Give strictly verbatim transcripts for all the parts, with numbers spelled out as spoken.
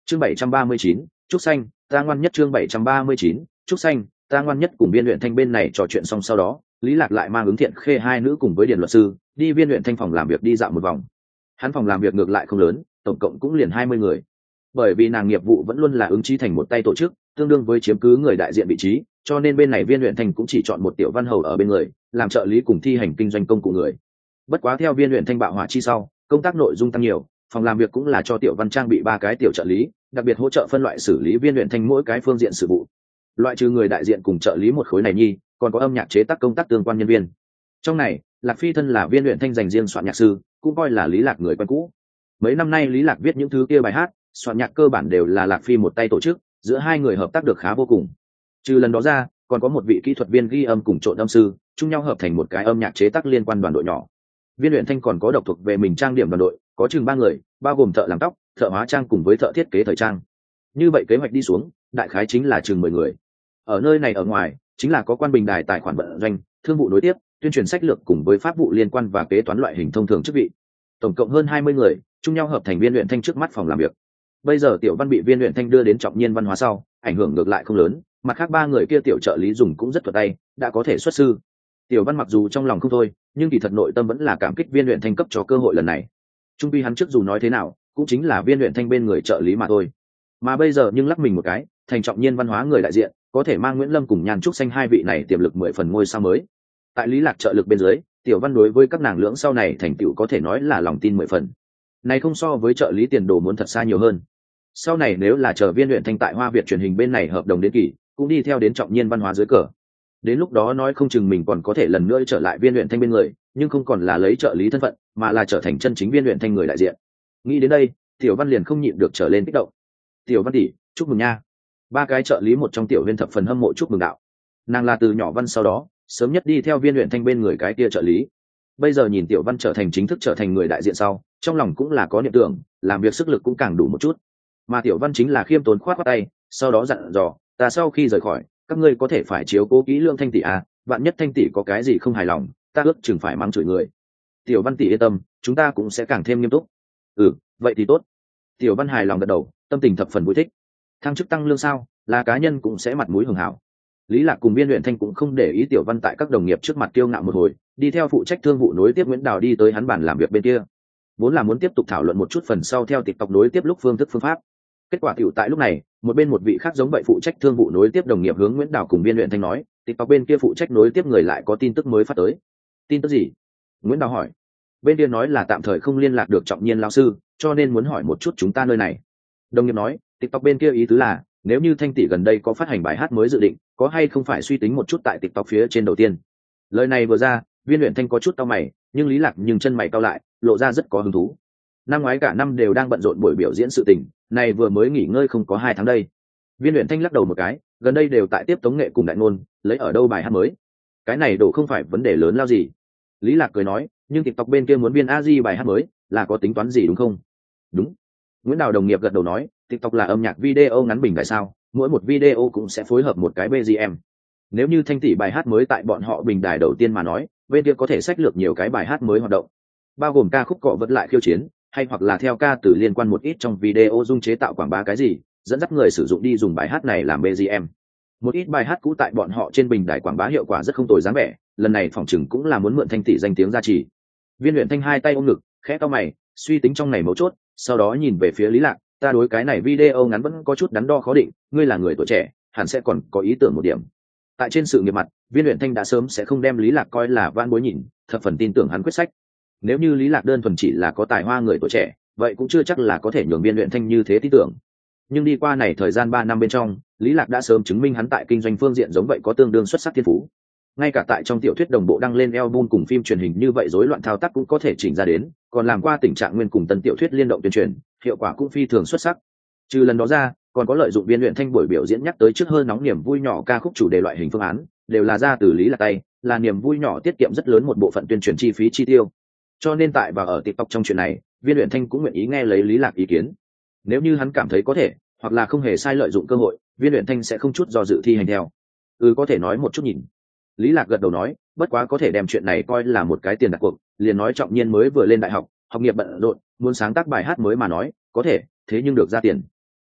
chương bảy trăm ba mươi chín, trúc xanh ta ngoan nhất. Chương bảy trăm ba mươi chín, trúc xanh ta ngoan nhất. Cùng viên luyện thanh bên này trò chuyện xong sau đó, Lý Lạc lại mang ứng Thiện Khê hai nữ cùng với Điền luật sư đi viên luyện thanh phòng làm việc đi dạo một vòng. Hắn phòng làm việc ngược lại không lớn, tổng cộng cũng liền hai mươi người. Bởi vì nàng nghiệp vụ vẫn luôn là ứng chí thành một tay tổ chức, tương đương với chiếm cứ người đại diện vị trí, cho nên bên này viên luyện thanh cũng chỉ chọn một tiểu văn hầu ở bên người, làm trợ lý cùng thi hành kinh doanh công cụ người. Bất quá theo viên luyện thanh bạo hỏa chi sau, công tác nội dung tăng nhiều, phòng làm việc cũng là cho tiểu văn trang bị ba cái tiểu trợ lý, đặc biệt hỗ trợ phân loại xử lý viên luyện thanh mỗi cái phương diện sự vụ. Loại trừ người đại diện cùng trợ lý một khối này nhi, còn có âm nhạc chế tác công tác tương quan nhân viên. Trong này, Lạc Phi thân là viên luyện thanh dành riêng soạn nhạc sư, cũng coi là Lý Lạc người quen cũ. Mấy năm nay Lý Lạc viết những thứ kia bài hát, soạn nhạc cơ bản đều là Lạc Phi một tay tổ chức, giữa hai người hợp tác được khá vô cùng. Trừ lần đó ra, còn có một vị kỹ thuật viên ghi âm cùng trộn âm sư, chung nhau hợp thành một cái âm nhạc chế tác liên quan đoàn đội nhỏ. Viên luyện thanh còn có độc thuộc về mình trang điểm đoàn đội, có chừng ba người, bao gồm thợ làm tóc, thợ hóa trang cùng với thợ thiết kế thời trang. Như vậy kế hoạch đi xuống, đại khái chính là chừng mười người. Ở nơi này ở ngoài, chính là có quan bình đài tài khoản vận doanh, thương vụ nối tiếp, tuyên truyền sách lược cùng với pháp vụ liên quan và kế toán loại hình thông thường chức vị. Tổng cộng hơn hai mươi người, chung nhau hợp thành viên luyện thanh trước mắt phòng làm việc. Bây giờ tiểu văn bị viên luyện thanh đưa đến trọng nhiên văn hóa sau, ảnh hưởng ngược lại không lớn, mặt khác ba người kia tiểu trợ lý dùng cũng rất thuận tay, đã có thể xuất sư. Tiểu văn mặc dù trong lòng không thôi, nhưng kỳ thật nội tâm vẫn là cảm kích viên luyện thanh cấp cho cơ hội lần này. Trung quy hắn trước dù nói thế nào, cũng chính là viên luyện thanh bên người trợ lý mà thôi. Mà bây giờ nhưng lắc mình một cái, thành trọng nhiên văn hóa người đại diện, có thể mang Nguyễn Lâm cùng Nhan Trúc Xanh hai vị này tiềm lực mười phần ngôi sao mới. Tại Lý Lạc trợ lực bên dưới, tiểu văn đối với các nàng lưỡng sau này thành tựu có thể nói là lòng tin mười phần. Này không so với trợ lý tiền đồ muốn thật xa nhiều hơn. Sau này nếu là chờ viên luyện thanh tại Hoa Việt truyền hình bên này hợp đồng đến kỳ, cũng đi theo đến trọng nhiên văn hóa dưới cờ. Đến lúc đó nói không chừng mình còn có thể lần nữa trở lại viên luyện thanh bên người, nhưng không còn là lấy trợ lý thân phận, mà là trở thành chân chính viên luyện thanh người đại diện. Nghĩ đến đây, tiểu văn liền không nhịn được trở lên kích động. Tiểu văn tỷ, chúc mừng nha. Ba cái trợ lý một trong tiểu viên thập phần hâm mộ chúc mừng đạo. Nàng là từ nhỏ văn sau đó sớm nhất đi theo viên luyện thanh bên người cái kia trợ lý. Bây giờ nhìn tiểu văn trở thành chính thức trở thành người đại diện sau, trong lòng cũng là có niệm tưởng, làm việc sức lực cũng càng đủ một chút. Mà tiểu văn chính là khiêm tốn khoát khoát tay, sau đó dặn dò, ta sau khi rời khỏi, các ngươi có thể phải chiếu cố kỹ lương thanh tỷ à, bạn nhất thanh tỷ có cái gì không hài lòng, ta ước chừng phải mắng chửi người. Tiểu văn tỷ yên tâm, chúng ta cũng sẽ càng thêm nghiêm túc. Ừ, vậy thì tốt. Tiểu văn hài lòng gật đầu, tâm tình thập phần vui thích. Thăng chức tăng lương sao, là cá nhân cũng sẽ mặt mũi hường hảo. Lý Lạc cùng viên luyện thanh cũng không để ý tiểu văn tại các đồng nghiệp trước mặt kiêu ngạo một hồi, đi theo phụ trách thương vụ nối tiếp Nguyễn Đào đi tới hắn bàn làm việc bên kia, vốn là muốn tiếp tục thảo luận một chút phần sau theo TikTok nối tiếp lúc phương thức phương pháp. Kết quả tiểu tại lúc này, một bên một vị khác giống vậy phụ trách thương vụ nối tiếp đồng nghiệp hướng Nguyễn Đào cùng viên luyện thanh nói, TikTok bên kia phụ trách nối tiếp người lại có tin tức mới phát tới. Tin tức gì? Nguyễn Đào hỏi. Bên kia nói là tạm thời không liên lạc được trọng nhiên lão sư, cho nên muốn hỏi một chút chúng ta nơi này. Đồng nghiệp nói, TikTok bên kia ý tứ là, nếu như thanh tỷ gần đây có phát hành bài hát mới dự định, có hay không phải suy tính một chút tại TikTok phía trên đầu tiên. Lời này vừa ra, viên luyện thanh có chút cau mày, nhưng Lý Lạc nhưng chân mày cau lại, lộ ra rất có hứng thú. Năm ngoái cả năm đều đang bận rộn buổi biểu diễn sự tình, này vừa mới nghỉ ngơi không có hai tháng đây. Viên luyện thanh lắc đầu một cái, gần đây đều tại tiếp tống nghệ cùng đại ngôn, lấy ở đâu bài hát mới. Cái này đổ không phải vấn đề lớn lao gì. Lý Lạc cười nói, nhưng TikTok bên kia muốn biên a di bài hát mới, là có tính toán gì đúng không? Đúng. Nguyễn Đào đồng nghiệp gật đầu nói, TikTok là âm nhạc video ngắn bình đại sao, mỗi một video cũng sẽ phối hợp một cái bê giê em. Nếu như thanh tỷ bài hát mới tại bọn họ bình đài đầu tiên mà nói, bên kia có thể sách lược nhiều cái bài hát mới hoạt động, bao gồm ca khúc cọ vẫn lại khiêu chiến, hay hoặc là theo ca từ liên quan một ít trong video dung chế tạo quảng bá cái gì, dẫn dắt người sử dụng đi dùng bài hát này làm bê giê em. Một ít bài hát cũ tại bọn họ trên bình đài quảng bá hiệu quả rất không tồi dáng vẻ, lần này phòng chừng cũng là muốn mượn thanh tỷ danh tiếng gia trì. Viên luyện thanh hai tay ôm ngực, khẽ cau mày, suy tính trong này mấu chốt, sau đó nhìn về phía Lý Lạc, ta đối cái này video ngắn vẫn có chút đắn đo khó định, ngươi là người tuổi trẻ, hẳn sẽ còn có ý tưởng một điểm. Tại trên sự nghiệp mặt, viên luyện thanh đã sớm sẽ không đem Lý Lạc coi là van bối nhìn, thập phần tin tưởng hắn quyết sách. Nếu như Lý Lạc đơn thuần chỉ là có tài hoa người tuổi trẻ, vậy cũng chưa chắc là có thể nhường viên luyện thanh như thế tin tưởng. Nhưng đi qua này thời gian ba năm bên trong, Lý Lạc đã sớm chứng minh hắn tại kinh doanh phương diện giống vậy có tương đương xuất sắc thiên phú. Ngay cả tại trong tiểu thuyết đồng bộ đăng lên album cùng phim truyền hình như vậy rối loạn thao tác cũng có thể chỉnh ra đến, còn làm qua tình trạng nguyên cùng tân tiểu thuyết liên động tuyên truyền, hiệu quả cũng phi thường xuất sắc. Trừ lần đó ra, còn có lợi dụng viên luyện thanh buổi biểu diễn nhắc tới trước hơi nóng niềm vui nhỏ ca khúc chủ đề loại hình phương án, đều là ra từ Lý Lạc tay, là niềm vui nhỏ tiết kiệm rất lớn một bộ phận tuyên truyền chi phí chi tiêu. Cho nên tại và ở TikTok trong chuyện này, viên luyện thanh cũng nguyện ý nghe lấy Lý Lạc ý kiến. Nếu như hắn cảm thấy có thể, hoặc là không hề sai lợi dụng cơ hội, viên luyện thanh sẽ không chút do dự thi hành theo. Ừ, có thể nói một chút nhìn. Lý Lạc gật đầu nói, bất quá có thể đem chuyện này coi là một cái tiền đặt cuộc, liền nói trọng nhiên mới vừa lên đại học, học nghiệp bận rộn, muốn sáng tác bài hát mới mà nói, có thể, thế nhưng được ra tiền.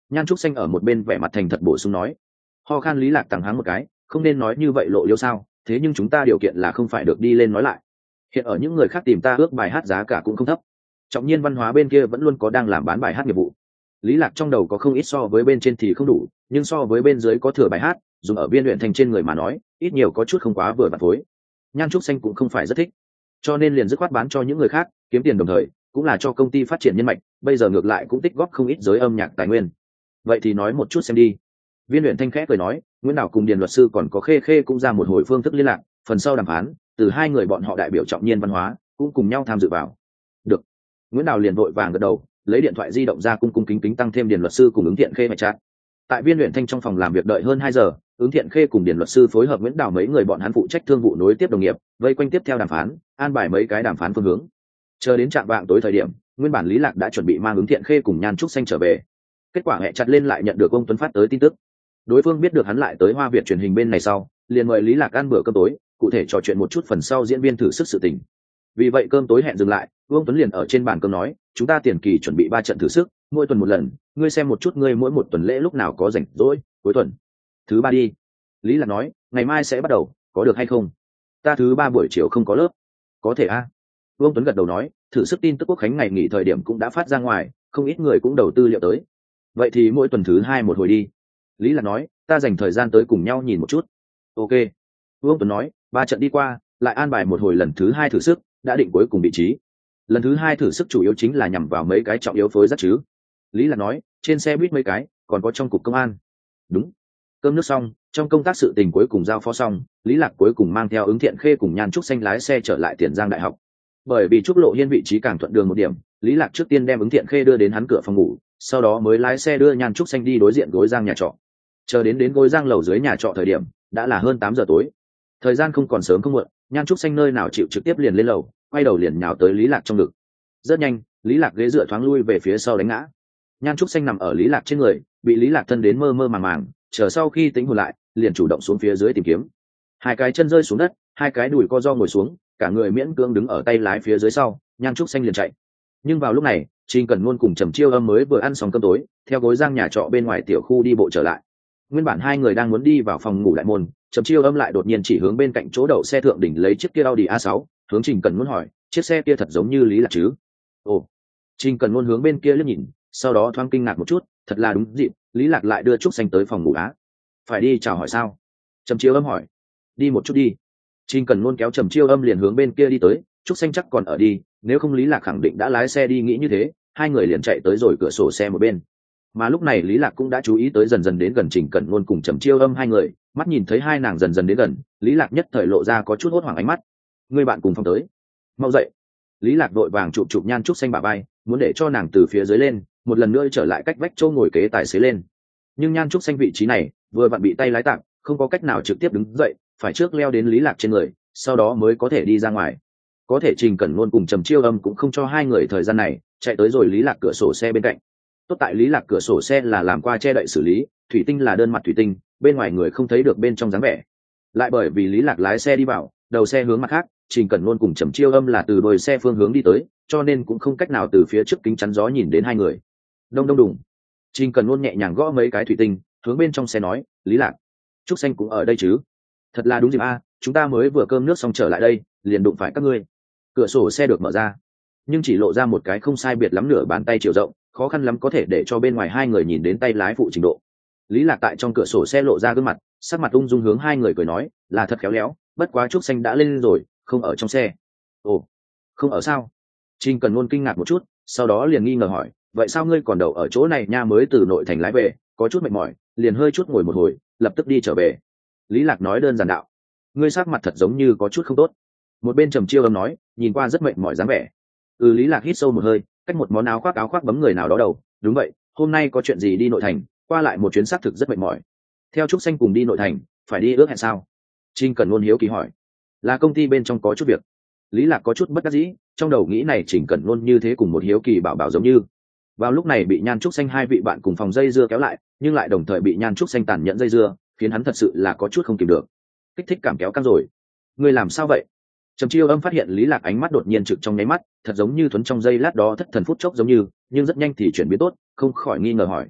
Nhan Trúc Xanh ở một bên vẻ mặt thành thật bổ sung nói. Ho khan Lý Lạc tằng hắng một cái, không nên nói như vậy lộ liêu sao, thế nhưng chúng ta điều kiện là không phải được đi lên nói lại. Hiện ở những người khác tìm ta ước bài hát giá cả cũng không thấp. Trọng Nhiên Văn hóa bên kia vẫn luôn có đang làm bán bài hát nghiệp vụ. Lý Lạc trong đầu có không ít so với bên trên thì không đủ, nhưng so với bên dưới có thừa bài hát, dùng ở Viên Luyện Thành trên người mà nói, ít nhiều có chút không quá vừa vặn phối. Nhan Trúc Xanh cũng không phải rất thích, cho nên liền dứt khoát bán cho những người khác, kiếm tiền đồng thời, cũng là cho công ty phát triển nhân mạch, bây giờ ngược lại cũng tích góp không ít giới âm nhạc tài nguyên. Vậy thì nói một chút xem đi. Viên Luyện Thanh khẽ cười nói, Nguyễn Đào cùng Điền luật sư còn có Khê Khê cũng ra một hồi phương thức liên lạc, phần sau đàm phán, từ hai người bọn họ đại biểu Trọng Nhiên Văn hóa, cũng cùng nhau tham dự vào. Được. Nguyễn Đào liền vội vàng gật đầu, lấy điện thoại di động ra cung cung kính kính tăng thêm Điền luật sư cùng Ứng Thiện Khê mạch chat. Tại Viên Luyện Thanh trong phòng làm việc đợi hơn hai giờ, Ứng Thiện Khê cùng Điền luật sư phối hợp Nguyễn Đào mấy người bọn hắn phụ trách thương vụ nối tiếp đồng nghiệp, vây quanh tiếp theo đàm phán, an bài mấy cái đàm phán phương hướng. Chờ đến trạm vạng tối thời điểm, nguyên bản Lý Lạc đã chuẩn bị mang Ứng Thiện Khê cùng Nhan Trúc Xanh trở về. Kết quả hẹ chặt lên lại nhận được ông Tuấn phát tới tin tức. Đối phương biết được hắn lại tới Hoa Việt truyền hình bên này sau, liền mời Lý Lạc ăn bữa cơm tối, cụ thể trò chuyện một chút phần sau diễn viên thử sức sự tình. Vì vậy cơm tối hẹn dừng lại, Vương Tuấn liền ở trên bàn cơm nói, chúng ta tiền kỳ chuẩn bị ba trận thử sức, mỗi tuần một lần, ngươi xem một chút ngươi mỗi một tuần lễ lúc nào có rảnh rỗi, cuối tuần. Thứ ba đi. Lý Lạc nói, ngày mai sẽ bắt đầu, có được hay không? Ta thứ ba buổi chiều không có lớp. Có thể a. Vương Tuấn gật đầu nói, thử sức tin tức Quốc khánh ngày nghỉ thời điểm cũng đã phát ra ngoài, không ít người cũng đầu tư liệu tới. Vậy thì mỗi tuần thứ hai một hồi đi. Lý Lạc nói, ta dành thời gian tới cùng nhau nhìn một chút. Ok. Vương Tuấn nói, ba trận đi qua, lại an bài một hồi lần thứ hai thử sức, đã định cuối cùng vị trí. Lần thứ hai thử sức chủ yếu chính là nhằm vào mấy cái trọng yếu phối dắt chứ. Lý Lạc nói, trên xe buýt mấy cái, còn có trong cục công an. Đúng. Cơm nước xong, trong công tác sự tình cuối cùng giao phó xong, Lý Lạc cuối cùng mang theo Ứng Thiện Khê cùng Nhan Trúc Xanh lái xe trở lại Tiền Giang Đại học. Bởi vì Trúc Lộ Hiên vị trí càng thuận đường một điểm, Lý Lạc trước tiên đem Ứng Thiện Khê đưa đến hắn cửa phòng ngủ, sau đó mới lái xe đưa Nhan Trúc Xanh đi đối diện Gối Giang nhà trọ. Chờ đến đến Gối Giang lầu dưới nhà trọ thời điểm, đã là hơn tám giờ tối. Thời gian không còn sớm không muộn, Nhan Trúc Xanh nơi nào chịu trực tiếp liền lên lầu, quay đầu liền nhào tới Lý Lạc trong ngực. Rất nhanh, Lý Lạc ghế dựa thoáng lui về phía sau đánh ngã. Nhan Trúc Xanh nằm ở Lý Lạc trên người, bị Lý Lạc thân đến mơ mơ màng màng, chờ sau khi tính hồn lại, liền chủ động xuống phía dưới tìm kiếm. Hai cái chân rơi xuống đất, hai cái đùi co ro ngồi xuống, cả người miễn cưỡng đứng ở tay lái phía dưới sau, Nhan Trúc Xanh liền chạy. Nhưng vào lúc này, Trình Cẩn Luôn cùng Trầm Chiêu Âm mới vừa ăn xong cơm tối, theo Gối Giang nhà trọ bên ngoài tiểu khu đi bộ trở lại. Nguyên bản hai người đang muốn đi vào phòng ngủ đại môn, Trầm Chiêu Âm lại đột nhiên chỉ hướng bên cạnh chỗ đậu xe thượng đỉnh lấy chiếc kia Audi a sáu, hướng Trình Cẩn Luôn hỏi, chiếc xe kia thật giống như Lý Lạc chứ? Ồ. Trình Cẩn Luôn hướng bên kia liếc nhìn, sau đó thoáng kinh ngạc một chút, thật là đúng dịp, Lý Lạc lại đưa Trúc Xanh tới phòng ngủ á. Phải đi chào hỏi sao? Trầm Chiêu Âm hỏi. Đi một chút đi. Trình Cẩn Luôn kéo Trầm Chiêu Âm liền hướng bên kia đi tới, Trúc Xanh chắc còn ở đi, nếu không Lý Lạc khẳng định đã lái xe đi, nghĩ như thế, hai người liền chạy tới rồi cửa sổ xe một bên. Mà lúc này Lý Lạc cũng đã chú ý tới dần dần đến gần Trình Cẩn Luôn cùng Trầm Chiêu Âm hai người, mắt nhìn thấy hai nàng dần dần đến gần, Lý Lạc nhất thời lộ ra có chút hốt hoảng ánh mắt. Người bạn cùng phòng tới, mau dậy. Lý Lạc vội vàng chụp chụp Nhan Trúc Xanh bả vai, muốn để cho nàng từ phía dưới lên, một lần nữa trở lại cách vách chỗ ngồi kế tài xế lên. Nhưng Nhan Trúc Xanh vị trí này vừa vặn bị tay lái tạm, không có cách nào trực tiếp đứng dậy, phải trước leo đến Lý Lạc trên người, sau đó mới có thể đi ra ngoài. Có thể Trình Cẩn Luôn cùng Trầm Chiêu Âm cũng không cho hai người thời gian này, chạy tới rồi Lý Lạc cửa sổ xe bên cạnh. Tốt tại Lý Lạc cửa sổ xe là làm qua che đậy xử lý, thủy tinh là đơn mặt thủy tinh, bên ngoài người không thấy được bên trong dáng vẻ. Lại bởi vì Lý Lạc lái xe đi vào, đầu xe hướng mặt khác, Trình Cẩn Luôn cùng Trầm Chiêu Âm là từ đuôi xe phương hướng đi tới, cho nên cũng không cách nào từ phía trước kính chắn gió nhìn đến hai người. Đông đông đùng. Trình Cẩn Luôn nhẹ nhàng gõ mấy cái thủy tinh, hướng bên trong xe nói, Lý Lạc, Trúc Xanh cũng ở đây chứ? Thật là đúng dịp a, chúng ta mới vừa cơm nước xong trở lại đây, liền đụng phải các ngươi. Cửa sổ xe được mở ra, nhưng chỉ lộ ra một cái không sai biệt lắm nửa bàn tay chiều rộng, khó khăn lắm có thể để cho bên ngoài hai người nhìn đến tay lái phụ trình độ. Lý Lạc tại trong cửa sổ xe lộ ra gương mặt, sắc mặt ung dung hướng hai người cười nói, là thật khéo léo, bất quá Trúc Xanh đã lên rồi, không ở trong xe. Ồ, không ở sao? Trình Cần Luôn kinh ngạc một chút, sau đó liền nghi ngờ hỏi, vậy sao ngươi còn đậu ở chỗ này nha, mới từ nội thành lái về, có chút mệt mỏi, liền hơi chút ngồi một hồi, lập tức đi trở về. Lý Lạc nói đơn giản đạo, ngươi sắc mặt thật giống như có chút không tốt. Một bên Trầm Chiêu Âm nói, nhìn qua rất mệt mỏi dáng vẻ. Ừ, Lý Lạc hít sâu một hơi, cách một món áo khoác áo khoác bấm người nào đó đầu, đúng vậy, hôm nay có chuyện gì đi nội thành, qua lại một chuyến xác thực rất mệt mỏi. Theo Trúc Xanh cùng đi nội thành, phải đi ước hẹn sao? Trình Cần Luôn hiếu kỳ hỏi. Là công ty bên trong có chút việc. Lý Lạc có chút bất đắc dĩ, trong đầu nghĩ này Trình Cẩn Luôn như thế cùng một hiếu kỳ bảo bảo giống như. Vào lúc này bị Nhan Trúc Xanh hai vị bạn cùng phòng dây dưa kéo lại, nhưng lại đồng thời bị Nhan Trúc Xanh tàn nhẫn dây dưa, khiến hắn thật sự là có chút không kìm được. Kích thích cảm kéo căng rồi. Ngươi làm sao vậy? Trầm Chiêu Âm phát hiện Lý Lạc ánh mắt đột nhiên trực trong nháy mắt, thật giống như thuấn trong giây lát đó thất thần phút chốc giống như, nhưng rất nhanh thì chuyển biến tốt, không khỏi nghi ngờ hỏi.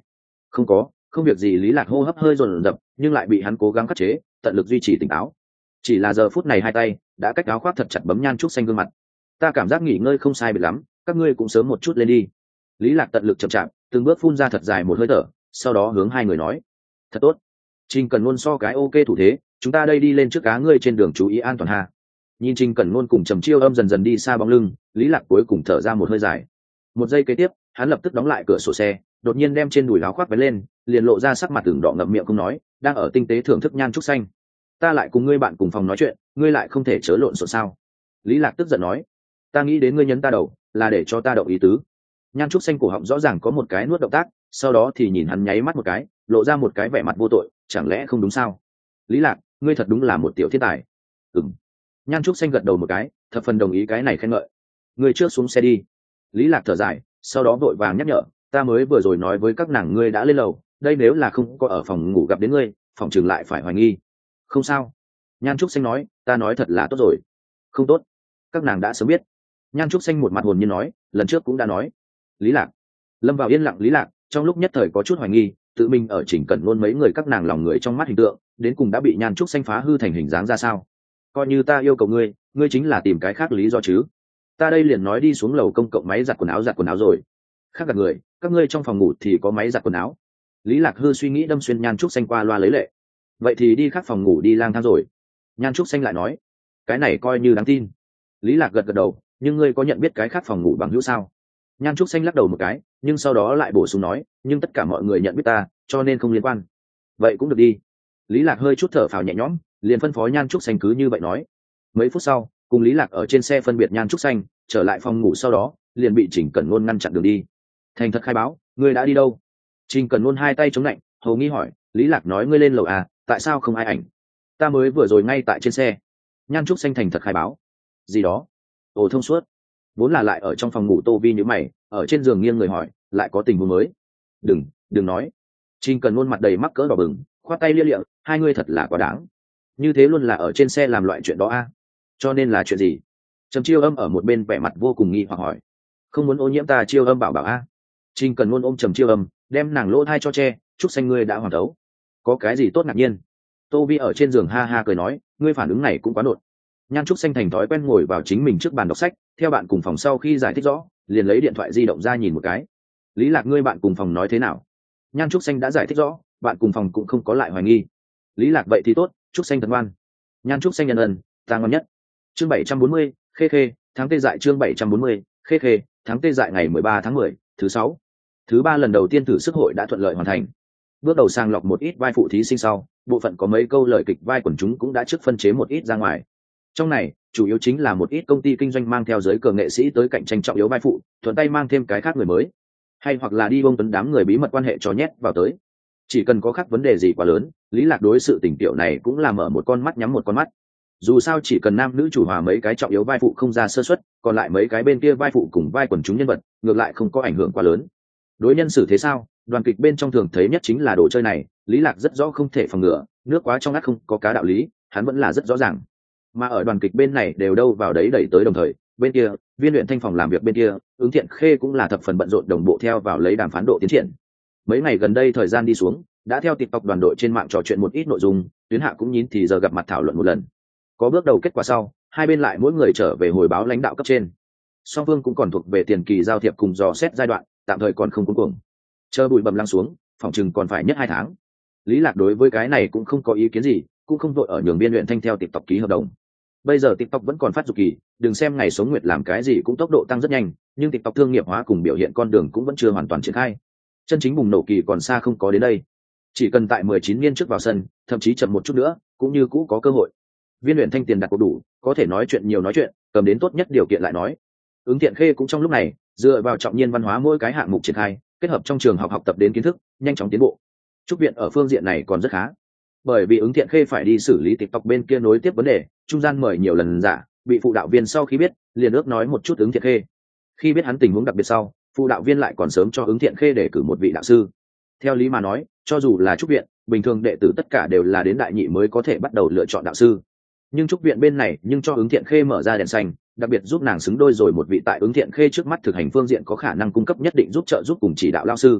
Không có, không việc gì. Lý Lạc hô hấp hơi dồn dập, nhưng lại bị hắn cố gắng khắc chế, tận lực duy trì tỉnh táo. Chỉ là giờ phút này hai tay đã cách áo khoác thật chặt bấm Nhan Trúc Xanh gương mặt. Ta cảm giác nghỉ ngơi không sai biệt lắm, các ngươi cũng sớm một chút lên đi. Lý Lạc tận lực chậm chạp, từng bước phun ra thật dài một hơi thở, sau đó hướng hai người nói: thật tốt. Trình Cần Ngôn so cái ok thủ thế, chúng ta đây đi lên trước cá ngươi trên đường chú ý an toàn ha. Nhìn Trình Cần Ngôn cùng Trầm Chiêu Âm dần dần đi xa bóng lưng, Lý Lạc cuối cùng thở ra một hơi dài. Một giây kế tiếp, hắn lập tức đóng lại cửa sổ xe, đột nhiên đem trên đùi áo khoác vén lên, liền lộ ra sắc mặt tưởng đỏ ngậm miệng không nói, đang ở tinh tế thưởng thức Nhan Trúc Xanh. Ta lại cùng ngươi bạn cùng phòng nói chuyện, ngươi lại không thể chớ lộn xộn sao? Lý Lạc tức giận nói. Ta nghĩ đến ngươi nhấn ta đầu, là để cho ta động ý tứ. Nhan Trúc Xanh cổ họng rõ ràng có một cái nuốt động tác, sau đó thì nhìn hắn nháy mắt một cái, lộ ra một cái vẻ mặt vô tội, chẳng lẽ không đúng sao? Lý Lạc, ngươi thật đúng là một tiểu thiên tài. Ừm. Nhan Trúc Xanh gật đầu một cái, thập phần đồng ý cái này khen ngợi. Ngươi trước xuống xe đi. Lý Lạc thở dài, sau đó vội vàng nhắc nhở, ta mới vừa rồi nói với các nàng ngươi đã lên lầu, đây nếu là không có ở phòng ngủ gặp đến ngươi, phòng trường lại phải hoài nghi. Không sao. Nhan Trúc Xanh nói, ta nói thật là tốt rồi. Không tốt. Các nàng đã sớm biết. Nhan Trúc Xanh một mặt hồn nhiên nói, lần trước cũng đã nói. Lý Lạc. Lâm vào yên lặng Lý Lạc, trong lúc nhất thời có chút hoài nghi, tự mình ở chỉnh cẩn luôn mấy người các nàng lòng người trong mắt hình tượng, đến cùng đã bị Nhan Trúc Xanh phá hư thành hình dáng ra sao. Coi như ta yêu cầu ngươi, ngươi chính là tìm cái khác lý do chứ. Ta đây liền nói đi xuống lầu công cộng máy giặt quần áo giặt quần áo rồi. Khác gạt người, các ngươi trong phòng ngủ thì có máy giặt quần áo. Lý Lạc hư suy nghĩ đâm xuyên Nhan Trúc Xanh qua loa lấy lệ. Vậy thì đi khác phòng ngủ đi lang thang rồi. Nhan Trúc Xanh lại nói, cái này coi như đáng tin. Lý Lạc gật gật đầu, nhưng ngươi có nhận biết cái khác phòng ngủ bằng hữu sao? Nhan Trúc Xanh lắc đầu một cái, nhưng sau đó lại bổ sung nói, nhưng tất cả mọi người nhận biết ta, cho nên không liên quan. Vậy cũng được đi. Lý Lạc hơi chút thở phào nhẹ nhõm, liền phân phó Nhan Trúc Xanh cứ như vậy nói. Mấy phút sau, cùng Lý Lạc ở trên xe phân biệt Nhan Trúc Xanh, trở lại phòng ngủ sau đó, liền bị Trình Cẩn Ngôn ngăn chặn đường đi. Thành thật khai báo, ngươi đã đi đâu? Trình Cẩn Ngôn hai tay chống lạnh, hầu nghi hỏi, Lý Lạc nói ngươi lên lầu à, tại sao không ai ảnh? Ta mới vừa rồi ngay tại trên xe. Nhan Trúc Xanh thành thật khai báo. Gì đó? Ồ thông suốt. Vốn là lại ở trong phòng ngủ Tô Vi nhíu mày, ở trên giường nghiêng người hỏi, lại có tình huống mới. Đừng, đừng nói. Trình Cần Ngôn mặt đầy mắc cỡ đỏ bừng, khoát tay lia lịa, hai ngươi thật là quá đáng. Như thế luôn là ở trên xe làm loại chuyện đó a? À? Cho nên là chuyện gì? Trầm Chiêu Âm ở một bên vẻ mặt vô cùng nghi hoặc hỏi. Không muốn ô nhiễm ta Chiêu Âm bảo bảo a? À? Trình Cần Ngôn ôm Trầm Chiêu Âm, đem nàng lỗ thai cho che, Trúc Xanh ngươi đã hoàn thấu. Có cái gì tốt ngạc nhiên? Tô Vi ở trên giường ha ha cười nói, ngươi phản ứng này cũng quá đột. Nhan Trúc Xanh thành thói quen ngồi vào chính mình trước bàn đọc sách, theo bạn cùng phòng sau khi giải thích rõ, liền lấy điện thoại di động ra nhìn một cái. Lý Lạc ngươi bạn cùng phòng nói thế nào? Nhan Trúc Xanh đã giải thích rõ, bạn cùng phòng cũng không có lại hoài nghi. Lý Lạc vậy thì tốt, Trúc Xanh thật ngoan. Nhan Trúc Xanh nhận ân, ta ngon nhất. Chương bảy trăm bốn mươi, khê khê, tháng tê dại chương bảy trăm bốn mươi, khê khê, tháng tê dại ngày mười ba tháng mười, thứ sáu. Thứ ba lần đầu tiên thử sức hội đã thuận lợi hoàn thành. Bước đầu sàng lọc một ít vai phụ thí sinh sau, bộ phận có mấy câu lời kịch vai quần chúng cũng đã trước phân chế một ít ra ngoài. Trong này, chủ yếu chính là một ít công ty kinh doanh mang theo giới cờ nghệ sĩ tới cạnh tranh trọng yếu vai phụ, thuận tay mang thêm cái khác người mới, hay hoặc là đi bông vấn đám người bí mật quan hệ cho nhét vào tới. Chỉ cần có khác vấn đề gì quá lớn, Lý Lạc đối sự tình tiểu này cũng là mở một con mắt nhắm một con mắt. Dù sao chỉ cần nam nữ chủ hòa mấy cái trọng yếu vai phụ không ra sơ suất, còn lại mấy cái bên kia vai phụ cùng vai quần chúng nhân vật, ngược lại không có ảnh hưởng quá lớn. Đối nhân xử thế sao, đoàn kịch bên trong thường thấy nhất chính là đồ chơi này, Lý Lạc rất rõ không thể phòng ngừa, nước quá trong ngắt không có cá đạo lý, hắn vẫn là rất rõ ràng. Mà ở đoàn kịch bên này đều đâu vào đấy đẩy tới đồng thời, bên kia viên luyện thanh phòng làm việc bên kia, Ứng Thiện Khê cũng là thập phần bận rộn đồng bộ theo vào lấy đàm phán độ tiến triển. Mấy ngày gần đây thời gian đi xuống, đã theo TikTok đoàn đội trên mạng trò chuyện một ít nội dung, Tuyến Hạ cũng nhín thì giờ gặp mặt thảo luận một lần. Có bước đầu kết quả sau, hai bên lại mỗi người trở về hồi báo lãnh đạo cấp trên. Song phương cũng còn thuộc về tiền kỳ giao thiệp cùng dò xét giai đoạn, tạm thời còn không cuống cuồng. Chờ bụi bặm lắng xuống, phòng chừng còn phải nhất hai tháng. Lý Lạc đối với cái này cũng không có ý kiến gì, cũng không vội ở nhường viên luyện thanh theo TikTok ký hợp đồng. Bây giờ TikTok vẫn còn phát dục kỳ, đừng xem ngày sống nguyệt làm cái gì cũng tốc độ tăng rất nhanh, nhưng TikTok thương nghiệp hóa cùng biểu hiện con đường cũng vẫn chưa hoàn toàn triển khai. Chân chính bùng nổ kỳ còn xa không có đến đây. Chỉ cần tại mười chín niên trước vào sân, thậm chí chậm một chút nữa, cũng như cũ có cơ hội. Viên luyện thanh tiền đặt cược đủ, có thể nói chuyện nhiều nói chuyện, cầm đến tốt nhất điều kiện lại nói. Ứng Thiện Khê cũng trong lúc này, dựa vào trọng nhiên văn hóa mỗi cái hạng mục triển khai, kết hợp trong trường học học tập đến kiến thức, nhanh chóng tiến bộ. Trúc viện ở phương diện này còn rất khá. Bởi vì Ứng Thiện Khê phải đi xử lý TikTok bên kia nối tiếp vấn đề, trung gian mời nhiều lần giả, bị phụ đạo viên sau khi biết, liền ước nói một chút Ứng Thiện Khê. Khi biết hắn tình huống đặc biệt sau, phụ đạo viên lại còn sớm cho Ứng Thiện Khê để cử một vị đạo sư. Theo lý mà nói, cho dù là Trúc viện, bình thường đệ tử tất cả đều là đến đại nhị mới có thể bắt đầu lựa chọn đạo sư. Nhưng Trúc viện bên này, nhưng cho Ứng Thiện Khê mở ra đèn xanh, đặc biệt giúp nàng xứng đôi rồi một vị tại Ứng Thiện Khê trước mắt thực hành phương diện có khả năng cung cấp nhất định giúp trợ giúp cùng chỉ đạo lao sư.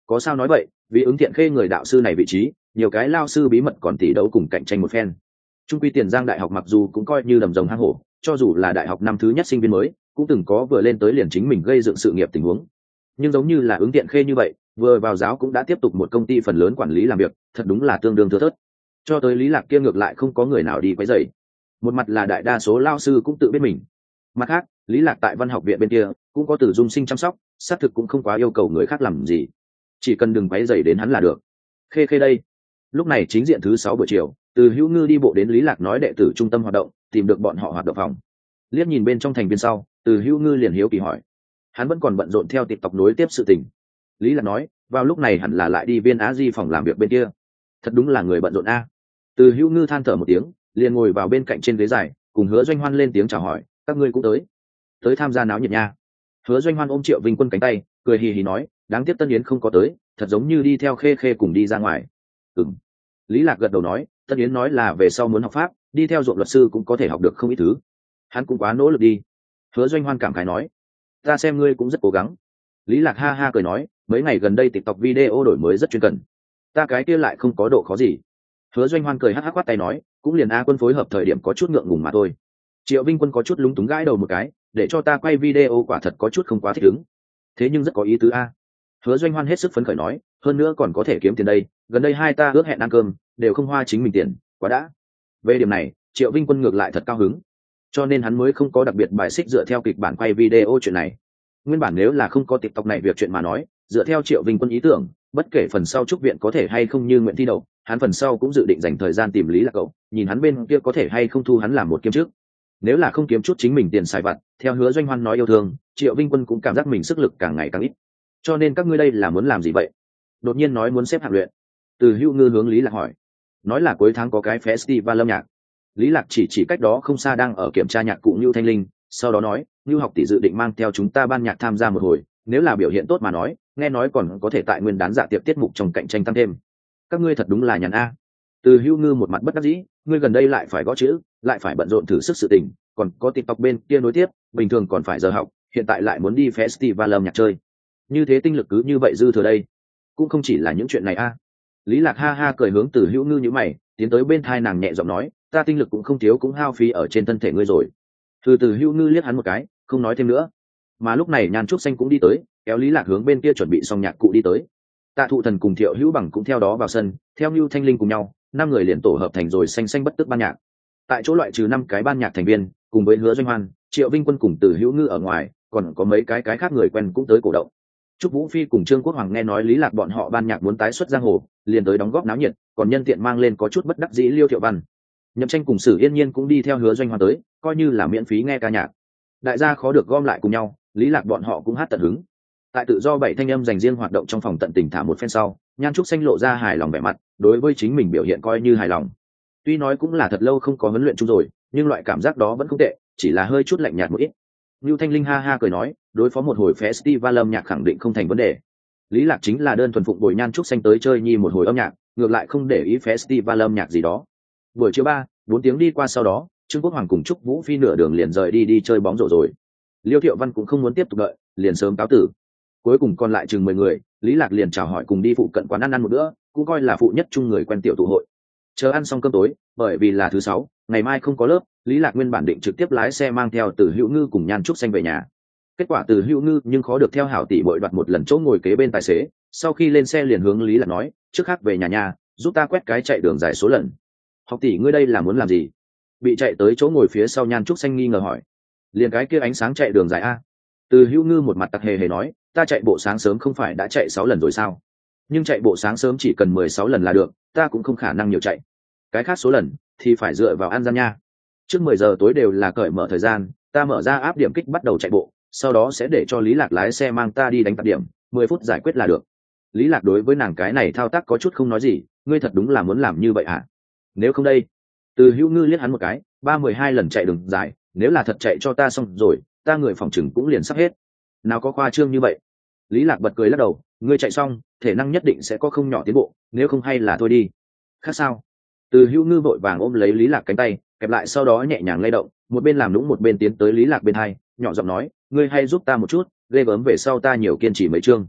có sao nói vậy, vì ứng thiện khê người đạo sư này vị trí nhiều cái lao sư bí mật còn tỷ đấu cùng cạnh tranh một phen. Trung quy Tiền Giang đại học mặc dù cũng coi như đầm rồng hang hổ, cho dù là đại học năm thứ nhất sinh viên mới cũng từng có vừa lên tới liền chính mình gây dựng sự nghiệp tình huống, nhưng giống như là ứng thiện khê như vậy vừa vào giáo cũng đã tiếp tục một công ty phần lớn quản lý làm việc, thật đúng là tương đương thưa thớt. Cho tới Lý Lạc kia ngược lại không có người nào đi quấy rầy. Một mặt là đại đa số lao sư cũng tự biết mình, mặt khác Lý Lạc tại văn học viện bên kia cũng có Từ Dung Sinh chăm sóc, xác thực cũng không quá yêu cầu người khác làm gì, chỉ cần đừng quấy rầy đến hắn là được. Khê khê đây. Lúc này chính diện thứ sáu buổi chiều, Từ Hữu Ngư đi bộ đến Lý Lạc nói đệ tử trung tâm hoạt động, tìm được bọn họ hoạt động phòng. Liếc nhìn bên trong thành viên sau, Từ Hữu Ngư liền hiếu kỳ hỏi. Hắn vẫn còn bận rộn theo TikTok nối tiếp sự tình. Lý Lạc nói, vào lúc này hẳn là lại đi Viên Á Di phòng làm việc bên kia. Thật đúng là người bận rộn a. Từ Hữu Ngư than thở một tiếng, liền ngồi vào bên cạnh trên ghế dài, cùng Hứa Doanh Hoan lên tiếng chào hỏi, các ngươi cũng tới. Tới tham gia náo nhiệt nha. Hứa Doanh Hoan ôm Triệu Vinh Quân cánh tay, cười hì hì nói, đáng tiếc Tân Yến không có tới, thật giống như đi theo Khê Khê cùng đi ra ngoài. Ừm. Lý Lạc gật đầu nói, Tân Yến nói là về sau muốn học pháp, đi theo ruộng luật sư cũng có thể học được không ít thứ. Hắn cũng quá nỗ lực đi. Hứa Doanh Hoan cảm khái nói, ta xem ngươi cũng rất cố gắng. Lý Lạc ha ha cười nói, mấy ngày gần đây TikTok video đổi mới rất chuyên cần, ta cái kia lại không có độ khó gì. Hứa Doanh Hoan cười hắc hắc quát tay nói, cũng liền A Quân phối hợp thời điểm có chút ngượng ngùng mà thôi. Triệu Vinh Quân có chút lúng túng gãi đầu một cái, để cho ta quay video quả thật có chút không quá thích ứng, thế nhưng rất có ý tứ a. Hứa Doanh Hoan hết sức phấn khởi nói, hơn nữa còn có thể kiếm tiền đây, gần đây hai ta ước hẹn ăn cơm đều không hoa chính mình tiền, quá đã. Về điểm này Triệu Vinh Quân ngược lại thật cao hứng, cho nên hắn mới không có đặc biệt bài xích dựa theo kịch bản quay video chuyện này. Nguyên bản nếu là không có TikTok này việc chuyện mà nói, dựa theo Triệu Vinh Quân ý tưởng, bất kể phần sau trúc viện có thể hay không như nguyện thi đậu, hắn phần sau cũng dự định dành thời gian tìm Lý Lạc cậu, nhìn hắn bên kia có thể hay không thu hắn làm một kiếm trước. Nếu là không kiếm chút chính mình tiền xài vặt, theo Hứa Doanh Hoan nói yêu thương, Triệu Vinh Quân cũng cảm giác mình sức lực càng ngày càng ít. Cho nên các ngươi đây là muốn làm gì vậy? Đột nhiên nói muốn xếp hạng luyện. Từ Hữu Ngư hướng Lý Lạc hỏi, nói là cuối tháng có cái festival âm nhạc. Lý Lạc chỉ chỉ cách đó không xa đang ở kiểm tra nhạc cụ Nưu Thanh Linh, sau đó nói, Nưu học tỷ dự định mang theo chúng ta ban nhạc tham gia một hồi, nếu là biểu hiện tốt mà nói, nghe nói còn có thể tại nguyên đán dạ tiệc tiết mục trong cạnh tranh tăng thêm. Các ngươi thật đúng là nhàn a. Từ Hữu Ngư một mặt bất đắc dĩ, ngươi gần đây lại phải gõ chữ, lại phải bận rộn thử sức sự tình, còn có TikTok bên kia nối tiếp, bình thường còn phải giờ học, hiện tại lại muốn đi festival âm nhạc chơi. Như thế tinh lực cứ như vậy dư thừa đây. Cũng không chỉ là những chuyện này a. Lý Lạc ha ha cười hướng Từ Hữu Ngư như mày, tiến tới bên thai nàng nhẹ giọng nói, ta tinh lực cũng không thiếu cũng hao phí ở trên thân thể ngươi rồi. Từ Từ Hữu Ngư liếc hắn một cái, không nói thêm nữa. Mà lúc này Nhan Trúc Xanh cũng đi tới, kéo Lý Lạc hướng bên kia chuẩn bị xong nhạc cụ đi tới. Tạ Thụ Thần cùng Thiệu Hữu Bằng cũng theo đó vào sân, theo Nưu Thanh Linh cùng nhau, năm người liền tổ hợp thành rồi xanh xanh bất tức ban nhạc. Tại chỗ loại trừ năm cái ban nhạc thành viên, cùng với Hứa Doanh Hoan, Triệu Vinh Quân cùng Từ Hữu Ngư ở ngoài, còn có mấy cái cái khác người quen cũng tới cổ động. Trúc Vũ Phi cùng Trương Quốc Hoàng nghe nói Lý Lạc bọn họ ban nhạc muốn tái xuất giang hồ, liền tới đóng góp náo nhiệt, còn nhân tiện mang lên có chút bất đắc dĩ Liêu Thiệu Văn. Nhậm Tranh cùng Sử Yên Nhiên cũng đi theo Hứa Doanh Hoan tới, coi như là miễn phí nghe ca nhạc. Đại gia khó được gom lại cùng nhau, Lý Lạc bọn họ cũng hát tận hứng. Tại tự do bảy thanh âm dành riêng hoạt động trong phòng tận tình thả một phen sau, Nhan Trúc Xanh lộ ra hài lòng vẻ mặt, đối với chính mình biểu hiện coi như hài lòng. Tuy nói cũng là thật lâu không có huấn luyện chung rồi, nhưng loại cảm giác đó vẫn không tệ, chỉ là hơi chút lạnh nhạt một ít. Nưu Thanh Linh ha ha cười nói, đối phó một hồi festival âm nhạc khẳng định không thành vấn đề. Lý Lạc chính là đơn thuần phụng bồi Nhan Trúc Xanh tới chơi nhi một hồi âm nhạc, ngược lại không để ý festival âm nhạc gì đó. Buổi chiều ba, bốn tiếng đi qua sau đó, Trương Quốc Hoàng cùng Trúc Vũ Phi nửa đường liền rời đi đi chơi bóng rổ rồi. Liêu Thiệu Văn cũng không muốn tiếp tục đợi, liền sớm cáo tử. Cuối cùng còn lại chừng mười người, Lý Lạc liền chào hỏi cùng đi phụ cận quán ăn ăn một bữa, cũng coi là phụ nhất chung người quen tiểu tụ hội. Chờ ăn xong cơm tối, bởi vì là thứ sáu, ngày mai không có lớp, Lý Lạc nguyên bản định trực tiếp lái xe mang theo Từ Hữu Ngư cùng Nhan Trúc Xanh về nhà. Kết quả Từ Hữu Ngư nhưng khó được theo hảo tỷ bội đoạt một lần chỗ ngồi kế bên tài xế, sau khi lên xe liền hướng Lý Lạc nói, trước khác về nhà nhà, giúp ta quét cái chạy đường dài số lần. Học tỷ ngươi đây là muốn làm gì? Bị chạy tới chỗ ngồi phía sau Nhan Trúc Xanh nghi ngờ hỏi. Liền cái kia ánh sáng chạy đường dài a. Từ Hữu Ngư một mặt tặc hề hề nói, ta chạy bộ sáng sớm không phải đã chạy sáu lần rồi sao? Nhưng chạy bộ sáng sớm chỉ cần mười sáu lần là được, ta cũng không khả năng nhiều chạy. Cái khác số lần thì phải dựa vào ăn gian nha. Trước mười giờ tối đều là cởi mở thời gian, ta mở ra áp điểm kích bắt đầu chạy bộ, sau đó sẽ để cho Lý Lạc lái xe mang ta đi đánh tạp điểm, mười phút giải quyết là được. Lý Lạc đối với nàng cái này thao tác có chút không nói gì, ngươi thật đúng là muốn làm như vậy hả? Nếu không đây. Từ Hữu Ngư liếc hắn một cái, ba mười hai lần chạy đường dài, nếu là thật chạy cho ta xong rồi, ta người phòng chừng cũng liền sắp hết. Nào có khoa trương như vậy. Lý Lạc bật cười lắc đầu, ngươi chạy xong, thể năng nhất định sẽ có không nhỏ tiến bộ, nếu không hay là thôi đi. Khác sao? Từ Hữu Ngư vội vàng ôm lấy Lý Lạc cánh tay, kẹp lại sau đó nhẹ nhàng lay động, một bên làm nũng một bên tiến tới Lý Lạc bên hai, nhỏ giọng nói, ngươi hay giúp ta một chút, ghê gớm về sau ta nhiều kiên trì mấy chương.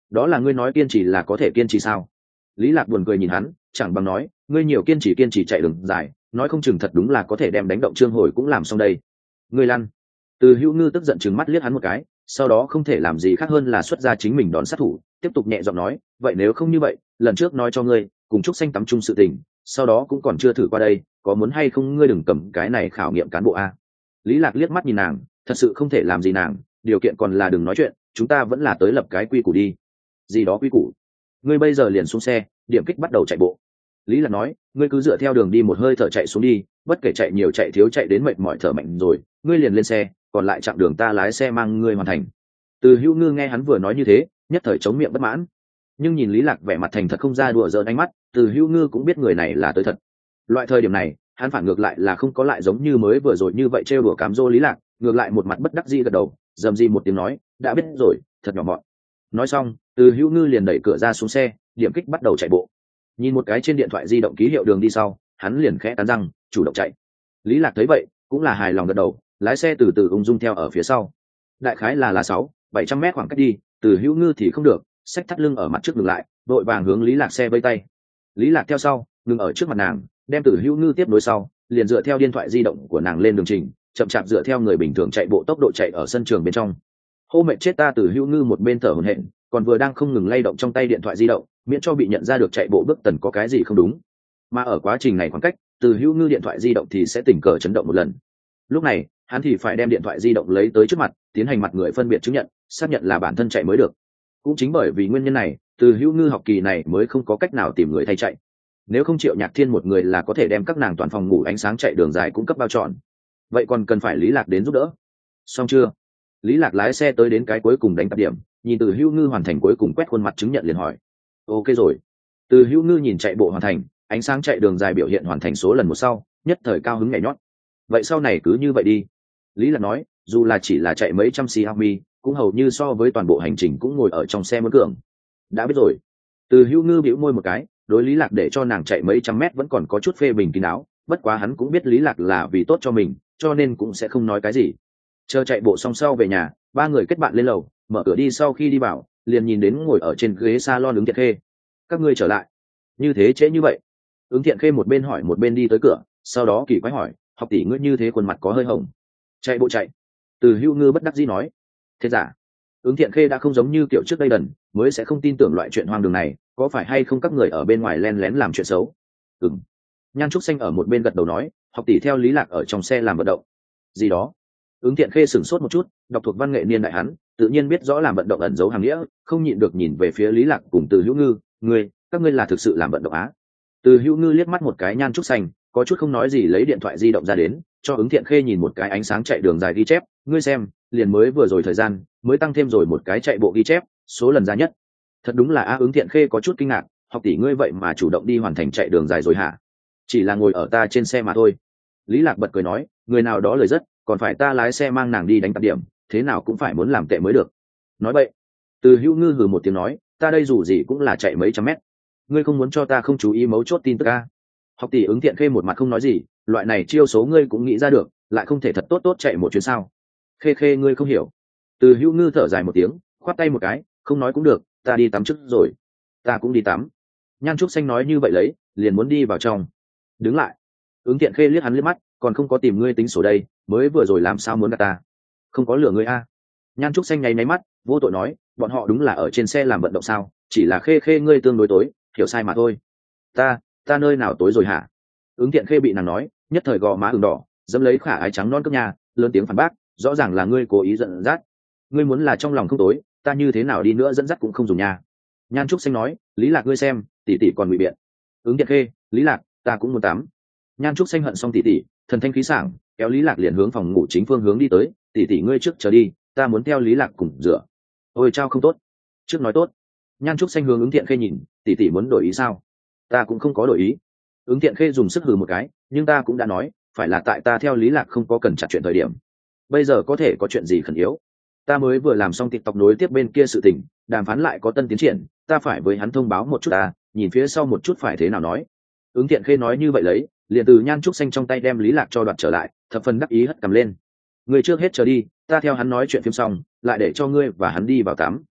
đó là ngươi nói kiên trì là có thể kiên trì sao? Lý Lạc buồn cười nhìn hắn, chẳng bằng nói ngươi nhiều kiên trì kiên trì chạy đường dài, nói không chừng thật đúng là có thể đem đánh động Trương Hồi cũng làm xong đây. Ngươi lăn. Từ Hữu Ngư tức giận trừng mắt liếc hắn một cái, sau đó không thể làm gì khác hơn là xuất ra chính mình đón sát thủ, tiếp tục nhẹ giọng nói, vậy nếu không như vậy, lần trước nói cho ngươi, cùng Trúc Xanh tắm chung sự tình, sau đó cũng còn chưa thử qua đây, có muốn hay không ngươi đừng cầm cái này khảo nghiệm cán bộ a. Lý Lạc liếc mắt nhìn nàng, thật sự không thể làm gì nàng, điều kiện còn là đừng nói chuyện, chúng ta vẫn là tới lập cái quy củ đi. Gì đó quy củ? Ngươi bây giờ liền xuống xe, điểm kích bắt đầu chạy bộ. Lý Lạc nói, ngươi cứ dựa theo đường đi một hơi thở chạy xuống đi, bất kể chạy nhiều chạy thiếu chạy đến mệt mỏi thở mạnh rồi, ngươi liền lên xe, còn lại chặng đường ta lái xe mang ngươi hoàn thành. Từ Hữu Ngư nghe hắn vừa nói như thế, nhất thời chống miệng bất mãn. Nhưng nhìn Lý Lạc vẻ mặt thành thật không ra đùa giỡn ánh mắt, Từ Hữu Ngư cũng biết người này là tới thật. Loại thời điểm này, hắn phản ngược lại là không có lại giống như mới vừa rồi như vậy trêu đùa cám dỗ Lý Lạc, ngược lại một mặt bất đắc dĩ gật đầu, dầm gì một tiếng nói, đã biết rồi, thật nhỏ mọn. Nói xong, Từ Hữu Ngư liền đẩy cửa ra xuống xe, điểm kích bắt đầu chạy bộ. Nhìn một cái trên điện thoại di động ký hiệu đường đi sau, hắn liền khẽ cắn răng, chủ động chạy. Lý Lạc thấy vậy, cũng là hài lòng gật đầu, lái xe từ từ ung dung theo ở phía sau. Đại khái là là sáu, bảy trăm mét khoảng cách đi, Từ Hữu Ngư thì không được, xách thắt lưng ở mặt trước ngừng lại, đội vàng hướng Lý Lạc xe vây tay. Lý Lạc theo sau, ngừng ở trước mặt nàng, đem Từ Hữu Ngư tiếp nối sau, liền dựa theo điện thoại di động của nàng lên đường trình, chậm chạp dựa theo người bình thường chạy bộ tốc độ chạy ở sân trường bên trong. Hô mệt chết ta. Từ Hữu Ngư một bên thở hổn hển, còn vừa đang không ngừng lay động trong tay điện thoại di động, miễn cho bị nhận ra được chạy bộ bước tần có cái gì không đúng. Mà ở quá trình này khoảng cách, Từ Hữu Ngư điện thoại di động thì sẽ tình cờ chấn động một lần. Lúc này, hắn thì phải đem điện thoại di động lấy tới trước mặt, tiến hành mặt người phân biệt chứng nhận, xác nhận là bản thân chạy mới được. Cũng chính bởi vì nguyên nhân này, Từ Hữu Ngư học kỳ này mới không có cách nào tìm người thay chạy. Nếu không Triệu Nhạc Thiên một người là có thể đem các nàng toàn phòng ngủ ánh sáng chạy đường dài cung cấp bao trọn. Vậy còn cần phải Lý Lạc đến giúp đỡ. Xong chưa? Lý Lạc lái xe tới đến cái cuối cùng đánh tập điểm, nhìn Từ Hữu Ngư hoàn thành cuối cùng quét khuôn mặt chứng nhận liền hỏi. Ok rồi. Từ Hữu Ngư nhìn chạy bộ hoàn thành, ánh sáng chạy đường dài biểu hiện hoàn thành số lần một sau, nhất thời cao hứng nhảy nhót. Vậy sau này cứ như vậy đi. Lý Lạc nói, dù là chỉ là chạy mấy trăm xi mi, cũng hầu như so với toàn bộ hành trình cũng ngồi ở trong xe muốn cường. Đã biết rồi. Từ Hữu Ngư bĩu môi một cái, đối Lý Lạc để cho nàng chạy mấy trăm mét vẫn còn có chút phê bình kín đáo, bất quá hắn cũng biết Lý Lạc là vì tốt cho mình, cho nên cũng sẽ không nói cái gì. Chờ chạy bộ xong sau về nhà, ba người kết bạn lên lầu, mở cửa đi, sau khi đi vào, liền nhìn đến ngồi ở trên ghế salon Ứng Thiện Khê. Các ngươi trở lại? Như thế trễ như vậy? Ứng Thiện Khê một bên hỏi một bên đi tới cửa, sau đó kỳ quái hỏi, học tỷ ngươi như thế khuôn mặt có hơi hồng. Chạy bộ chạy. Từ Hữu Ngư bất đắc dĩ nói. Thế giả? Ứng Thiện Khê đã không giống như kiểu trước đây đần, mới sẽ không tin tưởng loại chuyện hoang đường này, có phải hay không các người ở bên ngoài len lén làm chuyện xấu? Ừm. Nhan Trúc Xanh ở một bên gật đầu nói, học tỷ theo Lý Lạc ở trong xe làm vận động. Gì đó? Ứng Thiện Khê sửng sốt một chút, đọc thuộc văn nghệ niên đại hắn, tự nhiên biết rõ làm vận động ẩn giấu hàng nghĩa, không nhịn được nhìn về phía Lý Lạc cùng Từ Hữu Ngư, ngươi, các ngươi là thực sự làm vận động á? Từ Hữu Ngư liếc mắt một cái Nhan Trúc Xanh, có chút không nói gì lấy điện thoại di động ra đến, cho Ứng Thiện Khê nhìn một cái ánh sáng chạy đường dài ghi chép, ngươi xem, liền mới vừa rồi thời gian, mới tăng thêm rồi một cái chạy bộ ghi chép, số lần ra nhất. Thật đúng là a. Ứng Thiện Khê có chút kinh ngạc, học tỷ ngươi vậy mà chủ động đi hoàn thành chạy đường dài rồi hả? Chỉ là ngồi ở ta trên xe mà thôi. Lý Lạc bật cười nói, người nào đó lời rất, còn phải ta lái xe mang nàng đi đánh tập điểm, thế nào cũng phải muốn làm tệ mới được. Nói vậy. Từ Hữu Ngư hừ một tiếng nói, ta đây dù gì cũng là chạy mấy trăm mét, ngươi không muốn cho ta không chú ý mấu chốt tin tức a? Học tỷ Ứng Thiện Khê một mặt không nói gì, loại này chiêu số ngươi cũng nghĩ ra được, lại không thể thật tốt tốt chạy một chuyến sao? Khê Khê ngươi không hiểu. Từ Hữu Ngư thở dài một tiếng, khoát tay một cái, không nói cũng được, ta đi tắm trước rồi. Ta cũng đi tắm. Nhan Trúc Xanh nói như vậy lấy, liền muốn đi vào trong. Đứng lại. Ứng Thiện Khê liếc hắn liếc mắt, còn không có tìm ngươi tính sổ đây, mới vừa rồi làm sao muốn gạt ta? Không có lừa ngươi a. Nhan Trúc Xanh nháy nháy mắt, vô tội nói, bọn họ đúng là ở trên xe làm vận động sao? Chỉ là Khê Khê ngươi tương đối tối, hiểu sai mà thôi. Ta, ta nơi nào tối rồi hả? Ứng Thiện Khê bị nàng nói, nhất thời gò má ửng đỏ, dẫm lấy khả ái trắng non cướp nhà, lớn tiếng phản bác, rõ ràng là ngươi cố ý dẫn dắt. Ngươi muốn là trong lòng không tối, ta như thế nào đi nữa dẫn dắt cũng không dùng nha. Nhan Trúc Xanh nói, Lý Lạc ngươi xem, tỷ tỷ còn ngụy biện. Ứng Thiện Khê, Lý Lạc, ta cũng muốn tắm. Nhan Trúc Xanh hận xong tỷ tỷ, thần thanh khí sảng, kéo Lý Lạc liền hướng phòng ngủ chính phương hướng đi tới, tỷ tỷ ngươi trước chờ đi, ta muốn theo Lý Lạc cùng rửa. Ôi trao không tốt. Trước nói tốt. Nhan Trúc Xanh hướng Ứng Thiện Khê nhìn, tỷ tỷ muốn đổi ý sao? Ta cũng không có đổi ý. Ứng Thiện Khê dùng sức hừ một cái, nhưng ta cũng đã nói, phải là tại ta theo Lý Lạc không có cần chặt chuyện thời điểm. Bây giờ có thể có chuyện gì khẩn yếu? Ta mới vừa làm xong TikTok nối tiếp bên kia sự tình, đàm phán lại có tân tiến triển, ta phải với hắn thông báo một chút ta, nhìn phía sau một chút phải thế nào nói. Ứng Thiện Khê nói như vậy lấy, liền từ Nhan Trúc Xanh trong tay đem Lý Lạc cho đoạt trở lại, thập phần đắc ý hất cầm lên. Ngươi trước hết chờ đi, ta theo hắn nói chuyện phim xong, lại để cho ngươi và hắn đi vào tắm.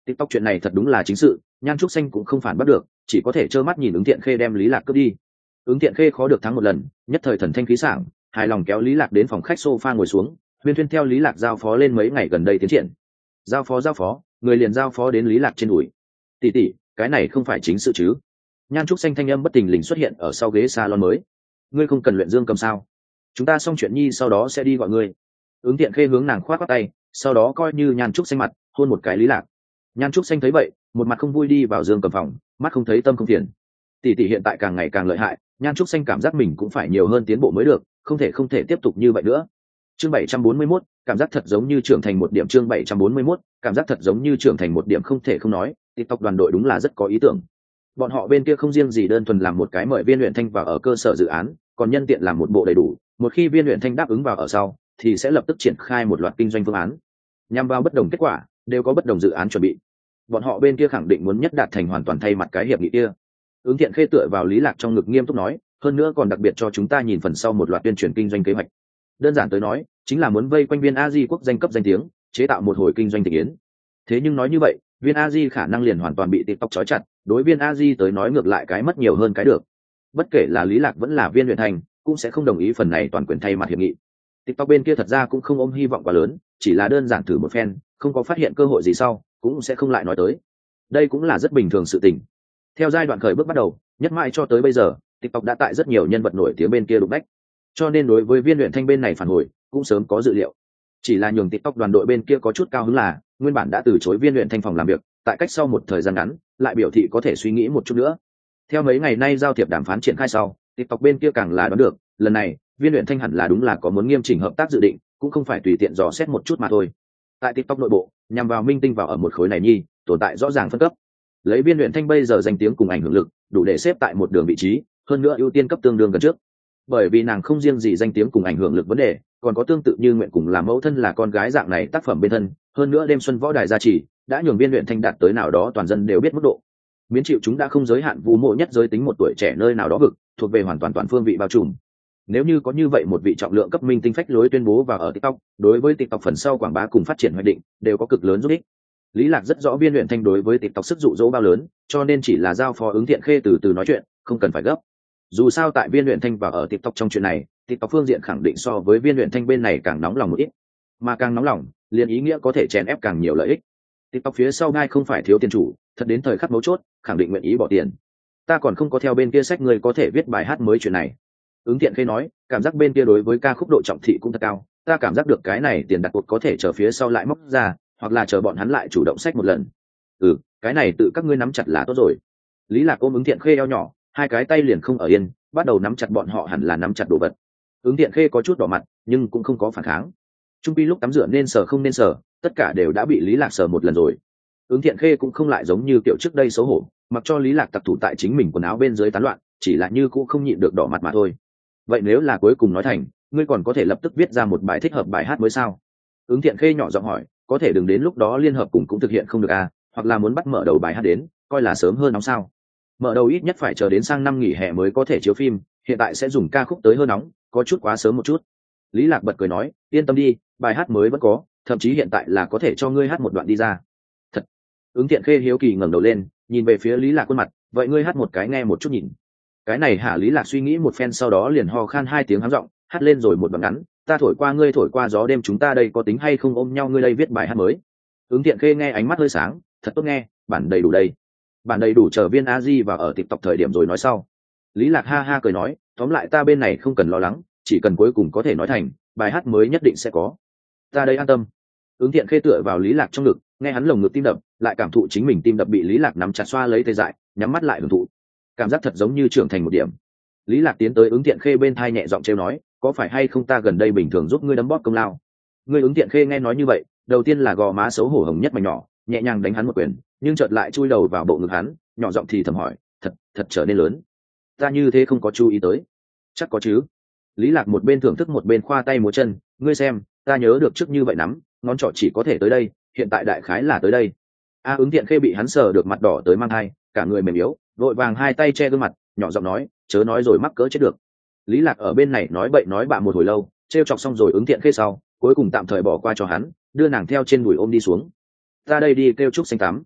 TikTok chuyện này thật đúng là chính sự, Nhan Trúc Xanh cũng không phản bắt được, chỉ có thể trơ mắt nhìn ứng thiện khê đem Lý Lạc cướp đi. Ứng thiện khê khó được thắng một lần, nhất thời thần thanh khí sảng, hài lòng kéo Lý Lạc đến phòng khách sofa ngồi xuống, huyên thuyên theo Lý Lạc giao phó lên mấy ngày gần đây tiến triển. Giao phó giao phó, người liền giao phó đến Lý Lạc trên đùi. Tỷ tỷ, cái này không phải chính sự chứ? Nhan Trúc Xanh thanh âm bất tình lình xuất hiện ở sau ghế salon mới. Ngươi không cần luyện dương cầm sao? Chúng ta xong chuyện nhi sau đó sẽ đi gọi ngươi. Ứng thiện khê hướng nàng khoát khoát tay, sau đó coi như Nhan Trúc Xanh mặt, hôn một cái Lý Lạc. Nhan Trúc Xanh thấy vậy, một mặt không vui đi vào dương cầm phòng, mắt không thấy tâm không phiền. Tỷ tỷ hiện tại càng ngày càng lợi hại, Nhan Trúc Xanh cảm giác mình cũng phải nhiều hơn tiến bộ mới được, không thể không thể tiếp tục như vậy nữa. Chương bảy trăm bốn mươi mốt, cảm giác thật giống như trưởng thành một điểm. Chương bảy trăm bốn mươi mốt, cảm giác thật giống như trưởng thành một điểm. Không thể không nói, TikTok đoàn đội đúng là rất có ý tưởng. Bọn họ bên kia không riêng gì đơn thuần làm một cái mời Viên Luyện Thanh vào ở cơ sở dự án, còn nhân tiện làm một bộ đầy đủ, một khi Viên Luyện Thanh đáp ứng vào ở sau, thì sẽ lập tức triển khai một loạt kinh doanh phương án. Nhằm vào bất đồng kết quả, đều có bất đồng dự án chuẩn bị. Bọn họ bên kia khẳng định muốn nhất đạt thành hoàn toàn thay mặt cái hiệp nghị kia. Ứng thiện khê tựa vào Lý Lạc trong ngực nghiêm túc nói, hơn nữa còn đặc biệt cho chúng ta nhìn phần sau một loạt tuyên truyền kinh doanh kế hoạch. Đơn giản tới nói, chính là muốn vây quanh Viên A Di quốc danh cấp danh tiếng, chế tạo một hồi kinh doanh tình yến. Thế nhưng nói như vậy, Viên A Di khả năng liền hoàn toàn bị TikTok trói chặt, đối Viên A Di tới nói ngược lại cái mất nhiều hơn cái được. Bất kể là Lý Lạc vẫn là Viên Luyện Thành, cũng sẽ không đồng ý phần này toàn quyền thay mặt hiệp nghị. TikTok bên kia thật ra cũng không ôm hy vọng quá lớn, chỉ là đơn giản thử một phen, không có phát hiện cơ hội gì sau, cũng sẽ không lại nói tới. Đây cũng là rất bình thường sự tình. Theo giai đoạn khởi bước bắt đầu, nhất mãi cho tới bây giờ, TikTok đã tại rất nhiều nhân vật nổi tiếng bên kia đụng đách. Cho nên đối với Viên Luyện Thanh bên này phản hồi, cũng sớm có dự liệu. Chỉ là nhường TikTok đoàn đội bên kia có chút cao hứng là, nguyên bản đã từ chối Viên Luyện Thanh phòng làm việc, tại cách sau một thời gian ngắn, lại biểu thị có thể suy nghĩ một chút nữa. Theo mấy ngày nay giao thiệp đàm phán triển khai sau, TikTok bên kia càng là đoán được, lần này, Viên Luyện Thanh hẳn là đúng là có muốn nghiêm chỉnh hợp tác dự định, cũng không phải tùy tiện dò xét một chút mà thôi. Tại TikTok nội bộ, nhằm vào minh tinh vào ở một khối này nhi, tồn tại rõ ràng phân cấp. Lấy Viên Luyện Thanh bây giờ danh tiếng cùng ảnh hưởng lực, đủ để xếp tại một đường vị trí, hơn nữa ưu tiên cấp tương đương gần trước. Bởi vì nàng không riêng gì danh tiếng cùng ảnh hưởng lực vấn đề, còn có tương tự như nguyện cùng làm mẫu thân là con gái dạng này tác phẩm bên thân, hơn nữa đêm xuân võ đài gia trì, đã nhường Viên Luyện Thanh đạt tới nào đó toàn dân đều biết mức độ. Miễn chịu chúng đã không giới hạn vu mộ nhất giới tính một tuổi trẻ nơi nào đó vực, thuộc về hoàn toàn toàn phương vị bao trùm. Nếu như có như vậy một vị trọng lượng cấp minh tinh phách lối tuyên bố vào ở TikTok, đối với TikTok phần sau quảng bá cùng phát triển hoạch định đều có cực lớn giúp ích. Lý Lạc rất rõ Viên Luyện Thanh đối với TikTok sức dụ dỗ bao lớn, cho nên chỉ là giao phó ứng thiện khê từ từ nói chuyện, không cần phải gấp. Dù sao tại Viên Luyện Thanh vào ở TikTok trong chuyện này, TikTok phương diện khẳng định so với Viên Luyện Thanh bên này càng nóng lòng một ít, mà càng nóng lòng, liền ý nghĩa có thể chèn ép càng nhiều lợi ích. TikTok phía sau ngay không phải thiếu tiền chủ, thật đến thời khắc mấu chốt, khẳng định nguyện ý bỏ tiền. Ta còn không có theo bên kia sách người có thể viết bài hát mới chuyện này. Ứng thiện khê nói, cảm giác bên kia đối với ca khúc độ trọng thị cũng thật cao, ta cảm giác được cái này tiền đặt cuộc có thể chờ phía sau lại móc ra, hoặc là chờ bọn hắn lại chủ động sách một lần. Ừ, cái này tự các ngươi nắm chặt là tốt rồi. Lý Lạc ôm ứng thiện khê eo nhỏ, hai cái tay liền không ở yên, bắt đầu nắm chặt bọn họ hẳn là nắm chặt đồ vật. Ứng thiện khê có chút đỏ mặt, nhưng cũng không có phản kháng. Trung pi lúc tắm rửa nên sờ không nên sờ, tất cả đều đã bị Lý Lạc sờ một lần rồi. Ứng thiện khê cũng không lại giống như kiểu trước đây xấu hổ, mặc cho Lý Lạc tặc thủ tại chính mình quần áo bên dưới tán loạn, chỉ là như cũng không nhịn được đỏ mặt mà thôi. Vậy nếu là cuối cùng nói thành, ngươi còn có thể lập tức viết ra một bài thích hợp bài hát mới sao? Ứng thiện khê nhỏ giọng hỏi, có thể đừng đến lúc đó liên hợp cùng cũng thực hiện không được à, hoặc là muốn bắt mở đầu bài hát đến, coi là sớm hơn nóng sao? Mở đầu ít nhất phải chờ đến sang năm nghỉ hè mới có thể chiếu phim, hiện tại sẽ dùng ca khúc tới hơn nóng, có chút quá sớm một chút. Lý Lạc bật cười nói, yên tâm đi, bài hát mới vẫn có, thậm chí hiện tại là có thể cho ngươi hát một đoạn đi ra. Thật? Ứng thiện khê hiếu kỳ ngẩng đầu lên, nhìn về phía Lý Lạc khuôn mặt, vậy ngươi hát một cái nghe một chút nhìn. Cái này hả? Lý Lạc suy nghĩ một phen sau đó liền ho khan hai tiếng hắng giọng, hát lên rồi một đoạn ngắn, ta thổi qua ngươi thổi qua gió đêm chúng ta đây có tính hay không ôm nhau ngươi đây viết bài hát mới. Ứng thiện khê nghe ánh mắt hơi sáng, thật tốt nghe, bản đầy đủ đây. Bản đầy đủ chờ Viên A Di vào ở TikTok thời điểm rồi nói sau. Lý Lạc ha ha cười nói, tóm lại ta bên này không cần lo lắng, chỉ cần cuối cùng có thể nói thành, bài hát mới nhất định sẽ có. Ta đây an tâm. Ứng thiện khê tựa vào Lý Lạc trong ngực, nghe hắn lồng ngực tim đập, lại cảm thụ chính mình tim đập bị Lý Lạc nắm chặt xoa lấy tê dại, nhắm mắt lại hưởng thụ. Cảm giác thật giống như trưởng thành một điểm. Lý Lạc tiến tới ứng thiện khê bên thai nhẹ giọng trêu nói, có phải hay không ta gần đây bình thường giúp ngươi đấm bóp công lao? Ngươi ứng thiện khê nghe nói như vậy, đầu tiên là gò má xấu hổ hồng nhất mảnh nhỏ, nhẹ nhàng đánh hắn một quyền, nhưng chợt lại chui đầu vào bộ ngực hắn, nhỏ giọng thì thầm hỏi, thật thật trở nên lớn. Ta như thế không có chú ý tới. Chắc có chứ. Lý Lạc một bên thưởng thức một bên khoa tay múa chân, ngươi xem, ta nhớ được trước như vậy nắm, ngón trỏ chỉ có thể tới đây, hiện tại đại khái là tới đây. A ứng thiện khê bị hắn sờ được mặt đỏ tới mang hai, cả người mềm yếu, vội vàng hai tay che gương mặt, nhỏ giọng nói, chớ nói rồi mắc cỡ chết được. Lý Lạc ở bên này nói bậy nói bạ một hồi lâu, trêu chọc xong rồi ứng thiện khê sau, cuối cùng tạm thời bỏ qua cho hắn, đưa nàng theo trên đùi ôm đi xuống. Ta đây đi kêu Trúc Xanh tắm,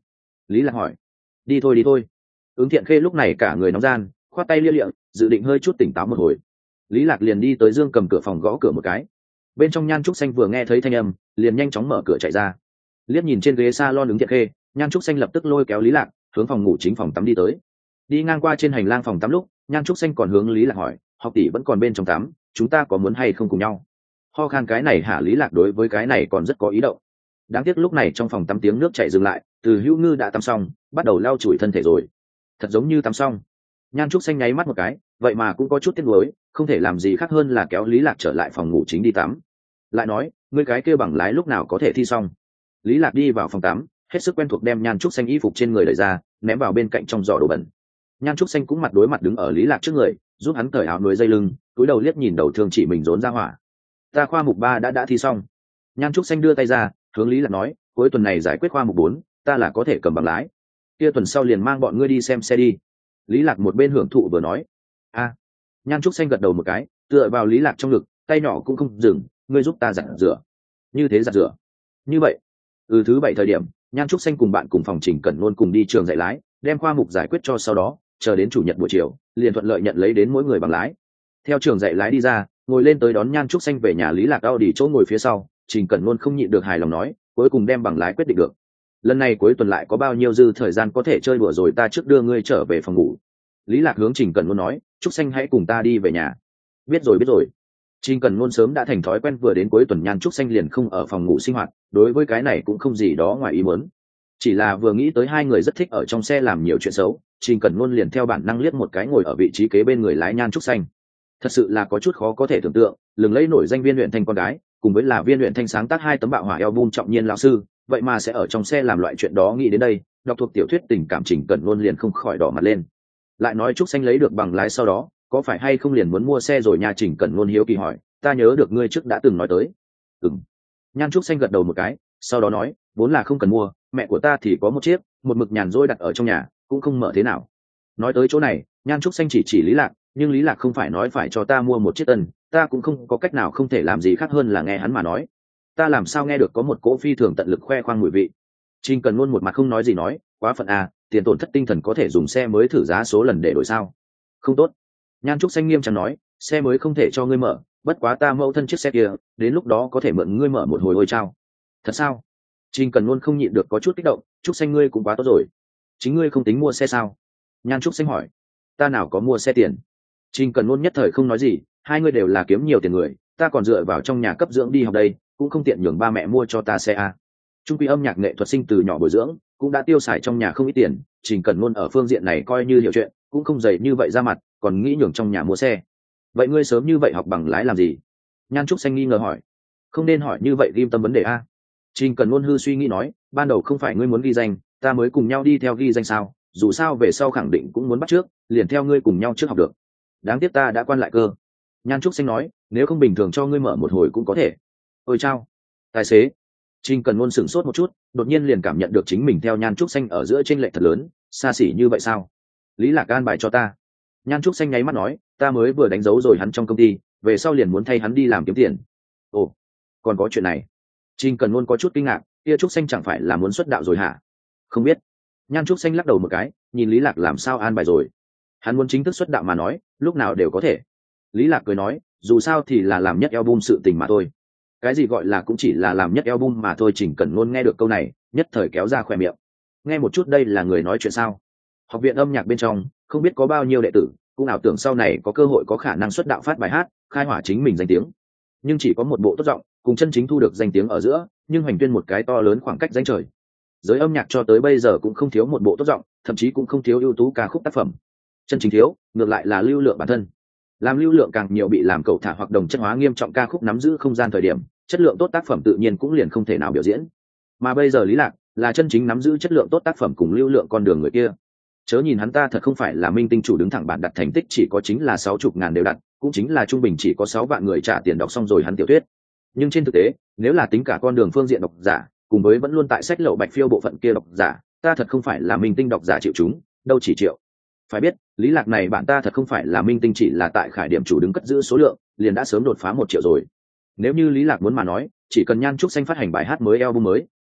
Lý Lạc hỏi. Đi thôi đi thôi. Ứng Thiện Khê lúc này cả người nóng gian, khoát tay lia lịa, dự định hơi chút tỉnh táo một hồi. Lý Lạc liền đi tới Dương Cầm cửa phòng gõ cửa một cái. Bên trong Nhan Trúc Xanh vừa nghe thấy thanh âm, liền nhanh chóng mở cửa chạy ra. Liếc nhìn trên ghế salon Ứng Thiện Khê, Nhan Trúc Xanh lập tức lôi kéo Lý Lạc hướng phòng ngủ chính phòng tắm đi tới. Đi ngang qua trên hành lang phòng tắm lúc, Nhan Trúc Xanh còn hướng Lý Lạc hỏi, học tỷ vẫn còn bên trong tắm, chúng ta có muốn hay không cùng nhau? Ho khan cái này hả? Lý Lạc đối với cái này còn rất có ý động. Đáng tiếc lúc này trong phòng tắm tiếng nước chảy dừng lại, Từ Hữu Ngư đã tắm xong, bắt đầu lau chùi thân thể rồi. Thật giống như tắm xong. Nhan Trúc Xanh nháy mắt một cái, vậy mà cũng có chút tiếc nuối, không thể làm gì khác hơn là kéo Lý Lạc trở lại phòng ngủ chính đi tắm. Lại nói, ngươi cái kia bằng lái lúc nào có thể thi xong? Lý Lạc đi vào phòng tắm, hết sức quen thuộc đem Nhan Trúc Xanh y phục trên người đẩy ra, ném vào bên cạnh trong giỏ đồ bẩn. Nhan Trúc Xanh cũng mặt đối mặt đứng ở Lý Lạc trước người, giúp hắn cởi áo núi dây lưng, cúi đầu liếc nhìn đầu thương chỉ mình rốn ra hỏa. Ta khoa mục ba đã đã thi xong. Nhan Trúc Xanh đưa tay ra, hướng Lý Lạc nói, cuối tuần này giải quyết khoa mục bốn, ta là có thể cầm bằng lái. Kia tuần sau liền mang bọn ngươi đi xem xe đi. Lý Lạc một bên hưởng thụ vừa nói. A. À. Nhan Trúc Xanh gật đầu một cái, tựa vào Lý Lạc trong ngực, tay nhỏ cũng không dừng, ngươi giúp ta giặt rửa. Như thế giặt rửa. Như vậy. Ừ, thứ bảy thời điểm, Nhan Trúc Xanh cùng bạn cùng phòng Trình Cẩn luôn cùng đi trường dạy lái, đem khoa mục giải quyết cho sau đó, chờ đến chủ nhật buổi chiều, liền thuận lợi nhận lấy đến mỗi người bằng lái. Theo trường dạy lái đi ra, ngồi lên tới đón Nhan Trúc Xanh về nhà Lý Lạc Audi chỗ ngồi phía sau, Trình Cẩn luôn không nhịn được hài lòng nói, cuối cùng đem bằng lái quyết định được. Lần này cuối tuần lại có bao nhiêu dư thời gian có thể chơi đùa rồi, ta trước đưa ngươi trở về phòng ngủ. Lý Lạc hướng Trình Cẩn luôn nói, Trúc Xanh hãy cùng ta đi về nhà. Biết rồi biết rồi. Trình Cẩn luôn sớm đã thành thói quen vừa đến cuối tuần Nhan Trúc Xanh liền không ở phòng ngủ sinh hoạt, đối với cái này cũng không gì đó ngoài ý muốn. Chỉ là vừa nghĩ tới hai người rất thích ở trong xe làm nhiều chuyện xấu, Trình Cẩn luôn liền theo bản năng liếc một cái ngồi ở vị trí kế bên người lái Nhan Trúc Xanh. Thật sự là có chút khó có thể tưởng tượng, lừng lẫy nổi danh Viên Luyện Thanh con gái, cùng với là Viên Luyện Thanh sáng tác hai tấm bạo hỏa album trọng nhiên lão sư, vậy mà sẽ ở trong xe làm loại chuyện đó. Nghĩ đến đây, đọc thuộc tiểu thuyết tình cảm Trình Cẩn luôn liền không khỏi đỏ mặt lên. Lại nói Trúc Xanh lấy được bằng lái sau đó, có phải hay không liền muốn mua xe rồi nha? Trình Cẩn luôn hiếu kỳ hỏi, ta nhớ được ngươi trước đã từng nói tới. Ừm. Nhan Trúc Xanh gật đầu một cái, sau đó nói, vốn là không cần mua, mẹ của ta thì có một chiếc, một mực nhàn rỗi đặt ở trong nhà, cũng không mở thế nào. Nói tới chỗ này, Nhan Trúc Xanh chỉ chỉ Lý Lạc, nhưng Lý Lạc không phải nói phải cho ta mua một chiếc tân, ta cũng không có cách nào không thể làm gì khác hơn là nghe hắn mà nói. Ta làm sao nghe được có một cỗ phi thường tận lực khoe khoang mùi vị. Trình Cần luôn một mặt không nói gì nói, quá phận à, tiền tổn thất tinh thần có thể dùng xe mới thử giá số lần để đổi sao? Không tốt. Nhan Trúc Xanh nghiêm trang nói, xe mới không thể cho ngươi mở, bất quá ta mẫu thân chiếc xe kia, đến lúc đó có thể mượn ngươi mở một hồi ôi trao. Thật sao? Trình Cần luôn không nhịn được có chút kích động, Trúc Xanh ngươi cũng quá tốt rồi. Chính ngươi không tính mua xe sao? Nhan Trúc Xanh hỏi. Ta nào có mua xe tiền? Trình Cần luôn nhất thời không nói gì, hai người đều là kiếm nhiều tiền người, ta còn dựa vào trong nhà cấp dưỡng đi học đây, cũng không tiện nhường ba mẹ mua cho ta xe a. Trung quy âm nhạc nghệ thuật sinh từ nhỏ bồi dưỡng, cũng đã tiêu xài trong nhà không ít tiền, Trình Cần luôn ở phương diện này coi như hiểu chuyện, cũng không dày như vậy ra mặt, còn nghĩ nhường trong nhà mua xe. Vậy ngươi sớm như vậy học bằng lái làm gì? Nhan Trúc Xanh nghi ngờ hỏi. Không nên hỏi như vậy, ghim tâm vấn đề a. Trình Cần luôn hư suy nghĩ nói, ban đầu không phải ngươi muốn ghi danh, ta mới cùng nhau đi theo ghi danh sao? Dù sao về sau khẳng định cũng muốn bắt trước, liền theo ngươi cùng nhau trước học được. Đáng tiếc ta đã quan lại cơ. Nhan Trúc Xanh nói, nếu không bình thường cho ngươi mở một hồi cũng có thể. Ôi chao. Tài xế. Trình Cần luôn sửng sốt một chút, đột nhiên liền cảm nhận được chính mình theo Nhan Trúc Xanh ở giữa chênh lệch thật lớn, xa xỉ như vậy sao? Lý Lạc an bài cho ta. Nhan Trúc Xanh nháy mắt nói, ta mới vừa đánh dấu rồi hắn trong công ty, về sau liền muốn thay hắn đi làm kiếm tiền. Ồ, còn có chuyện này. Trình Cần luôn có chút kinh ngạc, kia Trúc Xanh chẳng phải là muốn xuất đạo rồi hả? Không biết. Nhan Trúc Xanh lắc đầu một cái, nhìn Lý Lạc làm sao an bài rồi. Hắn muốn chính thức xuất đạo mà nói, lúc nào đều có thể. Lý Lạc cười nói, dù sao thì là làm nhất album sự tình mà thôi. Cái gì gọi là cũng chỉ là làm nhất album mà thôi. Trình Cẩn luôn nghe được câu này, nhất thời kéo ra khóe miệng. Nghe một chút, đây là người nói chuyện sao? Học viện âm nhạc bên trong, không biết có bao nhiêu đệ tử, cũng ảo tưởng sau này có cơ hội có khả năng xuất đạo phát bài hát, khai hỏa chính mình danh tiếng. Nhưng chỉ có một bộ tốt giọng, cùng chân chính thu được danh tiếng ở giữa, nhưng hoành tuyên một cái to lớn khoảng cách danh trời. Giới âm nhạc cho tới bây giờ cũng không thiếu một bộ tốt giọng, thậm chí cũng không thiếu ưu tú ca khúc tác phẩm. Chân chính thiếu, ngược lại là lưu lượng bản thân. Làm lưu lượng càng nhiều bị làm cầu thả hoặc đồng chất hóa nghiêm trọng ca khúc nắm giữ không gian thời điểm, chất lượng tốt tác phẩm tự nhiên cũng liền không thể nào biểu diễn. Mà bây giờ Lý Lạc là chân chính nắm giữ chất lượng tốt tác phẩm cùng lưu lượng con đường người kia. Chớ nhìn hắn ta thật không phải là minh tinh chủ đứng thẳng bản đặt thành tích chỉ có chính là sáu chục ngàn đều đặt, cũng chính là trung bình chỉ có sáu vạn người trả tiền đọc xong rồi hắn tiểu thuyết. Nhưng trên thực tế, nếu là tính cả con đường phương diện độc giả, cùng với vẫn luôn tại sách lậu bạch phiêu bộ phận kia độc giả, ta thật không phải là minh tinh độc giả chịu chúng, đâu chỉ triệu. Phải biết, Lý Lạc này bạn ta thật không phải là minh tinh chỉ là tại khải điểm chủ đứng cất giữ số lượng, liền đã sớm đột phá một triệu rồi. Nếu như Lý Lạc muốn mà nói, chỉ cần Nhan Trúc Xanh phát hành bài hát mới album mới,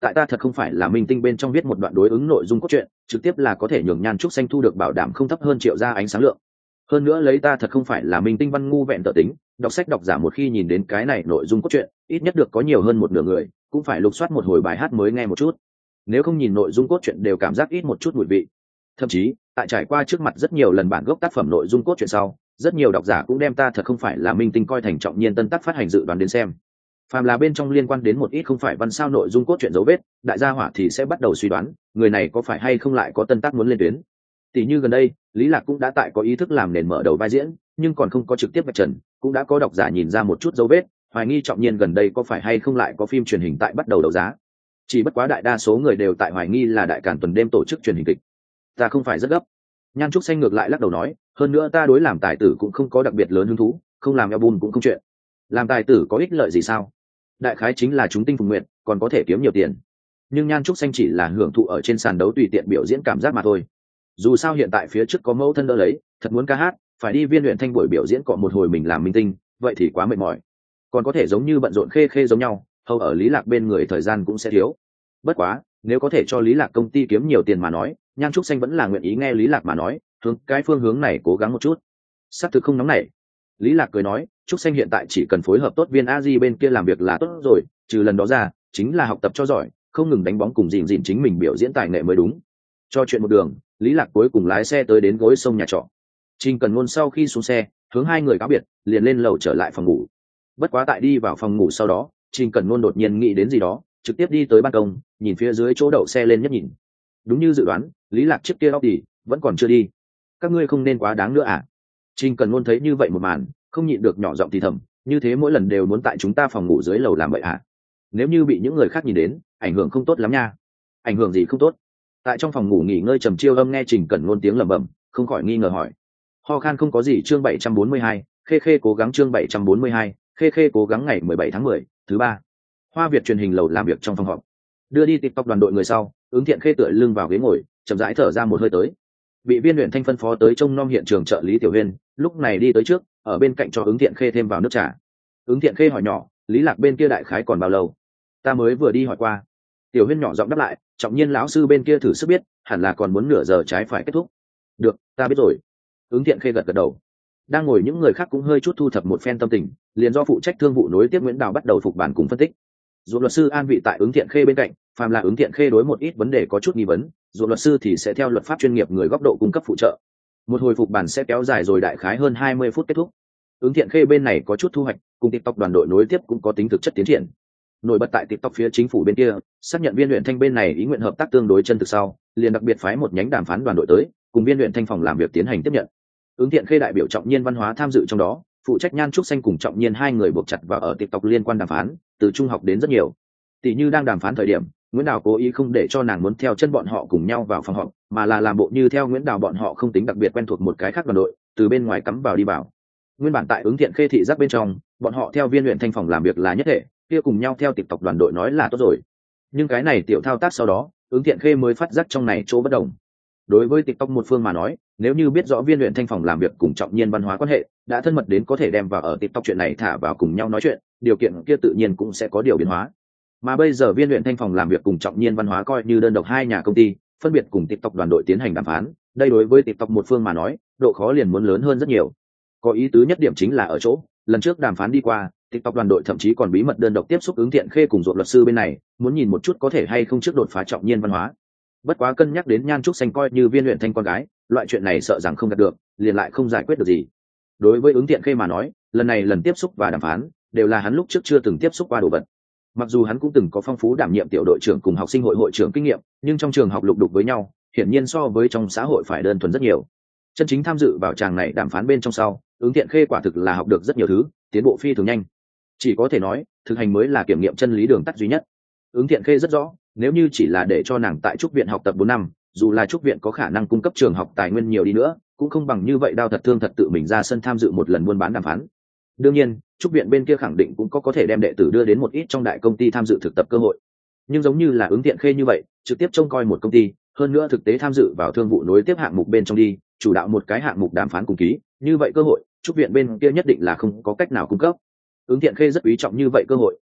tại ta thật không phải là minh tinh bên trong viết một đoạn đối ứng nội dung cốt truyện, trực tiếp là có thể nhường Nhan Trúc Xanh thu được bảo đảm không thấp hơn triệu ra ánh sáng lượng. Hơn nữa lấy ta thật không phải là minh tinh văn ngu vẹn tờ tính, đọc sách độc giả một khi nhìn đến cái này nội dung cốt truyện, ít nhất được có nhiều hơn một nửa người cũng phải lục soát một hồi bài hát mới nghe một chút. Nếu không nhìn nội dung cốt truyện đều cảm giác ít một chút mùi vị. Thậm chí, tại trải qua trước mặt rất nhiều lần bản gốc tác phẩm nội dung cốt truyện sau, rất nhiều độc giả cũng đem ta thật không phải là minh tinh coi thành trọng nhiên tân tác phát hành dự đoán đến xem. Phàm là bên trong liên quan đến một ít không phải văn sao nội dung cốt truyện dấu vết, đại gia hỏa thì sẽ bắt đầu suy đoán, người này có phải hay không lại có tân tác muốn lên tuyến. Tỷ như gần đây, Lý Lạc cũng đã tại có ý thức làm nền mở đầu vai diễn, nhưng còn không có trực tiếp vạch trần, cũng đã có độc giả nhìn ra một chút dấu vết, hoài nghi trọng nhiên gần đây có phải hay không lại có phim truyền hình tại bắt đầu đấu giá. Chỉ bất quá đại đa số người đều tại hoài nghi là đại càn tuần đêm tổ chức truyền hình kịch. Ta không phải rất gấp. Nhan Trúc Xanh ngược lại lắc đầu nói, hơn nữa ta đối làm tài tử cũng không có đặc biệt lớn hứng thú, không làm album cũng không chuyện. Làm tài tử có ích lợi gì sao? Đại khái chính là chúng tinh phùng nguyện, còn có thể kiếm nhiều tiền. Nhưng Nhan Trúc Xanh chỉ là hưởng thụ ở trên sàn đấu tùy tiện biểu diễn cảm giác mà thôi. Dù sao hiện tại phía trước có mẫu thân đỡ lấy, thật muốn ca hát, phải đi viên luyện thanh buổi biểu diễn cọ một hồi mình làm minh tinh, vậy thì quá mệt mỏi. Còn có thể giống như bận rộn khê khê giống nhau, hầu ở Lý Lạc bên người thời gian cũng sẽ thiếu. Bất quá, nếu có thể cho Lý Lạc công ty kiếm nhiều tiền mà nói, Nhan Trúc Xanh vẫn là nguyện ý nghe Lý Lạc mà nói, hướng cái phương hướng này cố gắng một chút. Sắp thực không nóng nảy. Lý Lạc cười nói, Trúc Xanh hiện tại chỉ cần phối hợp tốt viên a di bên kia làm việc là tốt rồi, trừ lần đó ra, chính là học tập cho giỏi, không ngừng đánh bóng cùng gìn gìn chính mình biểu diễn tài nghệ mới đúng. Cho chuyện một đường, Lý Lạc cuối cùng lái xe tới đến gối sông nhà trọ. Trình Cần Ngôn sau khi xuống xe, hướng hai người cáo biệt, liền lên lầu trở lại phòng ngủ. Bất quá tại đi vào phòng ngủ sau đó, Trình Cần Ngôn đột nhiên nghĩ đến gì đó, trực tiếp đi tới ban công, nhìn phía dưới chỗ đậu xe lên nhất nhìn. Đúng như dự đoán, Lý Lạc chiếc kia Audi vẫn còn chưa đi. Các ngươi không nên quá đáng nữa à? Trình Cần Ngôn thấy như vậy một màn, không nhịn được nhỏ giọng thì thầm, như thế mỗi lần đều muốn tại chúng ta phòng ngủ dưới lầu làm vậy à? Nếu như bị những người khác nhìn đến, ảnh hưởng không tốt lắm nha. Ảnh hưởng gì không tốt? Tại trong phòng ngủ nghỉ ngơi trầm chiêu âm nghe Trình Cẩn Ngôn tiếng lẩm bẩm, không khỏi nghi ngờ hỏi. Ho khan không có gì. Chương bảy trăm bốn mươi hai, khê khê cố gắng. Chương bảy trăm bốn mươi hai, khê khê cố gắng. Ngày mười bảy tháng mười, thứ ba. Hoa Việt truyền hình lầu làm việc trong phòng họp. Đưa đi TikTok đoàn đội người sau, Ứng Thiện Khê tựa lưng vào ghế ngồi, chậm rãi thở ra một hơi tới. Bị Viên Luyện Thanh phân phó tới trông nom hiện trường trợ lý Tiểu Huyên, lúc này đi tới trước, ở bên cạnh cho Ứng Thiện Khê thêm vào nước trà. Ứng Thiện Khê hỏi nhỏ, Lý Lạc bên kia đại khái còn bao lâu? Ta mới vừa đi hỏi qua. Tiểu Huyên nhỏ giọng đáp lại, trọng nhiên lão sư bên kia thử sức biết, hẳn là còn muốn nửa giờ trái phải kết thúc. Được, ta biết rồi. Ứng Thiện Khê gật gật đầu. Đang ngồi những người khác cũng hơi chút thu thập một phen tâm tình, liền do phụ trách thương vụ nối tiếp Nguyễn Đào bắt đầu phục bản cùng phân tích. Dù luật sư an vị tại Ứng Thiện Khê bên cạnh, phàm là Ứng Thiện Khê đối một ít vấn đề có chút nghi vấn, dù luật sư thì sẽ theo luật pháp chuyên nghiệp người góc độ cung cấp phụ trợ. Một hồi phục bản sẽ kéo dài rồi đại khái hơn hai mươi phút kết thúc. Ứng Thiện Khê bên này có chút thu hoạch, cùng TikTok đoàn đội nối tiếp cũng có tính thực chất tiến triển. Nổi bật tại TikTok phía chính phủ bên kia, xác nhận Viên Luyện Thanh bên này ý nguyện hợp tác tương đối chân thực sau, liền đặc biệt phái một nhánh đàm phán đoàn đội tới, cùng Viên Luyện Thanh phòng làm việc tiến hành tiếp nhận. Ứng Thiện Khê đại biểu Trọng Nhiên Văn Hóa tham dự trong đó, phụ trách Nhan Trúc Xanh cùng Trọng Nhiên hai người buộc chặt vào ở TikTok liên quan đàm phán, từ trung học đến rất nhiều. Tỷ như đang đàm phán thời điểm, Nguyễn Đào cố ý không để cho nàng muốn theo chân bọn họ cùng nhau vào phòng họp, mà là làm bộ như theo Nguyễn Đào bọn họ không tính đặc biệt quen thuộc một cái khác đoàn đội, từ bên ngoài cắm vào đi vào. Nguyên bản tại Ứng Thiện Khê thị giác bên trong, bọn họ theo Viên Luyện Thanh phòng làm việc là nhất thể, kia cùng nhau theo TikTok đoàn đội nói là tốt rồi. Nhưng cái này tiểu thao tác sau đó, Ứng Thiện Khê mới phát giác trong này chỗ bất đồng. Đối với TikTok một phương mà nói, nếu như biết rõ Viên Luyện Thanh phòng làm việc cùng Trọng Nhiên Văn Hóa quan hệ, đã thân mật đến có thể đem vào ở TikTok chuyện này thả vào cùng nhau nói chuyện, điều kiện kia tự nhiên cũng sẽ có điều biến hóa. Mà bây giờ Viên Luyện Thanh phòng làm việc cùng Trọng Nhiên Văn Hóa coi như đơn độc hai nhà công ty, phân biệt cùng TikTok đoàn đội tiến hành đàm phán, đây đối với TikTok một phương mà nói, độ khó liền muốn lớn hơn rất nhiều. Có ý tứ nhất điểm chính là ở chỗ, lần trước đàm phán đi qua, TikTok đoàn đội thậm chí còn bí mật đơn độc tiếp xúc Ứng Thiện Khê cùng ruột luật sư bên này, muốn nhìn một chút có thể hay không trước đột phá Trọng Nhiên Văn Hóa. Bất quá cân nhắc đến Nhan Trúc Xanh coi như Viên Luyện Thanh con gái, loại chuyện này sợ rằng không đạt được, liền lại không giải quyết được gì. Đối với Ứng Thiện Khê mà nói, lần này lần tiếp xúc và đàm phán đều là hắn lúc trước chưa từng tiếp xúc qua đồ vật. Mặc dù hắn cũng từng có phong phú đảm nhiệm tiểu đội trưởng cùng học sinh hội hội trưởng kinh nghiệm, nhưng trong trường học lục đục với nhau, hiển nhiên so với trong xã hội phải đơn thuần rất nhiều. Chân chính tham dự vào tràng này đàm phán bên trong sau, Ứng Thiện Khê quả thực là học được rất nhiều thứ, tiến bộ phi thường nhanh. Chỉ có thể nói, thực hành mới là kiểm nghiệm chân lý đường tắt duy nhất. Ứng Thiện Khê rất rõ, nếu như chỉ là để cho nàng tại trúc viện học tập bốn năm, dù là trúc viện có khả năng cung cấp trường học tài nguyên nhiều đi nữa, cũng không bằng như vậy đao thật thương thật tự mình ra sân tham dự một lần buôn bán đàm phán. Đương nhiên, trúc viện bên kia khẳng định cũng có có thể đem đệ tử đưa đến một ít trong đại công ty tham dự thực tập cơ hội. Nhưng giống như là Ứng Thiện Khê như vậy, trực tiếp trông coi một công ty, hơn nữa thực tế tham dự vào thương vụ nối tiếp hạng mục bên trong đi, chủ đạo một cái hạng mục đàm phán cùng ký, như vậy cơ hội, trúc viện bên kia nhất định là không có cách nào cung cấp. Ứng Thiện Khê rất quý trọng như vậy cơ hội,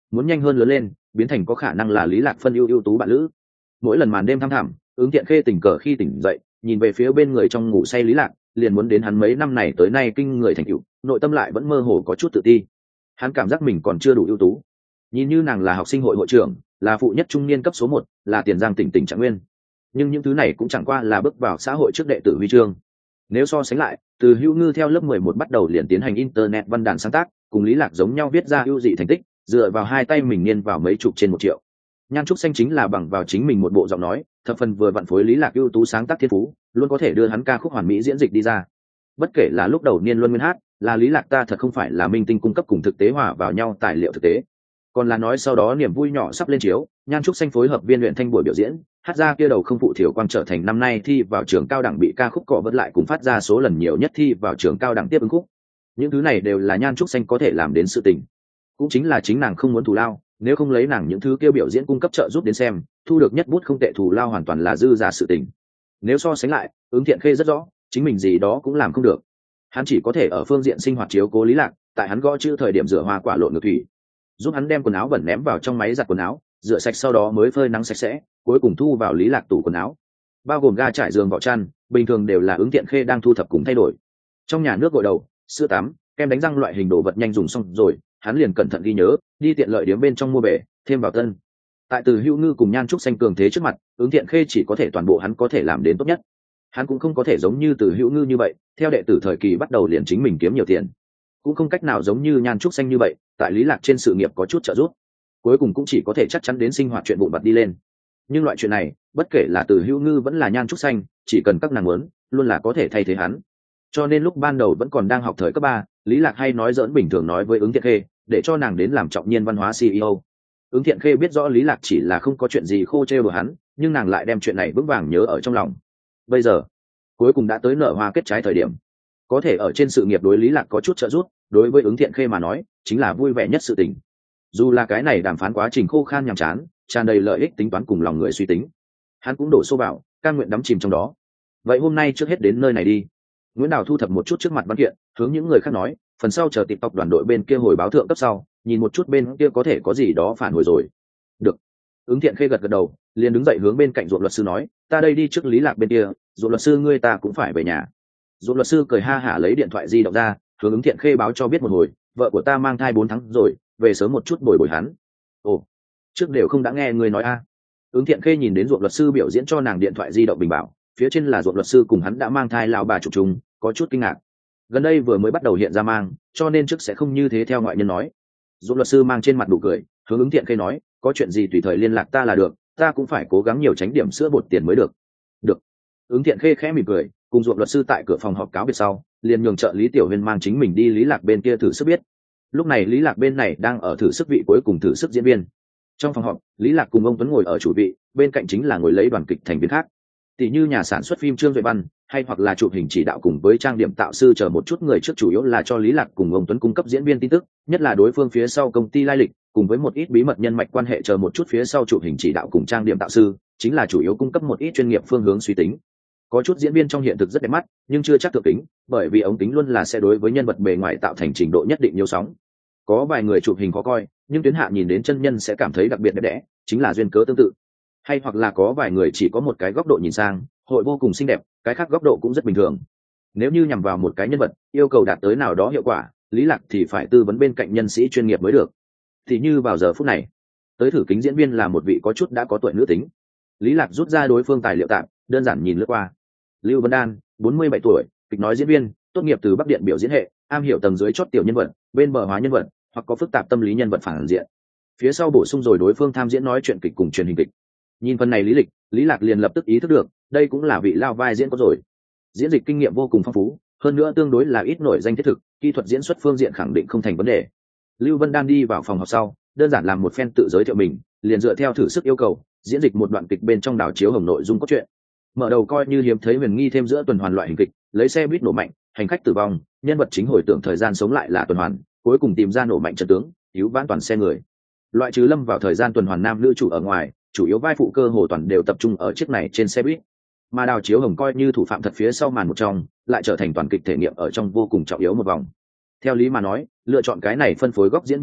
muốn nhanh hơn lớn lên, biến thành có khả năng là Lý Lạc phân ưu ưu tú bạn lữ. Mỗi lần màn đêm thăm thẳm, Ứng Thiện Khê tình cờ khi tỉnh dậy, nhìn về phía bên người trong ngủ say Lý Lạc, liền muốn đến hắn mấy năm này tới nay kinh người thành tựu, nội tâm lại vẫn mơ hồ có chút tự ti. Hắn cảm giác mình còn chưa đủ ưu tú. Nhìn như nàng là học sinh hội hội trưởng, là phụ nhất trung niên cấp số một, là tiền giang tỉnh tỉnh Trạng Nguyên. Nhưng những thứ này cũng chẳng qua là bước vào xã hội trước đệ tử huy chương. Nếu so sánh lại, từ Hữu Ngư theo lớp mười một bắt đầu liền tiến hành internet văn đàn sáng tác, cùng Lý Lạc giống nhau viết ra ưu dị thành tích, dựa vào hai tay mình niên vào mấy chục trên một triệu. Nhan Trúc Xanh chính là bằng vào chính mình một bộ giọng nói, thập phần vừa vặn phối Lý Lạc ưu tú sáng tác thiên phú, luôn có thể đưa hắn ca khúc hoàn mỹ diễn dịch đi ra. Bất kể là lúc đầu niên luân nguyên hát, là Lý Lạc ta thật không phải là minh tinh cung cấp cùng thực tế hòa vào nhau tài liệu thực tế. Còn là nói sau đó niềm vui nhỏ sắp lên chiếu, Nhan Trúc Xanh phối hợp viên luyện thanh buổi biểu diễn, hát ra kia đầu không phụ thiểu quang trở thành năm nay thi vào trường cao đẳng bị ca khúc cọ vớt lại cùng phát ra số lần nhiều nhất thi vào trường cao đẳng tiếp ứng khúc. Những thứ này đều là Nhan Trúc Xanh có thể làm đến sự tình. Cũng chính là chính nàng không muốn thù lao, nếu không lấy nàng những thứ kêu biểu diễn cung cấp trợ giúp đến xem, thu được nhất bút không tệ thù lao hoàn toàn là dư giả sự tình. Nếu so sánh lại, Ứng Thiện Khê rất rõ, chính mình gì đó cũng làm không được. Hắn chỉ có thể ở phương diện sinh hoạt chiếu cố Lý Lạc, tại hắn gõ chữ thời điểm rửa hoa quả lộn ngược thủy, giúp hắn đem quần áo bẩn ném vào trong máy giặt quần áo, rửa sạch sau đó mới phơi nắng sạch sẽ, cuối cùng thu vào Lý Lạc tủ quần áo. Bao gồm ga trải giường vỏ chăn, bình thường đều là Ứng Thiện Khê đang thu thập cùng thay đổi. Trong nhà nước gội đầu, sữa tắm, kem đánh răng loại hình đồ vật nhanh dùng xong rồi, hắn liền cẩn thận ghi nhớ, đi tiện lợi điếm bên trong mua về, thêm vào tân. Tại Từ Hữu Ngư cùng Nhan Trúc Xanh cường thế trước mặt, Ứng Thiện Khê chỉ có thể toàn bộ hắn có thể làm đến tốt nhất. Hắn cũng không có thể giống như Từ Hữu Ngư như vậy, theo đệ tử thời kỳ bắt đầu liền chính mình kiếm nhiều tiền, cũng không cách nào giống như Nhan Trúc Xanh như vậy, tại Lý Lạc trên sự nghiệp có chút trợ giúp, cuối cùng cũng chỉ có thể chắc chắn đến sinh hoạt chuyện vụn vặt đi lên. Nhưng loại chuyện này, bất kể là Từ Hữu Ngư vẫn là Nhan Trúc Xanh, chỉ cần các nàng muốn, luôn là có thể thay thế hắn. Cho nên lúc ban đầu vẫn còn đang học thời cấp ba, Lý Lạc hay nói giỡn bình thường nói với Ứng Thiện Khê, để cho nàng đến làm trọng nhiên văn hóa xê e ô. Ứng Thiện Khê biết rõ Lý Lạc chỉ là không có chuyện gì khô trêu đùa hắn, nhưng nàng lại đem chuyện này vững vàng nhớ ở trong lòng. Bây giờ, cuối cùng đã tới nở hoa kết trái thời điểm, có thể ở trên sự nghiệp đối Lý Lạc có chút trợ giúp, đối với Ứng Thiện Khê mà nói, chính là vui vẻ nhất sự tình. Dù là cái này đàm phán quá trình khô khan nhàm chán, tràn đầy lợi ích tính toán cùng lòng người suy tính, hắn cũng đổ xô vào, cam nguyện đắm chìm trong đó. Vậy hôm nay trước hết đến nơi này đi. Nguyễn Đào thu thập một chút trước mặt văn kiện, hướng những người khác nói, phần sau chờ TikTok đoàn đội bên kia hồi báo thượng cấp sau, nhìn một chút bên kia có thể có gì đó phản hồi rồi. Được. Ứng Thiện Khê gật gật đầu, liền đứng dậy hướng bên cạnh ruộng luật sư nói, ta đây đi trước Lý Lạc bên kia, ruộng luật sư ngươi ta cũng phải về nhà. Ruộng luật sư cười ha hả lấy điện thoại di động ra, hướng Ứng Thiện Khê báo cho biết một hồi, vợ của ta mang thai bốn tháng rồi, về sớm một chút bồi bồi hắn. Ồ, trước đều không đã nghe người nói a. À. Ứng Thiện Khê nhìn đến ruộng luật sư biểu diễn cho nàng điện thoại di động bình bảo, phía trên là ruộng luật sư cùng hắn đã mang thai lão bà chụp chung, có chút kinh ngạc. Gần đây vừa mới bắt đầu hiện ra mang, cho nên trước sẽ không như thế theo ngoại nhân nói. Ruộng luật sư mang trên mặt đủ cười, hướng Ứng Thiện Khê nói, có chuyện gì tùy thời liên lạc ta là được, ta cũng phải cố gắng nhiều tránh điểm sữa bột tiền mới được. Được. Ứng Thiện Khê khẽ mỉm cười, cùng ruộng luật sư tại cửa phòng họp cáo biệt sau, liền nhường trợ lý Tiểu Huyên mang chính mình đi Lý Lạc bên kia thử sức biết. Lúc này Lý Lạc bên này đang ở thử sức vị cuối cùng thử sức diễn viên. Trong phòng họp, Lý Lạc cùng ông Tuấn ngồi ở chủ vị, bên cạnh chính là ngồi lấy đoàn kịch thành viên khác, tỷ như nhà sản xuất phim Trương Duệ Văn, hay hoặc là chụp hình chỉ đạo cùng với trang điểm tạo sư chờ một chút người trước, chủ yếu là cho Lý Lạc cùng ông Tuấn cung cấp diễn viên tin tức, nhất là đối phương phía sau công ty lai lịch, cùng với một ít bí mật nhân mạch quan hệ chờ một chút phía sau chụp hình chỉ đạo cùng trang điểm tạo sư, chính là chủ yếu cung cấp một ít chuyên nghiệp phương hướng suy tính. Có chút diễn viên trong hiện thực rất đẹp mắt, nhưng chưa chắc thượng kính, bởi vì ống kính luôn là sẽ đối với nhân vật bề ngoài tạo thành trình độ nhất định nhiều sóng. Có vài người chụp hình khó coi, nhưng tuyến hạ nhìn đến chân nhân sẽ cảm thấy đặc biệt đẹp đẽ, chính là duyên cớ tương tự. Hay hoặc là có vài người chỉ có một cái góc độ nhìn sang, hội vô cùng xinh đẹp, cái khác góc độ cũng rất bình thường. Nếu như nhằm vào một cái nhân vật, yêu cầu đạt tới nào đó hiệu quả, Lý Lạc thì phải tư vấn bên cạnh nhân sĩ chuyên nghiệp mới được. Thì như vào giờ phút này, tới thử kính diễn viên là một vị có chút đã có tuổi nữ tính. Lý Lạc rút ra đối phương tài liệu tạm, đơn giản nhìn lướt qua. Lưu Vân Đan, bốn mươi bảy tuổi, kịch nói diễn viên, tốt nghiệp từ Bắc Điện biểu diễn hệ, am hiểu tầng dưới chót tiểu nhân vật, bên bờ hóa nhân vật, hoặc có phức tạp tâm lý nhân vật phản diện. Phía sau bổ sung rồi đối phương tham diễn nói chuyện kịch cùng truyền hình kịch. Nhìn phần này lý lịch, Lý Lạc liền lập tức ý thức được, đây cũng là vị lao vai diễn có rồi. Diễn dịch kinh nghiệm vô cùng phong phú, hơn nữa tương đối là ít nổi danh thiết thực, kỹ thuật diễn xuất phương diện khẳng định không thành vấn đề. Lưu Vân Đan đi vào phòng họp sau, đơn giản làm một phen tự giới thiệu mình, liền dựa theo thử sức yêu cầu, diễn dịch một đoạn kịch bên trong đảo chiếu hồng nội dung cốt truyện. Mở đầu coi như hiếm thấy huyền nghi thêm giữa tuần hoàn loại hình kịch, lấy xe buýt nổ mạnh, hành khách tử vong, nhân vật chính hồi tưởng thời gian sống lại là tuần hoàn, cuối cùng tìm ra nổ mạnh trận tướng, cứu vãn toàn xe người. Loại trừ lâm vào thời gian tuần hoàn nam nữ chủ ở ngoài, chủ yếu vai phụ cơ hồ toàn đều tập trung ở chiếc này trên xe buýt. Mà đào chiếu hồng coi như thủ phạm thật phía sau màn một trong, lại trở thành toàn kịch thể nghiệm ở trong vô cùng trọng yếu một vòng. Theo lý mà nói, lựa chọn cái này phân phối góc diễn viên lúc,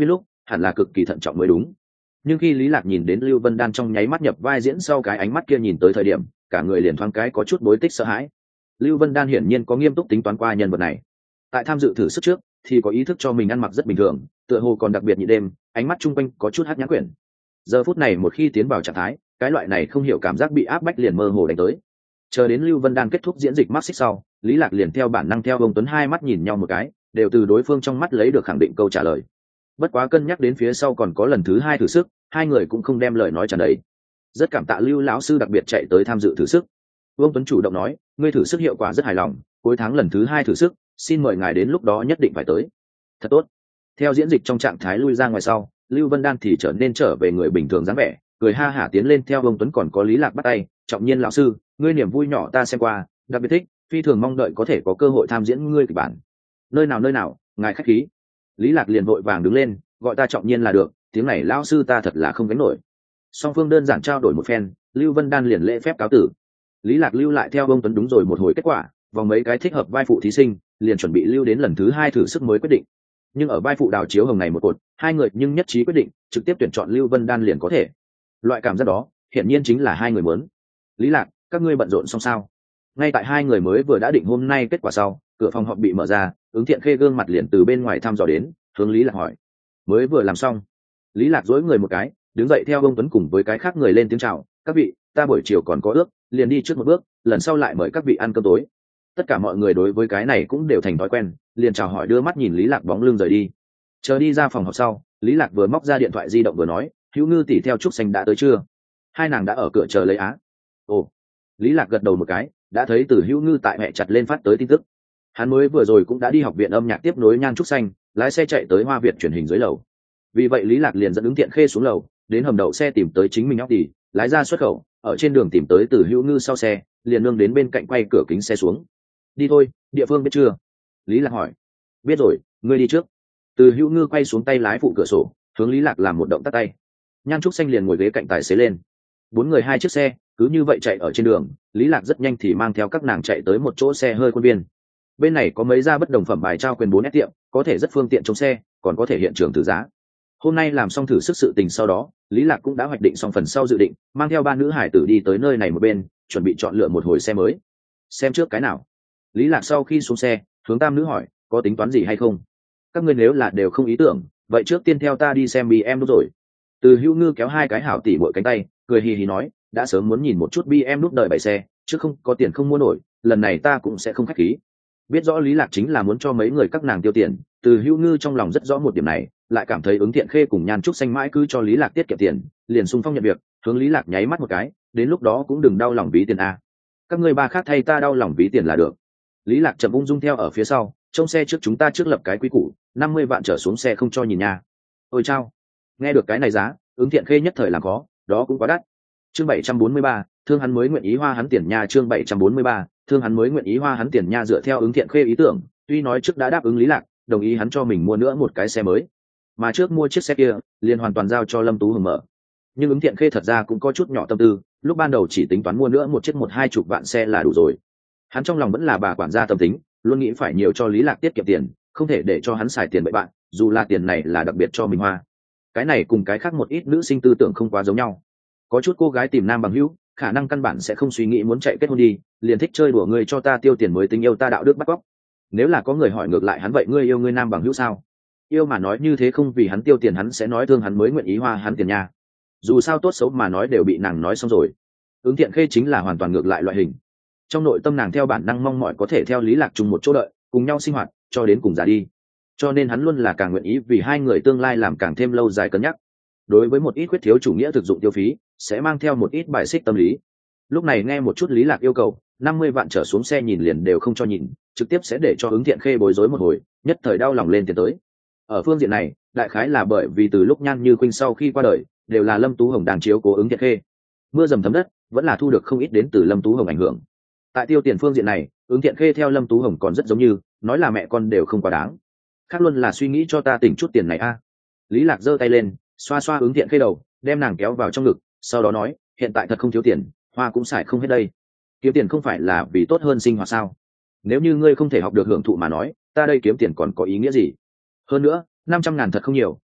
hẳn là cực kỳ thận trọng mới đúng. Nhưng khi Lý Lạc nhìn đến Lưu Vân Đan trong nháy mắt nhập vai diễn sau cái ánh mắt kia nhìn tới thời điểm, cả người liền thoáng cái có chút bối tích sợ hãi. Lưu Vân Đan hiển nhiên có nghiêm túc tính toán qua nhân vật này. Tại tham dự thử sức trước, thì có ý thức cho mình ăn mặc rất bình thường, tựa hồ còn đặc biệt nhị đêm, ánh mắt trung quanh có chút hắc nhãn quyển. Giờ phút này một khi tiến vào trạng thái, cái loại này không hiểu cảm giác bị áp bách liền mơ hồ đánh tới. Chờ đến Lưu Vân Đan kết thúc diễn dịch mắt xích sau, Lý Lạc liền theo bản năng theo ông Tuấn hai mắt nhìn nhau một cái, đều từ đối phương trong mắt lấy được khẳng định câu trả lời. Bất quá cân nhắc đến phía sau còn có lần thứ hai thử sức, hai người cũng không đem lời nói tràn đầy. Rất cảm tạ Lưu lão sư đặc biệt chạy tới tham dự thử sức. Vương Tuấn chủ động nói, ngươi thử sức hiệu quả rất hài lòng, cuối tháng lần thứ hai thử sức, xin mời ngài đến lúc đó nhất định phải tới. Thật tốt. Theo diễn dịch trong trạng thái lui ra ngoài sau, Lưu Vân Đan thì trở nên trở về người bình thường dáng vẻ, cười ha hả tiến lên theo Vương Tuấn còn có Lý Lạc bắt tay, trọng nhiên lão sư, ngươi niềm vui nhỏ ta xem qua, đặc biệt thích, phi thường mong đợi có thể có cơ hội tham diễn ngươi kịch bản. Nơi nào nơi nào, ngài khách khí. Lý Lạc liền vội vàng đứng lên, gọi ta trọng nhiên là được, tiếng này lão sư ta thật là không gánh nổi. Song phương đơn giản trao đổi một phen, Lưu Vân Đan liền lễ phép cáo tử. Lý Lạc lưu lại theo Vương Tuấn đúng rồi một hồi kết quả, vòng mấy cái thích hợp vai phụ thí sinh, liền chuẩn bị lưu đến lần thứ hai thử sức mới quyết định. Nhưng ở vai phụ đào chiếu hồng này một cột, hai người nhưng nhất trí quyết định, trực tiếp tuyển chọn Lưu Vân Đan liền có thể. Loại cảm giác đó, hiển nhiên chính là hai người muốn. Lý Lạc, các ngươi bận rộn xong sao? Ngay tại hai người mới vừa đã định hôm nay kết quả sau, cửa phòng họp bị mở ra, Ứng Thiện Khê gương mặt liền từ bên ngoài thăm dò đến, hướng Lý Lạc hỏi. Mới vừa làm xong. Lý Lạc dối người một cái, đứng dậy theo ông Tuấn cùng với cái khác người lên tiếng chào, các vị, ta buổi chiều còn có ước, liền đi trước một bước, lần sau lại mời các vị ăn cơm tối. Tất cả mọi người đối với cái này cũng đều thành thói quen, liền chào hỏi đưa mắt nhìn Lý Lạc bóng lưng rời đi. Chờ đi ra phòng họp sau, Lý Lạc vừa móc ra điện thoại di động vừa nói, Hữu Ngư tỷ theo Trúc Xanh đã tới chưa? Hai nàng đã ở cửa chờ lấy á. Ồ. Lý Lạc gật đầu một cái, đã thấy từ Hữu Ngư tại mẹ chặt lên phát tới tin tức. Hắn mới vừa rồi cũng đã đi học viện âm nhạc tiếp nối Nhan Trúc Xanh, lái xe chạy tới Hoa Việt truyền hình dưới lầu. Vì vậy Lý Lạc liền dẫn Ứng Thiện Khê xuống lầu, đến hầm đậu xe tìm tới chính mình óc tỷ, lái ra xuất khẩu, ở trên đường tìm tới từ Hữu Ngư sau xe, liền nương đến bên cạnh quay cửa kính xe xuống. Đi thôi, địa phương biết chưa? Lý Lạc hỏi. Biết rồi, ngươi đi trước. Từ Hữu Ngư quay xuống tay lái phụ cửa sổ, hướng Lý Lạc làm một động tác tay. Nhan Trúc Xanh liền ngồi ghế cạnh tài xế lên. Bốn người hai chiếc xe, cứ như vậy chạy ở trên đường. Lý Lạc rất nhanh thì mang theo các nàng chạy tới một chỗ xe hơi quân viên. Bên này có mấy gia bất đồng phẩm bài trao quyền bốn S tiệm, có thể rất phương tiện trong xe, còn có thể hiện trường thử giá. Hôm nay làm xong thử sức sự tình sau đó, Lý Lạc cũng đã hoạch định xong phần sau dự định, mang theo ba nữ hải tử đi tới nơi này một bên, chuẩn bị chọn lựa một hồi xe mới. Xem trước cái nào? Lý Lạc sau khi xuống xe, hướng tam nữ hỏi, có tính toán gì hay không? Các ngươi nếu là đều không ý tưởng, vậy trước tiên theo ta đi xem bê em nút rồi. Từ Hữu Ngư kéo hai cái hảo tỷ muội cánh tay, cười hì hì nói, đã sớm muốn nhìn một chút bê em nút đợi bảy xe, chứ không có tiền không mua nổi, lần này ta cũng sẽ không khách khí. Biết rõ Lý Lạc chính là muốn cho mấy người các nàng tiêu tiền, Từ Hữu Ngư trong lòng rất rõ một điểm này, lại cảm thấy Ứng Thiện Khê cùng Nhan Trúc Xanh mãi cứ cho Lý Lạc tiết kiệm tiền, liền xung phong nhận việc, hướng Lý Lạc nháy mắt một cái, đến lúc đó cũng đừng đau lòng ví tiền a. Các ngươi ba khác thay ta đau lòng ví tiền là được. Lý Lạc chậm ung dung theo ở phía sau, trong xe trước chúng ta trước lập cái quý củ, năm mươi vạn trở xuống xe không cho nhìn nha. Ôi chao. Nghe được cái này giá, Ứng Thiện Khê nhất thời làm khó, đó cũng quá đắt. Chương bảy trăm bốn mươi ba, thương hắn mới nguyện ý hoa hắn tiền nha. Chương bảy trăm bốn mươi ba, thương hắn mới nguyện ý hoa hắn tiền nha. Dựa theo Ứng Thiện Khê ý tưởng, tuy nói trước đã đáp ứng Lý Lạc, đồng ý hắn cho mình mua nữa một cái xe mới, mà trước mua chiếc xe kia liền hoàn toàn giao cho Lâm Tú Hồng mở. Nhưng Ứng Thiện Khê thật ra cũng có chút nhỏ tâm tư, lúc ban đầu chỉ tính toán mua nữa một chiếc một hai chục vạn xe là đủ rồi. Hắn trong lòng vẫn là bà quản gia tâm tính, luôn nghĩ phải nhiều cho Lý Lạc tiết kiệm tiền, không thể để cho hắn xài tiền bậy bạn, dù là tiền này là đặc biệt cho mình hoa. Cái này cùng cái khác một ít nữ sinh tư tưởng không quá giống nhau. Có chút cô gái tìm nam bằng hữu, khả năng căn bản sẽ không suy nghĩ muốn chạy kết hôn đi, liền thích chơi đùa ngươi cho ta tiêu tiền mới tình yêu ta đạo đức bắt cóc. Nếu là có người hỏi ngược lại hắn vậy ngươi yêu ngươi nam bằng hữu sao? Yêu mà nói như thế không vì hắn tiêu tiền hắn sẽ nói thương hắn mới nguyện ý hoa hắn tiền nha. Dù sao tốt xấu mà nói đều bị nàng nói xong rồi. Ứng Thiện Khê chính là hoàn toàn ngược lại loại hình. Trong nội tâm nàng theo bản năng mong mỏi có thể theo Lý Lạc chung một chỗ đợi, cùng nhau sinh hoạt, cho đến cùng già đi. Cho nên hắn luôn là càng nguyện ý vì hai người tương lai làm càng thêm lâu dài cân nhắc. Đối với một ít khuyết thiếu chủ nghĩa thực dụng tiêu phí, sẽ mang theo một ít bài xích tâm lý. Lúc này nghe một chút Lý Lạc yêu cầu, năm mươi vạn trở xuống xe nhìn liền đều không cho nhìn, trực tiếp sẽ để cho Ứng Thiện Khê bối rối một hồi, nhất thời đau lòng lên tiền tới. Ở phương diện này, đại khái là bởi vì từ lúc Nhan Như Khuynh sau khi qua đời, đều là Lâm Tú Hồng đang chiếu cố Ứng Thiện Khê. Mưa dầm thấm đất, vẫn là thu được không ít đến từ Lâm Tú Hồng ảnh hưởng. Tại tiêu tiền phương diện này, Ứng Thiện Khê theo Lâm Tú Hồng còn rất giống như, nói là mẹ con đều không quá đáng. Khác luôn là suy nghĩ cho ta tỉnh chút tiền này a. Lý Lạc giơ tay lên, xoa xoa Ứng Thiện Khê đầu, đem nàng kéo vào trong ngực, sau đó nói, hiện tại thật không thiếu tiền, hoa cũng xài không hết đây. Kiếm tiền không phải là vì tốt hơn sinh hoạt sao? Nếu như ngươi không thể học được hưởng thụ mà nói, ta đây kiếm tiền còn có ý nghĩa gì? Hơn nữa, năm trăm ngàn thật không nhiều,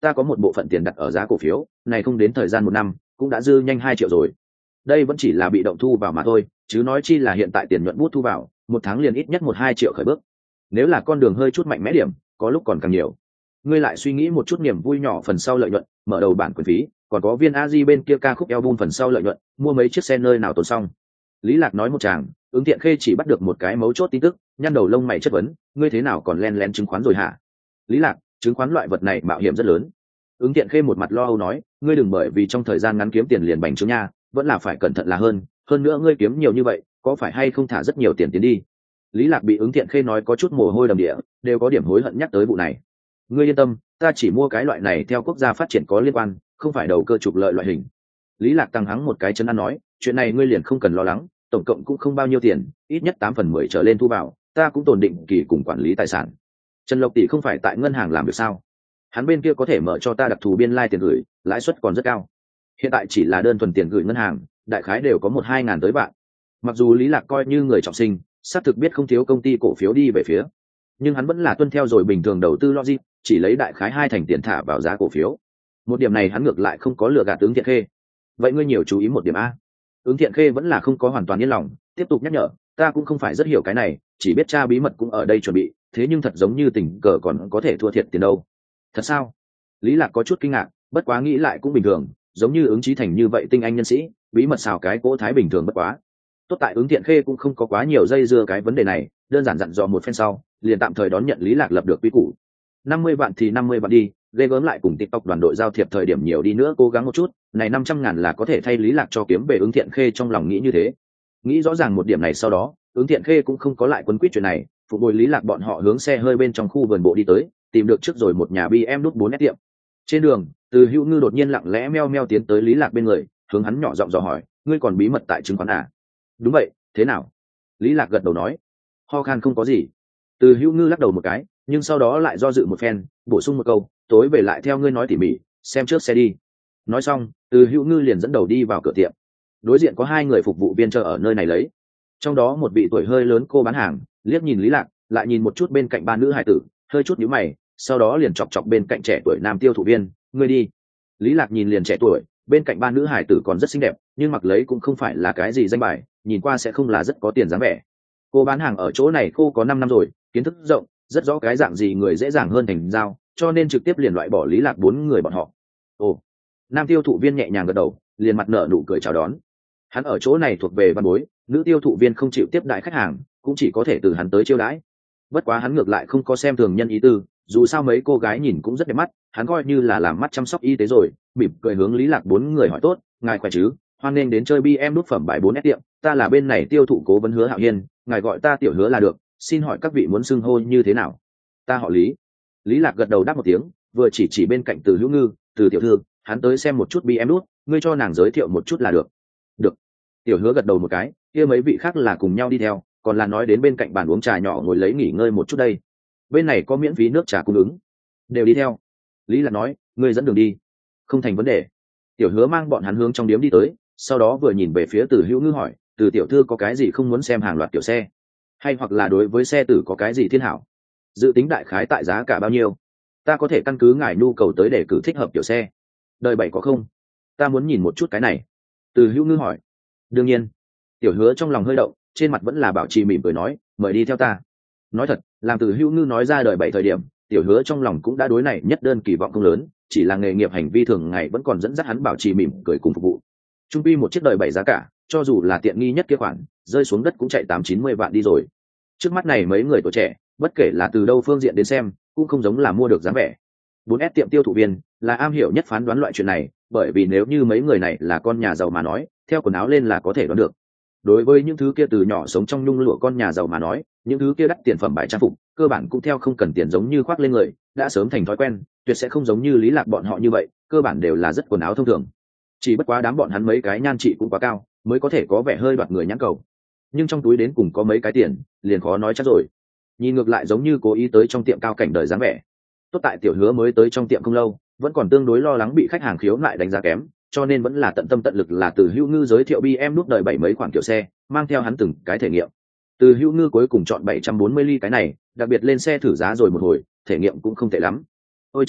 ta có một bộ phận tiền đặt ở giá cổ phiếu này, không đến thời gian một năm cũng đã dư nhanh hai triệu rồi. Đây vẫn chỉ là bị động thu vào mà thôi, chứ nói chi là hiện tại tiền nhuận bút thu vào một tháng liền ít nhất một hai triệu khởi bước. Nếu là con đường hơi chút mạnh mẽ điểm, có lúc còn càng nhiều. Ngươi lại suy nghĩ một chút niềm vui nhỏ phần sau lợi nhuận, mở đầu bản quyền phí, còn có viên a di bên kia ca khúc album phần sau lợi nhuận, mua mấy chiếc xe nơi nào tồn xong. Lý Lạc nói một tràng, Ứng Thiện Khê chỉ bắt được một cái mấu chốt tin tức, nhăn đầu lông mày chất vấn, ngươi thế nào còn len lén chứng khoán rồi hả? Lý Lạc, chứng khoán loại vật này mạo hiểm rất lớn. Ứng Thiện Khê một mặt lo âu nói, ngươi đừng bởi vì trong thời gian ngắn kiếm tiền liền bành trướng nha, vẫn là phải cẩn thận là hơn, hơn nữa ngươi kiếm nhiều như vậy, có phải hay không thả rất nhiều tiền tiến đi? Lý Lạc bị Ứng Thiện Khê nói có chút mồ hôi đầm địa, đều có điểm hối hận nhắc tới vụ này. Ngươi yên tâm, ta chỉ mua cái loại này theo quốc gia phát triển có liên quan, không phải đầu cơ trục lợi loại hình. Lý Lạc tăng hắng một cái chân ăn nói, chuyện này ngươi liền không cần lo lắng, tổng cộng cũng không bao nhiêu tiền, ít nhất tám phần mười trở lên thu vào, ta cũng tồn định kỳ cùng quản lý tài sản. Trần Lộc tỷ không phải tại ngân hàng làm việc sao? Hắn bên kia có thể mở cho ta đặc thù biên lai tiền gửi, lãi suất còn rất cao. Hiện tại chỉ là đơn thuần tiền gửi ngân hàng, đại khái đều có một hai ngàn tới bạn. Mặc dù Lý Lạc coi như người trọng sinh, xác thực biết không thiếu công ty cổ phiếu đi về phía, nhưng hắn vẫn là tuân theo rồi bình thường đầu tư logic, chỉ lấy đại khái hai thành tiền thả vào giá cổ phiếu. Một điểm này hắn ngược lại không có lừa gạt Ứng Thiện Khê. Vậy ngươi nhiều chú ý một điểm a. Ứng Thiện Khê vẫn là không có hoàn toàn yên lòng, tiếp tục nhắc nhở, ta cũng không phải rất hiểu cái này, chỉ biết cha bí mật cũng ở đây chuẩn bị, thế nhưng thật giống như tình cờ còn có thể thua thiệt tiền đâu. Thật sao? Lý Lạc có chút kinh ngạc, bất quá nghĩ lại cũng bình thường, giống như Ứng Chí Thành như vậy tinh anh nhân sĩ, bí mật xào cái cỗ thái bình thường bất quá. Tốt tại Ứng Thiện Khê cũng không có quá nhiều dây dưa cái vấn đề này, đơn giản dặn dò một phen sau, liền tạm thời đón nhận Lý Lạc lập được quy củ. năm mươi vạn thì năm mươi vạn đi, ghê gớm lại cùng TikTok đoàn đội giao thiệp thời điểm nhiều đi nữa cố gắng một chút, này năm trăm ngàn là có thể thay Lý Lạc cho kiếm về. Ứng Thiện Khê trong lòng nghĩ như thế. Nghĩ rõ ràng một điểm này sau đó, Ứng Thiện Khê cũng không có lại quấn quýt chuyện này, phục bồi Lý Lạc bọn họ hướng xe hơi bên trong khu vườn bộ đi tới, tìm được trước rồi một nhà bê em đút bốn S tiệm. Trên đường, Từ Hữu Ngư đột nhiên lặng lẽ meo meo tiến tới Lý Lạc bên người, hướng hắn nhỏ giọng dò hỏi, ngươi còn bí mật tại chứng khoán à? Đúng vậy, thế nào? Lý Lạc gật đầu nói, ho khan không có gì. Từ Hữu Ngư lắc đầu một cái, nhưng sau đó lại do dự một phen, bổ sung một câu, tối về lại theo ngươi nói tỉ mỉ, xem trước xe đi. Nói xong, Từ Hữu Ngư liền dẫn đầu đi vào cửa tiệm. Đối diện có hai người phục vụ viên chờ ở nơi này lấy, trong đó một vị tuổi hơi lớn cô bán hàng liếc nhìn Lý Lạc, lại nhìn một chút bên cạnh ba nữ hài tử, hơi chút nhíu mày, sau đó liền chọc chọc bên cạnh trẻ tuổi nam tiêu thụ viên, ngươi đi. Lý Lạc nhìn liền trẻ tuổi, bên cạnh ba nữ hài tử còn rất xinh đẹp, nhưng mặc lấy cũng không phải là cái gì danh bài, nhìn qua sẽ không là rất có tiền dáng vẻ. Cô bán hàng ở chỗ này cô có năm năm rồi, kiến thức rộng, rất rõ cái dạng gì người dễ dàng hơn thành giao, cho nên trực tiếp liền loại bỏ Lý Lạc bốn người bọn họ. Ồ, nam tiêu thụ viên nhẹ nhàng gật đầu, liền mặt nở nụ cười chào đón. Hắn ở chỗ này thuộc về văn bối, nữ tiêu thụ viên không chịu tiếp đại khách hàng, cũng chỉ có thể từ hắn tới chiêu đãi. Bất quá hắn ngược lại không có xem thường nhân ý tư, dù sao mấy cô gái nhìn cũng rất đẹp mắt, hắn coi như là làm mắt chăm sóc y tế rồi, mỉm cười hướng Lý Lạc bốn người hỏi tốt, ngài khỏe chứ, hoan nghênh đến chơi bê em nút phẩm bài bốn S tiệm, ta là bên này tiêu thụ cố vấn Hứa Hạo Hiên, ngài gọi ta tiểu Hứa là được, xin hỏi các vị muốn xưng hô như thế nào? Ta họ Lý. Lý Lạc gật đầu đáp một tiếng, vừa chỉ chỉ bên cạnh Từ Hữu Ngư, Từ tiểu thư, hắn tới xem một chút bê em nút, ngươi cho nàng giới thiệu một chút là được. Được. Tiểu Hứa gật đầu một cái, kia mấy vị khác là cùng nhau đi theo, còn là nói đến bên cạnh bàn uống trà nhỏ ngồi lấy nghỉ ngơi một chút đây. Bên này có miễn phí nước trà cung ứng, đều đi theo. Lý Lạc nói, ngươi dẫn đường đi. Không thành vấn đề. Tiểu Hứa mang bọn hắn hướng trong điếm đi tới, sau đó vừa nhìn về phía Từ Hữu Ngư hỏi, Từ tiểu thư có cái gì không muốn xem hàng loạt kiểu xe, hay hoặc là đối với xe tử có cái gì thiên hảo, dự tính đại khái tại giá cả bao nhiêu, ta có thể căn cứ ngài nhu cầu tới để cử thích hợp kiểu xe. Đời bảy có không? Ta muốn nhìn một chút cái này. Từ Hữu Ngư hỏi. Đương nhiên. Tiểu Hứa trong lòng hơi động, trên mặt vẫn là bảo trì mỉm cười nói, mời đi theo ta. Nói thật, làm Từ Hữu Ngư nói ra đời bảy thời điểm, Tiểu Hứa trong lòng cũng đã đối này nhất đơn kỳ vọng không lớn, chỉ là nghề nghiệp hành vi thường ngày vẫn còn dẫn dắt hắn bảo trì mỉm cười cùng phục vụ. Trung quy một chiếc đời bảy giá cả, cho dù là tiện nghi nhất kia khoản, rơi xuống đất cũng chạy tám chín mươi vạn đi rồi. Trước mắt này mấy người tuổi trẻ, bất kể là từ đâu phương diện đến xem, cũng không giống là mua được dáng vẻ. bốn S tiệm tiêu thụ viên là am hiểu nhất phán đoán loại chuyện này, bởi vì nếu như mấy người này là con nhà giàu mà nói, theo quần áo lên là có thể đoán được. Đối với những thứ kia từ nhỏ sống trong nhung lụa con nhà giàu mà nói, những thứ kia đắt tiền phẩm bài trang phục, cơ bản cũng theo không cần tiền giống như khoác lên người, đã sớm thành thói quen, tuyệt sẽ không giống như Lý Lạc bọn họ như vậy, cơ bản đều là rất quần áo thông thường. Chỉ bất quá đám bọn hắn mấy cái nhan trị cũng quá cao, mới có thể có vẻ hơi đoạt người nhãn cầu. Nhưng trong túi đến cùng có mấy cái tiền, liền khó nói chắc rồi. Nhìn ngược lại giống như cố ý tới trong tiệm cao cảnh đời dáng vẻ. Tốt tại Tiểu Hứa mới tới trong tiệm không lâu, vẫn còn tương đối lo lắng bị khách hàng khiếu nại đánh giá kém, cho nên vẫn là tận tâm tận lực là Từ Hữu Ngư giới thiệu bê em nút đời bảy mấy khoản kiểu xe, mang theo hắn từng cái thể nghiệm. Từ Hữu Ngư cuối cùng chọn bảy trăm bốn mươi ly cái này, đặc biệt lên xe thử giá rồi một hồi, thể nghiệm cũng không tệ lắm. Ôi chao,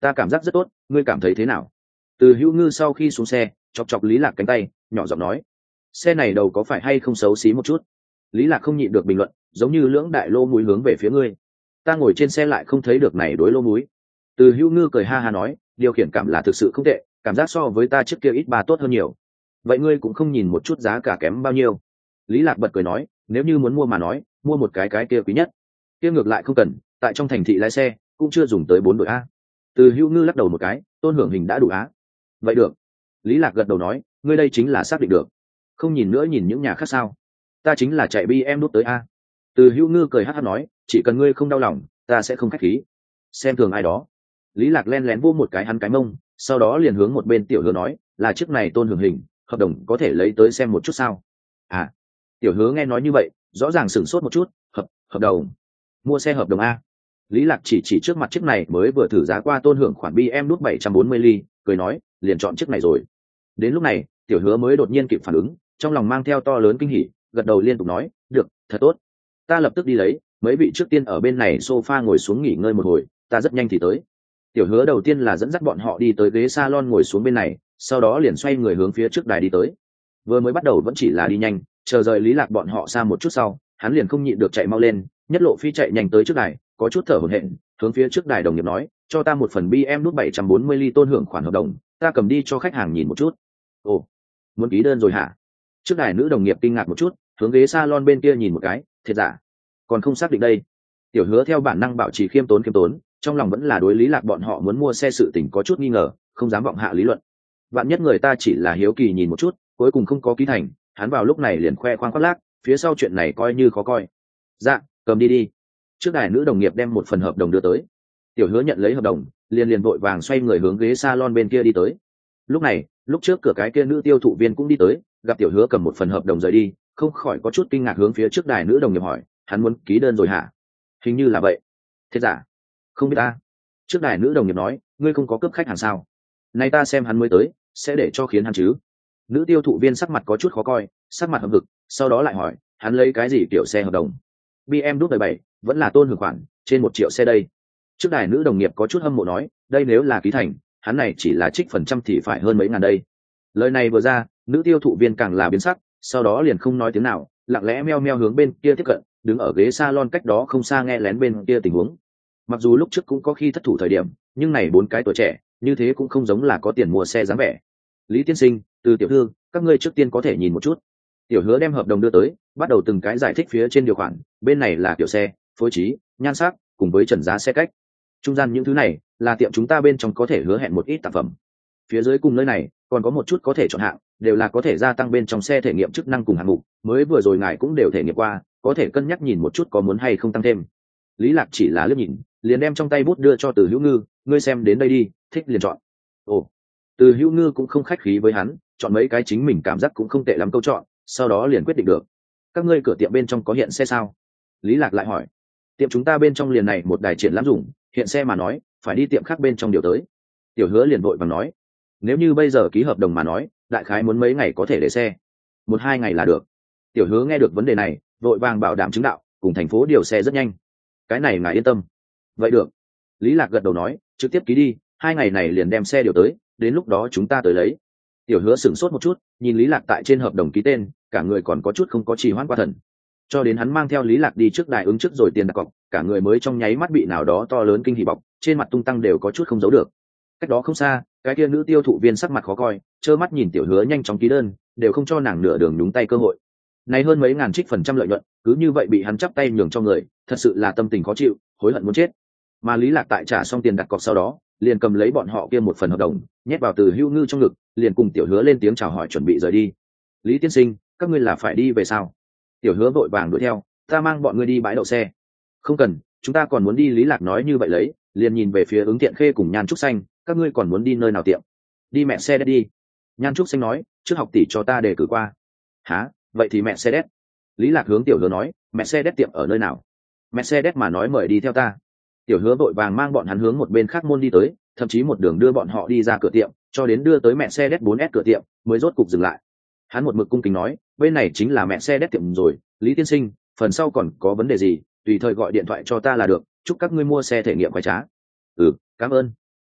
ta cảm giác rất tốt, ngươi cảm thấy thế nào? Từ Hữu Ngư sau khi xuống xe chọc chọc Lý Lạc cánh tay, nhỏ giọng nói, xe này đầu có phải hay không xấu xí một chút? Lý Lạc không nhịn được bình luận, giống như lưỡng đại lô múi hướng về phía ngươi. Ta ngồi trên xe lại không thấy được này đối lô múi. Từ Hữu Ngư cười ha ha nói, điều khiển cảm là thực sự không tệ, cảm giác so với ta trước kia ít ba tốt hơn nhiều. Vậy ngươi cũng không nhìn một chút giá cả kém bao nhiêu? Lý Lạc bật cười nói, nếu như muốn mua mà nói, mua một cái cái kia quý nhất. Kia ngược lại không cần, tại trong thành thị lái xe cũng chưa dùng tới bốn đội a. Từ Hữu Ngư lắc đầu một cái, tôn hưởng hình đã đủ á. Vậy được. Lý Lạc gật đầu nói, ngươi đây chính là xác định được. Không nhìn nữa nhìn những nhà khác sao? Ta chính là chạy bi em đút tới a. Từ Hữu Ngư cười hắt hắt nói, chỉ cần ngươi không đau lòng, ta sẽ không khách khí. Xem thường ai đó. Lý Lạc len lén vô một cái hắn cái mông, sau đó liền hướng một bên tiểu hứa nói, là chiếc này tôn hưởng hình, hợp đồng có thể lấy tới xem một chút sao? À. Tiểu hứa nghe nói như vậy, rõ ràng sửng sốt một chút, hợp hợp đồng, mua xe hợp đồng a. Lý Lạc chỉ chỉ trước mặt chiếc này mới vừa thử giá qua tôn hưởng khoản bi em đút bảy trăm bốn mươi ly, cười nói, liền chọn chiếc này rồi. Đến lúc này, tiểu hứa mới đột nhiên kịp phản ứng, trong lòng mang theo to lớn kinh hỉ, gật đầu liên tục nói, được, thật tốt. Ta lập tức đi lấy, mấy vị trước tiên ở bên này sofa ngồi xuống nghỉ ngơi một hồi, ta rất nhanh thì tới. Tiểu hứa đầu tiên là dẫn dắt bọn họ đi tới ghế salon ngồi xuống bên này, sau đó liền xoay người hướng phía trước đài đi tới. Vừa mới bắt đầu vẫn chỉ là đi nhanh, chờ rời Lý Lạc bọn họ xa một chút sau, hắn liền không nhịn được chạy mau lên, nhất lộ phi chạy nhanh tới trước đài, có chút thở hổn hển, hướng phía trước đài đồng nghiệp nói, cho ta một phần bi em nút bảy trăm bốn mươi ly tôn hưởng khoản hợp đồng, ta cầm đi cho khách hàng nhìn một chút. Ồ, muốn ký đơn rồi hả? Trước đài nữ đồng nghiệp kinh ngạc một chút, hướng ghế salon bên kia nhìn một cái, thiệt giả, còn không xác định đây. Tiểu hứa theo bản năng bảo trì khiêm tốn khiêm tốn, trong lòng vẫn là đối Lý Lạc bọn họ muốn mua xe sự tình có chút nghi ngờ, không dám vọng hạ lý luận. Vạn nhất người ta chỉ là hiếu kỳ nhìn một chút, cuối cùng không có ký thành, hắn vào lúc này liền khoe khoang khoác lác, phía sau chuyện này coi như khó coi. Dạ, cầm đi đi. Trước đài nữ đồng nghiệp đem một phần hợp đồng đưa tới. Tiểu hứa nhận lấy hợp đồng, liền liền vội vàng xoay người hướng ghế salon bên kia đi tới. Lúc này, lúc trước cửa cái kia nữ tiêu thụ viên cũng đi tới, gặp tiểu hứa cầm một phần hợp đồng rời đi, không khỏi có chút kinh ngạc hướng phía trước đài nữ đồng nghiệp hỏi, hắn muốn ký đơn rồi hả? Hình như là vậy. Thế giả? Không biết ta. Trước đài nữ đồng nghiệp nói, ngươi không có cướp khách hàng sao? Nay ta xem hắn mới tới, sẽ để cho khiến hắn chứ. Nữ tiêu thụ viên sắc mặt có chút khó coi, sắc mặt hậm hực, sau đó lại hỏi, hắn lấy cái gì kiểu xe hợp đồng? bi em đút bảy vẫn là tôn hưởng khoản, trên một triệu xe đây. Trước đài nữ đồng nghiệp có chút hâm mộ nói, đây nếu là ký thành, hắn này chỉ là trích phần trăm thì phải hơn mấy ngàn đây. Lời này vừa ra, nữ tiêu thụ viên càng là biến sắc, sau đó liền không nói tiếng nào, lặng lẽ meo meo hướng bên kia tiếp cận, đứng ở ghế salon cách đó không xa nghe lén bên kia tình huống. Mặc dù lúc trước cũng có khi thất thủ thời điểm, nhưng này bốn cái tuổi trẻ, như thế cũng không giống là có tiền mua xe dáng vẻ. Lý tiên sinh, từ tiểu thư, các ngươi trước tiên có thể nhìn một chút. Tiểu hứa đem hợp đồng đưa tới, bắt đầu từng cái giải thích phía trên điều khoản, bên này là kiểu xe, phối trí, nhan sắc, cùng với trần giá xe cách. Trung gian những thứ này là tiệm chúng ta bên trong có thể hứa hẹn một ít sản phẩm. Phía dưới cùng nơi này còn có một chút có thể chọn hạng, đều là có thể gia tăng bên trong xe thể nghiệm chức năng cùng hạng mục, mới vừa rồi ngài cũng đều thể nghiệm qua, có thể cân nhắc nhìn một chút có muốn hay không tăng thêm. Lý Lạc chỉ là liếc nhìn, liền đem trong tay bút đưa cho Từ Hữu Ngư, ngươi xem đến đây đi, thích liền chọn. Ồ, Từ Hữu Ngư cũng không khách khí với hắn, chọn mấy cái chính mình cảm giác cũng không tệ lắm câu chọn, sau đó liền quyết định được. Các ngươi cửa tiệm bên trong có hiện xe sao? Lý Lạc lại hỏi. Tiệm chúng ta bên trong liền này một đài triển lãm dùng, hiện xe mà nói, phải đi tiệm khác bên trong điều tới. Tiểu hứa liền vội vàng nói, nếu như bây giờ ký hợp đồng mà nói, đại khái muốn mấy ngày có thể để xe. Một hai ngày là được. Tiểu hứa nghe được vấn đề này, vội vàng bảo đảm chứng đạo, cùng thành phố điều xe rất nhanh. Cái này ngài yên tâm. Vậy được. Lý Lạc gật đầu nói, trực tiếp ký đi, hai ngày này liền đem xe điều tới, đến lúc đó chúng ta tới lấy. Tiểu hứa sửng sốt một chút, nhìn Lý Lạc tại trên hợp đồng ký tên, cả người còn có chút không có trì hoãn qua thần. Cho đến hắn mang theo Lý Lạc đi trước đài ứng trước rồi tiền đặt cọc, cả người mới trong nháy mắt bị nào đó to lớn kinh hỉ bọc, trên mặt tung tăng đều có chút không giấu được. Cách đó không xa, cái kia nữ tiêu thụ viên sắc mặt khó coi, trơ mắt nhìn tiểu hứa nhanh chóng ký đơn, đều không cho nàng nửa đường nhúng tay cơ hội. Này hơn mấy ngàn trích phần trăm lợi nhuận, cứ như vậy bị hắn chắp tay nhường cho người, thật sự là tâm tình khó chịu, hối hận muốn chết. Mà Lý Lạc tại trả xong tiền đặt cọc sau đó, liền cầm lấy bọn họ kia một phần hợp đồng, nhét vào Từ Hữu Ngư trong ngực, liền cùng tiểu hứa lên tiếng chào hỏi chuẩn bị rời đi. Lý tiên sinh, các ngươi là phải đi về sao? Tiểu hứa vội vàng đuổi theo, ta mang bọn ngươi đi bãi đậu xe. Không cần, chúng ta còn muốn đi. Lý Lạc nói như vậy lấy, liền nhìn về phía Ứng Thiện Khê cùng Nhan Trúc Xanh, các ngươi còn muốn đi nơi nào tiệm? Đi mẹ xe đét đi. Nhan Trúc Xanh nói, trước học tỷ cho ta đề cử qua. Hả? Vậy thì mẹ xe đét. Lý Lạc hướng tiểu hứa nói, mẹ xe đét tiệm ở nơi nào? Mẹ xe đét mà nói mời đi theo ta. Tiểu hứa vội vàng mang bọn hắn hướng một bên khác môn đi tới, thậm chí một đường đưa bọn họ đi ra cửa tiệm, cho đến đưa tới mẹ xe đét bốn S cửa tiệm, mới rốt cục dừng lại. Hắn một mực cung kính nói, bên này chính là mẹ xe đét tiệm rồi, Lý tiên sinh, phần sau còn có vấn đề gì, tùy thời gọi điện thoại cho ta là được, chúc các ngươi mua xe thể nghiệm khoái trá. Ừ, cảm ơn.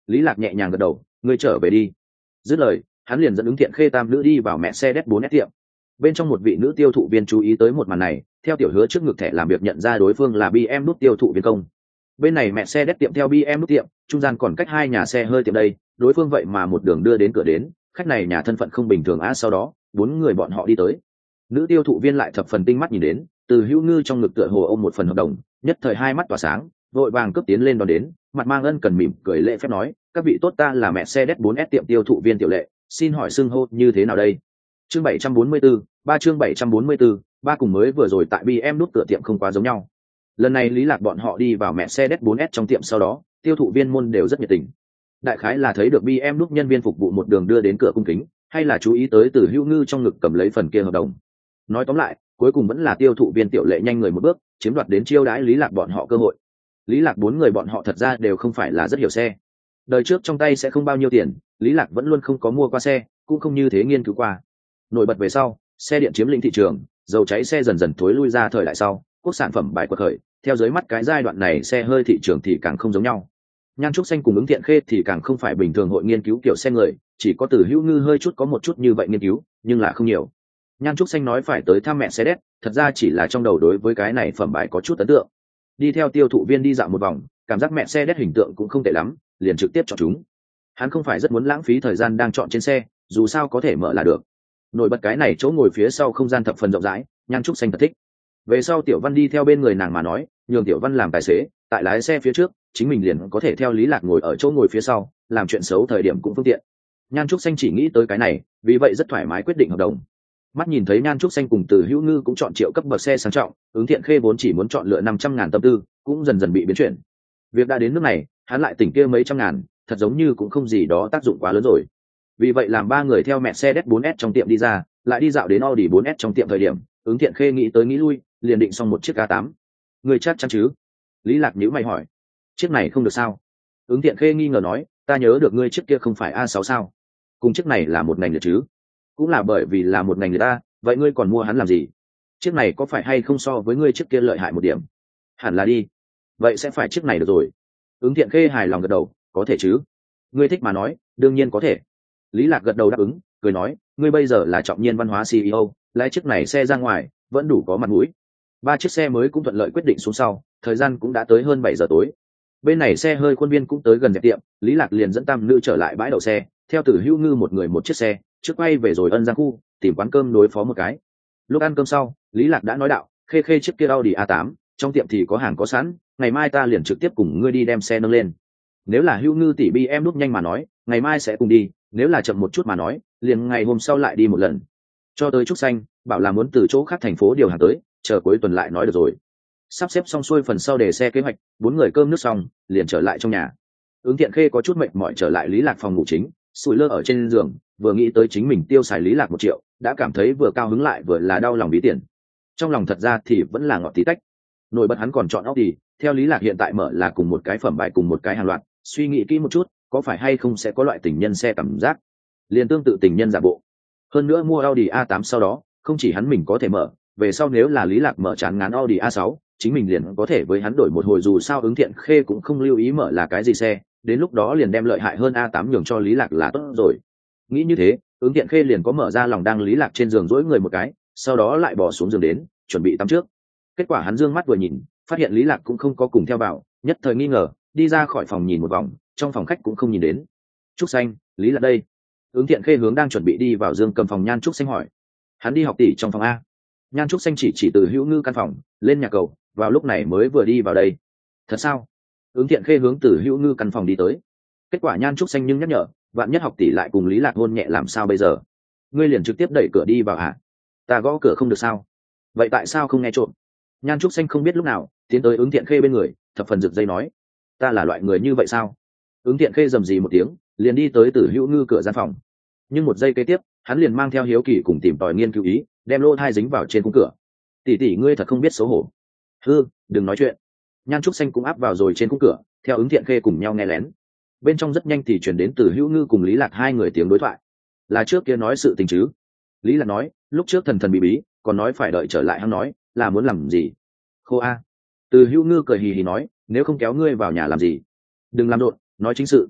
Lý Lạc nhẹ nhàng gật đầu, ngươi trở về đi. Dứt lời, hắn liền dẫn ứng Thiện Khê tam nữ đi vào Mercedes bốn S tiệm. Bên trong một vị nữ tiêu thụ viên chú ý tới một màn này, theo tiểu hứa trước ngực thẻ làm việc nhận ra đối phương là bê em nút tiêu thụ viên công. Bên này Mercedes tiệm theo bê em nút tiệm, trung gian còn cách hai nhà xe hơi tiệm đây, đối phương vậy mà một đường đưa đến cửa đến, khách này nhà thân phận không bình thường á. Sau đó, bốn người bọn họ đi tới. Nữ tiêu thụ viên lại thập phần tinh mắt nhìn đến, Từ Hữu Ngư trong ngực tựa hồ ôm một phần hợp đồng, nhất thời hai mắt tỏa sáng, vội vàng cướp tiến lên đón đến, mặt mang ân cần mỉm cười lễ phép nói, các vị tốt, ta là Mercedes bốn S tiệm tiêu thụ viên Tiểu Lệ, xin hỏi xưng hô như thế nào đây? Chương bảy trăm bốn mươi tư, ba chương bảy trăm bốn mươi tư, ba cùng mới vừa rồi tại bê em nút cửa tiệm không quá giống nhau. Lần này Lý Lạc bọn họ đi vào Mercedes bốn S trong tiệm sau đó, tiêu thụ viên môn đều rất nhiệt tình. Đại khái là thấy được bê em nút nhân viên phục vụ một đường đưa đến cửa cung kính, hay là chú ý tới Từ Hữu Ngư trong ngực cầm lấy phần kia hợp đồng. Nói tóm lại, cuối cùng vẫn là tiêu thụ viên Tiểu Lệ nhanh người một bước, chiếm đoạt đến chiêu đãi Lý Lạc bọn họ cơ hội. Lý Lạc bốn người bọn họ thật ra đều không phải là rất hiểu xe. Đời trước trong tay sẽ không bao nhiêu tiền, Lý Lạc vẫn luôn không có mua qua xe, cũng không như thế nghiên cứu qua. Nổi bật về sau, xe điện chiếm lĩnh thị trường, dầu cháy xe dần dần thối lui ra thời đại sau, quốc sản phẩm bài quật khởi, theo dưới mắt cái giai đoạn này xe hơi thị trường thì càng không giống nhau. Nhan Trúc Xanh cùng ứng Thiện Khê thì càng không phải bình thường hội nghiên cứu kiểu xe người, chỉ có Từ Hữu Ngư hơi chút có một chút như vậy nghiên cứu, nhưng là không nhiều. Nhan Trúc Xanh nói phải tới thăm mẹ xe đét, thật ra chỉ là trong đầu đối với cái này phẩm bài có chút ấn tượng. Đi theo tiêu thụ viên đi dạo một vòng, cảm giác mẹ xe đét hình tượng cũng không tệ lắm, liền trực tiếp chọn chúng. Hắn không phải rất muốn lãng phí thời gian đang chọn trên xe, dù sao có thể mở là được. Nổi bật cái này chỗ ngồi phía sau không gian thập phần rộng rãi, Nhan Trúc Xanh thật thích. Về sau Tiểu Văn đi theo bên người nàng mà nói, nhường Tiểu Văn làm tài xế, tại lái xe phía trước, chính mình liền có thể theo Lý Lạc ngồi ở chỗ ngồi phía sau, làm chuyện xấu thời điểm cũng phương tiện. Nhan Trúc Xanh chỉ nghĩ tới cái này, vì vậy rất thoải mái quyết định hợp đồng. Mắt nhìn thấy Nhan Trúc Xanh cùng Từ Hữu Ngư cũng chọn triệu cấp bậc xe sang trọng, ứng Thiện Khê vốn chỉ muốn chọn lựa năm trăm ngàn tâm tư, cũng dần dần bị biến chuyển. Việc đã đến nước này, hắn lại tỉnh kia mấy trăm ngàn, thật giống như cũng không gì đó tác dụng quá lớn rồi. Vì vậy làm ba người theo Mercedes bốn S trong tiệm đi ra, lại đi dạo đến Audi bốn S trong tiệm thời điểm, ứng Thiện Khê nghĩ tới nghĩ lui, liền định xong một chiếc A tám. Người chắc chắn chứ? Lý Lạc nhíu mày hỏi. Chiếc này không được sao? Ứng Thiện Khê nghi ngờ nói, ta nhớ được ngươi chiếc kia không phải A sáu sao? Cùng chiếc này là một ngành liệt chứ? Cũng là bởi vì là một ngành liệt ta, vậy ngươi còn mua hắn làm gì? Chiếc này có phải hay không so với ngươi chiếc kia lợi hại một điểm? Hẳn là đi. Vậy sẽ phải chiếc này được rồi. Ứng Thiện Khê hài lòng gật đầu, có thể chứ? Ngươi thích mà nói, đương nhiên có thể. Lý Lạc gật đầu đáp ứng, cười nói, ngươi bây giờ là Trọng Nhiên Văn hóa xê e ô, lái chiếc này xe ra ngoài, vẫn đủ có mặt mũi. Ba chiếc xe mới cũng thuận lợi quyết định xuống sau, thời gian cũng đã tới hơn bảy giờ tối. Bên này xe hơi khuôn viên cũng tới gần dẹp tiệm, Lý Lạc liền dẫn tam nữ trở lại bãi đậu xe, theo Từ Hữu Ngư một người một chiếc xe, trước quay về rồi Ân Giang khu, tìm quán cơm đối phó một cái. Lúc ăn cơm sau, Lý Lạc đã nói đạo, Khê Khê chiếc kia Audi A tám, trong tiệm thì có hàng có sẵn, ngày mai ta liền trực tiếp cùng ngươi đi đem xe nâng lên. Nếu là Hữu Ngư tỷ bi em núp nhanh mà nói, ngày mai sẽ cùng đi, nếu là chậm một chút mà nói, liền ngày hôm sau lại đi một lần. Cho tới Trúc Xanh, bảo là muốn từ chỗ khác thành phố điều hàng tới, chờ cuối tuần lại nói được rồi. Sắp xếp xong xuôi phần sau để xe kế hoạch, bốn người cơm nước xong, liền trở lại trong nhà. Ứng Thiện Khê có chút mệt mỏi trở lại Lý Lạc phòng ngủ chính, sủi lơ ở trên giường, vừa nghĩ tới chính mình tiêu xài Lý Lạc một triệu, đã cảm thấy vừa cao hứng lại vừa là đau lòng bí tiền. Trong lòng thật ra thì vẫn là ngọt tí tách. Nổi bật hắn còn chọn Audi, theo Lý Lạc hiện tại mở là cùng một cái phẩm bài cùng một cái hàng loạt, suy nghĩ kỹ một chút, có phải hay không sẽ có loại tình nhân xe cảm giác, liền tương tự tình nhân giả bộ. Hơn nữa mua Audi A tám sau đó, không chỉ hắn mình có thể mở, về sau nếu là Lý Lạc mở chán ngán Audi A sáu, chính mình liền có thể với hắn đổi một hồi, dù sao Ứng Thiện Khê cũng không lưu ý mở là cái gì xe, đến lúc đó liền đem lợi hại hơn A tám nhường cho Lý Lạc là tốt rồi. Nghĩ như thế, Ứng Thiện Khê liền có mở ra lòng đang Lý Lạc trên giường duỗi người một cái, sau đó lại bò xuống giường đến, chuẩn bị tắm trước. Kết quả hắn dương mắt vừa nhìn, phát hiện Lý Lạc cũng không có cùng theo vào, nhất thời nghi ngờ, đi ra khỏi phòng nhìn một vòng, trong phòng khách cũng không nhìn đến. Trúc Xanh, Lý Lạc đây. Ứng Thiện Khê hướng đang chuẩn bị đi vào dương cầm phòng Nhan Trúc Xanh hỏi. Hắn đi học tỷ trong phòng A. Nhan Trúc Xanh chỉ chỉ Từ Hữu Ngư căn phòng, lên nhà cầu, vào lúc này mới vừa đi vào đây. Thật sao? Ứng Thiện Khê hướng Từ Hữu Ngư căn phòng đi tới. Kết quả Nhan Trúc Xanh nhưng nhắc nhở, vạn nhất học tỷ lại cùng Lý Lạc hôn nhẹ làm sao bây giờ? Ngươi liền trực tiếp đẩy cửa đi vào hả? Ta gõ cửa không được sao? Vậy tại sao không nghe trộm? Nhan Trúc Xanh không biết lúc nào tiến tới Ứng Thiện Khê bên người, thập phần rực dây nói, ta là loại người như vậy sao? Ứng Thiện Khê rầm rì một tiếng, liền đi tới Từ Hữu Ngư cửa gian phòng. Nhưng một giây kế tiếp, hắn liền mang theo hiếu kỳ cùng tìm tòi nghiên cứu ý, đem lô thai dính vào trên khung cửa. Tỷ tỷ ngươi thật không biết xấu hổ. Hư, đừng nói chuyện. Nhan Trúc Xanh cũng áp vào rồi trên khung cửa, theo Ứng Thiện Khê cùng nhau nghe lén. Bên trong rất nhanh thì chuyển đến Từ Hữu Ngư cùng Lý Lạc hai người tiếng đối thoại. Là trước kia nói sự tình chứ? Lý Lạc nói, lúc trước thần thần bí bí, còn nói phải đợi trở lại, hắn nói là muốn làm gì? Khô a. Từ Hữu Ngư cười hì hì nói, nếu không kéo ngươi vào nhà làm gì? Đừng làm đột, nói chính sự.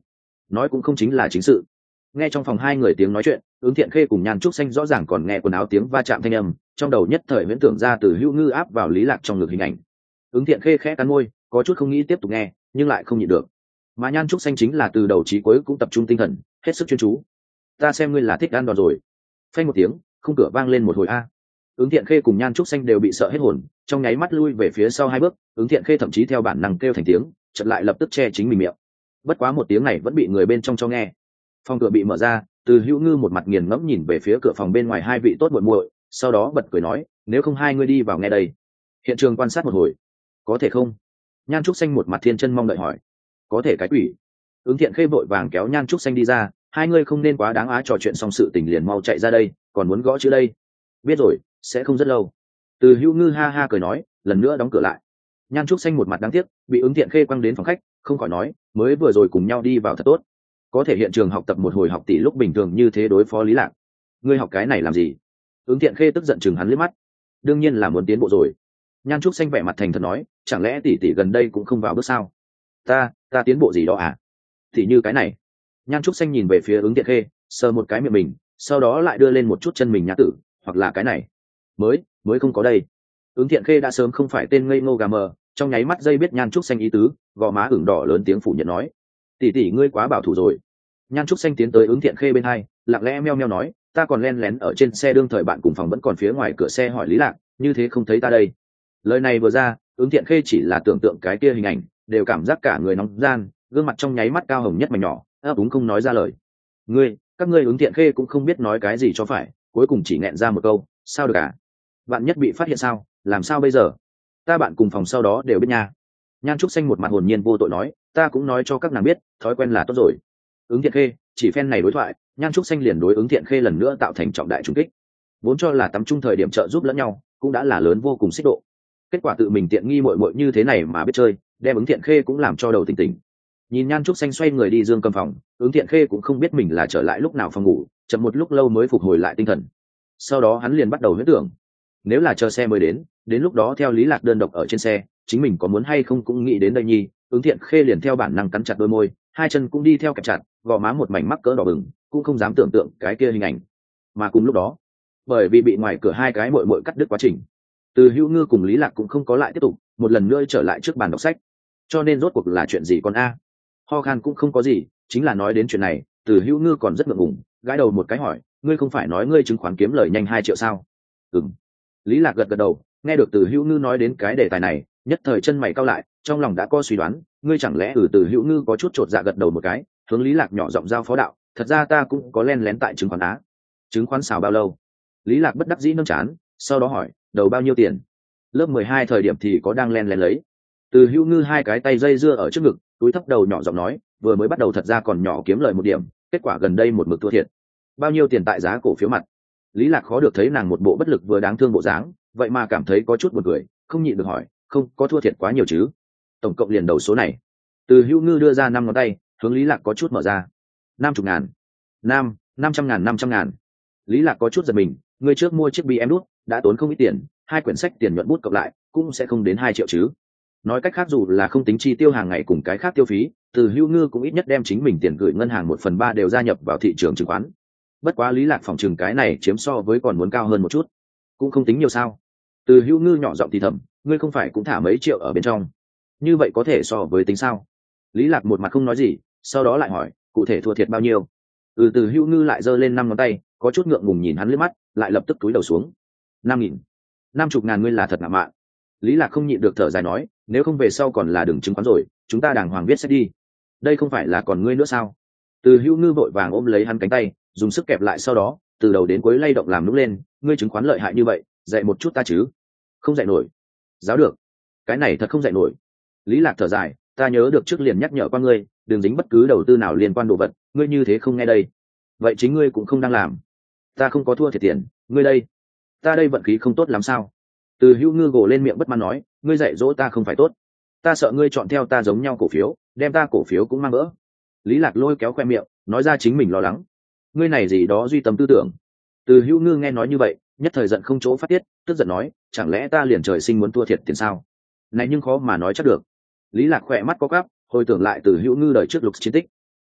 nói cũng không chính là chính sự. Nghe trong phòng hai người tiếng nói chuyện, Ứng Thiện Khê cùng Nhan Trúc Xanh rõ ràng còn nghe quần áo tiếng va chạm thanh âm, trong đầu nhất thời huyễn tưởng ra từ Hữu Ngư áp vào Lý Lạc trong ngực hình ảnh. Ứng Thiện Khê khẽ cắn môi, có chút không nghĩ tiếp tục nghe, nhưng lại không nhịn được. Mà Nhan Trúc Xanh chính là từ đầu chí cuối cũng tập trung tinh thần, hết sức chuyên chú. Ta xem ngươi là thích ăn đòn rồi. Phanh một tiếng, khung cửa vang lên một hồi a. Ứng Thiện Khê cùng Nhan Trúc Xanh đều bị sợ hết hồn, trong nháy mắt lui về phía sau hai bước. Ứng Thiện Khê thậm chí theo bản năng kêu thành tiếng, chợt lại lập tức che chính mình miệng. Bất quá một tiếng này vẫn bị người bên trong cho nghe. Phòng cửa bị mở ra, từ Hữu Ngư một mặt nghiền ngẫm nhìn về phía cửa phòng bên ngoài hai vị tốt muội muội, sau đó bật cười nói, nếu không hai ngươi đi vào nghe đây. Hiện trường quan sát một hồi. Có thể không? Nhan Trúc Xanh một mặt thiên chân mong đợi hỏi. Có thể cái quỷ. Ứng Thiện Khê vội vàng kéo Nhan Trúc Xanh đi ra, hai ngươi không nên quá đáng á, trò chuyện xong sự tình liền mau chạy ra đây, còn muốn gõ chữ đây. Biết rồi, sẽ không rất lâu. Từ Hữu Ngư ha ha cười nói, lần nữa đóng cửa lại. Nhan Trúc Xanh một mặt đáng tiếc, bị Ứng Thiện Khê quăng đến phòng khách, không khỏi nói, mới vừa rồi cùng nhau đi vào thật tốt. Có thể hiện trường học tập một hồi học tỷ lúc bình thường như thế đối phó Lý Lạc. Ngươi học cái này làm gì? Ứng Thiện Khê tức giận chừng hắn liếc mắt. Đương nhiên là muốn tiến bộ rồi. Nhan Trúc Xanh vẻ mặt thành thật nói, chẳng lẽ tỷ tỷ gần đây cũng không vào bước sao? Ta, ta tiến bộ gì đó à? Thì như cái này. Nhan Trúc Xanh nhìn về phía Ứng Thiện Khê, sờ một cái miệng mình, sau đó lại đưa lên một chút chân mình nhã tử, hoặc là cái này. Mới, mới không có đây. Ứng Thiện Khê đã sớm không phải tên ngây ngô gà mờ, trong nháy mắt dây biết Nhan Trúc Xanh ý tứ, gò má ửng đỏ lớn tiếng phủ nhận nói, tỷ tỷ ngươi quá bảo thủ rồi. Nhan Trúc Xanh tiến tới Ứng Thiện Khê bên hai, lặng lẽ meo meo nói, ta còn len lén ở trên xe đương thời bạn cùng phòng vẫn còn phía ngoài cửa xe hỏi Lý Lạc, như thế không thấy ta đây. Lời này vừa ra, Ứng Thiện Khê chỉ là tưởng tượng cái kia hình ảnh, đều cảm giác cả người nóng gian, gương mặt trong nháy mắt cao hồng nhất mảnh nhỏ, ấp úng không nói ra lời. Ngươi, các ngươi Ứng Thiện Khê cũng không biết nói cái gì cho phải, cuối cùng chỉ nghẹn ra một câu, sao được à? Bạn nhất bị phát hiện sao, làm sao bây giờ? Ta bạn cùng phòng sau đó đều biết nha. Nhan Trúc Xanh một mặt hồn nhiên vô tội nói, ta cũng nói cho các nàng biết, thói quen là tốt rồi. Ứng Thiện Khê, chỉ phen này đối thoại, Nhan Trúc Xanh liền đối Ứng Thiện Khê lần nữa tạo thành trọng đại trùng kích. Vốn cho là tắm chung thời điểm trợ giúp lẫn nhau, cũng đã là lớn vô cùng xích độ. Kết quả tự mình tiện nghi muội muội như thế này mà biết chơi, đem Ứng Thiện Khê cũng làm cho đầu tỉnh tỉnh. Nhìn Nhan Trúc Xanh xoay người đi dương cầm phòng, Ứng Thiện Khê cũng không biết mình là trở lại lúc nào phòng ngủ, chậm một lúc lâu mới phục hồi lại tinh thần. Sau đó hắn liền bắt đầu huyễn tưởng, nếu là chờ xe mới đến, đến lúc đó theo Lý Lạc đơn độc ở trên xe, chính mình có muốn hay không cũng nghĩ đến đây nhi. Ứng Thiện Khê liền theo bản năng cắn chặt đôi môi, hai chân cũng đi theo kẹp chặt, gò má một mảnh mắc cỡ đỏ bừng, cũng không dám tưởng tượng cái kia hình ảnh. Mà cùng lúc đó, bởi vì bị ngoài cửa hai cái muội muội cắt đứt quá trình, Từ Hữu Ngư cùng Lý Lạc cũng không có lại tiếp tục, một lần nữa trở lại trước bàn đọc sách. Cho nên rốt cuộc là chuyện gì con a? Ho khan cũng không có gì, chính là nói đến chuyện này, Từ Hữu Ngư còn rất ngượng ngùng, gãi đầu một cái hỏi, ngươi không phải nói ngươi chứng khoán kiếm lời nhanh hai triệu sao? Ừm. Lý Lạc gật gật đầu, nghe được Từ Hữu Ngư nói đến cái đề tài này, nhất thời chân mày cau lại, trong lòng đã có suy đoán, ngươi chẳng lẽ ừ Từ Hữu Ngư có chút chột dạ gật đầu một cái, hướng Lý Lạc nhỏ giọng giao phó đạo, thật ra ta cũng có len lén tại chứng khoán á. Chứng khoán xào bao lâu? Lý Lạc bất đắc dĩ nâng chán, sau đó hỏi, đầu bao nhiêu tiền? Lớp mười hai thời điểm thì có đang len lén lấy. Từ Hữu Ngư hai cái tay dây dưa ở trước ngực, túi thấp đầu nhỏ giọng nói, vừa mới bắt đầu thật ra còn nhỏ kiếm lời một điểm, kết quả gần đây một mực thua thiệt. Bao nhiêu tiền tại giá cổ phiếu mặt? Lý Lạc khó được thấy nàng một bộ bất lực vừa đáng thương bộ dáng, vậy mà cảm thấy có chút buồn cười, không nhịn được hỏi, không có thua thiệt quá nhiều chứ? Tổng cộng liền đầu số này. Từ Hữu Ngư đưa ra năm ngón tay, hướng Lý Lạc có chút mở ra. Năm chục ngàn. Năm, năm trăm ngàn năm trăm ngàn. Lý Lạc có chút giật mình, người trước mua chiếc bê em đút, đã tốn không ít tiền, hai quyển sách tiền nhuận bút cộng lại, cũng sẽ không đến hai triệu chứ. Nói cách khác dù là không tính chi tiêu hàng ngày cùng cái khác tiêu phí, Từ Hữu Ngư cũng ít nhất đem chính mình tiền gửi ngân hàng một phần ba đều gia nhập vào thị trường chứng khoán. Bất quá Lý Lạc phòng trừng cái này chiếm so với còn muốn cao hơn một chút, cũng không tính nhiều sao? Từ Hữu Ngư nhỏ giọng thì thầm, ngươi không phải cũng thả mấy triệu ở bên trong, như vậy có thể so với tính sao? Lý Lạc một mặt không nói gì, sau đó lại hỏi, cụ thể thua thiệt bao nhiêu? Ừ Từ Hữu Ngư lại giơ lên năm ngón tay, có chút ngượng ngùng nhìn hắn liếc mắt, lại lập tức cúi đầu xuống. Năm nghìn, năm chục ngàn, ngươi là thật ngạo mạn. Lý Lạc không nhịn được thở dài nói, nếu không về sau còn là đừng chứng khoán rồi, chúng ta đàng hoàng viết sách đi. Đây không phải là còn ngươi nữa sao? Từ Hữu Ngư vội vàng ôm lấy hắn cánh tay, dùng sức kẹp lại, sau đó từ đầu đến cuối lay động làm núp lên, ngươi chứng khoán lợi hại như vậy, dạy một chút ta chứ? Không dạy nổi. Giáo được? Cái này thật không dạy nổi. Lý Lạc thở dài, ta nhớ được trước liền nhắc nhở qua ngươi, đừng dính bất cứ đầu tư nào liên quan đồ vật, ngươi như thế không nghe đây. Vậy chính ngươi cũng không đang làm. Ta không có thua thiệt tiền, ngươi đây? Ta đây vận khí không tốt lắm sao? Từ Hữu Ngư gồ lên miệng bất mãn nói, ngươi dạy dỗ ta không phải tốt, ta sợ ngươi chọn theo ta giống nhau cổ phiếu, đem ta cổ phiếu cũng mang vỡ. Lý Lạc lôi kéo khoe miệng, nói ra chính mình lo lắng. Ngươi này gì đó duy tâm tư tưởng. Từ Hữu Ngư nghe nói như vậy, nhất thời giận không chỗ phát tiết, tức giận nói, chẳng lẽ ta liền trời sinh muốn thua thiệt tiền sao? Này nhưng khó mà nói chắc được. Lý Lạc khỏe mắt có cắp, hồi tưởng lại Từ Hữu Ngư đời trước lục chiến tích.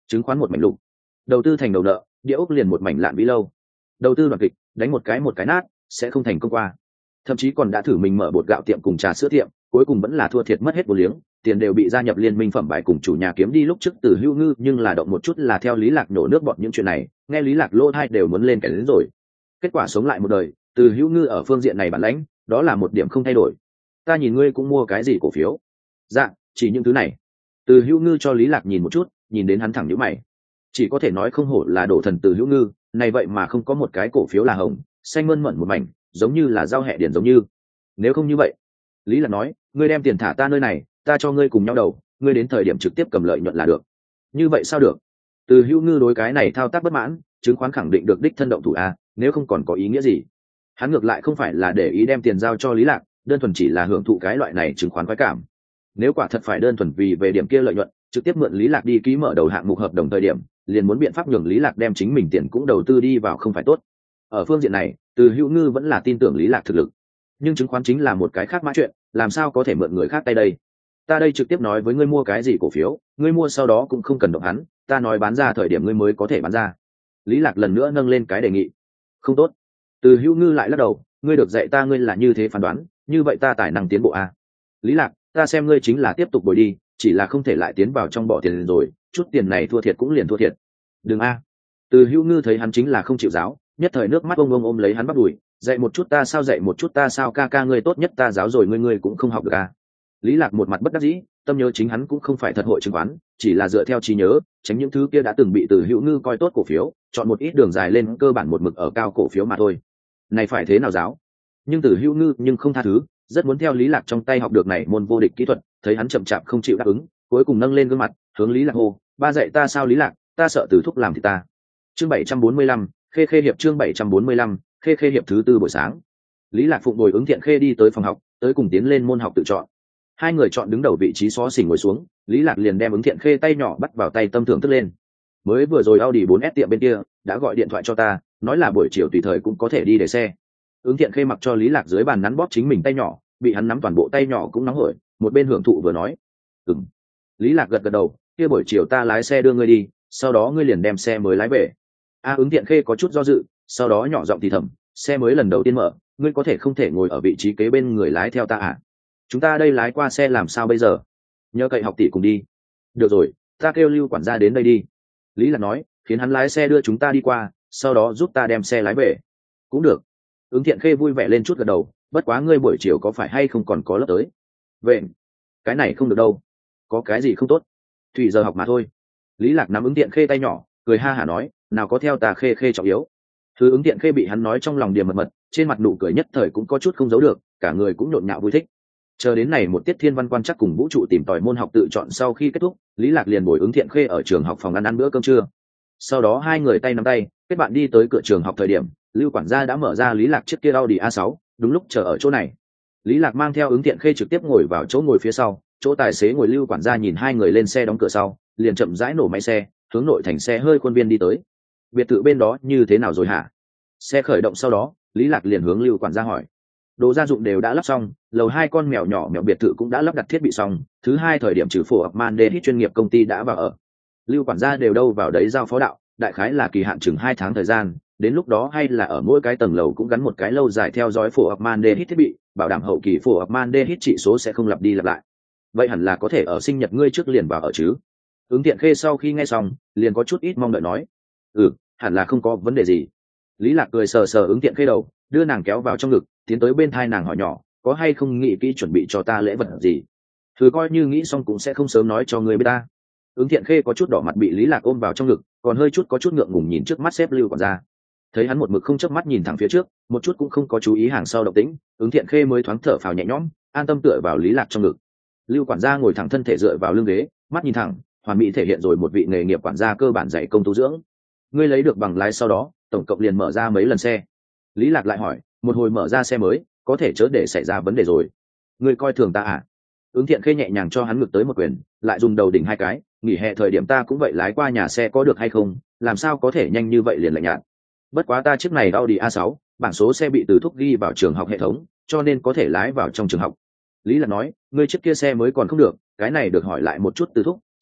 chứng khoán một mảnh lục, đầu tư thành đầu nợ, địa ốc liền một mảnh lạn vĩ lâu. Đầu tư đoàn kịch đánh một cái một cái nát, sẽ không thành công qua. Thậm chí còn đã thử mình mở bột gạo tiệm cùng trà sữa tiệm, cuối cùng vẫn là thua thiệt mất hết vốn liếng, tiền đều bị gia nhập liên minh phẩm bài cùng chủ nhà kiếm đi. Lúc trước Từ Hữu Ngư nhưng là động một chút là theo Lý Lạc nổ nước bọt những chuyện này, nghe Lý Lạc lỗ tai đều muốn lên cái đến rồi. Kết quả sống lại một đời, Từ Hữu Ngư ở phương diện này bản lãnh, đó là một điểm không thay đổi. Ta nhìn ngươi cũng mua cái gì cổ phiếu? Dạ, chỉ những thứ này. Từ Hữu Ngư cho Lý Lạc nhìn một chút, nhìn đến hắn thẳng nhíu mày. Chỉ có thể nói không hổ là đổ thần Từ Hữu Ngư, này vậy mà không có một cái cổ phiếu là hồng, xanh mơn mởn một mảnh, giống như là rau hẹ điển giống như. Nếu không như vậy, Lý Lạc nói, ngươi đem tiền thả ta nơi này, ta cho ngươi cùng nhau đầu, ngươi đến thời điểm trực tiếp cầm lợi nhuận là được. Như vậy sao được? Từ Hữu Ngư đối cái này thao tác bất mãn, chứng khoán khẳng định được đích thân động thủ a, nếu không còn có ý nghĩa gì? Hắn ngược lại không phải là để ý đem tiền giao cho Lý Lạc, đơn thuần chỉ là hưởng thụ cái loại này chứng khoán khoái cảm. Nếu quả thật phải đơn thuần vì về điểm kia lợi nhuận, trực tiếp mượn Lý Lạc đi ký mở đầu hạng mục hợp đồng thời điểm, liền muốn biện pháp nhường Lý Lạc đem chính mình tiền cũng đầu tư đi vào không phải tốt. Ở phương diện này, Từ Hữu Ngư vẫn là tin tưởng Lý Lạc thực lực. Nhưng chứng khoán chính là một cái khác mã chuyện, làm sao có thể mượn người khác tay đây? Ta đây trực tiếp nói với ngươi mua cái gì cổ phiếu, ngươi mua sau đó cũng không cần động hắn, ta nói bán ra thời điểm ngươi mới có thể bán ra. Lý Lạc lần nữa nâng lên cái đề nghị. Không tốt. Từ Hữu Ngư lại lắc đầu, ngươi được dạy ta ngươi là như thế phán đoán, như vậy ta tài năng tiến bộ a. Lý Lạc, ta xem ngươi chính là tiếp tục bồi đi, chỉ là không thể lại tiến vào trong bỏ tiền rồi, chút tiền này thua thiệt cũng liền thua thiệt. Đừng a. Từ Hữu Ngư thấy hắn chính là không chịu giáo, nhất thời nước mắt ông ông ôm lấy hắn bắt đùi, dạy một chút ta sao dạy một chút ta sao ca ca ngươi tốt nhất ta giáo rồi ngươi ngươi cũng không học được a. Lý Lạc một mặt bất đắc dĩ, tâm nhớ chính hắn cũng không phải thật hội chứng khoán, chỉ là dựa theo trí nhớ, tránh những thứ kia đã từng bị Từ Hữu Ngư coi tốt cổ phiếu, chọn một ít đường dài lên cơ bản một mực ở cao cổ phiếu mà thôi. Này phải thế nào giáo? Nhưng Từ Hữu Ngư nhưng không tha thứ, rất muốn theo Lý Lạc trong tay học được này môn vô địch kỹ thuật, thấy hắn chậm chạp không chịu đáp ứng, cuối cùng nâng lên gương mặt, hướng Lý Lạc hô, ba dạy ta sao Lý Lạc, ta sợ Từ thúc làm thì ta. Chương bảy trăm bốn mươi lăm, Khê Khê hiệp chương bảy trăm bốn mươi lăm, Khê Khê hiệp thứ tư buổi sáng. Lý Lạc phụng bồi ứng Thiện Khê đi tới phòng học, tới cùng tiến lên môn học tự chọn. Hai người chọn đứng đầu vị trí xó xỉnh ngồi xuống, Lý Lạc liền đem ứng Thiện Khê tay nhỏ bắt vào tay tâm thưởng thức lên. Mới vừa rồi Audi bốn S tiệm bên kia đã gọi điện thoại cho ta, nói là buổi chiều tùy thời cũng có thể đi để xe. Ứng Thiện Khê mặc cho Lý Lạc dưới bàn nắn bóp chính mình tay nhỏ, bị hắn nắm toàn bộ tay nhỏ cũng nóng hổi, một bên hưởng thụ vừa nói, "Ừm." Lý Lạc gật gật đầu, "Kia buổi chiều ta lái xe đưa ngươi đi, sau đó ngươi liền đem xe mới lái về." A Ứng Thiện Khê có chút do dự, sau đó nhỏ giọng thì thầm, "Xe mới lần đầu tiên mở, ngươi có thể không thể ngồi ở vị trí kế bên người lái theo ta à? Chúng ta đây lái qua xe làm sao bây giờ? Nhớ cậy học tỷ cùng đi." "Được rồi, ta kêu Lưu quản gia đến đây đi." Lý Lạc nói, khiến hắn lái xe đưa chúng ta đi qua, sau đó giúp ta đem xe lái về. "Cũng được." Ứng Thiện Khê vui vẻ lên chút gật đầu, "Bất quá ngươi buổi chiều có phải hay không còn có lớp tới?" "Vậy, cái này không được đâu." "Có cái gì không tốt? Thủy giờ học mà thôi." Lý Lạc nắm Ứng Thiện Khê tay nhỏ, cười ha hả nói, "Nào có theo ta Khê Khê trọng yếu." Thứ Ứng Thiện Khê bị hắn nói trong lòng điềm mật mật, trên mặt nụ cười nhất thời cũng có chút không giấu được, cả người cũng nhộn nhạo vui thích. Chờ đến này một tiết thiên văn quan chắc cùng vũ trụ tìm tòi môn học tự chọn sau khi kết thúc, Lý Lạc liền bồi Ứng Thiện Khê ở trường học phòng ăn ăn bữa cơm trưa. Sau đó hai người tay nắm tay, kết bạn đi tới cửa trường học thời điểm, Lưu quản gia đã mở ra Lý Lạc chiếc kia Audi A sáu, đúng lúc chờ ở chỗ này. Lý Lạc mang theo Ứng Thiện Khê trực tiếp ngồi vào chỗ ngồi phía sau, chỗ tài xế ngồi Lưu quản gia nhìn hai người lên xe đóng cửa sau, liền chậm rãi nổ máy xe, hướng nội thành xe hơi khuôn viên đi tới. "Biệt thự bên đó như thế nào rồi hả?" Xe khởi động sau đó, Lý Lạc liền hướng Lưu quản gia hỏi. "Đồ gia dụng đều đã lắp xong, lầu hai con mèo nhỏ mèo biệt thự cũng đã lắp đặt thiết bị xong, thứ hai thời điểm trừ phổ hợp man đê hít chuyên nghiệp công ty đã vào ở." Lưu quản gia đều đâu vào đấy giao phó đạo, đại khái là kỳ hạn chừng hai tháng thời gian, đến lúc đó hay là ở mỗi cái tầng lầu cũng gắn một cái lâu dài theo dõi phổ hợp man đê hít thiết bị, bảo đảm hậu kỳ phổ hợp man đê hít trị số sẽ không lặp đi lặp lại. "Vậy hẳn là có thể ở sinh nhật ngươi trước liền vào ở chứ?" Ứng Thiện Khê sau khi nghe xong, liền có chút ít mong đợi nói, "Ừ, hẳn là không có vấn đề gì." Lý Lạc cười sờ sờ Ứng Thiện Khê đầu, đưa nàng kéo vào trong ngực, tiến tới bên thai nàng hỏi nhỏ, "Có hay không nghĩ kỹ chuẩn bị cho ta lễ vật gì? Thử coi như nghĩ xong cũng sẽ không sớm nói cho người biết ta." Ứng Thiện Khê có chút đỏ mặt bị Lý Lạc ôm vào trong ngực, còn hơi chút có chút ngượng ngùng nhìn trước mắt xếp Lưu quản gia. Thấy hắn một mực không chớp mắt nhìn thẳng phía trước, một chút cũng không có chú ý hàng sau động tĩnh, Ứng Thiện Khê mới thoáng thở phào nhẹ nhõm, an tâm tựa vào Lý Lạc trong ngực. Lưu quản gia ngồi thẳng thân thể dựa vào lưng ghế, mắt nhìn thẳng, hoàn mỹ thể hiện rồi một vị nghề nghiệp quản gia cơ bản dạy công tu dưỡng. "Ngươi lấy được bằng lái sau đó, tổng cộng liền mở ra mấy lần xe?" Lý Lạc lại hỏi, "Một hồi mở ra xe mới, có thể chớ để xảy ra vấn đề rồi. Ngươi coi thường ta à?" Ứng Thiện Khê nhẹ nhàng cho hắn ngực tới một quyền, lại dùng đầu đỉnh hai cái, "Nghỉ hè thời điểm ta cũng vậy lái qua nhà xe có được hay không, làm sao có thể nhanh như vậy liền lạnh nhạt. Bất quá ta chiếc này Audi A sáu, bảng số xe bị từ thúc ghi vào trường học hệ thống, cho nên có thể lái vào trong trường học." Lý Lạc nói, "Ngươi chiếc kia xe mới còn không được, cái này được hỏi lại một chút từ thúc,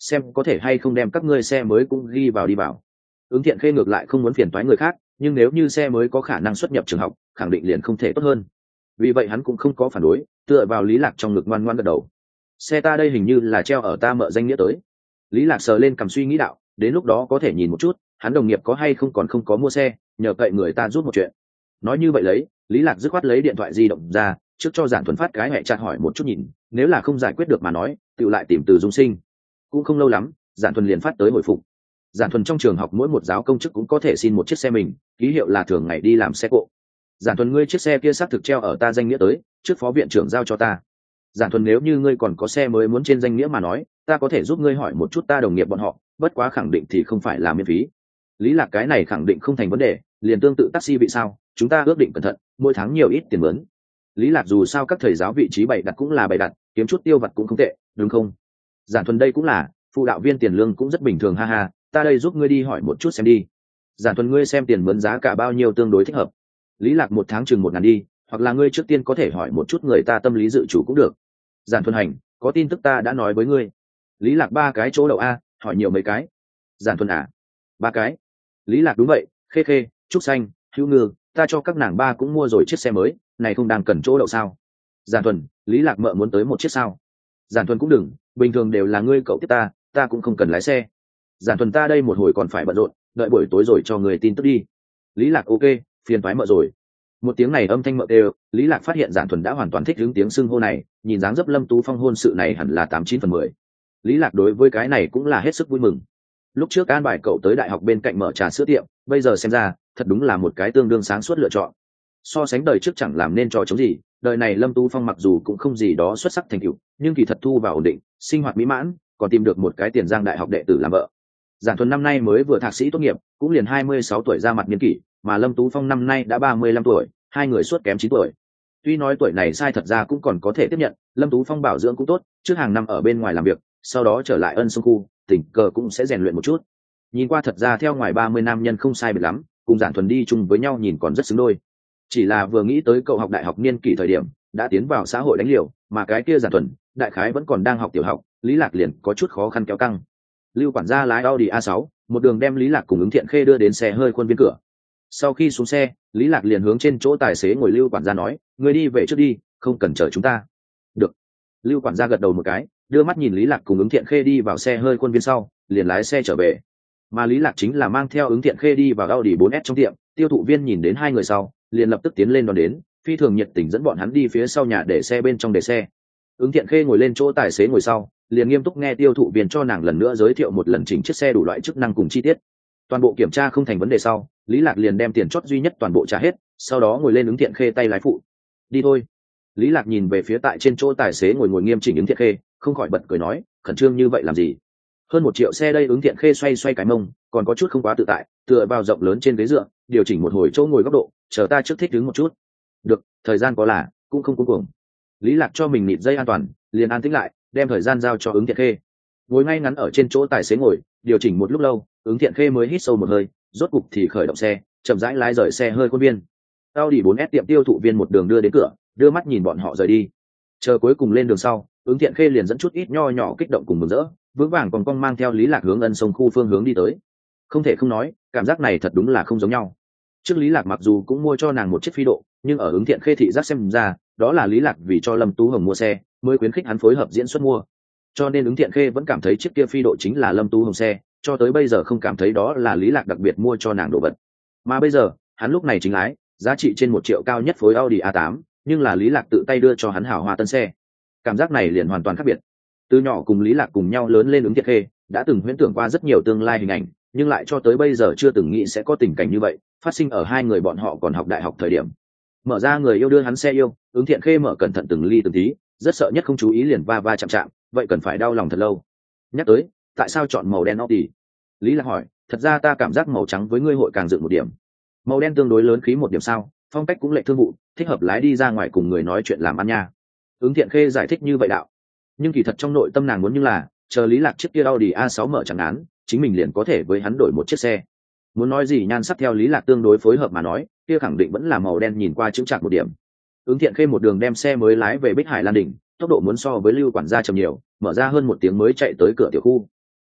xem có thể hay không đem các ngươi xe mới cũng ghi vào đi vào. Ứng Thiện Khê ngược lại không muốn phiền toái người khác, nhưng nếu như xe mới có khả năng xuất nhập trường học, khẳng định liền không thể tốt hơn. Vì vậy hắn cũng không có phản đối, tựa vào Lý Lạc trong ngực ngoan ngoãn gật đầu. Xe ta đây hình như là treo ở ta mợ danh nghĩa tới. Lý Lạc sờ lên cầm suy nghĩ đạo, đến lúc đó có thể nhìn một chút, hắn đồng nghiệp có hay không còn không có mua xe, nhờ cậy người ta giúp một chuyện. Nói như vậy lấy, Lý Lạc dứt khoát lấy điện thoại di động ra, trước cho Giản Thuần phát cái hệ chat hỏi một chút nhìn, nếu là không giải quyết được mà nói, tự lại tìm Từ Dung Sinh. Cũng không lâu lắm, Giản Thuần liền phát tới hồi phục. Giản Thuần trong trường học mỗi một giáo công chức cũng có thể xin một chiếc xe mình, ký hiệu là thường ngày đi làm xe cộ. Giản Thuần, ngươi chiếc xe kia xác thực treo ở ta danh nghĩa tới, trước phó viện trưởng giao cho ta. Giản Thuần, nếu như ngươi còn có xe mới muốn trên danh nghĩa mà nói, ta có thể giúp ngươi hỏi một chút ta đồng nghiệp bọn họ, bất quá khẳng định thì không phải là miễn phí. Lý Lạc, cái này khẳng định không thành vấn đề, liền tương tự taxi vị sao, chúng ta ước định cẩn thận, mỗi tháng nhiều ít tiền mướn. Lý Lạc, dù sao các thầy giáo vị trí bày đặt cũng là bày đặt, kiếm chút tiêu vặt cũng không tệ, đúng không? Giản Thuần, đây cũng là, phụ đạo viên tiền lương cũng rất bình thường, ha ha, ta đây giúp ngươi đi hỏi một chút xem đi. Giản Thuần, ngươi xem tiền mướn giá cả bao nhiêu tương đối thích hợp. Lý Lạc, một tháng chừng một ngàn đi, hoặc là ngươi trước tiên có thể hỏi một chút người ta tâm lý dự chủ cũng được. Giản Thuần, hành, có tin tức ta đã nói với ngươi. Lý Lạc, ba cái chỗ đậu a, hỏi nhiều mấy cái. Giản Thuần, à, ba cái. Lý Lạc, đúng vậy, Khê Khê, Trúc Xanh, Hữu Ngư, ta cho các nàng ba cũng mua rồi chiếc xe mới, này không đang cần chỗ đậu sao? Giản Thuần, Lý Lạc mợ muốn tới một chiếc sao? Giản Thuần, cũng đừng, bình thường đều là ngươi cậu tiếp ta, ta cũng không cần lái xe. Giản Thuần, ta đây một hồi còn phải bận rộn, đợi buổi tối rồi cho người tin tức đi. Lý Lạc, ok, phiền toái mợ rồi. Một tiếng này âm thanh mợ đều, Lý Lạc phát hiện Giản Thuần đã hoàn toàn thích ứng tiếng xưng hô này, nhìn dáng dấp Lâm Tú Phong hôn sự này hẳn là tám chín phần mười. Lý Lạc đối với cái này cũng là hết sức vui mừng. Lúc trước an bài cậu tới đại học bên cạnh mở trà sữa tiệm, bây giờ xem ra, thật đúng là một cái tương đương sáng suốt lựa chọn. So sánh đời trước chẳng làm nên trò chống gì, đời này Lâm Tú Phong mặc dù cũng không gì đó xuất sắc thành tựu, nhưng kỳ thật thu vào ổn định, sinh hoạt mỹ mãn, còn tìm được một cái tiền giang đại học đệ tử làm vợ. Giản Thuần năm nay mới vừa thạc sĩ tốt nghiệp, cũng liền hai mươi sáu tuổi ra mặt niên kỷ, mà Lâm Tú Phong năm nay đã ba mươi lăm tuổi, hai người suốt kém chín tuổi. Tuy nói tuổi này sai, thật ra cũng còn có thể tiếp nhận, Lâm Tú Phong bảo dưỡng cũng tốt, trước hàng năm ở bên ngoài làm việc, sau đó trở lại Ân Sông khu, tình cờ cũng sẽ rèn luyện một chút. Nhìn qua thật ra theo ngoài ba mươi nam nhân không sai biệt lắm, cùng Giản Thuần đi chung với nhau nhìn còn rất xứng đôi. Chỉ là vừa nghĩ tới cậu học đại học niên kỷ thời điểm đã tiến vào xã hội đánh liều, mà cái kia Giản Thuần đại khái vẫn còn đang học tiểu học, Lý Lạc liền có chút khó khăn kéo căng. Lưu quản gia lái Audi a sáu, một đường đem Lý Lạc cùng Ứng Thiện Khê đưa đến xe hơi khuôn viên cửa. Sau khi xuống xe, Lý Lạc liền hướng trên chỗ tài xế ngồi Lưu quản gia nói, người đi về trước đi, không cần chờ chúng ta. Được. Lưu quản gia gật đầu một cái, đưa mắt nhìn Lý Lạc cùng Ứng Thiện Khê đi vào xe hơi khuôn viên sau, liền lái xe trở về. Mà Lý Lạc chính là mang theo Ứng Thiện Khê đi vào Audi bốn S trong tiệm, tiêu thụ viên nhìn đến hai người sau, liền lập tức tiến lên đón đến, phi thường nhiệt tình dẫn bọn hắn đi phía sau nhà để xe bên trong để xe. Ứng Thiện Khê ngồi lên chỗ tài xế ngồi sau, liền nghiêm túc nghe tiêu thụ viên cho nàng lần nữa giới thiệu một lần chỉnh chiếc xe đủ loại chức năng cùng chi tiết. Toàn bộ kiểm tra không thành vấn đề sau, Lý Lạc liền đem tiền chót duy nhất toàn bộ trả hết, sau đó ngồi lên Ứng Thiện Khê tay lái phụ. Đi thôi. Lý Lạc nhìn về phía tại trên chỗ tài xế ngồi ngồi nghiêm chỉnh Ứng Thiện Khê, không khỏi bật cười nói, khẩn trương như vậy làm gì? Hơn một triệu xe đây. Ứng Thiện Khê xoay xoay cái mông, còn có chút không quá tự tại, tựa vào rộng lớn trên ghế dựa, điều chỉnh một hồi chỗ ngồi góc độ, chờ ta trước thích đứng một chút. Được, thời gian có là, cũng không cuống cuồng. Lý Lạc cho mình nịt dây an toàn, liền an tĩnh lại, đem thời gian giao cho Ứng Thiện Khê. Ngồi ngay ngắn ở trên chỗ tài xế ngồi, điều chỉnh một lúc lâu, Ứng Thiện Khê mới hít sâu một hơi, rốt cục thì khởi động xe, chậm rãi lái rời xe hơi khuôn viên. Audi bốn S tiệm tiêu thụ viên một đường đưa đến cửa, đưa mắt nhìn bọn họ rời đi. Chờ cuối cùng lên đường sau, Ứng Thiện Khê liền dẫn chút ít nho nhỏ kích động cùng mừng rỡ, vững vàng còn cong mang theo Lý Lạc hướng Ân Sông khu phương hướng đi tới. Không thể không nói, cảm giác này thật đúng là không giống nhau. Trước Lý Lạc mặc dù cũng mua cho nàng một chiếc phi độ, nhưng ở Ứng Thiện Khê thị giác xem ra, đó là Lý Lạc vì cho Lâm Tú Hồng mua xe, mới khuyến khích hắn phối hợp diễn xuất mua. Cho nên Ứng Thiện Khê vẫn cảm thấy chiếc kia phi độ chính là Lâm Tú Hồng xe, cho tới bây giờ không cảm thấy đó là Lý Lạc đặc biệt mua cho nàng đồ vật. Mà bây giờ, hắn lúc này chính lái, giá trị trên một triệu cao nhất phối Audi a tám, nhưng là Lý Lạc tự tay đưa cho hắn hào hoa tân xe. Cảm giác này liền hoàn toàn khác biệt. Từ nhỏ cùng Lý Lạc cùng nhau lớn lên Ứng Thiện Khê, đã từng huyễn tưởng qua rất nhiều tương lai hình ảnh, nhưng lại cho tới bây giờ chưa từng nghĩ sẽ có tình cảnh như vậy phát sinh ở hai người bọn họ còn học đại học thời điểm. Mở ra người yêu đưa hắn xe yêu, Ứng Thiện Khê mở cẩn thận từng ly từng tí, rất sợ nhất không chú ý liền va va chạm chạm, vậy cần phải đau lòng thật lâu. Nhắc tới, tại sao chọn màu đen Audi? Lý Lạc hỏi, thật ra ta cảm giác màu trắng với ngươi hội càng dựng một điểm. Màu đen tương đối lớn khí một điểm sao, phong cách cũng lệ thương vụ, thích hợp lái đi ra ngoài cùng người nói chuyện làm ăn nha. Ứng Thiện Khê giải thích như vậy đạo. Nhưng kỳ thật trong nội tâm nàng muốn như là, chờ Lý Lạc chiếc kia Audi a sáu mở chẳng án, chính mình liền có thể với hắn đổi một chiếc xe. Muốn nói gì nhan sắc theo Lý Lạc tương đối phối hợp mà nói, kia khẳng định vẫn là màu đen nhìn qua chững chạc một điểm. Ứng Thiện Khê một đường đem xe mới lái về Bích Hải Lan đỉnh, tốc độ muốn so với Lưu quản gia chậm nhiều, mở ra hơn một tiếng mới chạy tới cửa tiểu khu.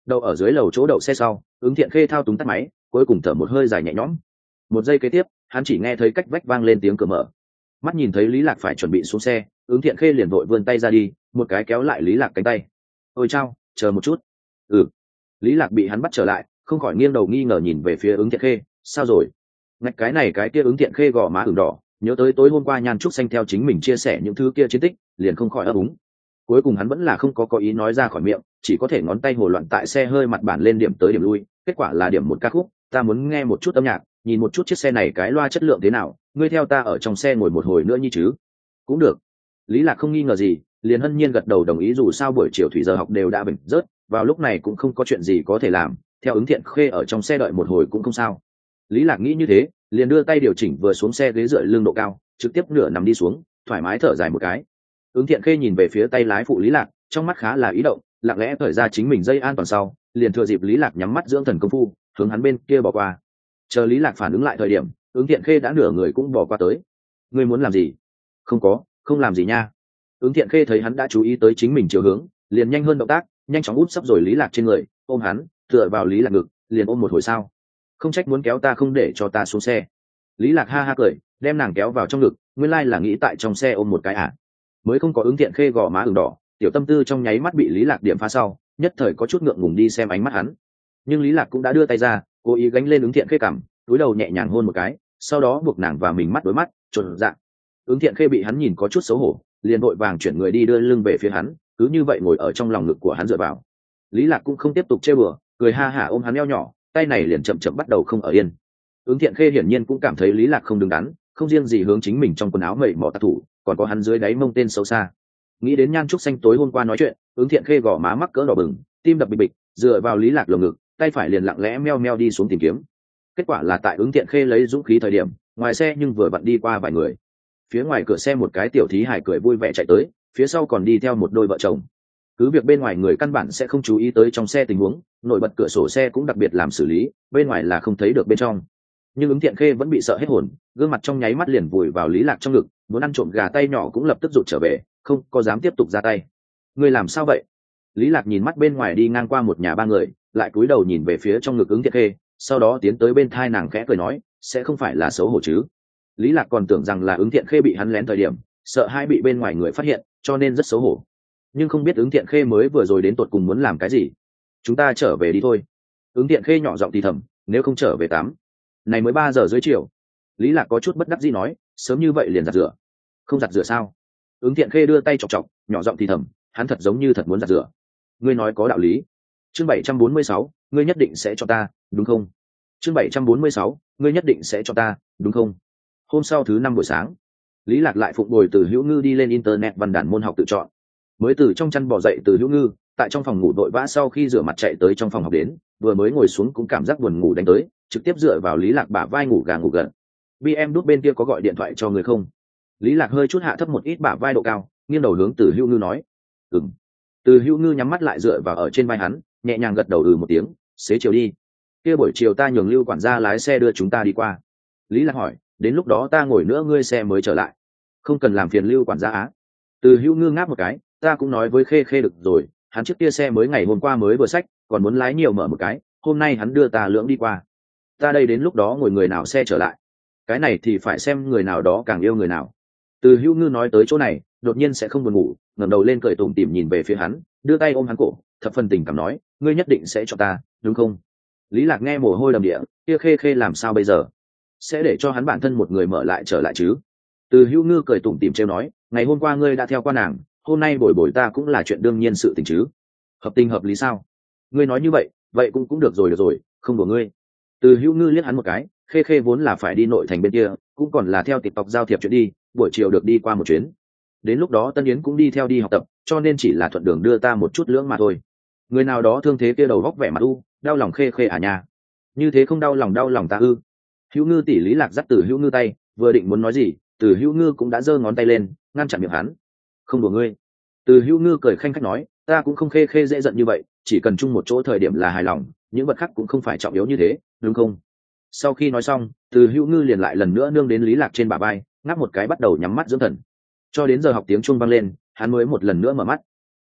đậu ở dưới lầu chỗ đậu xe sau, ứng thiện khê thao túng tắt máy, cuối cùng thở một hơi dài nhẹ nhõm. Một giây kế tiếp, hắn chỉ nghe thấy cách vách vang lên tiếng cửa mở. Mắt nhìn thấy lý lạc phải chuẩn bị xuống xe, ứng thiện khê liền vội vươn tay ra đi, một cái kéo lại lý lạc cánh tay. Ôi chao, chờ một chút. Ừ. Lý lạc bị hắn bắt trở lại, không khỏi nghiêng đầu nghi ngờ nhìn về phía ứng thiện khê. Sao rồi? Ngạch cái này cái kia ứng thiện khê gò má ửng đỏ, nhớ tới tối hôm qua Nhan Trúc Xanh theo chính mình chia sẻ những thứ kia chiến tích, liền không khỏi ấp úng. Cuối cùng hắn vẫn là không có có ý nói ra khỏi miệng, chỉ có thể ngón tay hồ loạn tại xe hơi mặt bản lên điểm tới điểm lui, kết quả là điểm một ca khúc. Ta muốn nghe một chút âm nhạc, nhìn một chút chiếc xe này cái loa chất lượng thế nào, ngươi theo ta ở trong xe ngồi một hồi nữa như chứ? Cũng được. Lý Lạc không nghi ngờ gì, liền hân nhiên gật đầu đồng ý, dù sao buổi chiều thủy giờ học đều đã bình rớt, vào lúc này cũng không có chuyện gì có thể làm, theo ứng thiện khê ở trong xe đợi một hồi cũng không sao. Lý Lạc nghĩ như thế, liền đưa tay điều chỉnh vừa xuống xe ghế dựa lưng độ cao, trực tiếp nửa nằm đi xuống, thoải mái thở dài một cái. Ứng thiện khê nhìn về phía tay lái phụ Lý Lạc, trong mắt khá là ý động, lặng lẽ cởi ra chính mình dây an toàn sau, liền thừa dịp Lý Lạc nhắm mắt dưỡng thần công phu, hướng hắn bên kia bỏ qua. Chờ Lý Lạc phản ứng lại thời điểm, ứng thiện khê đã nửa người cũng bỏ qua tới. Ngươi muốn làm gì? Không có, không làm gì nha. Ứng thiện khê thấy hắn đã chú ý tới chính mình chiều hướng, liền nhanh hơn động tác, nhanh chóng úp sấp rồi Lý Lạc trên người, ôm hắn, tựa vào Lý Lạc ngực, liền ôm một hồi sau. Không trách muốn kéo ta không để cho ta xuống xe. Lý Lạc ha ha cười, đem nàng kéo vào trong ngực, nguyên lai là nghĩ tại trong xe ôm một cái à? Mới không có ứng thiện khê gò má ửng đỏ, tiểu tâm tư trong nháy mắt bị Lý Lạc điểm phá sau, nhất thời có chút ngượng ngùng đi xem ánh mắt hắn. Nhưng Lý Lạc cũng đã đưa tay ra, cố ý gánh lên ứng thiện khê cằm, cúi đầu nhẹ nhàng hôn một cái, sau đó buộc nàng và mình mắt đối mắt, trộn dạng. Ứng thiện khê bị hắn nhìn có chút xấu hổ, liền vội vàng chuyển người đi đưa lưng về phía hắn, cứ như vậy ngồi ở trong lòng ngực của hắn dựa vào. Lý Lạc cũng không tiếp tục trêu bừa, cười ha hả ôm hắn eo nhỏ, tay này liền chậm chậm bắt đầu không ở yên. Ứng thiện khê hiển nhiên cũng cảm thấy Lý Lạc không đứng đắn, không riêng gì hướng chính mình trong quần áo mẩy mỏ tạc thủ, còn có hắn dưới đáy mông tên xấu xa. Nghĩ đến Nhan Trúc Xanh tối hôm qua nói chuyện, ứng thiện khê gò má mắc cỡ đỏ bừng, tim đập bịch bịch, dựa vào Lý Lạc lồng ngực, tay phải liền lặng lẽ meo meo đi xuống tìm kiếm. Kết quả là tại ứng thiện khê lấy dũng khí thời điểm, ngoài xe nhưng vừa vặn đi qua vài người. Phía ngoài cửa xe một cái tiểu thí hải cười vui vẻ chạy tới, phía sau còn đi theo một đôi vợ chồng. Cứ việc bên ngoài người căn bản sẽ không chú ý tới trong xe tình huống, nổi bật cửa sổ xe cũng đặc biệt làm xử lý, bên ngoài là không thấy được bên trong. Nhưng ứng thiện khê vẫn bị sợ hết hồn, gương mặt trong nháy mắt liền vùi vào Lý Lạc trong ngực, muốn ăn trộm gà tay nhỏ cũng lập tức rụt trở về, không có dám tiếp tục ra tay. Ngươi làm sao vậy? Lý Lạc nhìn mắt bên ngoài đi ngang qua một nhà ba người, lại cúi đầu nhìn về phía trong ngực ứng thiện khê, sau đó tiến tới bên thai nàng khẽ cười nói, sẽ không phải là xấu hổ chứ? Lý Lạc còn tưởng rằng là ứng thiện khê bị hắn lén thời điểm, sợ hai bị bên ngoài người phát hiện, cho nên rất xấu hổ. Nhưng không biết ứng thiện khê mới vừa rồi đến tột cùng muốn làm cái gì. Chúng ta trở về đi thôi. Ứng thiện khê nhỏ giọng thì thầm, nếu không trở về tắm. Này mới ba giờ dưới chiều. Lý Lạc có chút bất đắc dĩ nói, sớm như vậy liền giặt rửa. Không giặt rửa sao? Ứng thiện khê đưa tay chọc chọc, nhỏ giọng thì thầm, hắn thật giống như thật muốn giặt rửa. Ngươi nói có đạo lý. Chương bảy trăm bốn mươi sáu, ngươi nhất định sẽ cho ta, đúng không? Chương bảy trăm bốn mươi sáu, ngươi nhất định sẽ cho ta, đúng không? Hôm sau thứ năm buổi sáng, Lý Lạc lại phụng bồi từ Hữu Ngư đi lên internet văn đàn môn học tự chọn. Mới từ trong chăn bò dậy từ Hữu Ngư, tại trong phòng ngủ vội vã sau khi rửa mặt chạy tới trong phòng học đến, vừa mới ngồi xuống cũng cảm giác buồn ngủ đánh tới, trực tiếp dựa vào Lý Lạc bả vai ngủ gà ngủ gật. "Bi em đút bên kia có gọi điện thoại cho người không?" Lý Lạc hơi chút hạ thấp một ít bả vai độ cao, nghiêng đầu hướng từ Hữu Ngư nói. "Ừm." Từ Hữu Ngư nhắm mắt lại dựa vào ở trên vai hắn, nhẹ nhàng gật đầu ừ một tiếng, "Xế chiều đi. Kia buổi chiều ta nhường Lưu quản gia lái xe đưa chúng ta đi qua." Lý Lạc hỏi, "Đến lúc đó ta ngồi nữa ngươi xe mới trở lại." "Không cần làm phiền Lưu quản gia á." Từ Hữu Ngư ngáp một cái, "Ta cũng nói với Khê Khê được rồi, hắn trước kia xe mới ngày hôm qua mới vừa xách, còn muốn lái nhiều mở một cái, hôm nay hắn đưa ta lưỡng đi qua. Ta đây đến lúc đó ngồi người nào xe trở lại. Cái này thì phải xem người nào đó càng yêu người nào." Từ Hữu Ngư nói tới chỗ này, đột nhiên sẽ không buồn ngủ, ngẩng đầu lên cười tủm tỉm nhìn về phía hắn, đưa tay ôm hắn cổ, thập phần tình cảm nói, "Ngươi nhất định sẽ cho ta, đúng không?" Lý Lạc nghe mồ hôi đầm địa, kia Khê Khê làm sao bây giờ? Sẽ để cho hắn bản thân một người mở lại trở lại chứ? Từ Hữu Ngư cười tủm tỉm trêu nói, "Ngày hôm qua ngươi đã theo qua nàng, hôm nay bồi bồi ta cũng là chuyện đương nhiên sự tình chứ. Hợp tình hợp lý sao?" "Ngươi nói như vậy, vậy cũng cũng được rồi được rồi, không của ngươi." Từ Hữu Ngư liếc hắn một cái, Khê Khê vốn là phải đi nội thành bên kia, cũng còn là theo TikTok giao thiệp chuyện đi, buổi chiều được đi qua một chuyến. Đến lúc đó Tân Yến cũng đi theo đi học tập, cho nên chỉ là thuận đường đưa ta một chút lưỡng mà thôi. Người nào đó thương thế kia đầu góc vẻ mặt u, đau lòng Khê Khê à nha. Như thế không đau lòng đau lòng ta ư? Hữu Ngư tỷ Lý Lạc dắt Từ Hữu Ngư tay, vừa định muốn nói gì, Từ Hữu Ngư cũng đã giơ ngón tay lên, ngăn chặn miệng hắn. "Không đùa ngươi." Từ Hữu Ngư cười khanh khách nói, "Ta cũng không Khê Khê dễ giận như vậy, chỉ cần chung một chỗ thời điểm là hài lòng, những vật khác cũng không phải trọng yếu như thế, đúng không?" Sau khi nói xong, Từ Hữu Ngư liền lại lần nữa nương đến Lý Lạc trên bả vai, ngáp một cái bắt đầu nhắm mắt dưỡng thần. Cho đến giờ học tiếng chuông vang lên, hắn mới một lần nữa mở mắt.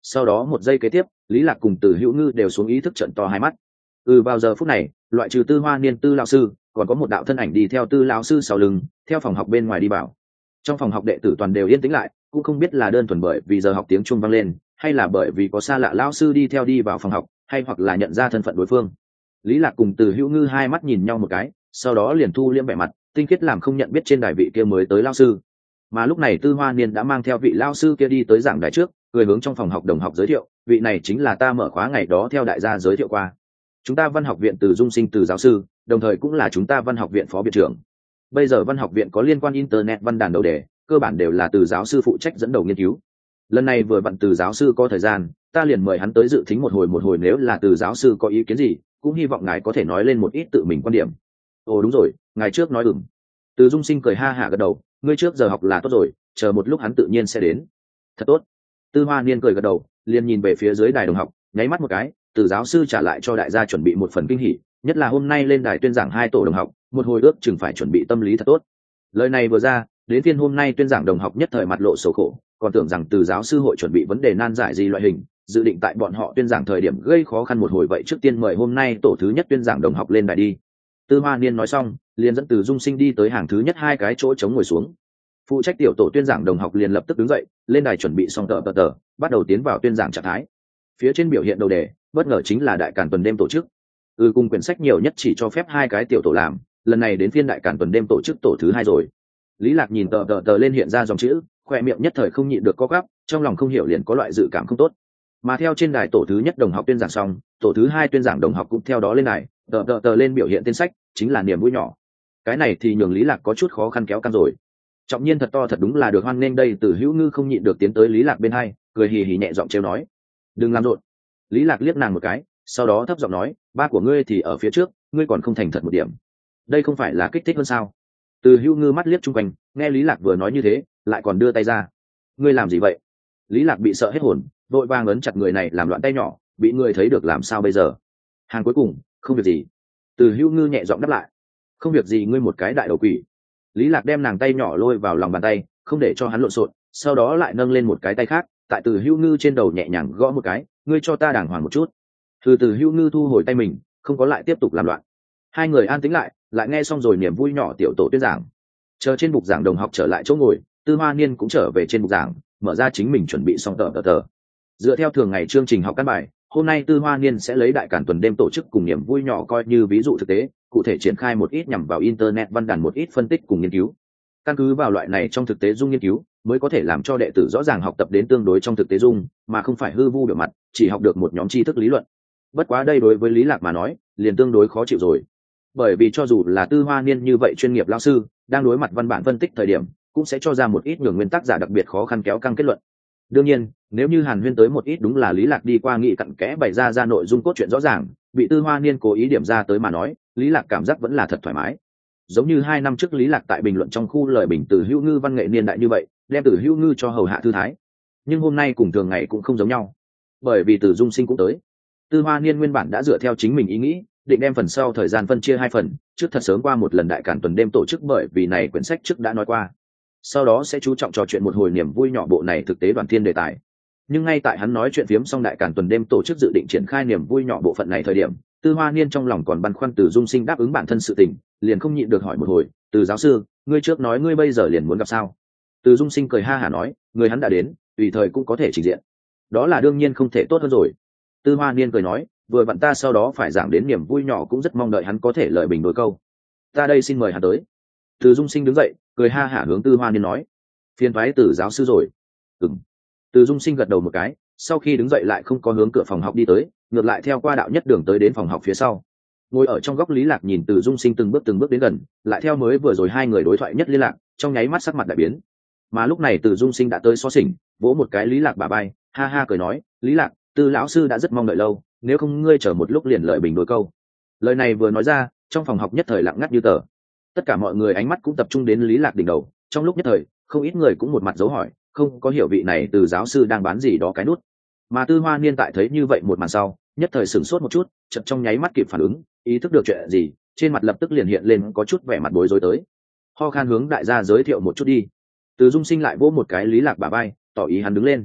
Sau đó một giây kế tiếp, lý lạc cùng từ hữu ngư đều xuống ý thức trận to hai mắt. Ừ, vào giờ phút này, loại trừ tư hoa niên tư lão sư, còn có một đạo thân ảnh đi theo tư lão sư sau lưng, theo phòng học bên ngoài đi vào. Trong phòng học đệ tử toàn đều yên tĩnh lại, cũng không biết là đơn thuần bởi vì giờ học tiếng Trung vang lên, hay là bởi vì có xa lạ lão sư đi theo đi vào phòng học, hay hoặc là nhận ra thân phận đối phương. Lý lạc cùng từ hữu ngư hai mắt nhìn nhau một cái, sau đó liền thu liễm vẻ mặt, tinh khiết làm không nhận biết trên đài vị kia mới tới lão sư. Mà lúc này tư hoa niên đã mang theo vị lão sư kia đi tới giảng đài trước, người hướng trong phòng học đồng học giới thiệu, vị này chính là ta mở khóa ngày đó theo đại gia giới thiệu qua. Chúng ta văn học viện từ dung sinh từ giáo sư, đồng thời cũng là chúng ta văn học viện phó viện trưởng. Bây giờ văn học viện có liên quan internet văn đàn đầu đề, cơ bản đều là từ giáo sư phụ trách dẫn đầu nghiên cứu. Lần này vừa vặn từ giáo sư có thời gian, ta liền mời hắn tới dự thính một hồi một hồi nếu là từ giáo sư có ý kiến gì, cũng hy vọng ngài có thể nói lên một ít tự mình quan điểm. Ồ đúng rồi, ngài trước nói ừm. Từ dung sinh cười ha hả gật đầu, ngươi trước giờ học là tốt rồi, chờ một lúc hắn tự nhiên sẽ đến. Thật tốt. Tư hoa niên cười gật đầu, liền nhìn về phía dưới đài đồng học, nháy mắt một cái, từ giáo sư trả lại cho đại gia chuẩn bị một phần kinh hỉ, nhất là hôm nay lên đài tuyên giảng hai tổ đồng học, một hồi ước chừng phải chuẩn bị tâm lý thật tốt. Lời này vừa ra, đến phiên hôm nay tuyên giảng đồng học nhất thời mặt lộ xấu khổ, còn tưởng rằng từ giáo sư hội chuẩn bị vấn đề nan giải gì loại hình, dự định tại bọn họ tuyên giảng thời điểm gây khó khăn một hồi vậy trước tiên mời hôm nay tổ thứ nhất tuyên giảng đồng học lên đài đi. Tư hoa niên nói xong, liền dẫn từ dung sinh đi tới hàng thứ nhất hai cái chỗ trống ngồi xuống. Phụ trách tiểu tổ tuyên giảng đồng học liền lập tức đứng dậy, lên đài chuẩn bị xong tờ tờ tờ, bắt đầu tiến vào tuyên giảng trạng thái. Phía trên biểu hiện đầu đề, bất ngờ chính là đại càn tuần đêm tổ chức. Ừ, cùng quyển sách nhiều nhất chỉ cho phép hai cái tiểu tổ làm, lần này đến phiên đại càn tuần đêm tổ chức tổ thứ hai rồi. Lý Lạc nhìn tờ tờ tờ lên hiện ra dòng chữ, khoe miệng nhất thời không nhịn được co quắp, trong lòng không hiểu liền có loại dự cảm không tốt. Mà theo trên đài tổ thứ nhất đồng học tuyên giảng xong, tổ thứ hai tuyên giảng đồng học cũng theo đó lên đài, tờ tờ tờ lên biểu hiện tên sách, chính là niềm vui nhỏ. Cái này thì nhường Lý Lạc có chút khó khăn kéo căng rồi. Trọng nhiên thật to thật đúng là được hoan nghênh đây, Từ Hữu Ngư không nhịn được tiến tới Lý Lạc bên hai, cười hì hì nhẹ giọng trêu nói: "Đừng làm rộn." Lý Lạc liếc nàng một cái, sau đó thấp giọng nói: "Ba của ngươi thì ở phía trước, ngươi còn không thành thật một điểm. Đây không phải là kích thích hơn sao?" Từ Hữu Ngư mắt liếc chung quanh, nghe Lý Lạc vừa nói như thế, lại còn đưa tay ra. "Ngươi làm gì vậy?" Lý Lạc bị sợ hết hồn, vội vàng ấn chặt người này làm loạn tay nhỏ, bị người thấy được làm sao bây giờ? Hàng cuối cùng, không việc gì. Từ Hữu Ngư nhẹ giọng đáp lại: "Không việc gì ngươi một cái đại đầu quỷ." Lý Lạc đem nàng tay nhỏ lôi vào lòng bàn tay, không để cho hắn lộn xộn, sau đó lại nâng lên một cái tay khác, tại Từ Hữu Ngư trên đầu nhẹ nhàng gõ một cái, "Ngươi cho ta đàng hoàng một chút." Từ Từ Hữu Ngư thu hồi tay mình, không có lại tiếp tục làm loạn. Hai người an tĩnh lại, lại nghe xong rồi niềm vui nhỏ tiểu tổ tuyên giảng. Chờ trên bục giảng đồng học trở lại chỗ ngồi, Tư Hoa Niên cũng trở về trên bục giảng, mở ra chính mình chuẩn bị xong tờ tờ tờ. Dựa theo thường ngày chương trình học căn bài, hôm nay Tư Hoa Niên sẽ lấy đại càn tuần đêm tổ chức cùng niềm vui nhỏ coi như ví dụ thực tế, cụ thể triển khai một ít nhằm vào internet văn đàn một ít phân tích cùng nghiên cứu. Căn cứ vào loại này trong thực tế dung nghiên cứu, mới có thể làm cho đệ tử rõ ràng học tập đến tương đối trong thực tế dung, mà không phải hư vu biểu mặt, chỉ học được một nhóm tri thức lý luận. Bất quá đây đối với Lý Lạc mà nói, liền tương đối khó chịu rồi. Bởi vì cho dù là Tư Hoa Niên như vậy chuyên nghiệp lão sư, đang đối mặt văn bản phân tích thời điểm, cũng sẽ cho ra một ít nhường nguyên tắc giả đặc biệt khó khăn kéo căng kết luận. Đương nhiên, nếu như Hàn Huyên tới một ít đúng là Lý Lạc đi qua nghị cặn kẽ bày ra ra nội dung cốt truyện rõ ràng, bị Tư Hoa Niên cố ý điểm ra tới mà nói, Lý Lạc cảm giác vẫn là thật thoải mái. Giống như hai năm trước Lý Lạc tại bình luận trong khu lời bình từ Hữu Ngư văn nghệ niên đại như vậy, đem từ Hữu Ngư cho hầu hạ thư thái. Nhưng hôm nay cùng thường ngày cũng không giống nhau, bởi vì từ Dung Sinh cũng tới. Tư Hoa Niên nguyên bản đã dựa theo chính mình ý nghĩ, định đem phần sau thời gian phân chia hai phần, trước thật sớm qua một lần đại càn tuần đêm tổ chức bởi vì này quyển sách trước đã nói qua. Sau đó sẽ chú trọng trò chuyện một hồi niềm vui nhỏ bộ này thực tế đoàn thiên đề tài. Nhưng ngay tại hắn nói chuyện phiếm xong đại càn tuần đêm tổ chức dự định triển khai niềm vui nhỏ bộ phận này thời điểm, Tư Hoa Niên trong lòng còn băn khoăn từ Dung Sinh đáp ứng bản thân sự tình, liền không nhịn được hỏi một hồi: "Từ giáo sư, ngươi trước nói ngươi bây giờ liền muốn gặp sao?" Từ Dung Sinh cười ha hả nói: "Người hắn đã đến, tùy thời cũng có thể trình diện. Đó là đương nhiên không thể tốt hơn rồi." Tư Hoa Niên cười nói: "Vừa vặn ta sau đó phải giảng đến niềm vui nhỏ cũng rất mong đợi hắn có thể lợi bình đôi câu. Ta đây xin mời hắn tới." Từ Dung Sinh đứng dậy, cười ha hả hướng Tư Hoa Niên nói: "Phiền thoái Từ giáo sư rồi." "Ừm." Từ Dung Sinh gật đầu một cái, sau khi đứng dậy lại không có hướng cửa phòng học đi tới, ngược lại theo qua đạo nhất đường tới đến phòng học phía sau. Ngồi ở trong góc Lý Lạc nhìn Từ Dung Sinh từng bước từng bước đến gần, lại theo mới vừa rồi hai người đối thoại nhất liên lạc, trong nháy mắt sắc mặt đại biến. Mà lúc này Từ Dung Sinh đã tới xó xỉnh, vỗ một cái Lý Lạc bả vai, ha ha cười nói: "Lý Lạc, Tư lão sư đã rất mong đợi lâu, nếu không ngươi chờ một lúc liền lợi bình đôi câu." Lời này vừa nói ra, trong phòng học nhất thời lặng ngắt như tờ. Tất cả mọi người ánh mắt cũng tập trung đến Lý Lạc đỉnh đầu, trong lúc nhất thời, không ít người cũng một mặt dấu hỏi, không có hiểu vị này Từ giáo sư đang bán gì đó cái nút. Mà Tư Hoa Niên tại thấy như vậy một màn sau, nhất thời sửng sốt một chút, chợt trong nháy mắt kịp phản ứng, ý thức được chuyện gì, trên mặt lập tức liền hiện lên có chút vẻ mặt bối rối tới. Ho khan hướng đại gia giới thiệu một chút đi. Từ Dung Sinh lại vỗ một cái Lý Lạc bả vai, tỏ ý hắn đứng lên.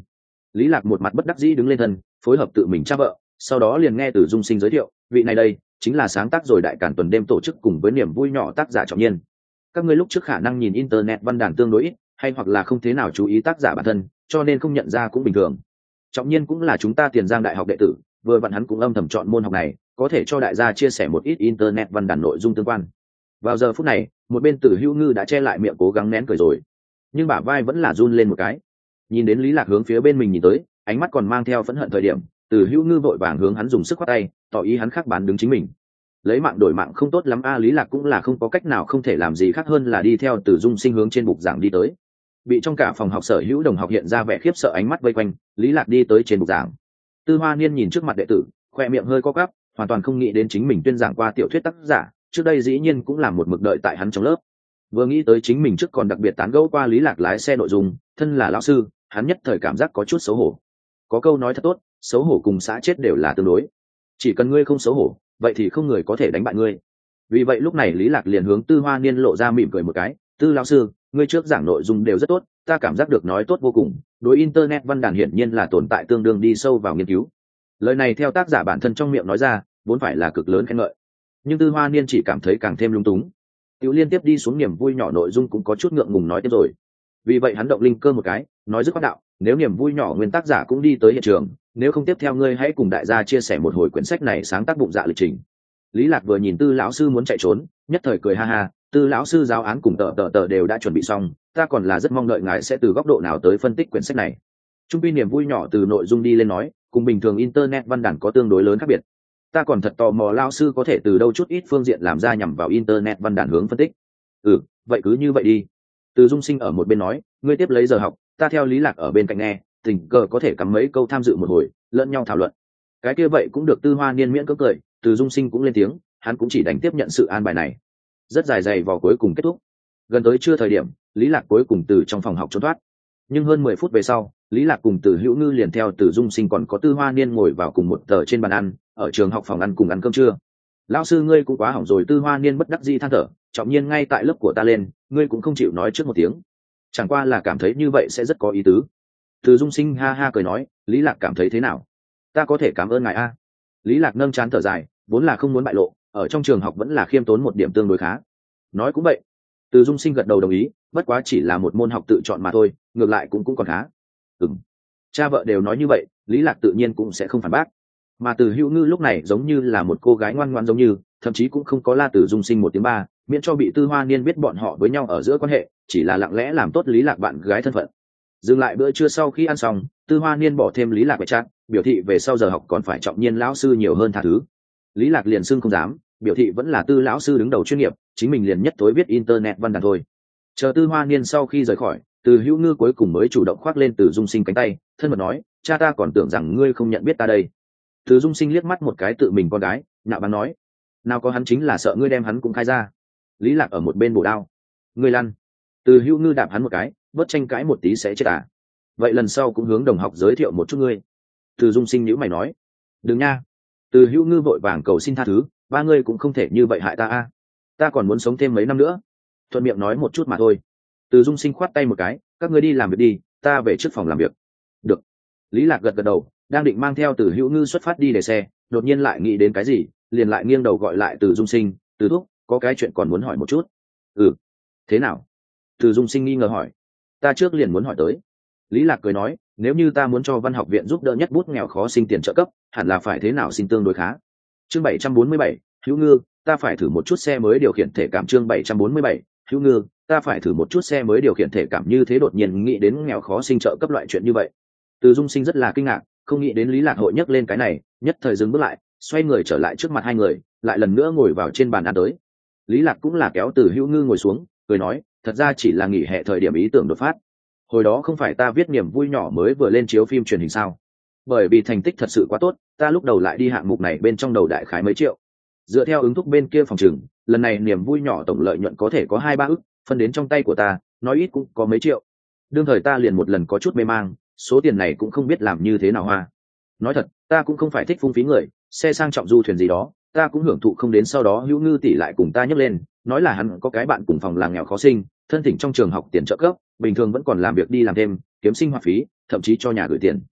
Lý Lạc một mặt bất đắc dĩ đứng lên thân, phối hợp tự mình tra vợ, sau đó liền nghe Từ Dung Sinh giới thiệu, vị này đây chính là sáng tác rồi đại càn tuần đêm tổ chức cùng với niềm vui nhỏ tác giả Trọng Nhiên. Các ngươi lúc trước khả năng nhìn internet văn đàn tương đối ít, hay hoặc là không thế nào chú ý tác giả bản thân, cho nên không nhận ra cũng bình thường. Trọng Nhiên cũng là chúng ta Tiền Giang đại học đệ tử, vừa vặn hắn cũng âm thầm chọn môn học này, có thể cho đại gia chia sẻ một ít internet văn đàn nội dung tương quan. Vào giờ phút này, một bên Tử Hữu Ngư đã che lại miệng cố gắng nén cười rồi, nhưng bả vai vẫn là run lên một cái. Nhìn đến Lý Lạc hướng phía bên mình nhìn tới, ánh mắt còn mang theo phẫn hận thời điểm, Tử Hữu Ngư vội vàng hướng hắn dùng sức khoát tay, tỏ ý hắn khác bán đứng chính mình. Lấy mạng đổi mạng không tốt lắm a, Lý Lạc cũng là không có cách nào không thể làm gì khác hơn là đi theo Từ Dung Sinh hướng trên bục giảng đi tới. Bị trong cả phòng học sở hữu đồng học hiện ra vẻ khiếp sợ ánh mắt vây quanh, Lý Lạc đi tới trên bục giảng. Tư Hoa Niên nhìn trước mặt đệ tử, khoe miệng hơi co quắp, hoàn toàn không nghĩ đến chính mình tuyên giảng qua tiểu thuyết tác giả, trước đây dĩ nhiên cũng là một mực đợi tại hắn trong lớp. Vừa nghĩ tới chính mình trước còn đặc biệt tán gẫu qua Lý Lạc lái xe nội dung, thân là lão sư, hắn nhất thời cảm giác có chút xấu hổ. Có câu nói thật tốt, xấu hổ cùng xã chết đều là tương đối. Chỉ cần ngươi không xấu hổ, vậy thì không người có thể đánh bại ngươi. Vì vậy lúc này Lý Lạc liền hướng Tư Hoa Niên lộ ra mỉm cười một cái, "Tư lão sư, ngươi trước giảng nội dung đều rất tốt, ta cảm giác được nói tốt vô cùng, đối internet văn đàn hiển nhiên là tồn tại tương đương đi sâu vào nghiên cứu." Lời này theo tác giả bản thân trong miệng nói ra, vốn phải là cực lớn khen ngợi, nhưng Tư Hoa Niên chỉ cảm thấy càng thêm lung túng. Tiểu liên tiếp đi xuống niềm vui nhỏ nội dung cũng có chút ngượng ngùng nói tiếp rồi. Vì vậy hắn động linh cơ một cái, nói dứt khoát đạo, "Nếu niềm vui nhỏ nguyên tác giả cũng đi tới hiện trường, nếu không tiếp theo ngươi hãy cùng đại gia chia sẻ một hồi quyển sách này sáng tác bụng dạ lịch trình." Lý Lạc vừa nhìn Tư lão sư muốn chạy trốn, nhất thời cười ha ha, "Tư lão sư giáo án cùng tờ tờ tờ đều đã chuẩn bị xong, ta còn là rất mong đợi ngài sẽ từ góc độ nào tới phân tích quyển sách này." Trung quy niềm vui nhỏ từ nội dung đi lên nói, cùng bình thường internet văn đàn có tương đối lớn khác biệt. Ta còn thật tò mò lão sư có thể từ đâu chút ít phương diện làm ra nhằm vào internet văn đàn hướng phân tích. "Ừ, vậy cứ như vậy đi." Từ Dung Sinh ở một bên nói, "Ngươi tiếp lấy giờ học, ta theo Lý Lạc ở bên cạnh nghe, tình cờ có thể cắm mấy câu tham dự một hồi, lẫn nhau thảo luận." Cái kia vậy cũng được. Tư Hoa Niên miễn cưỡng cười, Từ Dung Sinh cũng lên tiếng, hắn cũng chỉ đành tiếp nhận sự an bài này. Rất dài dày vò cuối cùng kết thúc. Gần tới trưa thời điểm, Lý Lạc cuối cùng từ trong phòng học trốn thoát. Nhưng hơn mười phút về sau, Lý Lạc cùng Từ Hữu Ngư liền theo Từ Dung Sinh còn có Tư Hoa Niên ngồi vào cùng một tờ trên bàn ăn, ở trường học phòng ăn cùng ăn cơm trưa. "Lão sư ngươi cũng quá hỏng rồi." Tư Hoa Niên bất đắc dĩ than thở, "Trọng Nhiên ngay tại lớp của ta lên, ngươi cũng không chịu nói trước một tiếng. Chẳng qua là cảm thấy như vậy sẽ rất có ý tứ." Từ Dung Sinh ha ha cười nói, "Lý Lạc cảm thấy thế nào? Ta có thể cảm ơn ngài a." Lý Lạc nâng trán thở dài, vốn là không muốn bại lộ, ở trong trường học vẫn là khiêm tốn một điểm tương đối khá. Nói cũng vậy. Từ Dung Sinh gật đầu đồng ý, bất quá chỉ là một môn học tự chọn mà thôi, ngược lại cũng cũng còn khá. Ừm. Cha vợ đều nói như vậy, Lý Lạc tự nhiên cũng sẽ không phản bác. Mà Từ Hữu Ngư lúc này giống như là một cô gái ngoan ngoãn giống như, thậm chí cũng không có la Từ Dung Sinh một tiếng ba, miễn cho bị Tư Hoa Niên biết bọn họ với nhau ở giữa quan hệ, chỉ là lặng lẽ làm tốt Lý Lạc bạn gái thân phận. Dừng lại bữa trưa sau khi ăn xong, Tư Hoa Niên bỏ thêm Lý Lạc về chat, biểu thị về sau giờ học còn phải Trọng Nhiên lão sư nhiều hơn tha thứ. Lý Lạc liền xưng không dám, biểu thị vẫn là Tư lão sư đứng đầu chuyên nghiệp, chính mình liền nhất tối viết internet văn đàn thôi. Chờ Tư Hoa Niên sau khi rời khỏi, Từ Hữu Ngư cuối cùng mới chủ động khoác lên Từ Dung Sinh cánh tay, thân mật nói, "Cha ta còn tưởng rằng ngươi không nhận biết ta đây." Từ Dung Sinh liếc mắt một cái tự mình con gái, nhạo báng nói, "Nào có, hắn chính là sợ ngươi đem hắn cũng khai ra." Lý Lạc ở một bên bổ đao, "Ngươi lăn." Từ Hữu Ngư đạp hắn một cái, bớt tranh cãi một tí sẽ chết à. "Vậy lần sau cũng hướng đồng học giới thiệu một chút ngươi." Từ Dung Sinh nhíu mày nói, "Đừng nha." Từ Hữu Ngư vội vàng cầu xin tha thứ, "Ba ngươi cũng không thể như vậy hại ta a, ta còn muốn sống thêm mấy năm nữa." Thuận miệng nói một chút mà thôi. Từ Dung Sinh khoát tay một cái, "Các ngươi đi làm việc đi, ta về trước phòng làm việc." "Được." Lý Lạc gật gật đầu, đang định mang theo Từ Hữu Ngư xuất phát đi để xe, đột nhiên lại nghĩ đến cái gì, liền lại nghiêng đầu gọi lại Từ Dung Sinh, "Từ thúc, có cái chuyện còn muốn hỏi một chút." "Ừ, thế nào?" Từ Dung Sinh nghi ngờ hỏi. "Ta trước liền muốn hỏi tới." Lý Lạc cười nói, "Nếu như ta muốn cho văn học viện giúp đỡ nhất bút nghèo khó sinh tiền trợ cấp, hẳn là phải thế nào xin tương đối khá." Chương bảy trăm bốn mươi bảy, Hữu Ngư, ta phải thử một chút xe mới điều khiển thể cảm. Chương bảy trăm bốn mươi bảy, Hữu Ngư, ta phải thử một chút xe mới điều khiển thể cảm. Như thế đột nhiên nghĩ đến nghèo khó sinh trợ cấp loại chuyện như vậy. Từ Dung Sinh rất là kinh ngạc, không nghĩ đến Lý Lạc hội nhắc lên cái này, nhất thời dừng bước lại, xoay người trở lại trước mặt hai người, lại lần nữa ngồi vào trên bàn ăn tới. Lý Lạc cũng là kéo Từ Hữu Ngư ngồi xuống, cười nói, "Thật ra chỉ là nghỉ hè thời điểm ý tưởng đột phát. Hồi đó không phải ta viết niềm vui nhỏ mới vừa lên chiếu phim truyền hình sao? Bởi vì thành tích thật sự quá tốt, ta lúc đầu lại đi hạng mục này bên trong đầu đại khái mấy triệu. Dựa theo ứng thúc bên kia phòng trừng, lần này niềm vui nhỏ tổng lợi nhuận có thể có hai ba ức, phân đến trong tay của ta, nói ít cũng có mấy triệu. Đương thời ta liền một lần có chút mê mang, số tiền này cũng không biết làm như thế nào hoa. Nói thật, ta cũng không phải thích phung phí người, xe sang trọng du thuyền gì đó, ta cũng hưởng thụ không đến. Sau đó Hữu Ngư tỷ lại cùng ta nhắc lên, nói là hắn có cái bạn cùng phòng là nghèo khó sinh, thân thỉnh trong trường học tiền trợ cấp, bình thường vẫn còn làm việc đi làm thêm, kiếm sinh hoạt phí, thậm chí cho nhà gửi tiền.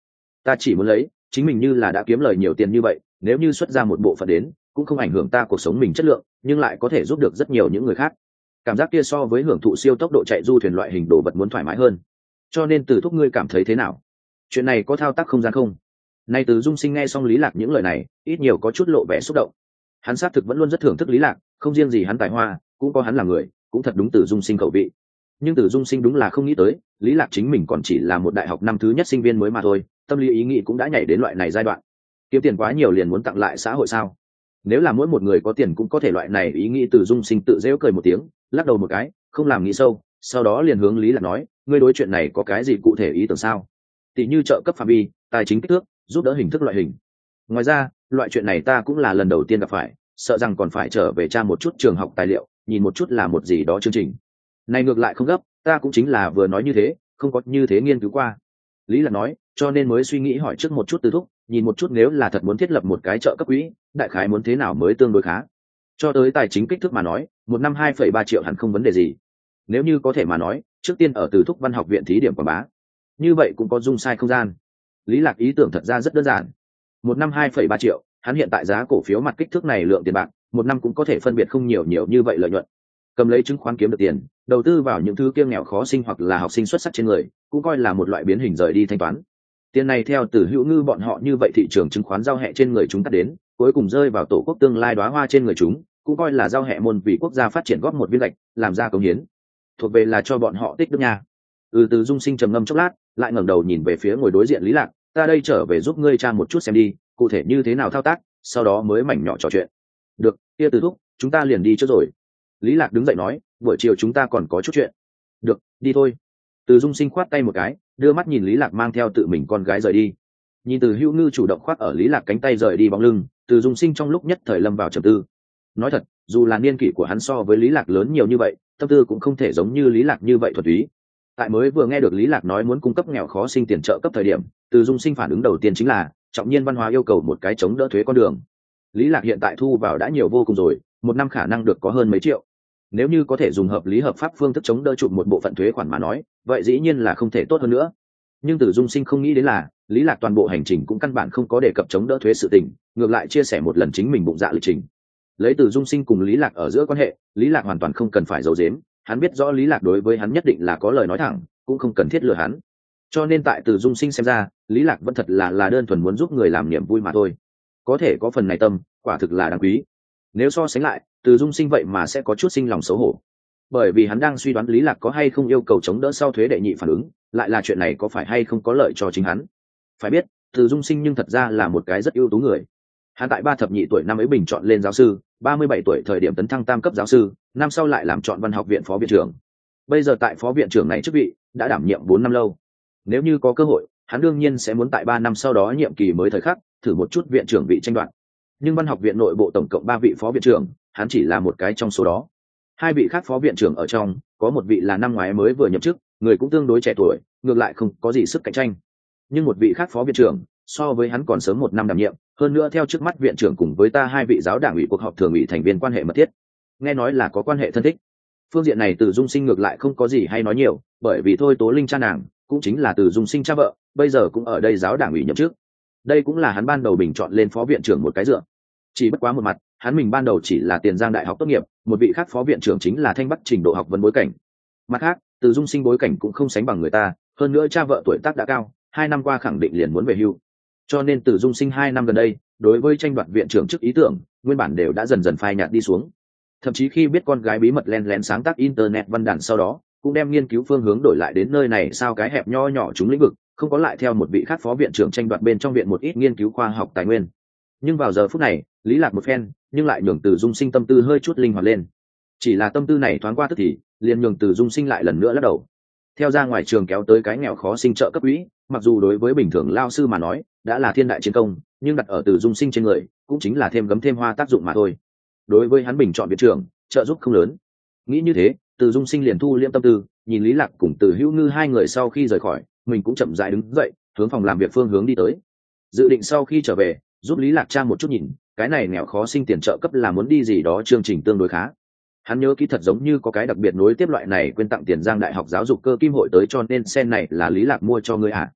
ta chỉ muốn lấy chính mình, như là đã kiếm lời nhiều tiền như vậy, nếu như xuất ra một bộ phận đến cũng không ảnh hưởng ta cuộc sống mình chất lượng, nhưng lại có thể giúp được rất nhiều những người khác. Cảm giác kia so với hưởng thụ siêu tốc độ chạy du thuyền loại hình đồ vật muốn thoải mái hơn. Cho nên Từ thúc ngươi cảm thấy thế nào? Chuyện này có thao tác không gian không? Nay Từ Dung Sinh nghe xong Lý Lạc những lời này, ít nhiều có chút lộ vẻ xúc động. Hắn xác thực vẫn luôn rất thưởng thức Lý Lạc, không riêng gì hắn tài hoa, cũng có hắn là người, cũng thật đúng Từ Dung Sinh khẩu vị. Nhưng Từ Dung Sinh đúng là không nghĩ tới, Lý Lạc chính mình còn chỉ là một đại học năm thứ nhất sinh viên mới mà thôi, tâm lý ý nghĩ cũng đã nhảy đến loại này giai đoạn. Kiếm tiền quá nhiều liền muốn tặng lại xã hội sao? Nếu là mỗi một người có tiền cũng có thể loại này ý nghĩ. Từ Dung Sinh tự giễu cười một tiếng, lắc đầu một cái, không làm nghĩ sâu, sau đó liền hướng Lý Lạc nói, ngươi đối chuyện này có cái gì cụ thể ý tưởng sao? Tỷ như trợ cấp phạm vi, tài chính kích thước, giúp đỡ hình thức loại hình. Ngoài ra, loại chuyện này ta cũng là lần đầu tiên gặp phải, sợ rằng còn phải trở về tra một chút trường học tài liệu, nhìn một chút là một gì đó chương trình. Này ngược lại không gấp, ta cũng chính là vừa nói như thế, không có như thế nghiên cứu qua. Lý Lạc nói, cho nên mới suy nghĩ hỏi trước một chút Từ thúc, nhìn một chút nếu là thật muốn thiết lập một cái trợ cấp quỹ, đại khái muốn thế nào mới tương đối khá. Cho tới tài chính kích thước mà nói, một năm hai phẩy ba triệu hẳn không vấn đề gì. Nếu như có thể mà nói, trước tiên ở Từ thúc Văn học viện thí điểm quảng bá, như vậy cũng có dung sai không gian. Lý Lạc ý tưởng thật ra rất đơn giản. Một năm hai phẩy ba triệu, hắn hiện tại giá cổ phiếu mặt kích thước này lượng tiền bạc, một năm cũng có thể phân biệt không nhiều nhiều như vậy lợi nhuận. Cầm lấy chứng khoán kiếm được tiền, đầu tư vào những thứ kia nghèo khó sinh hoặc là học sinh xuất sắc trên người, cũng coi là một loại biến hình rời đi thanh toán. Tiền này theo Từ Hữu Ngư bọn họ như vậy thị trường chứng khoán giao hệ trên người chúng ta đến, cuối cùng rơi vào tổ quốc tương lai đóa hoa trên người chúng, cũng coi là giao hệ môn vì quốc gia phát triển góp một viên gạch, làm ra công hiến. Thuộc về là cho bọn họ tích đức nha. Ừ, Từ Dung Sinh trầm ngâm chốc lát, lại ngẩng đầu nhìn về phía ngồi đối diện Lý Lạc, ta đây trở về giúp ngươi tra một chút xem đi, cụ thể như thế nào thao tác, sau đó mới mảnh nhỏ trò chuyện. Được, kia Từ thúc, chúng ta liền đi trước rồi. Lý Lạc đứng dậy nói, buổi chiều chúng ta còn có chút chuyện. Được, đi thôi. Từ Dung Sinh khoát tay một cái, đưa mắt nhìn Lý Lạc mang theo tự mình con gái rời đi. Nhìn Từ Hữu Ngư chủ động khoác ở Lý Lạc cánh tay rời đi bóng lưng, Từ Dung Sinh trong lúc nhất thời lâm vào trầm tư. Nói thật, dù là niên kỷ của hắn so với Lý Lạc lớn nhiều như vậy, tâm tư cũng không thể giống như Lý Lạc như vậy thuần túy. Tại mới vừa nghe được Lý Lạc nói muốn cung cấp nghèo khó sinh tiền trợ cấp thời điểm, Từ Dung Sinh phản ứng đầu tiên chính là trọng nhiên văn hóa yêu cầu một cái chống đỡ thuế con đường. Lý Lạc hiện tại thu vào đã nhiều vô cùng rồi, một năm khả năng được có hơn mấy triệu. Nếu như có thể dùng hợp lý hợp pháp phương thức chống đỡ chụp một bộ phận thuế khoản mà nói, vậy dĩ nhiên là không thể tốt hơn nữa. Nhưng Từ Dung Sinh không nghĩ đến là, Lý Lạc toàn bộ hành trình cũng căn bản không có đề cập chống đỡ thuế sự tình, ngược lại chia sẻ một lần chính mình bụng dạ lịch trình. Lấy Từ Dung Sinh cùng Lý Lạc ở giữa quan hệ, Lý Lạc hoàn toàn không cần phải giấu giếm, hắn biết rõ Lý Lạc đối với hắn nhất định là có lời nói thẳng, cũng không cần thiết lừa hắn. Cho nên tại Từ Dung Sinh xem ra, Lý Lạc vẫn thật là là đơn thuần muốn giúp người làm niềm vui mà thôi. Có thể có phần này tâm, quả thực là đáng quý. Nếu so sánh lại, Từ Dung Sinh vậy mà sẽ có chút sinh lòng xấu hổ, bởi vì hắn đang suy đoán Lý Lạc có hay không yêu cầu chống đỡ sau thuế đệ nhị phản ứng, lại là chuyện này có phải hay không có lợi cho chính hắn. Phải biết, Từ Dung Sinh nhưng thật ra là một cái rất ưu tú người. Hắn tại ba thập nhị tuổi năm ấy bình chọn lên giáo sư, ba mươi bảy tuổi thời điểm tấn thăng tam cấp giáo sư, năm sau lại làm chọn văn học viện phó viện trưởng. Bây giờ tại phó viện trưởng này chức vị đã đảm nhiệm bốn năm lâu. Nếu như có cơ hội, hắn đương nhiên sẽ muốn tại ba năm sau đó nhiệm kỳ mới thời khắc thử một chút viện trưởng vị tranh đoạt. Nhưng văn học viện nội bộ tổng cộng ba vị phó viện trưởng, hắn chỉ là một cái trong số đó. Hai vị khác phó viện trưởng ở trong, có một vị là năm ngoái mới vừa nhậm chức, người cũng tương đối trẻ tuổi, ngược lại không có gì sức cạnh tranh. Nhưng một vị khác phó viện trưởng, so với hắn còn sớm một năm đảm nhiệm, hơn nữa theo trước mắt viện trưởng cùng với ta hai vị giáo đảng ủy cuộc họp thường ủy thành viên quan hệ mật thiết, nghe nói là có quan hệ thân thích. Phương diện này Từ Dung Sinh ngược lại không có gì hay nói nhiều, bởi vì thôi Tố Linh cha nàng cũng chính là Từ Dung Sinh cha vợ, bây giờ cũng ở đây giáo đảng ủy nhậm chức. Đây cũng là hắn ban đầu bình chọn lên phó viện trưởng một cái dựa. Chỉ bất quá một mặt, hắn mình ban đầu chỉ là Tiền Giang đại học tốt nghiệp, một vị khác phó viện trưởng chính là Thanh Bắc trình độ học vấn bối cảnh. Mặt khác, Từ Dung Sinh bối cảnh cũng không sánh bằng người ta, hơn nữa cha vợ tuổi tác đã cao, hai năm qua khẳng định liền muốn về hưu. Cho nên Từ Dung Sinh hai năm gần đây, đối với tranh đoạt viện trưởng chức ý tưởng, nguyên bản đều đã dần dần phai nhạt đi xuống. Thậm chí khi biết con gái bí mật len lén sáng tác internet văn đàn sau đó, cũng đem nghiên cứu phương hướng đổi lại đến nơi này sao cái hẹp nho nhỏ chúng lĩnh vực, không có lại theo một vị khác phó viện trưởng tranh đoạt bên trong viện một ít nghiên cứu khoa học tài nguyên. Nhưng vào giờ phút này, Lý Lạc một phen, nhưng lại nhường Từ Dung Sinh tâm tư hơi chút linh hoạt lên. Chỉ là tâm tư này thoáng qua tức thì, liền nhường Từ Dung Sinh lại lần nữa lắc đầu. Theo ra ngoài trường kéo tới cái nghèo khó sinh trợ cấp quỹ, mặc dù đối với bình thường lao sư mà nói, đã là thiên đại chiến công, nhưng đặt ở Từ Dung Sinh trên người, cũng chính là thêm gấm thêm hoa tác dụng mà thôi. Đối với hắn bình chọn viện trưởng, trợ giúp không lớn. Nghĩ như thế, Từ Dung Sinh liền thu liễm tâm tư, nhìn Lý Lạc cùng Từ Hữu Ngư hai người sau khi rời khỏi, mình cũng chậm rãi đứng dậy, hướng phòng làm việc phương hướng đi tới. Dự định sau khi trở về, giúp Lý Lạc tra một chút nhìn, cái này nghèo khó sinh tiền trợ cấp là muốn đi gì đó chương trình tương đối khá. Hắn nhớ kỹ thật giống như có cái đặc biệt nối tiếp loại này quyên tặng Tiền Giang đại học giáo dục cơ kim hội tới, cho nên sen này là Lý Lạc mua cho ngươi à?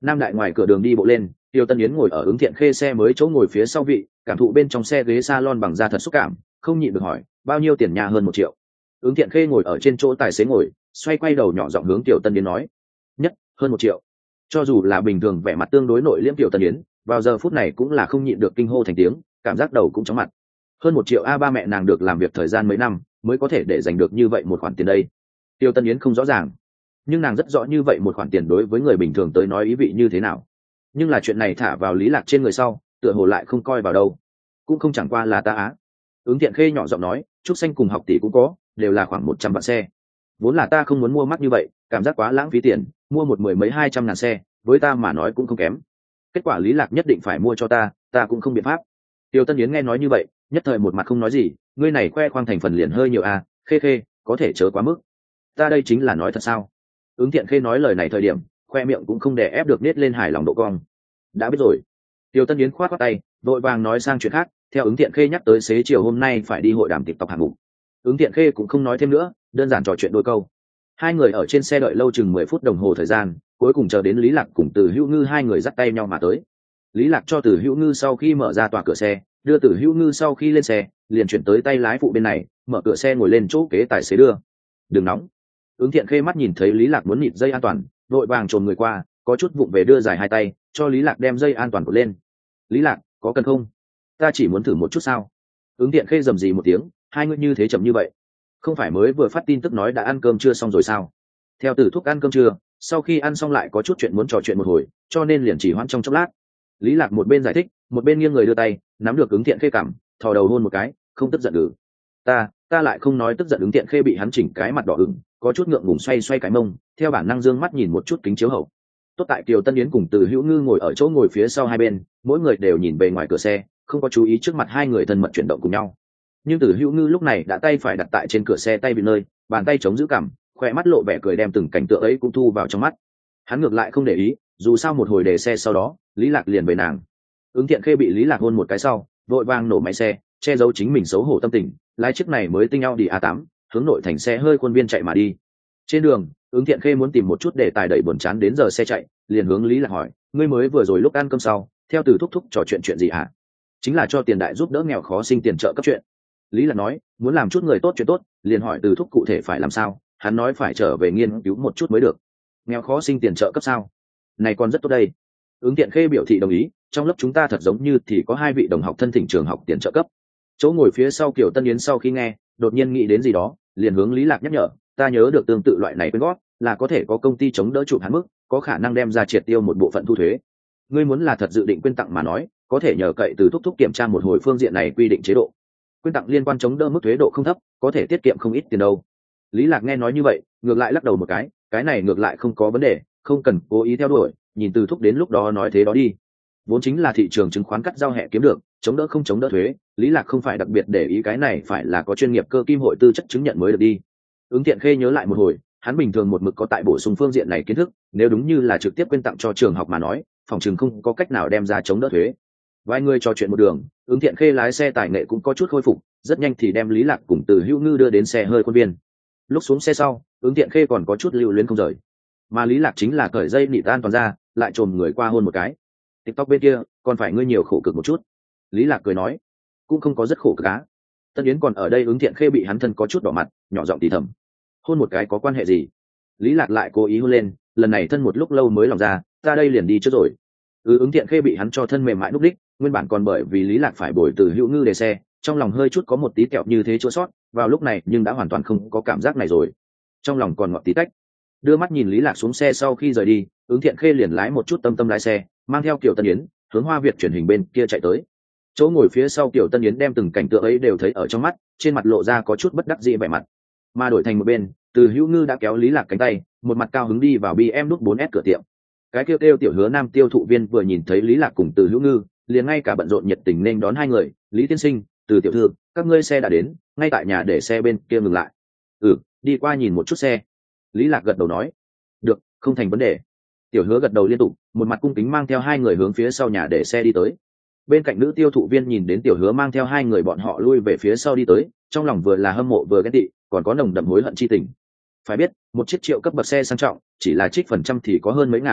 Nam đại ngoài cửa đường đi bộ lên, Tiêu Tân Yến ngồi ở Ứng Thiện Khê xe mới chỗ ngồi phía sau vị, cảm thụ bên trong xe ghế salon bằng da thật xúc cảm, không nhịn được hỏi, bao nhiêu tiền nhà? Hơn một triệu. Ứng Thiện Khê ngồi ở trên chỗ tài xế ngồi, xoay quay đầu nhỏ giọng hướng Tiểu Tân Yến nói, nhất hơn một triệu. Cho dù là bình thường vẻ mặt tương đối nội liễm Tiểu Tân Yến, vào giờ phút này cũng là không nhịn được kinh hô thành tiếng, cảm giác đầu cũng chóng mặt. Hơn một triệu a, ba mẹ nàng được làm việc thời gian mấy năm mới có thể để dành được như vậy một khoản tiền đây. Tiêu Tân Yến không rõ ràng, nhưng nàng rất rõ như vậy một khoản tiền đối với người bình thường tới nói ý vị như thế nào. Nhưng là chuyện này thả vào Lý Lạc trên người sau, tựa hồ lại không coi vào đâu. Cũng không chẳng qua là ta á. Ứng Thiện Khê nhỏ giọng nói, Trúc Xanh cùng Học tỷ cũng có, đều là khoảng một trăm vạn xe. Vốn là ta không muốn mua mắc như vậy, cảm giác quá lãng phí tiền, mua một mười mấy hai trăm ngàn xe, với ta mà nói cũng không kém. Kết quả Lý Lạc nhất định phải mua cho ta, ta cũng không biện pháp. Tiêu Tân Yến nghe nói như vậy, nhất thời một mặt không nói gì, ngươi này khoe khoang thành phần liền hơi nhiều à, Khê Khê, có thể chớ quá mức. Ta đây chính là nói thật sao? Ứng Thiện Khê nói lời này thời điểm, khoe miệng cũng không đè ép được nết lên hài lòng độ cong. Đã biết rồi. Tiêu Tân Yến khoát khoát tay, vội vàng nói sang chuyện khác, theo Ứng Thiện Khê nhắc tới xế chiều hôm nay phải đi hội đàm TikTok hạng mục. Ứng Thiện Khê cũng không nói thêm nữa, đơn giản trò chuyện đôi câu. Hai người ở trên xe đợi lâu chừng mười phút đồng hồ thời gian, cuối cùng chờ đến Lý Lạc cùng Từ Hữu Ngư hai người dắt tay nhau mà tới. Lý Lạc cho Từ Hữu Ngư sau khi mở ra tòa cửa xe, đưa Từ Hữu Ngư sau khi lên xe, liền chuyển tới tay lái phụ bên này, mở cửa xe ngồi lên chỗ kế tài xế đưa. Đừng nóng. Ứng Thiện Khê mắt nhìn thấy Lý Lạc muốn nịt dây an toàn, vội vàng chồm người qua, có chút vụng về đưa dài hai tay, cho Lý Lạc đem dây an toàn cột lên. Lý Lạc, có cần không? Ta chỉ muốn thử một chút sao? Ứng Thiện Khê rầm rì một tiếng, hai người như thế chậm như vậy, không phải mới vừa phát tin tức nói đã ăn cơm chưa xong rồi sao? Theo Từ Thúc ăn cơm trưa, sau khi ăn xong lại có chút chuyện muốn trò chuyện một hồi, cho nên liền chỉ hoãn trong chốc lát. Lý Lạc một bên giải thích, một bên nghiêng người đưa tay, nắm được Ứng Thiện Khê cằm, thò đầu hôn một cái, không tức giận ử. Ta, ta lại không nói tức giận. Ứng Thiện Khê bị hắn chỉnh cái mặt đỏ ửng, có chút ngượng ngùng xoay xoay cái mông, theo bản năng dương mắt nhìn một chút kính chiếu hậu. Tốt tại Kiều Tân Yến cùng Từ Hữu Ngư ngồi ở chỗ ngồi phía sau hai bên, mỗi người đều nhìn về ngoài cửa xe, không có chú ý trước mặt hai người thân mật chuyển động cùng nhau. Nhưng Từ Hữu Ngư lúc này đã tay phải đặt tại trên cửa xe tay bị nơi, bàn tay chống giữ cằm, khoe mắt lộ vẻ cười đem từng cảnh tượng ấy cũng thu vào trong mắt. Hắn ngược lại không để ý, dù sao một hồi đề xe sau đó, Lý Lạc liền về nàng. Ứng Thiện Khê bị Lý Lạc hôn một cái sau, vội vàng nổ máy xe, che giấu chính mình xấu hổ tâm tình, lái chiếc này mới tinh Audi a tám, hướng nội thành xe hơi khuôn viên chạy mà đi. Trên đường, Ứng Thiện Khê muốn tìm một chút để tài đẩy buồn chán đến giờ xe chạy, liền hướng Lý Lạc hỏi, ngươi mới vừa rồi lúc ăn cơm sau, theo Từ Thúc Thúc trò chuyện chuyện gì hả? Chính là cho tiền đại giúp đỡ nghèo khó sinh tiền trợ cấp chuyện. Lý Lạc nói, muốn làm chút người tốt chuyện tốt, liền hỏi Từ Thúc cụ thể phải làm sao, hắn nói phải trở về nghiên cứu một chút mới được. Nghèo khó sinh tiền trợ cấp sao? Này còn rất tốt đây. Ứng Thiện Khê biểu thị đồng ý, trong lớp chúng ta thật giống như thì có hai vị đồng học thân thỉnh trường học tiền trợ cấp. Chỗ ngồi phía sau Kiều Tân Yến sau khi nghe, đột nhiên nghĩ đến gì đó, liền hướng Lý Lạc nhắc nhở, ta nhớ được tương tự loại này quyên góp là có thể có công ty chống đỡ chụp hắn mức, có khả năng đem ra triệt tiêu một bộ phận thu thuế. Ngươi muốn là thật dự định quyên tặng mà nói, có thể nhờ cậy Từ Thúc Thúc kiểm tra một hồi phương diện này quy định chế độ. Quyên tặng liên quan chống đỡ mức thuế độ không thấp, có thể tiết kiệm không ít tiền đâu. Lý Lạc nghe nói như vậy, ngược lại lắc đầu một cái, cái này ngược lại không có vấn đề, không cần cố ý theo đuổi, nhìn Từ Thúc đến lúc đó nói thế đó đi. Vốn chính là thị trường chứng khoán cắt giao hẹ kiếm được, chống đỡ không chống đỡ thuế, Lý Lạc không phải đặc biệt để ý cái này phải là có chuyên nghiệp cơ kim hội tư chất chứng nhận mới được đi. Ứng Thiện Khê nhớ lại một hồi, hắn bình thường một mực có tại bổ sung phương diện này kiến thức, nếu đúng như là trực tiếp quyên tặng cho trường học mà nói, phòng trường không có cách nào đem ra chống đỡ thuế. Vài người trò chuyện một đường, Ứng Thiện Khê lái xe tài nghệ cũng có chút khôi phục, rất nhanh thì đem Lý Lạc cùng Từ Hữu Ngư đưa đến xe hơi quân viên. Lúc xuống xe sau, Ứng Thiện Khê còn có chút lưu luyến không rời, mà Lý Lạc chính là cởi dây nịt an toàn ra, lại trồm người qua hôn một cái. TikTok bên kia, còn phải ngươi nhiều khổ cực một chút. Lý Lạc cười nói, cũng không có rất khổ cực á. Tân Yến còn ở đây. Ứng Thiện Khê bị hắn thân có chút đỏ mặt, nhỏ giọng thì thầm, hôn một cái có quan hệ gì? Lý Lạc lại cố ý hôn lên, lần này thân một lúc lâu mới lòng ra, ta đây liền đi trước rồi. Ừ. Ứng Thiện Khê bị hắn cho thân mềm mại núp đích, nguyên bản còn bởi vì Lý Lạc phải bồi Từ Hữu Ngư để xe, trong lòng hơi chút có một tí kẹo như thế chua sót, vào lúc này nhưng đã hoàn toàn không có cảm giác này rồi, trong lòng còn ngọt tí tách. Đưa mắt nhìn Lý Lạc xuống xe sau khi rời đi, Ứng Thiện Khê liền lái một chút tâm tâm lái xe, mang theo Kiều Tân Yến hướng Hoa Việt truyền hình bên kia chạy tới. Chỗ ngồi phía sau Kiều Tân Yến đem từng cảnh tượng ấy đều thấy ở trong mắt, trên mặt lộ ra có chút bất đắc dĩ vẻ mặt. Mà đổi thành một bên, Từ Hữu Ngư đã kéo Lý Lạc cánh tay, một mặt cao hứng đi vào bê em W bốn S cửa tiệm. Cái kêu kêu tiểu Hứa Nam tiêu thụ viên vừa nhìn thấy Lý Lạc cùng Từ Hữu Ngư, liền ngay cả bận rộn nhiệt tình nên đón hai người, Lý tiên sinh, Từ tiểu thư, các ngươi xe đã đến, ngay tại nhà để xe bên kia ngừng lại. Ừ, đi qua nhìn một chút xe. Lý Lạc gật đầu nói, được, không thành vấn đề. Tiểu Hứa gật đầu liên tục, một mặt cung kính mang theo hai người hướng phía sau nhà để xe đi tới. Bên cạnh nữ tiêu thụ viên nhìn đến Tiểu Hứa mang theo hai người bọn họ lui về phía sau đi tới, trong lòng vừa là hâm mộ vừa ghen tị, còn có nồng đậm hối hận chi tình. Phải biết, một chiếc triệu cấp bậc xe sang trọng, chỉ là trích phần trăm thì có hơn mấy ngàn,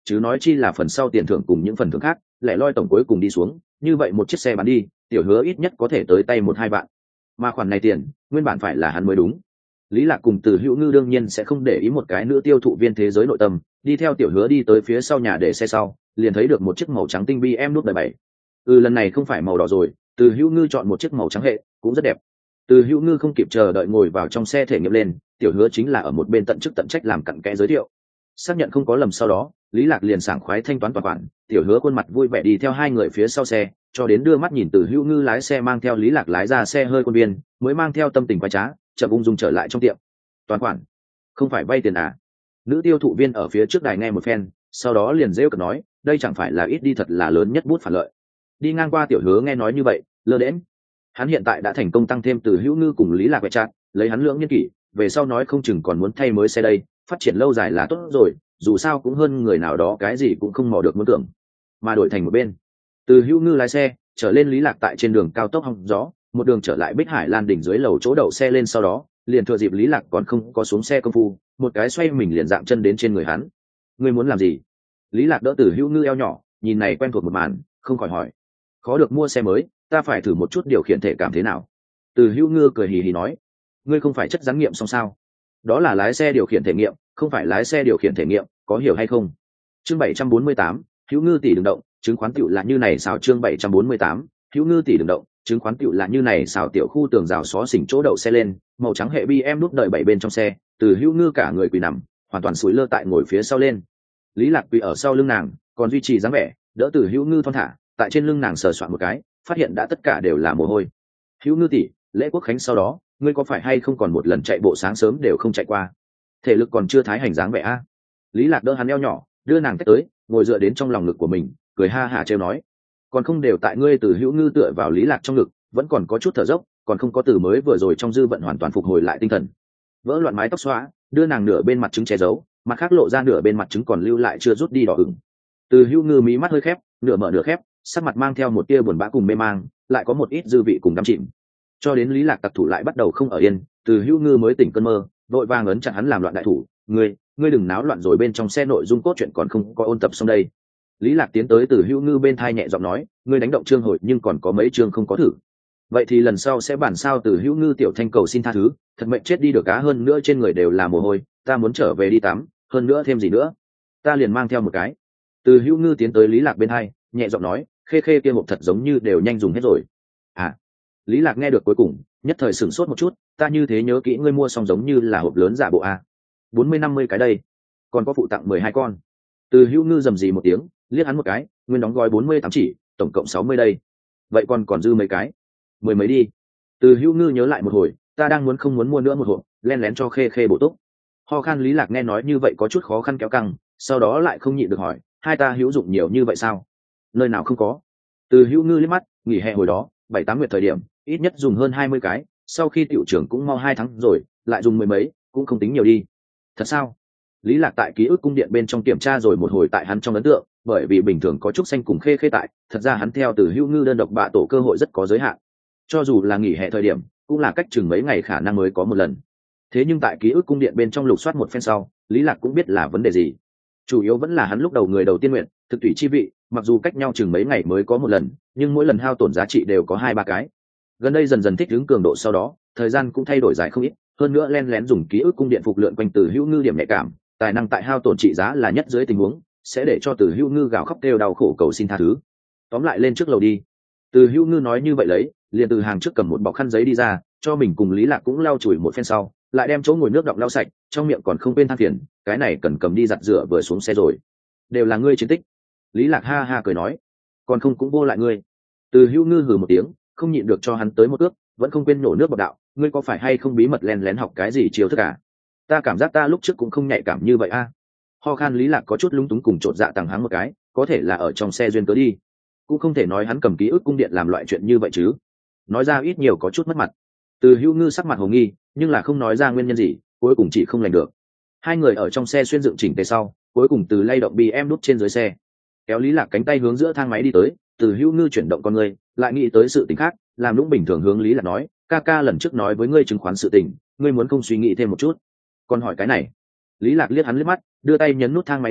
chứ nói chi là phần sau tiền thưởng cùng những phần thưởng khác lẻ loi tổng cuối cùng đi xuống, như vậy một chiếc xe bán đi tiểu hứa ít nhất có thể tới tay một hai vạn, mà khoản này tiền nguyên bản phải là hắn mới đúng. Lý Lạc cùng Từ Hữu Ngư đương nhiên sẽ không để ý một cái nữ tiêu thụ viên thế giới nội tâm, đi theo tiểu hứa đi tới phía sau nhà để xe sau, liền thấy được một chiếc màu trắng tinh bi em nút đời bảy. Ừ, lần này không phải màu đỏ rồi, Từ Hữu Ngư chọn một chiếc màu trắng hệ, cũng rất đẹp. Từ Hữu Ngư không kịp chờ đợi ngồi vào trong xe thể nghiệm lên, tiểu hứa chính là ở một bên tận chức tận trách làm cặn kẽ giới thiệu. Xác nhận không có lầm sau đó, Lý Lạc liền sảng khoái thanh toán toàn khoản, tiểu hứa khuôn mặt vui vẻ đi theo hai người phía sau xe, cho đến đưa mắt nhìn Từ Hữu Ngư lái xe mang theo Lý Lạc lái ra xe hơi quân viên, mới mang theo tâm tình quái trá, chậm ung dung trở lại trong tiệm. Toàn khoản, không phải vay tiền à? Nữ tiêu thụ viên ở phía trước đài nghe một phen, sau đó liền rêu cợt nói, đây chẳng phải là ít đi thật là lớn nhất bút phản lợi. Đi ngang qua tiểu hứa nghe nói như vậy, lơ đễnh. Hắn hiện tại đã thành công tăng thêm Từ Hữu Ngư cùng Lý Lạc quẹt chặt, lấy hắn lưỡng nhân kỷ, về sau nói không chừng còn muốn thay mới xe đây, phát triển lâu dài là tốt rồi, dù sao cũng hơn người nào đó cái gì cũng không mò được muốn tưởng. Mà đổi thành một bên, Từ Hữu Ngư lái xe trở lên Lý Lạc tại trên đường cao tốc hong gió, một đường trở lại Bích Hải Lan đỉnh dưới lầu chỗ đậu xe lên, sau đó liền thừa dịp Lý Lạc còn không có xuống xe công phu, một cái xoay mình liền dạng chân đến trên người hắn. Ngươi muốn làm gì? Lý Lạc đỡ Từ Hữu Ngư eo nhỏ, nhìn này quen thuộc một màn, không khỏi hỏi. Khó được mua xe mới, ta phải thử một chút điều khiển thể cảm thế nào. Từ Hữu Ngư cười hì hì nói. Ngươi không phải chất giám nghiệm xong sao? Đó là lái xe điều khiển thể nghiệm, không phải lái xe điều khiển thể nghiệm, có hiểu hay không? Chương bảy trăm bốn mươi tám, Hữu Ngư tỷ đừng động, chứng khoán tiểu là như này xào. Chương bảy trăm bốn mươi tám, Hữu Ngư tỷ đừng động, chứng khoán tiểu là như này xào. Tiểu khu tường rào xó xỉnh chỗ đậu xe lên, màu trắng hệ bi em nút đợi bảy bên trong xe, Từ Hữu Ngư cả người quỳ nằm, hoàn toàn sủi lơ tại ngồi phía sau lên. Lý Lạc quỳ ở sau lưng nàng, còn duy trì dáng vẻ, đỡ Từ Hữu Ngư thon thả, tại trên lưng nàng sờ soạn một cái, phát hiện đã tất cả đều là mồ hôi. Hữu Ngư tỷ, lễ quốc khánh sau đó, ngươi có phải hay không còn một lần chạy bộ sáng sớm đều không chạy qua? Thể lực còn chưa thái hành dáng vẻ a? Lý Lạc đỡ hắn eo nhỏ, đưa nàng tới, ngồi dựa đến trong lòng ngực của mình, cười ha hả trêu nói, còn không đều tại ngươi. Từ Hữu Ngư tựa vào Lý Lạc trong ngực, vẫn còn có chút thở dốc, còn không có từ mới vừa rồi trong dư vận hoàn toàn phục hồi lại tinh thần. Vỡ loạn mái tóc xóa, đưa nàng nửa bên mặt trứng che giấu, mặt khác lộ ra nửa bên mặt trứng còn lưu lại chưa rút đi đỏ ửng. Từ Hữu Ngư mí mắt hơi khép, nửa mở nửa khép, sắc mặt mang theo một tia buồn bã cùng mê mang, lại có một ít dư vị cùng đắm chìm. Cho đến Lý Lạc tặc thủ lại bắt đầu không ở yên, Từ Hữu Ngư mới tỉnh cơn mơ, vội vàng ấn chặn hắn làm loạn đại thủ. Ngươi, ngươi đừng náo loạn rồi, bên trong xe nội dung cốt truyện còn không có ôn tập xong đây. Lý Lạc tiến tới Từ Hữu Ngư bên thai nhẹ giọng nói, ngươi đánh động chương hồi nhưng còn có mấy chương không có thử. Vậy thì lần sau sẽ bản sao. Từ Hữu Ngư tiểu thanh cầu xin tha thứ, thật mệnh chết đi được cá, hơn nữa trên người đều là mồ hôi, ta muốn trở về đi tắm, hơn nữa thêm gì nữa, ta liền mang theo một cái. Từ Hữu Ngư tiến tới Lý Lạc bên hai, nhẹ giọng nói, khê khê kia hộp thật giống như đều nhanh dùng hết rồi. À, Lý Lạc nghe được cuối cùng, nhất thời sửng sốt một chút, ta như thế nhớ kỹ ngươi mua xong giống như là hộp lớn giả bộ a. bốn mươi năm mươi cái đây, còn có phụ tặng mười hai con. Từ Hữu Ngư rầm rì một tiếng, liếc hắn một cái, nguyên đóng gói bốn mươi tám chỉ, tổng cộng sáu mươi đây. Vậy còn còn dư mấy cái? Mười mấy đi. Từ Hữu Ngư nhớ lại một hồi, ta đang muốn không muốn mua nữa một hộp, len lén cho khê khê bổ túc. Ho khan. Lý Lạc nghe nói như vậy có chút khó khăn kéo căng, sau đó lại không nhịn được hỏi, hai ta hữu dụng nhiều như vậy sao? Nơi nào không có. Từ Hữu Ngư liếc mắt, nghỉ hè hồi đó, bảy tám nguyệt thời điểm, ít nhất dùng hơn hai mươi cái, sau khi tiểu trưởng cũng mau hai tháng rồi, lại dùng mười mấy, cũng không tính nhiều đi. Thật sao? Lý Lạc tại ký ức cung điện bên trong kiểm tra rồi một hồi, tại hắn trong ấn tượng, bởi vì bình thường có trúc xanh cùng khê khê tại, thật ra hắn theo Từ Hữu Ngư đơn độc bạ tổ cơ hội rất có giới hạn. Cho dù là nghỉ hè thời điểm, cũng là cách chừng mấy ngày khả năng mới có một lần. Thế nhưng tại ký ức cung điện bên trong lục soát một phen sau, Lý Lạc cũng biết là vấn đề gì. Chủ yếu vẫn là hắn lúc đầu người đầu tiên nguyện, thực thủy chi vị, mặc dù cách nhau chừng mấy ngày mới có một lần, nhưng mỗi lần hao tổn giá trị đều có hai ba cái. Gần đây dần dần thích ứng cường độ sau đó, thời gian cũng thay đổi dài không ít, hơn nữa len lén dùng ký ức cung điện phục lượn quanh Từ Hữu Ngư điểm nhạy cảm, tài năng tại hao tổn trị giá là nhất dưới tình huống, sẽ để cho Từ Hữu Ngư gào khóc kêu đau khổ cầu xin tha thứ. Tóm lại lên trước lầu đi. Từ Hữu Ngư nói như vậy lấy, liền từ hàng trước cầm một bọc khăn giấy đi ra, cho mình cùng Lý Lạc cũng lau chùi một phen sau, lại đem chỗ ngồi nước đọng lau sạch, trong miệng còn không quên than phiền, cái này cần cầm đi giặt rửa vừa xuống xe rồi. Đều là ngươi chiến tích. Lý Lạc ha ha cười nói, còn không cũng vô lại ngươi. Từ Hữu Ngư hừ một tiếng, không nhịn được cho hắn tới một ước, vẫn không quên nổ nước bọt đạo, ngươi có phải hay không bí mật lén lén học cái gì chiêu thức à? Ta cảm giác ta lúc trước cũng không nhạy cảm như vậy a. À? Ho khan. Lý Lạc có chút lúng túng cùng trột dạ tằng hắng một cái, có thể là ở trong xe duyên cớ đi, cũng không thể nói hắn cầm ký ức cung điện làm loại chuyện như vậy chứ. Nói ra ít nhiều có chút mất mặt. Từ Hữu Ngư sắc mặt hồ nghi, nhưng là không nói ra nguyên nhân gì, cuối cùng chỉ không lành được. Hai người ở trong xe xuyên dựng chỉnh tề sau, cuối cùng từ lay động bì em đút trên dưới xe, kéo Lý Lạc cánh tay hướng giữa thang máy đi tới. Từ Hữu Ngư chuyển động con người, lại nghĩ tới sự tình khác, làm lúc bình thường hướng Lý Lạc nói, ca ca lần trước nói với ngươi chứng khoán sự tình, ngươi muốn không suy nghĩ thêm một chút? Còn hỏi cái này? Lý Lạc liếc hắn liếc mắt, đưa tay nhấn nút thang máy sau,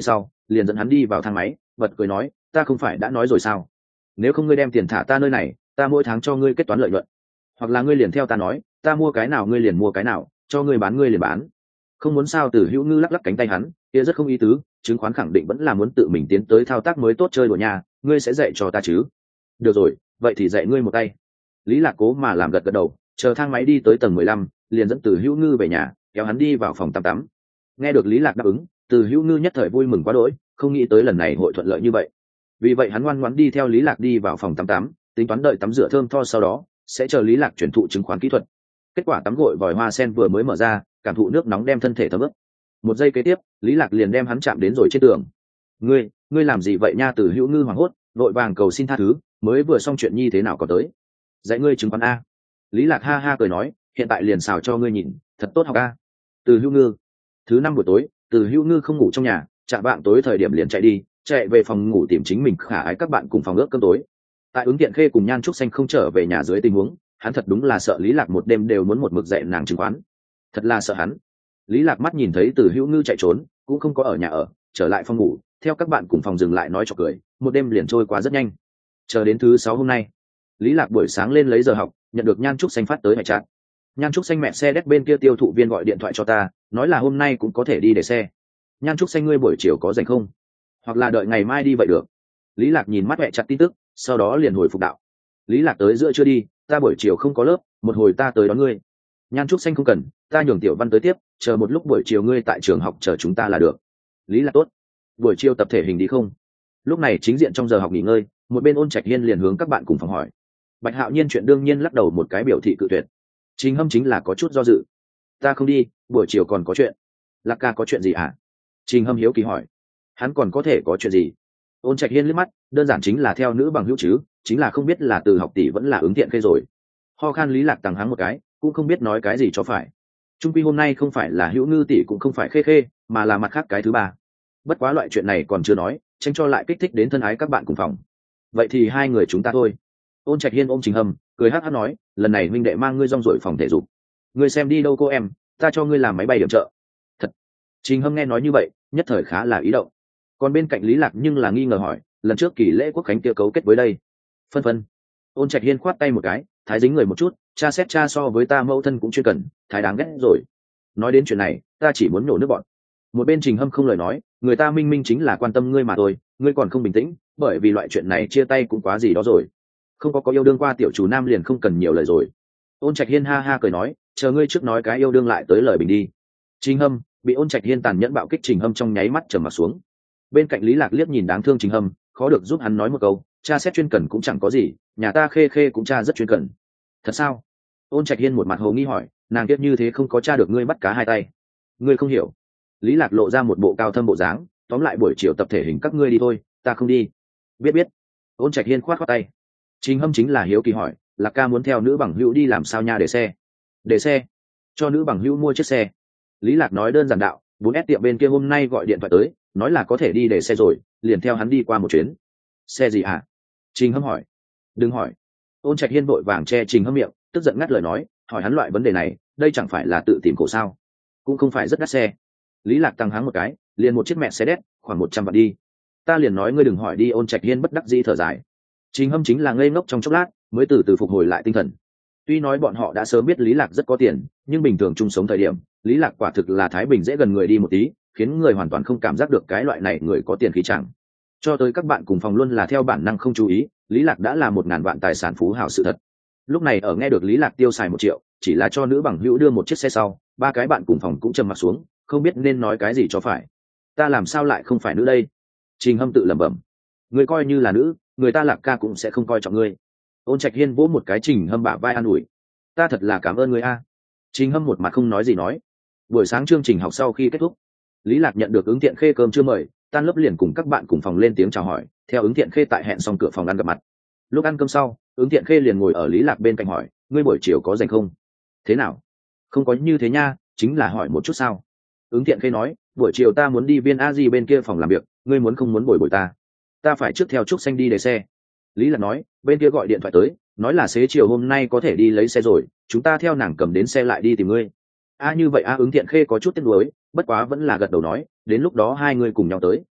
liền dẫn hắn đi vào thang máy, bật cười nói, ta không phải đã nói rồi sao, nếu không ngươi đem tiền thả ta nơi này, ta mỗi tháng cho ngươi kết toán lợi nhuận, hoặc là ngươi liền theo ta nói, ta mua cái nào ngươi liền mua cái nào, cho ngươi bán ngươi liền bán. Không muốn sao. Từ Hữu Ngư lắc lắc cánh tay hắn, kia rất không ý tứ, chứng khoán khẳng định vẫn là muốn tự mình tiến tới thao tác mới tốt chơi của nhà, ngươi sẽ dạy cho ta chứ? Được rồi, vậy thì dạy ngươi một tay. Lý Lạc cố mà làm gật gật đầu, chờ thang máy đi tới tầng mười lăm, liền dẫn Từ Hữu Ngư về nhà, kéo hắn đi vào phòng tắm tắm. Nghe được Lý Lạc đáp ứng, Từ Hữu Ngư nhất thời vui mừng quá đỗi, không nghĩ tới lần này hội thuận lợi như vậy. Vì vậy hắn ngoan ngoãn đi theo Lý Lạc đi vào phòng tắm tắm, tính toán đợi tắm rửa thơm tho sau đó sẽ chờ Lý Lạc chuyển thụ chứng khoán kỹ thuật. Kết quả tắm gội vòi hoa sen vừa mới mở ra, cảm thụ nước nóng đem thân thể thấm ướt. Một giây kế tiếp, Lý Lạc liền đem hắn chạm đến rồi trên tường. Ngươi, ngươi làm gì vậy nha? Từ Hữu Ngư hoảng hốt, vội vàng cầu xin tha thứ, mới vừa xong chuyện nhi thế nào có tới. Dạy ngươi chứng khoán a. Lý Lạc ha ha cười nói, hiện tại liền xào cho ngươi nhìn, thật tốt học a. Từ Hữu Ngư. Thứ năm buổi tối, Từ Hữu Ngư không ngủ trong nhà, chạm vạng tối thời điểm liền chạy đi, chạy về phòng ngủ tìm chính mình khả ái các bạn cùng phòng ước cơm tối. Tại Ứng Tiện Khê cùng Nhan Trúc Xanh không trở về nhà dưới tình huống, hắn thật đúng là sợ Lý Lạc một đêm đều muốn một mực dạy nàng chứng khoán, thật là sợ hắn. Lý Lạc mắt nhìn thấy Từ Hữu Ngư chạy trốn, cũng không có ở nhà ở, trở lại phòng ngủ, theo các bạn cùng phòng dừng lại nói chọc cười, một đêm liền trôi qua rất nhanh. Chờ đến thứ sáu hôm nay, Lý Lạc buổi sáng lên lấy giờ học, nhận được Nhan Trúc Xanh phát tới mẹ trạng. Nhan Trúc Xanh, mẹ xe đét bên kia tiêu thụ viên gọi điện thoại cho ta, nói là hôm nay cũng có thể đi để xe. Nhan Trúc Xanh, ngươi buổi chiều có rảnh không? Hoặc là đợi ngày mai đi vậy được. Lý Lạc nhìn mắt mẹ chặt tin tức, sau đó liền hồi phục đạo. Lý Lạc tới giữa chưa đi, ta buổi chiều không có lớp, một hồi ta tới đón ngươi. Nhan Trúc Xanh, không cần, ta nhường Tiểu Văn tới tiếp, chờ một lúc buổi chiều ngươi tại trường học chờ chúng ta là được. Lý Lạc tốt. Buổi chiều tập thể hình đi không? Lúc này chính diện trong giờ học nghỉ ngơi, một bên Ôn Trạch Hiên liền hướng các bạn cùng phòng hỏi. Bạch Hạo Nhiên chuyện đương nhiên lắc đầu một cái biểu thị cự tuyệt. Trình Hâm chính là có chút do dự. Ta không đi, buổi chiều còn có chuyện. Lạc ca có chuyện gì hả? Trình Hâm hiếu kỳ hỏi. Hắn còn có thể có chuyện gì? Ôn Trạch Hiên liếc mắt, đơn giản chính là theo nữ bằng hữu chứ, chính là không biết là Từ học tỷ vẫn là Ứng Tiện Khê rồi. Ho khan Lý Lạc tằng hắng một cái, cũng không biết nói cái gì cho phải. Trung quy hôm nay không phải là Hữu Ngư tỷ cũng không phải Khê Khê, mà là mặt khác cái thứ ba. Bất quá loại chuyện này còn chưa nói, tránh cho lại kích thích đến thân ái các bạn cùng phòng. Vậy thì hai người chúng ta thôi. Ôn Trạch Hiên ôm Trình Hâm, cười hắc hắc nói, lần này huynh đệ mang ngươi rong ruổi phòng thể dục. Ngươi xem đi đâu cô em, ta cho ngươi làm máy bay điểm trợ. Thật. Trình Hâm nghe nói như vậy, nhất thời khá là ý động. Còn bên cạnh Lý Lạc nhưng là nghi ngờ hỏi, lần trước kỳ lễ quốc khánh kia cấu kết với đây. Phân phân. Ôn Trạch Hiên khoát tay một cái, thái dính người một chút, cha xét cha so với ta mẫu thân cũng chuyên cần, thái đáng ghét rồi. Nói đến chuyện này, ta chỉ muốn nổ nước bọn. Một bên Trình Hâm không lời nói, người ta minh minh chính là quan tâm ngươi mà thôi, ngươi còn không bình tĩnh, bởi vì loại chuyện này chia tay cũng quá gì đó rồi. Không có có yêu đương qua tiểu chủ nam liền không cần nhiều lời rồi. Ôn Trạch Hiên ha ha cười nói, chờ ngươi trước nói cái yêu đương lại tới lời bình đi. Trình Hâm bị Ôn Trạch Hiên tàn nhẫn bạo kích, Trình Hâm trong nháy mắt trầm mặt xuống. Bên cạnh Lý Lạc liếc nhìn đáng thương Trình Hâm, khó được giúp hắn nói một câu, cha xét chuyên cần cũng chẳng có gì, nhà ta Khê Khê cũng cha rất chuyên cần. Thật sao? Ôn Trạch Hiên một mặt hồ nghi hỏi, nàng kiếp như thế không có cha được ngươi bắt cá hai tay. Ngươi không hiểu. Lý Lạc lộ ra một bộ cao thâm bộ dáng, tóm lại buổi chiều tập thể hình các ngươi đi thôi, ta không đi. Biết biết. Ôn Trạch Hiên khoát khoát tay. Trình Hâm chính là hiếu kỳ hỏi, Lạc ca muốn theo nữ bằng hữu đi làm sao nha? Để xe. Để xe. Cho nữ bằng hữu mua chiếc xe. Lý Lạc nói đơn giản đạo, bốn S tiệm bên kia hôm nay gọi điện thoại tới, nói là có thể đi để xe rồi, liền theo hắn đi qua một chuyến. Xe gì hả? Trình Hâm hỏi. Đừng hỏi. Ôn Trạch Hiên vội vàng che Trình Hâm miệng, tức giận ngắt lời nói, hỏi hắn loại vấn đề này, đây chẳng phải là tự tìm khổ sao? Cũng không phải rất đắt xe. Lý Lạc tăng háng một cái, liền một chiếc mẹ xe đét, khoảng một trăm vạn đi. Ta liền nói ngươi đừng hỏi đi. Ôn Trạch Hiên bất đắc dĩ thở dài. Trình Hâm chính là ngây ngốc trong chốc lát, mới từ từ phục hồi lại tinh thần. Tuy nói bọn họ đã sớm biết Lý Lạc rất có tiền, nhưng bình thường chung sống thời điểm, Lý Lạc quả thực là thái bình dễ gần người đi một tí, khiến người hoàn toàn không cảm giác được cái loại này người có tiền khí chẳng. Cho tới các bạn cùng phòng luôn là theo bản năng không chú ý, Lý Lạc đã là một ngàn vạn tài sản phú hào sự thật. Lúc này ở nghe được Lý Lạc tiêu xài một triệu, chỉ là cho nữ bằng hữu đưa một chiếc xe sau, ba cái bạn cùng phòng cũng trầm mặt xuống, không biết nên nói cái gì cho phải. Ta làm sao lại không phải nữ đây? Trình Hâm tự lẩm bẩm. Người coi như là nữ, người ta Lạc ca cũng sẽ không coi trọng ngươi. Ôn Trạch Hiên vỗ một cái Trình Hâm bả vai an ủi. Ta thật là cảm ơn ngươi a. Trình Hâm một mặt không nói gì nói. Buổi sáng chương trình học sau khi kết thúc, Lý Lạc nhận được Ứng Tiện Khê cơm chưa mời, tan lớp liền cùng các bạn cùng phòng lên tiếng chào hỏi, theo Ứng Tiện Khê tại hẹn xong cửa phòng ăn gặp mặt. Lúc ăn cơm sau, Ứng Tiện Khê liền ngồi ở Lý Lạc bên cạnh hỏi, ngươi buổi chiều có rảnh không? Thế nào? Không có như thế nha, chính là hỏi một chút sao. Ứng Tiện Khê nói, buổi chiều ta muốn đi Viên A Di bên kia phòng làm việc, ngươi muốn không muốn bồi bồi ta? Ta phải trước theo Trúc Xanh đi để xe. Lý Lạc nói, bên kia gọi điện thoại tới, nói là xế chiều hôm nay có thể đi lấy xe rồi, chúng ta theo nàng cầm đến xe lại đi tìm ngươi. A à, như vậy a. Ứng Tiện Khê có chút tiếc nuối, bất quá vẫn là gật đầu nói, đến lúc đó hai người cùng nhau tới.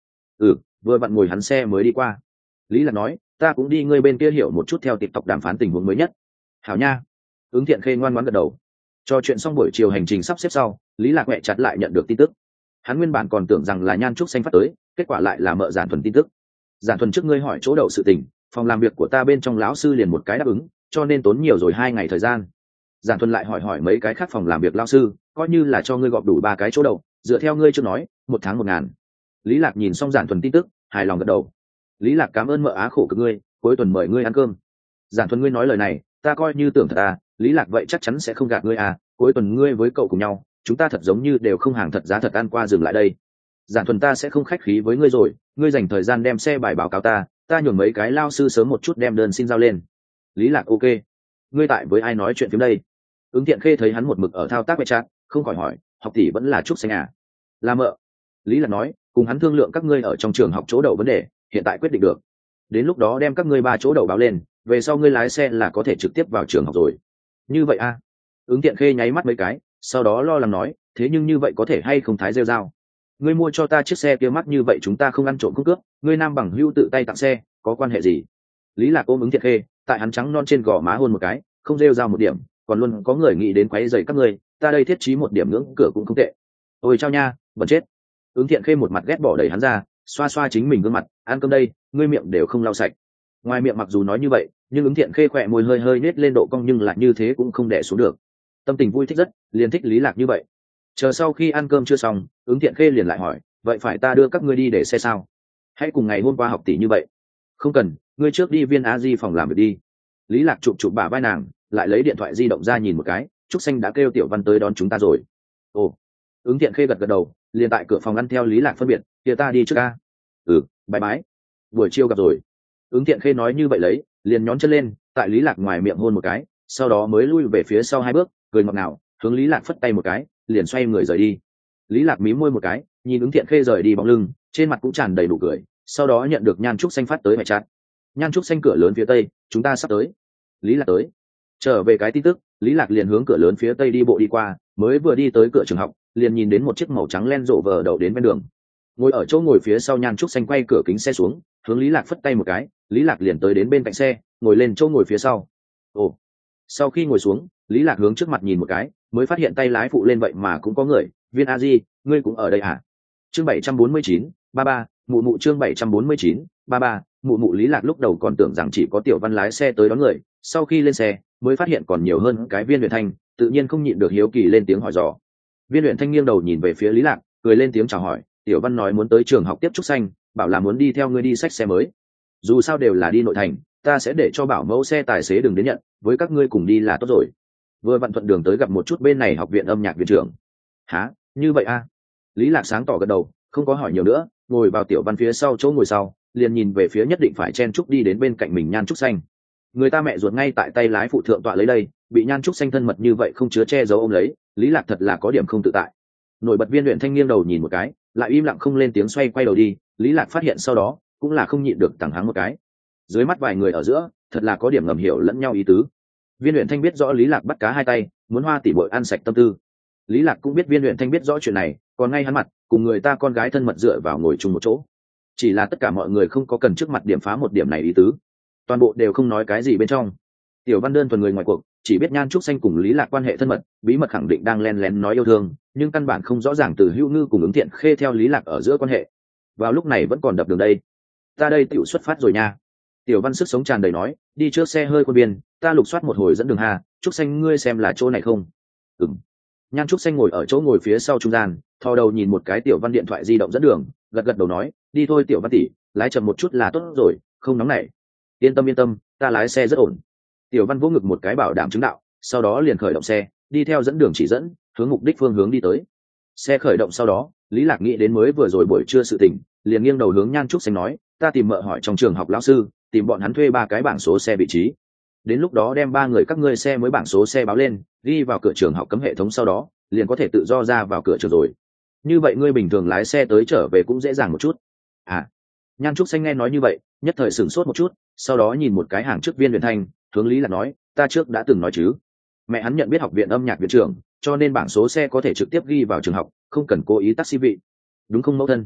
Ừ, vừa vặn ngồi hắn xe mới đi qua. Lý lạc nói, ta cũng đi ngươi bên kia hiểu một chút theo TikTok đàm phán tình huống mới nhất. Hảo nha. Ứng Thiện Khê ngoan ngoãn gật đầu. Cho chuyện xong buổi chiều hành trình sắp xếp sau, Lý lạc mẹ chặt lại nhận được tin tức. Hắn nguyên bản còn tưởng rằng là Nhan Trúc Xanh phát tới, kết quả lại là Mợ Giản Thuần tin tức. Giản Thuần trước ngươi hỏi chỗ đậu sự tình, phòng làm việc của ta bên trong lão sư liền một cái đáp ứng, cho nên tốn nhiều rồi hai ngày thời gian. Giản Thuần lại hỏi hỏi mấy cái khác phòng làm việc lão sư, coi như là cho ngươi gọp đủ ba cái chỗ đậu, dựa theo ngươi chưa nói, một tháng một ngàn. Lý lạc nhìn xong Giản Thuần tin tức, hài lòng gật đầu. Lý lạc cảm ơn Mợ Á khổ cực ngươi, cuối tuần mời ngươi ăn cơm. Giản Thuần ngươi nói lời này, ta coi như tưởng thật à, Lý lạc vậy chắc chắn sẽ không gạt ngươi à, cuối tuần ngươi với cậu cùng nhau, chúng ta thật giống như đều không hàng thật giá thật ăn qua dừng lại đây. Giản Thuần ta sẽ không khách khí với ngươi rồi, ngươi dành thời gian đem xe bài báo cáo ta, ta nhường mấy cái lao sư sớm một chút đem đơn xin giao lên. Lý lạc ok. Ngươi tại với ai nói chuyện phím đây? Ứng Thiện Khê thấy hắn một mực ở thao tác vệ chat, không khỏi hỏi, học tỷ vẫn là Trúc Xanh à? Là Mợ. Lý lạc nói, cùng hắn thương lượng các ngươi ở trong trường học chỗ đậu vấn đề, hiện tại quyết định được. Đến lúc đó đem các ngươi ba chỗ đậu báo lên, về sau ngươi lái xe là có thể trực tiếp vào trường học rồi. Như vậy à? Ứng Thiện Khê nháy mắt mấy cái, sau đó lo lắng nói, thế nhưng như vậy có thể hay không thái rêu dao? Ngươi mua cho ta chiếc xe kia mắc như vậy chúng ta không ăn trộm cướp cướp, ngươi nam bằng hữu tự tay tặng xe, có quan hệ gì? Lý Lạc ôm Ứng Thiện Khê, tại hắn trắng non trên gò má hôn một cái, không rêu dao một điểm, còn luôn có người nghĩ đến quấy rầy các ngươi, ta đây thiết trí một điểm ngưỡng cửa cũng không tệ. Ôi chao nha, bẩn chết. Ứng Thiện Khê một mặt ghét bỏ đẩy hắn ra, xoa xoa chính mình gương mặt, ăn cơm đây, ngươi miệng đều không lau sạch. Ngoài miệng mặc dù nói như vậy, nhưng Ứng Thiện Khê khỏe môi hơi hơi nết lên độ cong nhưng lại như thế cũng không đè xuống được. Tâm tình vui thích rất, liền thích Lý Lạc như vậy. Chờ sau khi ăn cơm chưa xong, Ứng Thiện Khê liền lại hỏi, vậy phải ta đưa các ngươi đi để xe sao? Hãy cùng ngày hôm qua học tỷ như vậy. Không cần, ngươi trước đi Viên A Di phòng làm việc đi. Lý Lạc chụp chụp bả vai nàng, lại lấy điện thoại di động ra nhìn một cái, Trúc Xanh đã kêu Tiểu Văn tới đón chúng ta rồi. Ồ. Ứng Thiện Khê gật gật đầu, liền tại cửa phòng ăn theo Lý Lạc phân biệt, kia ta đi trước ca. Ừ, bye bye. Buổi chiều gặp rồi. Ứng Thiện Khê nói như vậy lấy, liền nhón chân lên, tại Lý Lạc ngoài miệng hôn một cái, sau đó mới lui về phía sau hai bước, cười ngọt ngào, hướng Lý Lạc phất tay một cái, liền xoay người rời đi. Lý Lạc mím môi một cái, nhìn Ứng Thiện Khê rời đi bóng lưng, trên mặt cũng tràn đầy nụ cười, sau đó nhận được Nhan Trúc Xanh phát tới mẹ chat. Nhan Trúc Xanh cửa lớn phía tây, chúng ta sắp tới. Lý Lạc tới. Trở về cái tin tức, Lý Lạc liền hướng cửa lớn phía tây đi bộ đi qua, mới vừa đi tới cửa trường học, liền nhìn đến một chiếc màu trắng len rộ vờ đậu đến bên đường. Ngồi ở chỗ ngồi phía sau Nhan Trúc Xanh quay cửa kính xe xuống, hướng Lý Lạc phất tay một cái, Lý Lạc liền tới đến bên cạnh xe, ngồi lên chỗ ngồi phía sau. Ồ. Sau khi ngồi xuống, Lý Lạc hướng trước mặt nhìn một cái, mới phát hiện tay lái phụ lên vậy mà cũng có người. Viên A Di, ngươi cũng ở đây à? Chương bảy trăm bốn mươi chín, ba ba, mụ mụ chương bảy trăm bốn mươi chín, ba ba, mụ mụ. Lý Lạc lúc đầu còn tưởng rằng chỉ có Tiểu Văn lái xe tới đón người, sau khi lên xe, mới phát hiện còn nhiều hơn cái Viên Huyền Thanh, tự nhiên không nhịn được hiếu kỳ lên tiếng hỏi dò. Viên Huyền Thanh nghiêng đầu nhìn về phía Lý Lạc, cười lên tiếng chào hỏi, Tiểu Văn nói muốn tới trường học tiếp Trúc Xanh, bảo là muốn đi theo ngươi đi xách xe mới. Dù sao đều là đi nội thành, ta sẽ để cho bảo mẫu xe tài xế đừng đến nhận, với các ngươi cùng đi là tốt rồi. Vừa vặn thuận đường tới gặp một chút bên này học viện âm nhạc viện trưởng. Hả, như vậy à? Lý Lạc sáng tỏ gật đầu, không có hỏi nhiều nữa, ngồi vào Tiểu Văn phía sau chỗ ngồi sau, liền nhìn về phía nhất định phải chen chúc đi đến bên cạnh mình Nhan Trúc Xanh. Người ta mẹ ruột ngay tại tay lái phụ thượng tọa lấy đây, bị Nhan Trúc Xanh thân mật như vậy không chứa che giấu ôm lấy, Lý Lạc thật là có điểm không tự tại. Nổi bật Viên Luyện Thanh nghiêng đầu nhìn một cái, lại im lặng không lên tiếng xoay quay đầu đi, Lý Lạc phát hiện sau đó, cũng là không nhịn được tằng hắng một cái. Dưới mắt vài người ở giữa, thật là có điểm ngầm hiểu lẫn nhau ý tứ. Viên Luyện Thanh biết rõ Lý Lạc bắt cá hai tay, muốn hoa tỷ muội ăn sạch tâm tư. Lý Lạc cũng biết Viên Luyện Thanh biết rõ chuyện này, còn ngay hắn mặt, cùng người ta con gái thân mật dựa vào ngồi chung một chỗ. Chỉ là tất cả mọi người không có cần trước mặt điểm phá một điểm này ý tứ, toàn bộ đều không nói cái gì bên trong. Tiểu Văn đơn thuần người ngoài cuộc, chỉ biết Nhan Trúc Xanh cùng Lý Lạc quan hệ thân mật, bí mật khẳng định đang len lén nói yêu thương, nhưng căn bản không rõ ràng từ Hữu Ngư cùng Ứng Thiện Khê theo Lý Lạc ở giữa quan hệ. Vào lúc này vẫn còn đập đường đây. Ta đây tiểu xuất phát rồi nha. Tiểu Văn sức sống tràn đầy nói, đi trước xe hơi quân biên, ta lục soát một hồi dẫn đường hà, Trúc Xanh ngươi xem là chỗ này không? Ừm. Nhan Trúc Xanh ngồi ở chỗ ngồi phía sau trung gian, thò đầu nhìn một cái Tiểu Văn điện thoại di động dẫn đường, gật gật đầu nói, đi thôi Tiểu Văn tỷ, lái chậm một chút là tốt rồi, không nóng nảy. Yên tâm yên tâm, ta lái xe rất ổn. Tiểu Văn vỗ ngực một cái bảo đảm chứng đạo, sau đó liền khởi động xe, đi theo dẫn đường chỉ dẫn, hướng mục đích phương hướng đi tới. Xe khởi động sau đó, Lý Lạc nghĩ đến mới vừa rồi buổi trưa sự tình, liền nghiêng đầu hướng Nhan Trúc Xanh nói, ta tìm mợ hỏi trong trường học lão sư, tìm bọn hắn thuê ba cái bảng số xe vị trí. Đến lúc đó đem ba người các ngươi xe mới bảng số xe báo lên, ghi vào cửa trường học cấm hệ thống sau đó, liền có thể tự do ra vào cửa trường rồi. Như vậy ngươi bình thường lái xe tới trở về cũng dễ dàng một chút. À. Nhan Trúc Xanh nghe nói như vậy, nhất thời sửng sốt một chút, sau đó nhìn một cái hàng trước Viên Huyền Thanh, hướng Lý Lạc nói, ta trước đã từng nói chứ. Mẹ hắn nhận biết học viện âm nhạc viện trưởng, cho nên bảng số xe có thể trực tiếp ghi vào trường học, không cần cố ý taxi vị. Đúng không mẫu thân?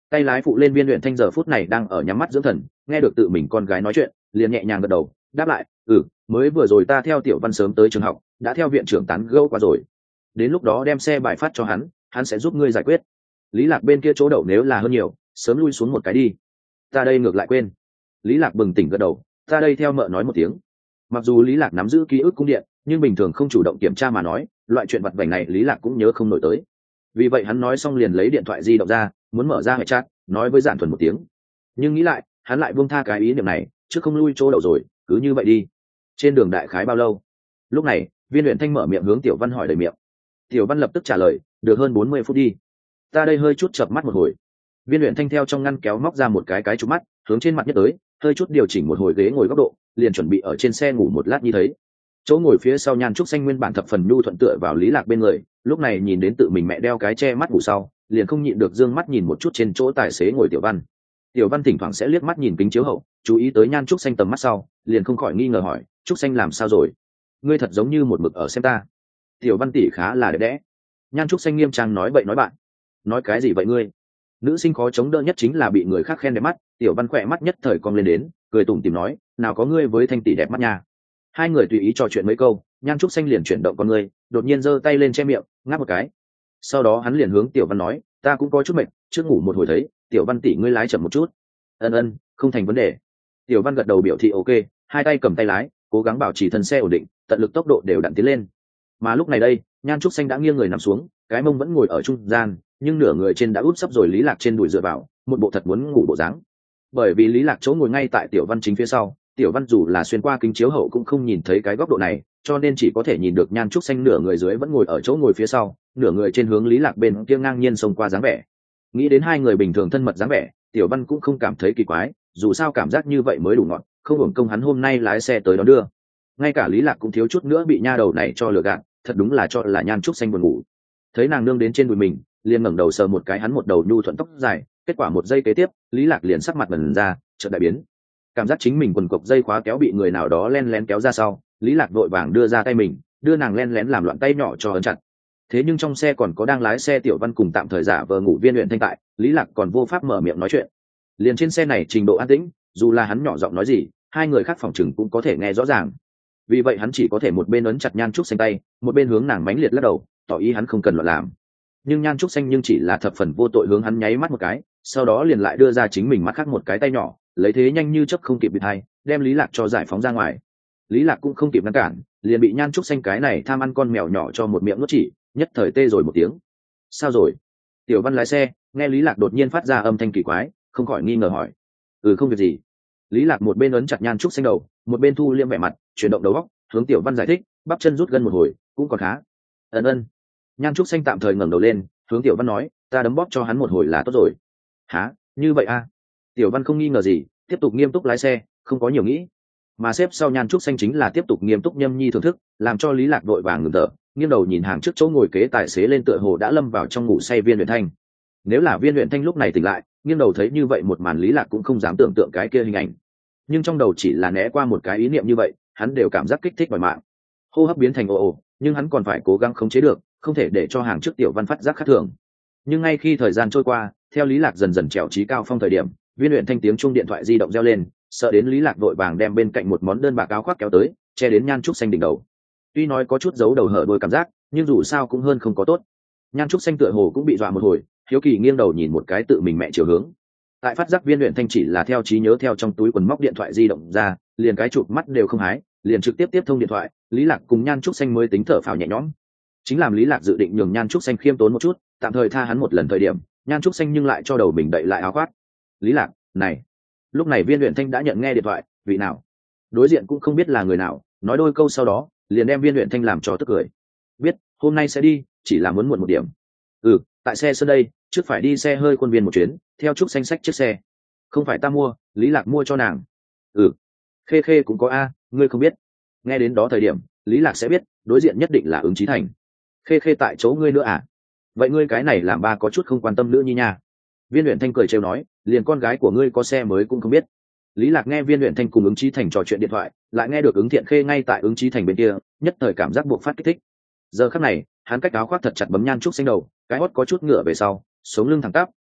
tay lái phụ lên viên luyện thanh giờ phút này đang ở nhắm mắt dưỡng thần, nghe được tự mình con gái nói chuyện liền nhẹ nhàng gật đầu đáp lại ừ mới vừa rồi ta theo Tiểu Văn sớm tới trường học, đã theo viện trưởng tán gẫu qua rồi, đến lúc đó đem xe bài phát cho hắn, hắn sẽ giúp ngươi giải quyết. Lý Lạc bên kia chỗ đậu nếu là hơn nhiều, sớm lui xuống một cái đi. Ta đây ngược lại quên. Lý Lạc bừng tỉnh gật đầu, ta đây theo mợ nói một tiếng. Mặc dù Lý Lạc nắm giữ ký ức cung điện, nhưng bình thường không chủ động kiểm tra mà nói, loại chuyện vặt vãnh này Lý Lạc cũng nhớ không nổi tới. Vì vậy hắn nói xong liền lấy điện thoại di động ra, muốn mở ra hệ chat, nói với Giản Thuần một tiếng. Nhưng nghĩ lại, hắn lại buông tha cái ý niệm này, chứ không lui chỗ đậu rồi, cứ như vậy đi. Trên đường đại khái bao lâu? Lúc này, Viên Uyển Thanh mở miệng hướng Tiểu Văn hỏi đầy miệng. Tiểu Văn lập tức trả lời, được hơn bốn mươi phút đi. Ta đây hơi chút chập mắt một hồi. Viên Uyển Thanh theo trong ngăn kéo móc ra một cái cái chụp mắt, hướng trên mặt nhất tới, hơi chút điều chỉnh một hồi ghế ngồi góc độ, liền chuẩn bị ở trên xe ngủ một lát như thấy. Chỗ ngồi phía sau Nhan Trúc Xanh nguyên bản thập phần nhu thuận tựa vào Lý Lạc bên người, lúc này nhìn đến tự mình mẹ đeo cái che mắt ngủ sau, liền không nhịn được dương mắt nhìn một chút trên chỗ tài xế ngồi Tiểu Văn. Tiểu Văn thỉnh thoảng sẽ liếc mắt nhìn kính chiếu hậu, chú ý tới Nhan Trúc Xanh tầm mắt sau, liền không khỏi nghi ngờ hỏi, Trúc Xanh làm sao rồi? Ngươi thật giống như một mực ở xem ta. Tiểu Văn tỷ khá là đẹp đẽ. Nhan Trúc Xanh nghiêm trang nói bậy nói bạn. Nói cái gì vậy ngươi? Nữ sinh khó chống đỡ nhất chính là bị người khác khen đẹp mắt. Tiểu Văn khỏe mắt nhất thời cong lên đến, cười tủm tỉm nói, nào có ngươi với Thanh tỷ đẹp mắt nha. Hai người tùy ý trò chuyện mấy câu, Nhan Trúc Xanh liền chuyển động con người, đột nhiên giơ tay lên che miệng, ngáp một cái. Sau đó hắn liền hướng Tiểu Văn nói, ta cũng có chút mệt, trước ngủ một hồi thấy, Tiểu Văn tỷ ngươi lái chậm một chút. Ân ân, không thành vấn đề. Tiểu Văn gật đầu biểu thị ok, hai tay cầm tay lái, cố gắng bảo trì thân xe ổn định, tận lực tốc độ đều đặn tiến lên. Mà lúc này đây, Nhan Trúc Xanh đã nghiêng người nằm xuống, cái mông vẫn ngồi ở trung gian, nhưng nửa người trên đã úp sấp rồi Lý Lạc trên đùi dựa vào, một bộ thật muốn ngủ bộ dáng. Bởi vì Lý Lạc chỗ ngồi ngay tại Tiểu Văn chính phía sau, Tiểu Văn dù là xuyên qua kính chiếu hậu cũng không nhìn thấy cái góc độ này, cho nên chỉ có thể nhìn được Nhan Trúc Xanh nửa người dưới vẫn ngồi ở chỗ ngồi phía sau, nửa người trên hướng Lý Lạc bên kia ngang nhiên xông qua dáng vẻ. Nghĩ đến hai người bình thường thân mật dáng vẻ, Tiểu Văn cũng không cảm thấy kỳ quái, dù sao cảm giác như vậy mới đủ ngọt, không hưởng công hắn hôm nay lái xe tới đón đưa. Ngay cả Lý Lạc cũng thiếu chút nữa bị nha đầu này cho lừa gạt, thật đúng là cho là Nhan Trúc Xanh buồn ngủ. Thấy nàng nương đến trên đùi mình, liền ngẩng đầu sờ một cái hắn một đầu nhu thuận tóc dài, kết quả một giây kế tiếp, Lý Lạc liền sắc mặt ngần ra, chợt đại biến. Cảm giác chính mình quần cộc dây khóa kéo bị người nào đó len lén kéo ra sau, Lý Lạc vội vàng đưa ra tay mình, đưa nàng len lén làm loạn tay nhỏ cho ấn chặt. Thế nhưng trong xe còn có đang lái xe Tiểu Văn cùng tạm thời giả vờ ngủ Viên Uyển Thanh tại, Lý Lạc còn vô pháp mở miệng nói chuyện. Liền trên xe này trình độ an tĩnh, dù là hắn nhỏ giọng nói gì, hai người khác phòng chừng cũng có thể nghe rõ ràng. Vì vậy hắn chỉ có thể một bên ấn chặt Nhan Trúc Xanh tay, một bên hướng nàng mãnh liệt lắc đầu, tỏ ý hắn không cần loạn làm. Nhưng Nhan Trúc Xanh nhưng chỉ là thập phần vô tội hướng hắn nháy mắt một cái, sau đó liền lại đưa ra chính mình mắt khác một cái tay nhỏ, lấy thế nhanh như chớp không kịp bị thay, đem Lý Lạc cho giải phóng ra ngoài. Lý Lạc cũng không kịp ngăn cản, liền bị Nhan Trúc Xanh cái này tham ăn con mèo nhỏ cho một miệng nuốt chỉ, nhất thời tê rồi một tiếng. Sao rồi? Tiểu Văn lái xe, nghe Lý Lạc đột nhiên phát ra âm thanh kỳ quái, không khỏi nghi ngờ hỏi. Ừ không việc gì. Lý Lạc một bên ấn chặt Nhan Trúc Xanh đầu, một bên thu liêm vẻ mặt, chuyển động đầu óc, hướng Tiểu Văn giải thích, bắp chân rút gần một hồi, cũng còn khá. Ân ân. Nhan Trúc Xanh tạm thời ngẩng đầu lên, hướng Tiểu Văn nói, ta đấm bóp cho hắn một hồi là tốt rồi. Hả? Như vậy à? Tiểu Văn không nghi ngờ gì, tiếp tục nghiêm túc lái xe, không có nhiều nghĩ. Mà xếp sau Nhan Trúc Xanh chính là tiếp tục nghiêm túc nhâm nhi thưởng thức, làm cho Lý Lạc đội vàng ngừng thở, nghiêng đầu nhìn hàng trước chỗ ngồi kế tài xế lên tựa hồ đã lâm vào trong ngủ say Viên Uyển Thanh. Nếu là Viên Uyển Thanh lúc này tỉnh lại, nghiêng đầu thấy như vậy một màn Lý Lạc cũng không dám tưởng tượng cái kia hình ảnh. Nhưng trong đầu chỉ là né qua một cái ý niệm như vậy, hắn đều cảm giác kích thích bỏi mạng. Hô hấp biến thành ồ ồ, nhưng hắn còn phải cố gắng khống chế được, không thể để cho hàng trước Tiểu Văn phát giác khác thường. Nhưng ngay khi thời gian trôi qua, theo Lý Lạc dần dần trèo trí cao phong thời điểm, Viên Uyển Thanh tiếng chuông điện thoại di động reo lên, sợ đến Lý Lạc vội vàng đem bên cạnh một món đơn bạc áo khoác kéo tới, che đến Nhan Trúc Xanh đỉnh đầu. Tuy nói có chút giấu đầu hở đuôi cảm giác, nhưng dù sao cũng hơn không có tốt. Nhan Trúc Xanh tựa hồ cũng bị dọa một hồi, hiếu kỳ nghiêng đầu nhìn một cái tự mình mẹ chiều hướng. Tại phát giác Viên Uyển Thanh chỉ là theo trí nhớ theo trong túi quần móc điện thoại di động ra, liền cái chụp mắt đều không hái, liền trực tiếp tiếp thông điện thoại, Lý Lạc cùng Nhan Trúc Xanh mới tính thở phào nhẹ nhõm. Chính làm Lý Lạc dự định nhường Nhan Trúc Xanh khiêm tốn một chút, tạm thời tha hắn một lần thời điểm, Nhan Trúc Xanh nhưng lại cho đầu mình đậy lại áo khoác. Lý Lạc, này. Lúc này Viên Uyển Thanh đã nhận nghe điện thoại, vị nào? Đối diện cũng không biết là người nào, nói đôi câu sau đó, liền đem Viên Uyển Thanh làm cho tức cười. Biết, hôm nay sẽ đi, chỉ là muốn muộn một điểm. Ừ, tại xe sân đây, trước phải đi xe hơi khuôn viên một chuyến, theo Trúc Xanh xách chiếc xe. Không phải ta mua, Lý Lạc mua cho nàng. Ừ, khê khê cũng có a, ngươi không biết. Nghe đến đó thời điểm, Lý Lạc sẽ biết, đối diện nhất định là Ứng Chí Thành. Khê khê tại chỗ ngươi nữa à? Vậy ngươi cái này làm ba có chút không quan tâm nữa nhi nha. Viên Uyển Thanh cười trêu nói, liền con gái của ngươi có xe mới cũng không biết. Lý Lạc nghe Viên Uyển Thanh cùng Ứng Chí Thành trò chuyện điện thoại, lại nghe được Ứng Thiện Khê ngay tại Ứng Chí Thành bên kia, nhất thời cảm giác buộc phát kích thích. Giờ khắc này, hắn cách áo khoác thật chặt bấm Nhan Trúc Xanh đầu, cái hót có chút ngựa về sau, sống lưng thẳng tắp,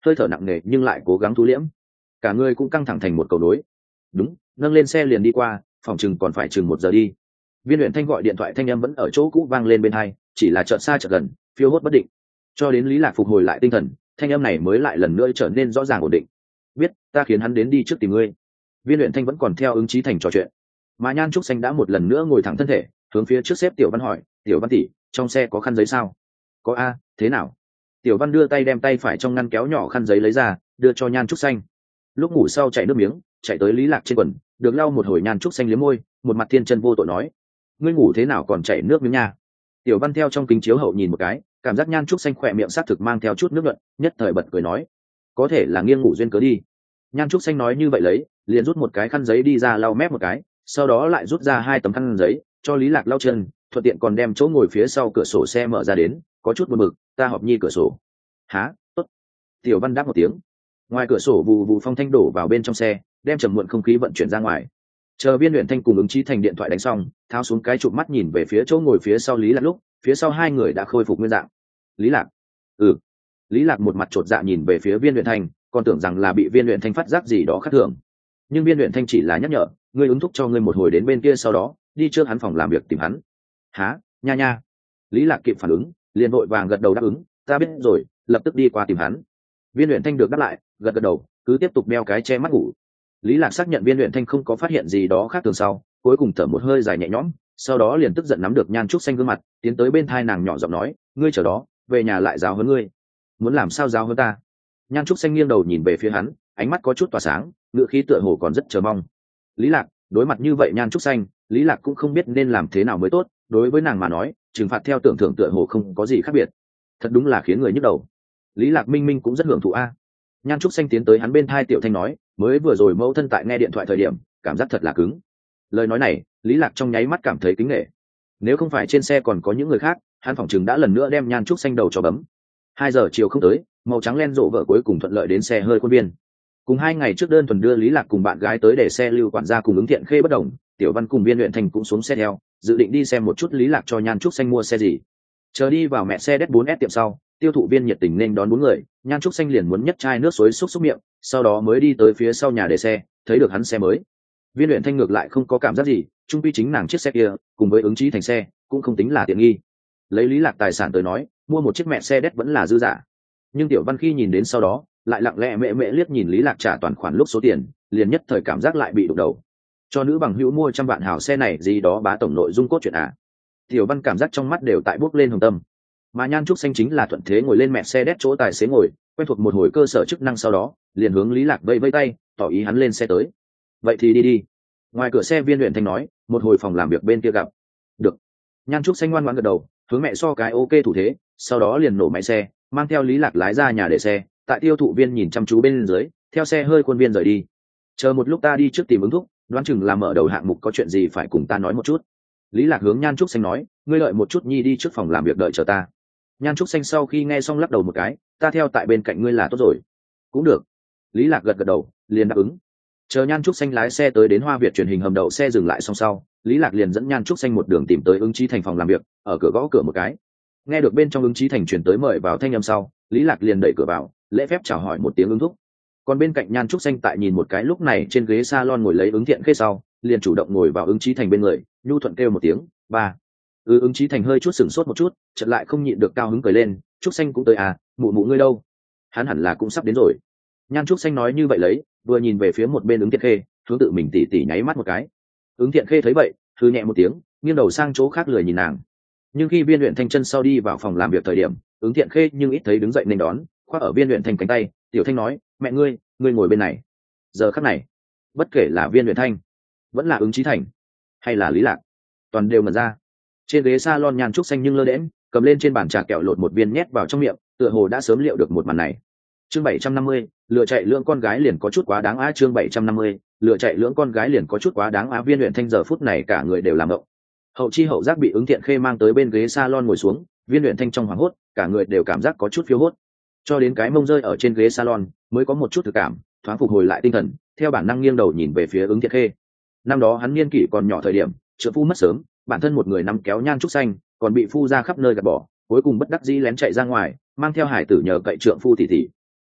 hơi thở nặng nề nhưng lại cố gắng thu liễm, cả người cũng căng thẳng thành một cầu nối. Đúng, nâng lên xe liền đi qua, phòng chừng còn phải chừng một giờ đi. Viên Uyển Thanh gọi điện thoại thanh âm vẫn ở chỗ cũ vang lên bên tai, chỉ là chợt xa chợt gần, phiêu hốt bất định. Cho đến Lý Lạc phục hồi lại tinh thần, thanh âm này mới lại lần nữa trở nên rõ ràng ổn định. Biết, ta khiến hắn đến đi trước tìm ngươi. Viên Uyển Thanh vẫn còn theo ứng chí thành trò chuyện, mà Nhan Trúc Xanh đã một lần nữa ngồi thẳng thân thể, hướng phía trước xếp Tiểu Văn hỏi, Tiểu Văn tỷ, trong xe có khăn giấy sao? Có a, thế nào? Tiểu Văn đưa tay đem tay phải trong ngăn kéo nhỏ khăn giấy lấy ra, đưa cho Nhan Trúc Xanh. Lúc ngủ sau chảy nước miếng, chạy tới Lý Lạc trên quần, được lau một hồi. Nhan Trúc Xanh liếm môi, một mặt thiên chân vô tội nói, ngươi ngủ thế nào còn chảy nước miếng nha? Tiểu Văn theo trong kính chiếu hậu nhìn một cái, cảm giác Nhan Trúc Xanh khỏe miệng sát thực mang theo chút nước luận, nhất thời bật cười nói, có thể là nghiêng ngủ duyên cớ đi. Nhan Trúc Xanh nói như vậy lấy, liền rút một cái khăn giấy đi ra lau mép một cái, sau đó lại rút ra hai tấm khăn giấy cho Lý Lạc lau chân, thuận tiện còn đem chỗ ngồi phía sau cửa sổ xe mở ra đến, có chút buồn bực, ta họp nhi cửa sổ. Há, tốt. Tiểu Văn đáp một tiếng. Ngoài cửa sổ vù vù phong thanh đổ vào bên trong xe, đem trầm muộn không khí vận chuyển ra ngoài. Chờ Viên Uyển Thanh cùng ứng chí thành điện thoại đánh xong, tháo xuống cái chụp mắt nhìn về phía chỗ ngồi phía sau Lý Lạc lúc, phía sau hai người đã khôi phục nguyên dạng. Lý Lạc? Ừ. Lý Lạc một mặt chột dạ nhìn về phía Viên Uyển Thanh, còn tưởng rằng là bị Viên Uyển Thanh phát giác gì đó khác thường. Nhưng Viên Uyển Thanh chỉ là nhắc nhở, ngươi ứng thúc cho ngươi một hồi đến bên kia, sau đó đi trước hắn phòng làm việc tìm hắn. Hả? Nha nha. Lý Lạc kịp phản ứng, liền vội vàng gật đầu đáp ứng, ta biết rồi, lập tức đi qua tìm hắn. Viên Uyển Thanh được đáp lại, gật gật đầu, cứ tiếp tục đeo cái che mắt ngủ. Lý Lạc xác nhận Viên Uyển Thanh không có phát hiện gì đó khác thường sau, cuối cùng thở một hơi dài nhẹ nhõm, sau đó liền tức giận nắm được Nhan Trúc Xanh gương mặt, tiến tới bên thai nàng nhỏ giọng nói, ngươi chờ đó, về nhà lại giáo huấn ngươi. Muốn làm sao giáo huấn ta? Nhan Trúc Xanh nghiêng đầu nhìn về phía hắn, ánh mắt có chút tỏa sáng, ngựa khí tựa hồ còn rất chờ mong. Lý Lạc, đối mặt như vậy Nhan Trúc Xanh, Lý Lạc cũng không biết nên làm thế nào mới tốt, đối với nàng mà nói, trừng phạt theo tưởng thưởng tựa hồ không có gì khác biệt. Thật đúng là khiến người nhức đầu. Lý Lạc minh minh cũng rất hưởng thụ a. Nhan Trúc Xanh tiến tới hắn bên thai Tiểu Thanh nói, mới vừa rồi mẫu thân tại nghe điện thoại thời điểm, cảm giác thật là cứng. Lời nói này, Lý Lạc trong nháy mắt cảm thấy kính nể. Nếu không phải trên xe còn có những người khác, hắn phỏng chừng đã lần nữa đem Nhan Trúc Xanh đầu cho bấm. Hai giờ chiều không tới, màu trắng len rộ vợ cuối cùng thuận lợi đến xe hơi quân viên. Cùng hai ngày trước đơn thuần đưa Lý Lạc cùng bạn gái tới để xe lưu quản gia cùng ứng thiện khê bất đồng, Tiểu Văn cùng Viên Uyển Thành cũng xuống xe theo, dự định đi xem một chút Lý Lạc cho Nhan Trúc Xanh mua xe gì. Chờ đi vào mẹ xe bốn S tiệm sau, tiêu thụ viên nhiệt tình nên đón bốn người, Nhan Trúc Xanh liền muốn nhấc chai nước suối xúc xúc miệng, sau đó mới đi tới phía sau nhà để xe, thấy được hắn xe mới. Viên Uyển Thanh ngược lại không có cảm giác gì, chung quy chính nàng chiếc xe kia, cùng với ứng chí thành xe, cũng không tính là tiện nghi. Lấy Lý Lạc tài sản tới nói, mua một chiếc mẹ xe đét vẫn là dư giả. Nhưng Tiểu Văn khi nhìn đến sau đó, lại lặng lẽ mẹ mẹ liếc nhìn Lý Lạc trả toàn khoản lúc số tiền, liền nhất thời cảm giác lại bị đụng đầu. Cho nữ bằng hữu mua trăm vạn hào xe này gì đó bá tổng nội dung cốt truyện à? Tiểu Văn cảm giác trong mắt đều tại bốc lên hồng tâm. Mà Nhan Trúc Xanh chính là thuận thế ngồi lên mẹ xe đét chỗ tài xế ngồi, quen thuộc một hồi cơ sở chức năng sau đó, liền hướng Lý Lạc vẫy vẫy tay, tỏ ý hắn lên xe tới. Vậy thì đi đi. Ngoài cửa xe Viên Uyển Thanh nói, một hồi phòng làm việc bên kia gặp. Được. Nhan Trúc Xanh ngoan ngoãn gật đầu, hướng mẹ so cái ok thủ thế, sau đó liền nổ máy xe, mang theo Lý Lạc lái ra nhà để xe, tại tiêu thụ viên nhìn chăm chú bên dưới, theo xe hơi quân viên rời đi. Chờ một lúc ta đi trước tìm ứng thúc, đoán chừng là mở đầu hạng mục có chuyện gì phải cùng ta nói một chút. Lý Lạc hướng Nhan Trúc Xanh nói, ngươi đợi một chút nhi đi trước phòng làm việc đợi chờ ta. Nhan Trúc Xanh sau khi nghe xong lắc đầu một cái, ta theo tại bên cạnh ngươi là tốt rồi. Cũng được. Lý Lạc gật gật đầu, liền đáp ứng. Chờ Nhan Trúc Xanh lái xe tới đến Hoa Việt truyền hình hầm đậu xe dừng lại xong sau, Lý Lạc liền dẫn Nhan Trúc Xanh một đường tìm tới ứng chí thành phòng làm việc, ở cửa gõ cửa một cái. Nghe được bên trong ứng chí thành truyền tới mời vào thanh âm sau, Lý Lạc liền đẩy cửa vào, lễ phép chào hỏi một tiếng ứng thúc. Còn bên cạnh Nhan Trúc Xanh tại nhìn một cái lúc này trên ghế salon ngồi lấy ứng thiện khê sau, liền chủ động ngồi vào ứng chí thành bên người, nhu thuận kêu một tiếng, ba. Ừ, ứng chí thành hơi chút sửng sốt một chút, chợt lại không nhịn được cao hứng cười lên, Trúc Xanh cũng tới à, mụ mụ ngươi đâu? Hắn hẳn là cũng sắp đến rồi. Nhan Trúc Xanh nói như vậy lấy, vừa nhìn về phía một bên ứng thiện khê, hướng tự mình tỉ tỉ nháy mắt một cái. Ứng thiện khê thấy vậy, hừ nhẹ một tiếng, nghiêng đầu sang chỗ khác lười nhìn nàng. Nhưng khi Viên Uyển Thanh chân sau đi vào phòng làm việc thời điểm, ứng thiện khê nhưng ít thấy đứng dậy nên đón, khoác ở Viên Uyển Thanh cánh tay, Tiểu Thanh nói, mẹ ngươi, ngươi ngồi bên này. Giờ khắc này, bất kể là Viên Uyển Thanh, vẫn là ứng chí thành, hay là Lý Lạc, toàn đều ngẩn ra. Trên ghế salon Nhan Trúc Xanh nhưng lơ đễnh, cầm lên trên bàn trà kẹo lột một viên nhét vào trong miệng, tựa hồ đã sớm liệu được một màn này. Chương bảy trăm năm mươi, lựa chạy lưỡng con gái liền có chút quá đáng á. Chương bảy trăm năm mươi, lựa chạy lưỡng con gái liền có chút quá đáng á. Viên Uyển Thanh giờ phút này cả người đều làm ngộng. Hậu chi hậu giác bị ứng thiện khê mang tới bên ghế salon ngồi xuống, Viên Uyển Thanh trong hoảng hốt, cả người đều cảm giác có chút phiêu hốt. Cho đến cái mông rơi ở trên ghế salon, mới có một chút thực cảm, thoáng phục hồi lại tinh thần, theo bản năng nghiêng đầu nhìn về phía ứng thiện khê. Năm đó hắn niên kỷ còn nhỏ thời điểm, trượng phu mất sớm, bản thân một người nắm kéo Nhan Trúc Xanh, còn bị phu ra khắp nơi gạt bỏ, cuối cùng bất đắc dĩ lén chạy ra ngoài, mang theo hải tử nhờ cậy trượng phu tỷ tỷ.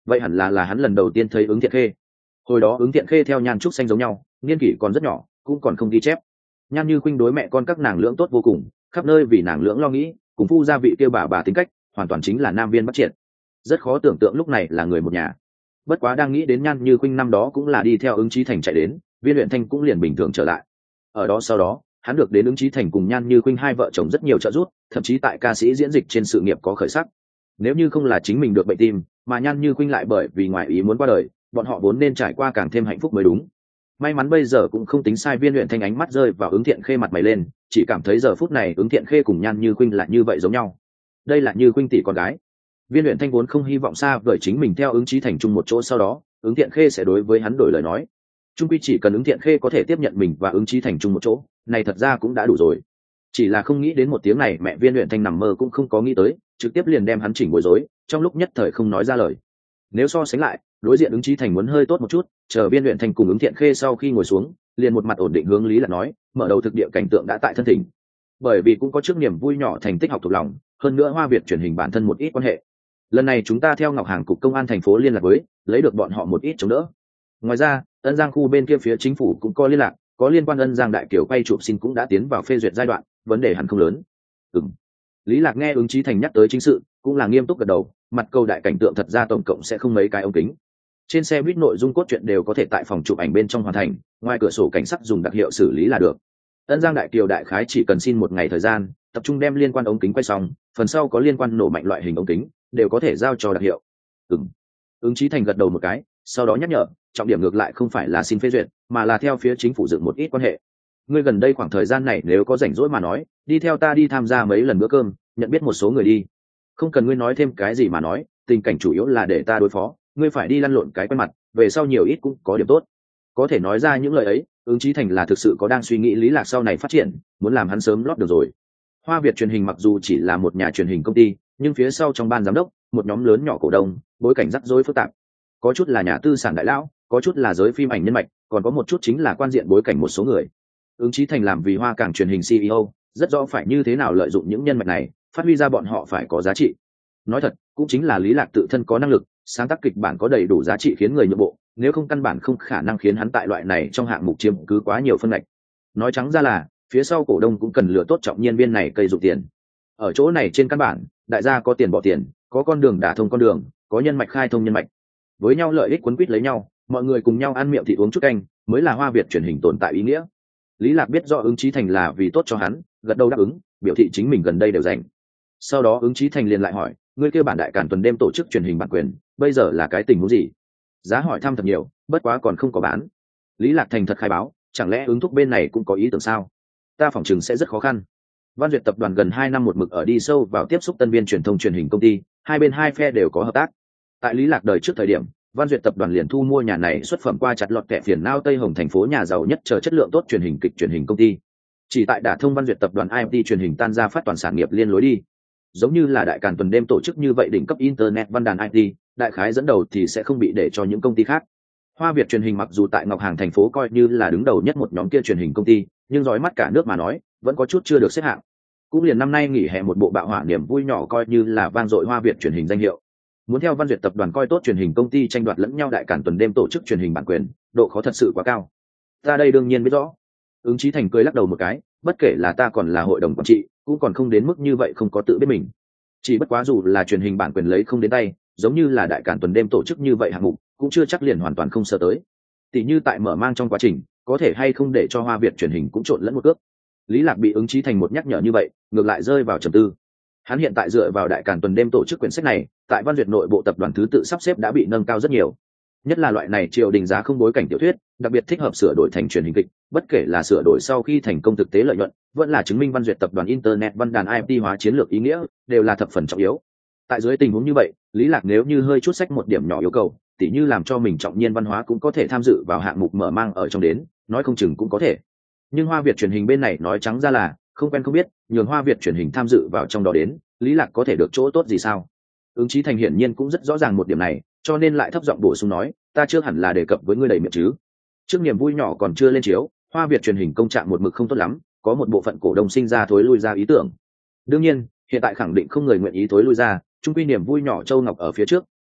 vậy hẳn là là hắn lần đầu tiên thấy ứng thiện khê. Hồi đó ứng thiện khê theo Nhan Trúc Xanh giống nhau, niên kỷ còn rất nhỏ, cũng còn không ghi chép. Nhan Như Khuynh đối mẹ con các nàng lưỡng tốt vô cùng, khắp nơi vì nàng lưỡng lo nghĩ, cùng phu gia vị kêu bà bà tính cách hoàn toàn chính là nam viên bắt triển, rất khó tưởng tượng lúc này là người một nhà. Bất quá đang nghĩ đến Nhan Như Khuynh năm đó cũng là đi theo Ứng Chí Thành chạy đến, Viên Uyển Thanh cũng liền bình thường trở lại. Ở đó sau đó hắn được đến Ứng Chí Thành cùng Nhan Như Khuynh hai vợ chồng rất nhiều trợ giúp, thậm chí tại ca sĩ diễn dịch trên sự nghiệp có khởi sắc. Nếu như không là chính mình được bệnh tim, mà Nhan Như Khuynh lại bởi vì ngoại ý muốn qua đời, bọn họ vốn nên trải qua càng thêm hạnh phúc mới đúng. May mắn bây giờ cũng không tính sai. Viên Uyển Thanh ánh mắt rơi vào Ứng Thiện Khê mặt mày lên, chỉ cảm thấy giờ phút này Ứng Thiện Khê cùng Nhan Như Khuynh là như vậy giống nhau. Đây là Như Khuynh tỷ con gái. Viên Uyển Thanh vốn không hy vọng xa vời chính mình theo Ứng Chí Thành chung một chỗ, sau đó Ứng Thiện Khê sẽ đối với hắn đổi lời nói. Chung quy chỉ cần Ứng Thiện Khê có thể tiếp nhận mình và Ứng Chí Thành chung một chỗ, này thật ra cũng đã đủ rồi. Chỉ là không nghĩ đến một tiếng này mẹ Viên Uyển Thanh nằm mơ cũng không có nghĩ tới, trực tiếp liền đem hắn chỉnh bối rối, trong lúc nhất thời không nói ra lời. Nếu so sánh lại, đối diện Ứng Chí Thành muốn hơi tốt một chút, chờ Viên Uyển Thanh cùng Ứng Thiện Khê sau khi ngồi xuống, liền một mặt ổn định hướng Lý Lạc nói, mở đầu thực địa cảnh tượng đã tại thân thỉnh. Bởi vì cũng có trước niềm vui nhỏ thành tích học thuộc lòng, hơn nữa Hoa Việt truyền hình bản thân một ít quan hệ. Lần này chúng ta theo Ngọc Hàng cục công an thành phố liên lạc với, lấy được bọn họ một ít chống đỡ. Ngoài ra, Ân Giang khu bên kia phía chính phủ cũng có liên lạc, có liên quan Ân Giang đại kiều quay chụp xin cũng đã tiến vào phê duyệt giai đoạn, vấn đề hẳn không lớn. Ừm. Lý Lạc nghe Ứng Chí Thành nhắc tới chính sự, cũng là nghiêm túc gật đầu, mặt câu đại cảnh tượng thật ra tổng cộng sẽ không mấy cái ống kính. Trên xe buýt nội dung cốt truyện đều có thể tại phòng chụp ảnh bên trong hoàn thành, ngoài cửa sổ cảnh sắc dùng đặc hiệu xử lý là được. Ân Giang đại kiều đại khái chỉ cần xin một ngày thời gian, tập trung đem liên quan ống kính quay xong, phần sau có liên quan nổ mạnh loại hình ống kính, đều có thể giao cho đặc hiệu. Ừm. Ứng Chí Thành gật đầu một cái, sau đó nhắc nhở, trọng điểm ngược lại không phải là xin phê duyệt, mà là theo phía chính phủ dựng một ít quan hệ. Ngươi gần đây khoảng thời gian này nếu có rảnh rỗi mà nói, đi theo ta đi tham gia mấy lần bữa cơm, nhận biết một số người đi. Không cần ngươi nói thêm cái gì mà nói, tình cảnh chủ yếu là để ta đối phó, ngươi phải đi lăn lộn cái quen mặt, về sau nhiều ít cũng có điểm tốt. Có thể nói ra những lời ấy, Ứng Chí Thành là thực sự có đang suy nghĩ Lý Lạc sau này phát triển, muốn làm hắn sớm lót được rồi. Hoa Việt truyền hình mặc dù chỉ là một nhà truyền hình công ty, nhưng phía sau trong ban giám đốc, một nhóm lớn nhỏ cổ đông, bối cảnh rắc rối phức tạp. Có chút là nhà tư sản đại lão, có chút là giới phim ảnh nhân mạch, còn có một chút chính là quan diện bối cảnh một số người. Ứng Chí Thành làm vì Hoa Cảng truyền hình xê e ô, rất rõ phải như thế nào lợi dụng những nhân mạch này, phát huy ra bọn họ phải có giá trị. Nói thật, cũng chính là Lý Lạc tự thân có năng lực, sáng tác kịch bản có đầy đủ giá trị khiến người nhượng bộ, nếu không căn bản không khả năng khiến hắn tại loại này trong hạng mục chiếm cứ quá nhiều phân ngạch. Nói trắng ra là, phía sau cổ đông cũng cần lựa tốt trọng nhiên viên này cây dụng tiền. Ở chỗ này trên căn bản, đại gia có tiền bỏ tiền, có con đường đả thông con đường, có nhân mạch khai thông nhân mạch. Với nhau lợi ích quấn quýt lấy nhau, mọi người cùng nhau ăn miệng thịt uống chút canh, mới là Hoa Việt truyền hình tồn tại ý nghĩa. Lý Lạc biết rõ Ứng Chí Thành là vì tốt cho hắn, gật đầu đáp ứng, biểu thị chính mình gần đây đều rảnh. Sau đó Ứng Chí Thành liền lại hỏi, ngươi kêu bản đại càn tuần đêm tổ chức truyền hình bản quyền, bây giờ là cái tình huống gì? Giá hỏi thăm thật nhiều, bất quá còn không có bán. Lý Lạc thành thật khai báo, chẳng lẽ Ứng thúc bên này cũng có ý tưởng sao? Ta phỏng chừng sẽ rất khó khăn. Văn Duyệt tập đoàn gần hai năm một mực ở đi sâu vào tiếp xúc tân viên truyền thông truyền hình công ty, hai bên hai phe đều có hợp tác. Tại Lý Lạc đời trước thời điểm, Văn Duyệt tập đoàn liền thu mua nhà này xuất phẩm qua chặt lọt kẻ phiền não Tây Hồng thành phố nhà giàu nhất chờ chất lượng tốt truyền hình kịch truyền hình công ty. Chỉ tại đả thông Văn Duyệt tập đoàn i em tê truyền hình tan ra phát toàn sản nghiệp liên lối đi. Giống như là đại càn tuần đêm tổ chức như vậy đỉnh cấp internet văn đàn i tê, đại khái dẫn đầu thì sẽ không bị để cho những công ty khác. Hoa Việt truyền hình mặc dù tại Ngọc Hàng thành phố coi như là đứng đầu nhất một nhóm kia truyền hình công ty, nhưng dõi mắt cả nước mà nói, vẫn có chút chưa được xếp hạng. Cũng liền năm nay nghỉ hè một bộ bạo hỏa niềm vui nhỏ coi như là vang dội Hoa Việt truyền hình danh hiệu. Muốn theo Văn Duyệt tập đoàn coi tốt truyền hình công ty tranh đoạt lẫn nhau đại càn tuần đêm tổ chức truyền hình bản quyền, độ khó thật sự quá cao. Ta đây đương nhiên biết rõ. Ứng Chí Thành cười lắc đầu một cái, bất kể là ta còn là hội đồng quản trị, cũng còn không đến mức như vậy không có tự biết mình. Chỉ bất quá dù là truyền hình bản quyền lấy không đến tay, giống như là đại càn tuần đêm tổ chức như vậy hạng mục, cũng chưa chắc liền hoàn toàn không sơ tới. Tỷ như tại mở mang trong quá trình, có thể hay không để cho Hoa Việt truyền hình cũng trộn lẫn một cước. Lý Lạc bị Ứng Chí Thành một nhắc nhở như vậy, ngược lại rơi vào trầm tư. Hắn hiện tại dựa vào đại càn tuần đêm tổ chức quyển sách này, tại Văn Duyệt nội bộ tập đoàn thứ tự sắp xếp đã bị nâng cao rất nhiều. Nhất là loại này triều đình giá không bối cảnh tiểu thuyết, đặc biệt thích hợp sửa đổi thành truyền hình kịch, bất kể là sửa đổi sau khi thành công thực tế lợi nhuận, vẫn là chứng minh Văn Duyệt tập đoàn internet văn đàn i em tê hóa chiến lược ý nghĩa, đều là thập phần trọng yếu. Tại dưới tình huống như vậy, Lý Lạc nếu như hơi chút sách một điểm nhỏ yêu cầu, tỉ như làm cho mình trọng nhiên văn hóa cũng có thể tham dự vào hạng mục mở mang ở trong đến, nói không chừng cũng có thể. Nhưng Hoa Việt truyền hình bên này nói trắng ra là không quen không biết, nhường Hoa Việt truyền hình tham dự vào trong đó đến, Lý Lạc có thể được chỗ tốt gì sao? Ứng Chí Thành hiển nhiên cũng rất rõ ràng một điểm này, cho nên lại thấp giọng bổ sung nói, ta chưa hẳn là đề cập với ngươi đầy miệng chứ. Trước niềm vui nhỏ còn chưa lên chiếu, Hoa Việt truyền hình công trạng một mực không tốt lắm, có một bộ phận cổ đông sinh ra thối lui ra ý tưởng. Đương nhiên, hiện tại khẳng định không người nguyện ý thối lui ra, chung quy niềm vui nhỏ Châu Ngọc ở phía trước,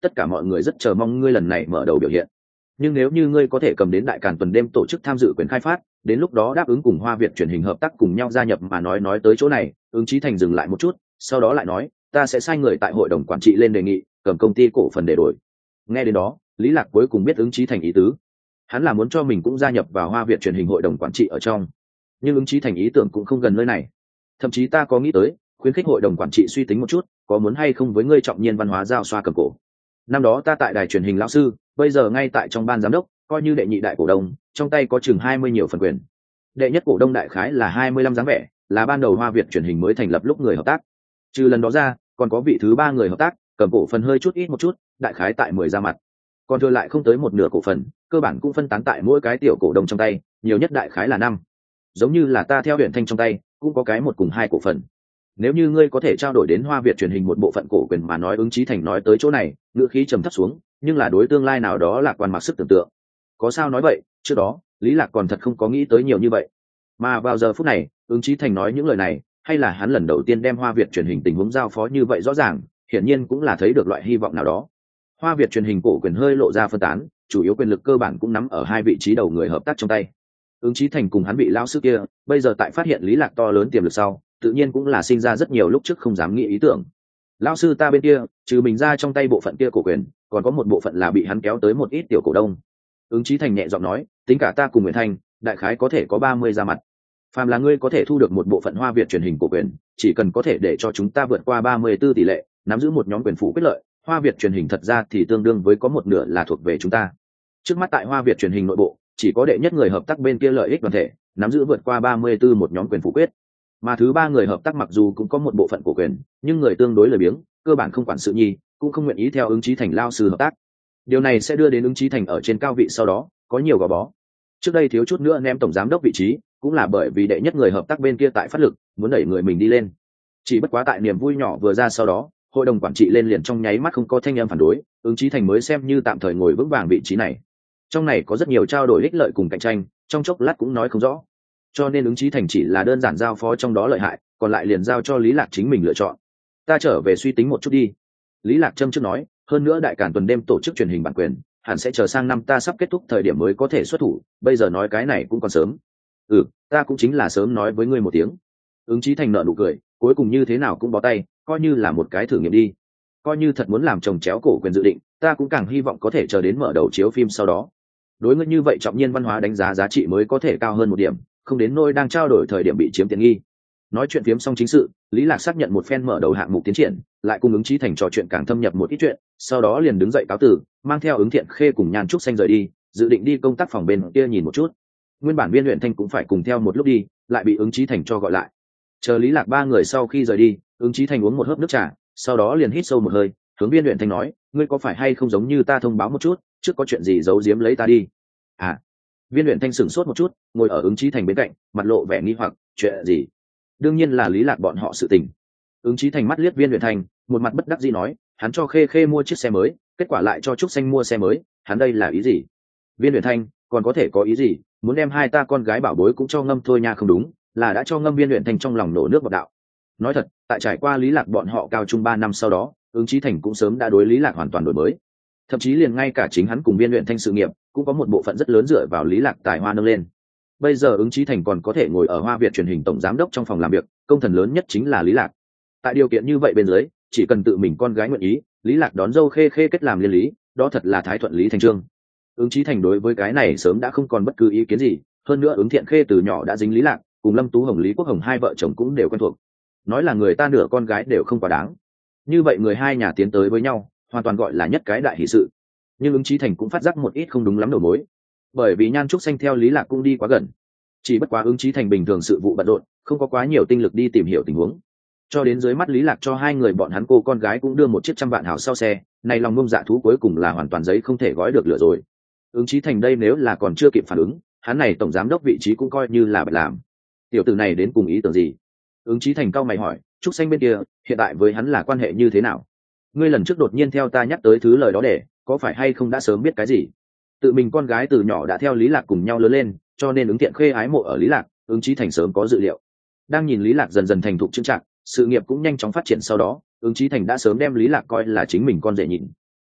tất cả mọi người rất chờ mong ngươi lần này mở đầu biểu hiện. Nhưng nếu như ngươi có thể cầm đến đại càn tuần đêm tổ chức tham dự quyền khai phát, đến lúc đó đáp ứng cùng Hoa Việt truyền hình hợp tác cùng nhau gia nhập mà nói nói tới chỗ này, Ứng Chí Thành dừng lại một chút, sau đó lại nói, ta sẽ sai người tại hội đồng quản trị lên đề nghị, cầm công ty cổ phần để đổi. Nghe đến đó, Lý Lạc cuối cùng biết Ứng Chí Thành ý tứ. Hắn là muốn cho mình cũng gia nhập vào Hoa Việt truyền hình hội đồng quản trị ở trong. Nhưng Ứng Chí Thành ý tưởng cũng không gần nơi này. Thậm chí ta có nghĩ tới, khuyến khích hội đồng quản trị suy tính một chút, có muốn hay không với ngươi Trọng Nhiên Văn hóa giao xoa cầm cổ. Năm đó ta tại đài truyền hình lão sư, bây giờ ngay tại trong ban giám đốc, coi như đệ nhị đại cổ đông, trong tay có chừng hai mươi nhiều phần quyền. Đệ nhất cổ đông đại khái là hai mươi lăm dáng vẻ, là ban đầu Hoa Việt truyền hình mới thành lập lúc người hợp tác. Trừ lần đó ra, còn có vị thứ ba người hợp tác, cầm cổ phần hơi chút ít một chút, đại khái tại mười ra mặt. Còn thừa lại không tới một nửa cổ phần, cơ bản cũng phân tán tại mỗi cái tiểu cổ đông trong tay, nhiều nhất đại khái là năm. Giống như là ta theo Huyền Thanh trong tay, cũng có cái một cùng hai cổ phần. Nếu như ngươi có thể trao đổi đến Hoa Việt truyền hình một bộ phận cổ quyền mà nói, Ứng Chí Thành nói tới chỗ này, ngữ khí trầm thấp xuống, nhưng là đối tương lai nào đó lạc quan mặc sức tưởng tượng. Có sao nói vậy, trước đó, Lý Lạc còn thật không có nghĩ tới nhiều như vậy. Mà vào giờ phút này, Ứng Chí Thành nói những lời này, hay là hắn lần đầu tiên đem Hoa Việt truyền hình tình huống giao phó như vậy rõ ràng, hiển nhiên cũng là thấy được loại hy vọng nào đó. Hoa Việt truyền hình cổ quyền hơi lộ ra phân tán, chủ yếu quyền lực cơ bản cũng nắm ở hai vị trí đầu người hợp tác trong tay. Ứng Chí Thành cùng hắn bị lão sư kia, bây giờ tại phát hiện Lý Lạc to lớn tiềm lực sau, tự nhiên cũng là sinh ra rất nhiều lúc trước không dám nghĩ ý tưởng. Lão sư ta bên kia, trừ mình ra trong tay bộ phận kia cổ quyền, còn có một bộ phận là bị hắn kéo tới một ít tiểu cổ đông. Ứng Chí Thành nhẹ giọng nói, tính cả ta cùng Nguyễn Thanh, đại khái có thể có ba mươi ra mặt. Phàm là ngươi có thể thu được một bộ phận Hoa Việt truyền hình cổ quyền, chỉ cần có thể để cho chúng ta vượt qua ba mươi tư tỷ lệ, nắm giữ một nhóm quyền phủ quyết lợi, Hoa Việt truyền hình thật ra thì tương đương với có một nửa là thuộc về chúng ta. Trước mắt tại Hoa Việt truyền hình nội bộ, chỉ có đệ nhất người hợp tác bên kia lợi ích đoàn thể, nắm giữ vượt qua ba mươi tư một nhóm quyền phủ quyết. Mà thứ ba người hợp tác mặc dù cũng có một bộ phận cổ quyền, nhưng người tương đối lười biếng, cơ bản không quản sự nhi, cũng không nguyện ý theo Ứng Chí Thành lao sư hợp tác. Điều này sẽ đưa đến Ứng Chí Thành ở trên cao vị sau đó có nhiều gò bó. Trước đây thiếu chút nữa ném tổng giám đốc vị trí, cũng là bởi vì đệ nhất người hợp tác bên kia tại phát lực, muốn đẩy người mình đi lên. Chỉ bất quá tại niềm vui nhỏ vừa ra sau đó, hội đồng quản trị lên liền trong nháy mắt không có thanh âm phản đối, Ứng Chí Thành mới xem như tạm thời ngồi vững vàng vị trí này. Trong này có rất nhiều trao đổi ích lợi cùng cạnh tranh, trong chốc lát cũng nói không rõ. Cho nên Ứng Chí Thành chỉ là đơn giản giao phó trong đó lợi hại, còn lại liền giao cho Lý Lạc chính mình lựa chọn. Ta trở về suy tính một chút đi. Lý Lạc châm trước nói, hơn nữa đại càn tuần đêm tổ chức truyền hình bản quyền, hẳn sẽ chờ sang năm ta sắp kết thúc thời điểm mới có thể xuất thủ, bây giờ nói cái này cũng còn sớm. Ừ, ta cũng chính là sớm nói với ngươi một tiếng. Ứng Chí Thành nở nụ cười, cuối cùng như thế nào cũng bó tay, coi như là một cái thử nghiệm đi. Coi như thật muốn làm chồng chéo cổ quyền dự định, ta cũng càng hy vọng có thể chờ đến mở đầu chiếu phim sau đó. Đối ngươi như vậy Trọng Nhiên Văn hóa đánh giá giá trị mới có thể cao hơn một điểm, không đến nỗi đang trao đổi thời điểm bị chiếm tiện nghi. Nói chuyện phiếm xong chính sự, Lý Lạc xác nhận một phen mở đầu hạng mục tiến triển, lại cùng Ứng Chí Thành trò chuyện càng thâm nhập một ít chuyện, sau đó liền đứng dậy cáo từ, mang theo Ứng Thiện Khê cùng Nhan Trúc Xanh rời đi, dự định đi công tác phòng bên kia nhìn một chút. Nguyên bản Viên Luyện Thanh cũng phải cùng theo một lúc đi, lại bị Ứng Chí Thành cho gọi lại. Chờ Lý Lạc ba người sau khi rời đi, Ứng Chí Thành uống một hớp nước trà, sau đó liền hít sâu một hơi, hướng Viên Luyện Thanh nói, ngươi có phải hay không giống như ta thông báo một chút, trước có chuyện gì giấu giếm lấy ta đi. À. Viên Luyện Thanh sửng sốt một chút, ngồi ở Ứng Chí Thành bên cạnh, mặt lộ vẻ nghi hoặc, chuyện gì? Đương nhiên là Lý Lạc bọn họ sự tình. Ứng Chí Thành mắt liếc Viên Luyện Thanh, một mặt bất đắc dĩ nói, hắn cho Khê Khê mua chiếc xe mới, kết quả lại cho Trúc Xanh mua xe mới, hắn đây là ý gì? Viên Luyện Thanh, còn có thể có ý gì? Muốn đem hai ta con gái bảo bối cũng cho ngâm thôi nha, không đúng, là đã cho ngâm Viên Luyện Thanh trong lòng nổ nước bọt đạo. Nói thật, tại trải qua Lý Lạc bọn họ cao trung ba năm sau đó, Ứng Chí Thành cũng sớm đã đối Lý Lạc hoàn toàn đổi mới. Thậm chí liền ngay cả chính hắn cùng Viên Luyện Thanh sự nghiệp, cũng có một bộ phận rất lớn dựa vào Lý Lạc tài hoa nâng lên. Bây giờ Ứng Chí Thành còn có thể ngồi ở Hoa Việt truyền hình tổng giám đốc trong phòng làm việc, công thần lớn nhất chính là Lý Lạc. Tại điều kiện như vậy bên dưới, chỉ cần tự mình con gái nguyện ý, Lý Lạc đón dâu Khê Khê kết làm liên lý, đó thật là thái thuận lý thành trương. Ứng Chí Thành đối với cái này sớm đã không còn bất cứ ý kiến gì, hơn nữa Ứng Thiện Khê từ nhỏ đã dính Lý Lạc, cùng Lâm Tú Hồng, Lý Quốc Hồng hai vợ chồng cũng đều quen thuộc. Nói là người ta nửa con gái đều không quá đáng. Như vậy người hai nhà tiến tới với nhau, hoàn toàn gọi là nhất cái đại hỷ sự. Nhưng Ứng Chí Thành cũng phát giác một ít không đúng lắm đầu mối, bởi vì Nhan Trúc Xanh theo Lý Lạc cũng đi quá gần. Chỉ bất quá Ứng Chí Thành bình thường sự vụ bận rộn, không có quá nhiều tinh lực đi tìm hiểu tình huống. Cho đến dưới mắt Lý Lạc cho hai người bọn hắn cô con gái cũng đưa một chiếc trăm vạn hào sau xe, này lòng ngông dạ thú cuối cùng là hoàn toàn giấy không thể gói được lửa rồi. Ứng Chí Thành đây nếu là còn chưa kịp phản ứng, hắn này tổng giám đốc vị trí cũng coi như là bạch làm. Tiểu tử này đến cùng ý tưởng gì? Ứng Chí Thành cau mày hỏi, Trúc Xanh bên kia, hiện tại với hắn là quan hệ như thế nào? Ngươi lần trước đột nhiên theo ta nhắc tới thứ lời đó để, có phải hay không đã sớm biết cái gì? Tự mình con gái từ nhỏ đã theo Lý Lạc cùng nhau lớn lên, cho nên Ứng Thiện Khê ái mộ ở Lý Lạc, Ứng Chí Thành sớm có dự liệu. Đang nhìn Lý Lạc dần dần thành thục trưởng trạng, sự nghiệp cũng nhanh chóng phát triển sau đó, Ứng Chí Thành đã sớm đem Lý Lạc coi là chính mình con rể nhìn.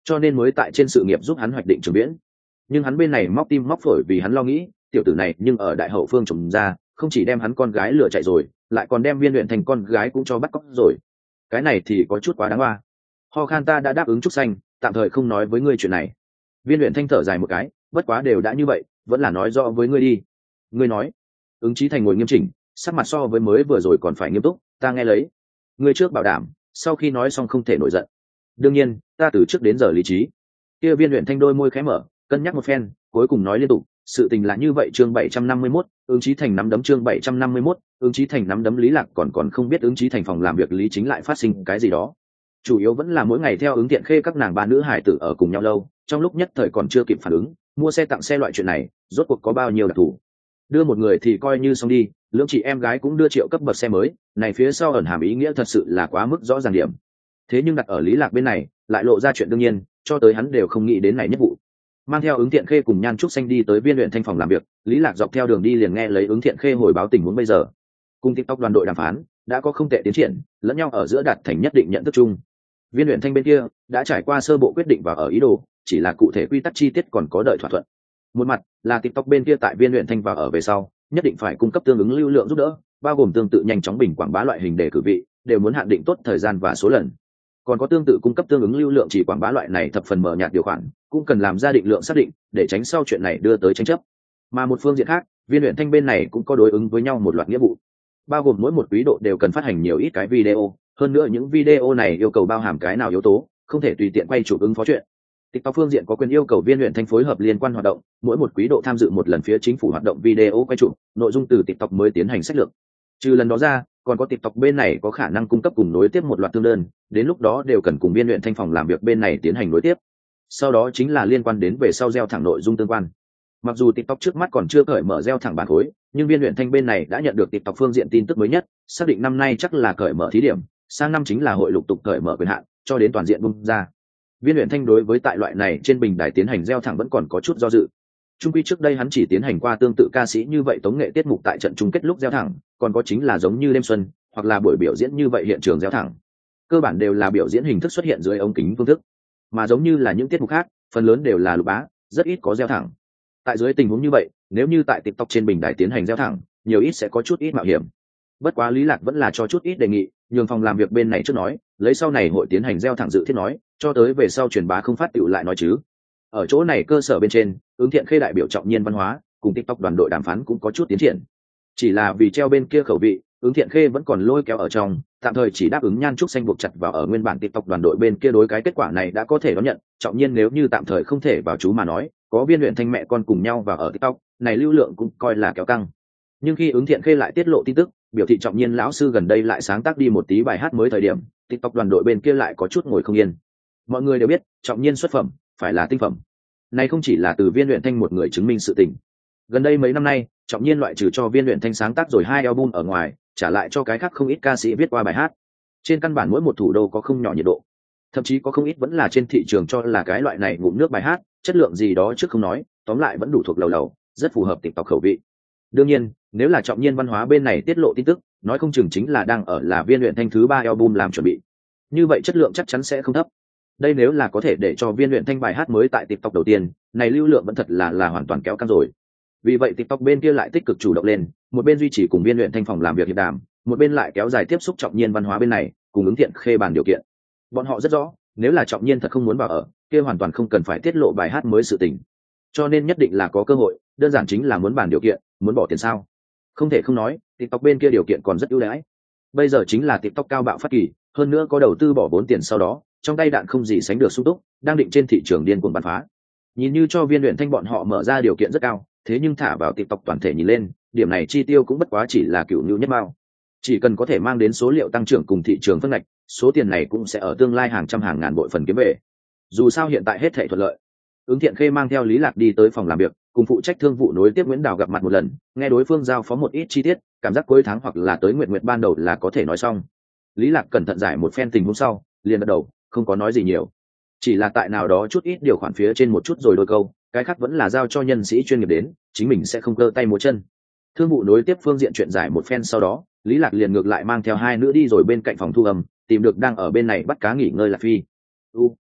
cho nên mới tại trên sự nghiệp giúp hắn hoạch định trường viễn. Nhưng hắn bên này móc tim móc phổi vì hắn lo nghĩ tiểu tử này nhưng ở đại hậu phương trồng ra không chỉ đem hắn con gái lừa chạy rồi lại còn đem viên luyện thành con gái cũng cho bắt cóc rồi. Cái này thì có chút quá đáng hoa. Ho khan ta đã đáp ứng trúc xanh tạm thời không nói với ngươi chuyện này. Viên luyện thanh thở dài một cái, bất quá đều đã như vậy vẫn là nói rõ với ngươi đi. Ngươi nói. Ứng Chí Thành ngồi nghiêm chỉnh, sắc mặt so với mới vừa rồi còn phải nghiêm túc. Ta nghe lấy. Ngươi trước bảo đảm sau khi nói xong không thể nổi giận. Đương nhiên ta từ trước đến giờ lý trí. Kia viên luyện thanh đôi môi khẽ mở, cân nhắc một phen cuối cùng nói liên tục. Sự tình là như vậy. Chương bảy trăm năm mươi mốt, Ứng Chí Thành nắm đấm. Chương bảy trăm năm mươi mốt, Ứng Chí Thành nắm đấm. Lý Lạc còn còn không biết Ứng Chí Thành phòng làm việc Lý Chính lại phát sinh cái gì đó, chủ yếu vẫn là mỗi ngày theo Ứng Thiện Khê các nàng ba nữ hải tử ở cùng nhau lâu, trong lúc nhất thời còn chưa kịp phản ứng mua xe tặng xe loại chuyện này rốt cuộc có bao nhiêu đặc thù. Đưa một người thì coi như xong đi, lưỡng chị em gái cũng đưa triệu cấp bậc xe mới, này phía sau ẩn hàm ý nghĩa thật sự là quá mức rõ ràng điểm. Thế nhưng đặt ở Lý Lạc bên này lại lộ ra chuyện đương nhiên, cho tới hắn đều không nghĩ đến này nhất vụ. Mang theo Ứng Thiện Khê cùng Nhan Trúc Xanh đi tới viên luyện thanh phòng làm việc, Lý Lạc dọc theo đường đi liền nghe lấy Ứng Thiện Khê hồi báo tình huống bây giờ. Cùng TikTok đoàn đội đàm phán đã có không tệ tiến triển, lẫn nhau ở giữa đạt thành nhất định nhận thức chung. Viên luyện thanh bên kia đã trải qua sơ bộ quyết định và ở ý đồ, chỉ là cụ thể quy tắc chi tiết còn có đợi thỏa thuận. Một mặt là TikTok bên kia tại viên luyện thanh và ở về sau, nhất định phải cung cấp tương ứng lưu lượng giúp đỡ, bao gồm tương tự nhanh chóng bình quảng bá loại hình để cử vị, đều muốn hạn định tốt thời gian và số lần. Còn có tương tự cung cấp tương ứng lưu lượng chỉ quảng bá loại này thập phần mở nhạt điều khoản, cũng cần làm ra định lượng xác định, để tránh sau chuyện này đưa tới tranh chấp. Mà một phương diện khác, viên luyện thanh bên này cũng có đối ứng với nhau một loạt nghĩa vụ, bao gồm mỗi một quý độ đều cần phát hành nhiều ít cái video, hơn nữa những video này yêu cầu bao hàm cái nào yếu tố, không thể tùy tiện quay chụp ứng phó chuyện. TikTok phương diện có quyền yêu cầu viên luyện thanh phối hợp liên quan hoạt động, mỗi một quý độ tham dự một lần phía chính phủ hoạt động video quay chụp, nội dung từ TikTok mới tiến hành sách lược. Trừ lần đó ra, còn có TikTok bên này có khả năng cung cấp cùng nối tiếp một loạt tương đơn, đến lúc đó đều cần cùng viên luyện thanh phòng làm việc bên này tiến hành nối tiếp. Sau đó chính là liên quan đến về sau gieo thẳng nội dung tương quan. Mặc dù TikTok trước mắt còn chưa cởi mở gieo thẳng bản khối, nhưng viên luyện thanh bên này đã nhận được TikTok phương diện tin tức mới nhất, xác định năm nay chắc là cởi mở thí điểm, sang năm chính là hội lục tục cởi mở quyền hạn, cho đến toàn diện bung ra. Viên luyện thanh đối với tại loại này trên bình đài tiến hành gieo thẳng vẫn còn có chút do dự. Trung quy trước đây hắn chỉ tiến hành qua tương tự ca sĩ như vậy tống nghệ tiết mục tại trận chung kết lúc gieo thẳng, còn có chính là giống như đêm xuân hoặc là buổi biểu diễn như vậy hiện trường gieo thẳng. Cơ bản đều là biểu diễn hình thức xuất hiện dưới ống kính phương thức, mà giống như là những tiết mục khác, phần lớn đều là lục bá, rất ít có gieo thẳng. Tại dưới tình huống như vậy, nếu như tại TikTok trên bình đài tiến hành gieo thẳng, nhiều ít sẽ có chút ít mạo hiểm. Bất quá Lý Lạc vẫn là cho chút ít đề nghị, nhường phòng làm việc bên này trước nói, lấy sau này hội tiến hành gieo thẳng dự thiết nói, cho tới về sau truyền bá không phát tựu lại nói chứ. Ở chỗ này cơ sở bên trên, Ứng Thiện Khê đại biểu trọng nhiên văn hóa, cùng TikTok đoàn đội đàm phán cũng có chút tiến triển. Chỉ là vì treo bên kia khẩu vị, Ứng Thiện Khê vẫn còn lôi kéo ở trong, tạm thời chỉ đáp ứng Nhan Trúc Xanh buộc chặt vào ở nguyên bản TikTok đoàn đội bên kia đối cái kết quả này đã có thể đón nhận, trọng nhiên nếu như tạm thời không thể vào chú mà nói, có viên luyện thanh mẹ con cùng nhau vào ở TikTok, này lưu lượng cũng coi là kéo căng. Nhưng khi Ứng Thiện Khê lại tiết lộ tin tức, biểu thị trọng nhiên lão sư gần đây lại sáng tác đi một tí bài hát mới thời điểm, TikTok đoàn đội bên kia lại có chút ngồi không yên. Mọi người đều biết, trọng nhiên xuất phẩm phải là tinh phẩm. Này không chỉ là từ viên luyện thanh một người chứng minh sự tình. Gần đây mấy năm nay, trọng nhiên loại trừ cho viên luyện thanh sáng tác rồi hai album ở ngoài, trả lại cho cái khác không ít ca sĩ viết qua bài hát. Trên căn bản mỗi một thủ đô có không nhỏ nhiệt độ. Thậm chí có không ít vẫn là trên thị trường cho là cái loại này ngụm nước bài hát, chất lượng gì đó trước không nói, tóm lại vẫn đủ thuộc lầu lầu, rất phù hợp TikTok khẩu vị. Đương nhiên, nếu là trọng nhiên văn hóa bên này tiết lộ tin tức, nói không chừng chính là đang ở là viên luyện thanh thứ ba album làm chuẩn bị. Như vậy chất lượng chắc chắn sẽ không thấp. Đây nếu là có thể để cho viên luyện thanh bài hát mới tại TikTok đầu tiên, này lưu lượng vẫn thật là là hoàn toàn kéo căng rồi. Vì vậy TikTok bên kia lại tích cực chủ động lên, một bên duy trì cùng viên luyện thanh phòng làm việc hiệp đàm, một bên lại kéo dài tiếp xúc trọng nhiên văn hóa bên này, cùng Ứng Thiện Khê bàn điều kiện. Bọn họ rất rõ, nếu là trọng nhiên thật không muốn vào ở, kia hoàn toàn không cần phải tiết lộ bài hát mới sự tình. Cho nên nhất định là có cơ hội, đơn giản chính là muốn bàn điều kiện, muốn bỏ tiền sao? Không thể không nói, TikTok bên kia điều kiện còn rất ưu đãi. Bây giờ chính là TikTok cao bạo phát kỳ, hơn nữa có đầu tư bỏ vốn tiền sau đó, trong tay đạn không gì sánh được sung túc, đang định trên thị trường điên cuồng bắn phá. Nhìn như cho viên luyện thanh bọn họ mở ra điều kiện rất cao, thế nhưng thả vào TikTok toàn thể nhìn lên, điểm này chi tiêu cũng bất quá chỉ là cựu nhu nhất mao. Chỉ cần có thể mang đến số liệu tăng trưởng cùng thị trường phân ngạch, số tiền này cũng sẽ ở tương lai hàng trăm hàng ngàn bội phần kiếm về. Dù sao hiện tại hết thảy thuận lợi. Ứng Thiện Khê mang theo Lý Lạc đi tới phòng làm việc, cùng phụ trách thương vụ nối tiếp Nguyễn Đào gặp mặt một lần, nghe đối phương giao phó một ít chi tiết, cảm giác cuối tháng hoặc là tới nguyện nguyện ban đầu là có thể nói xong. Lý Lạc cẩn thận giải một phen tình huống sau, liền gật đầu, không có nói gì nhiều. Chỉ là tại nào đó chút ít điều khoản phía trên một chút rồi đôi câu, cái khác vẫn là giao cho nhân sĩ chuyên nghiệp đến, chính mình sẽ không cơ tay múa chân. Thương vụ nối tiếp phương diện chuyện giải một phen sau đó, Lý Lạc liền ngược lại mang theo hai nữ đi rồi bên cạnh phòng thu âm, tìm được đang ở bên này bắt cá nghỉ ngơi Lạc Phi. U,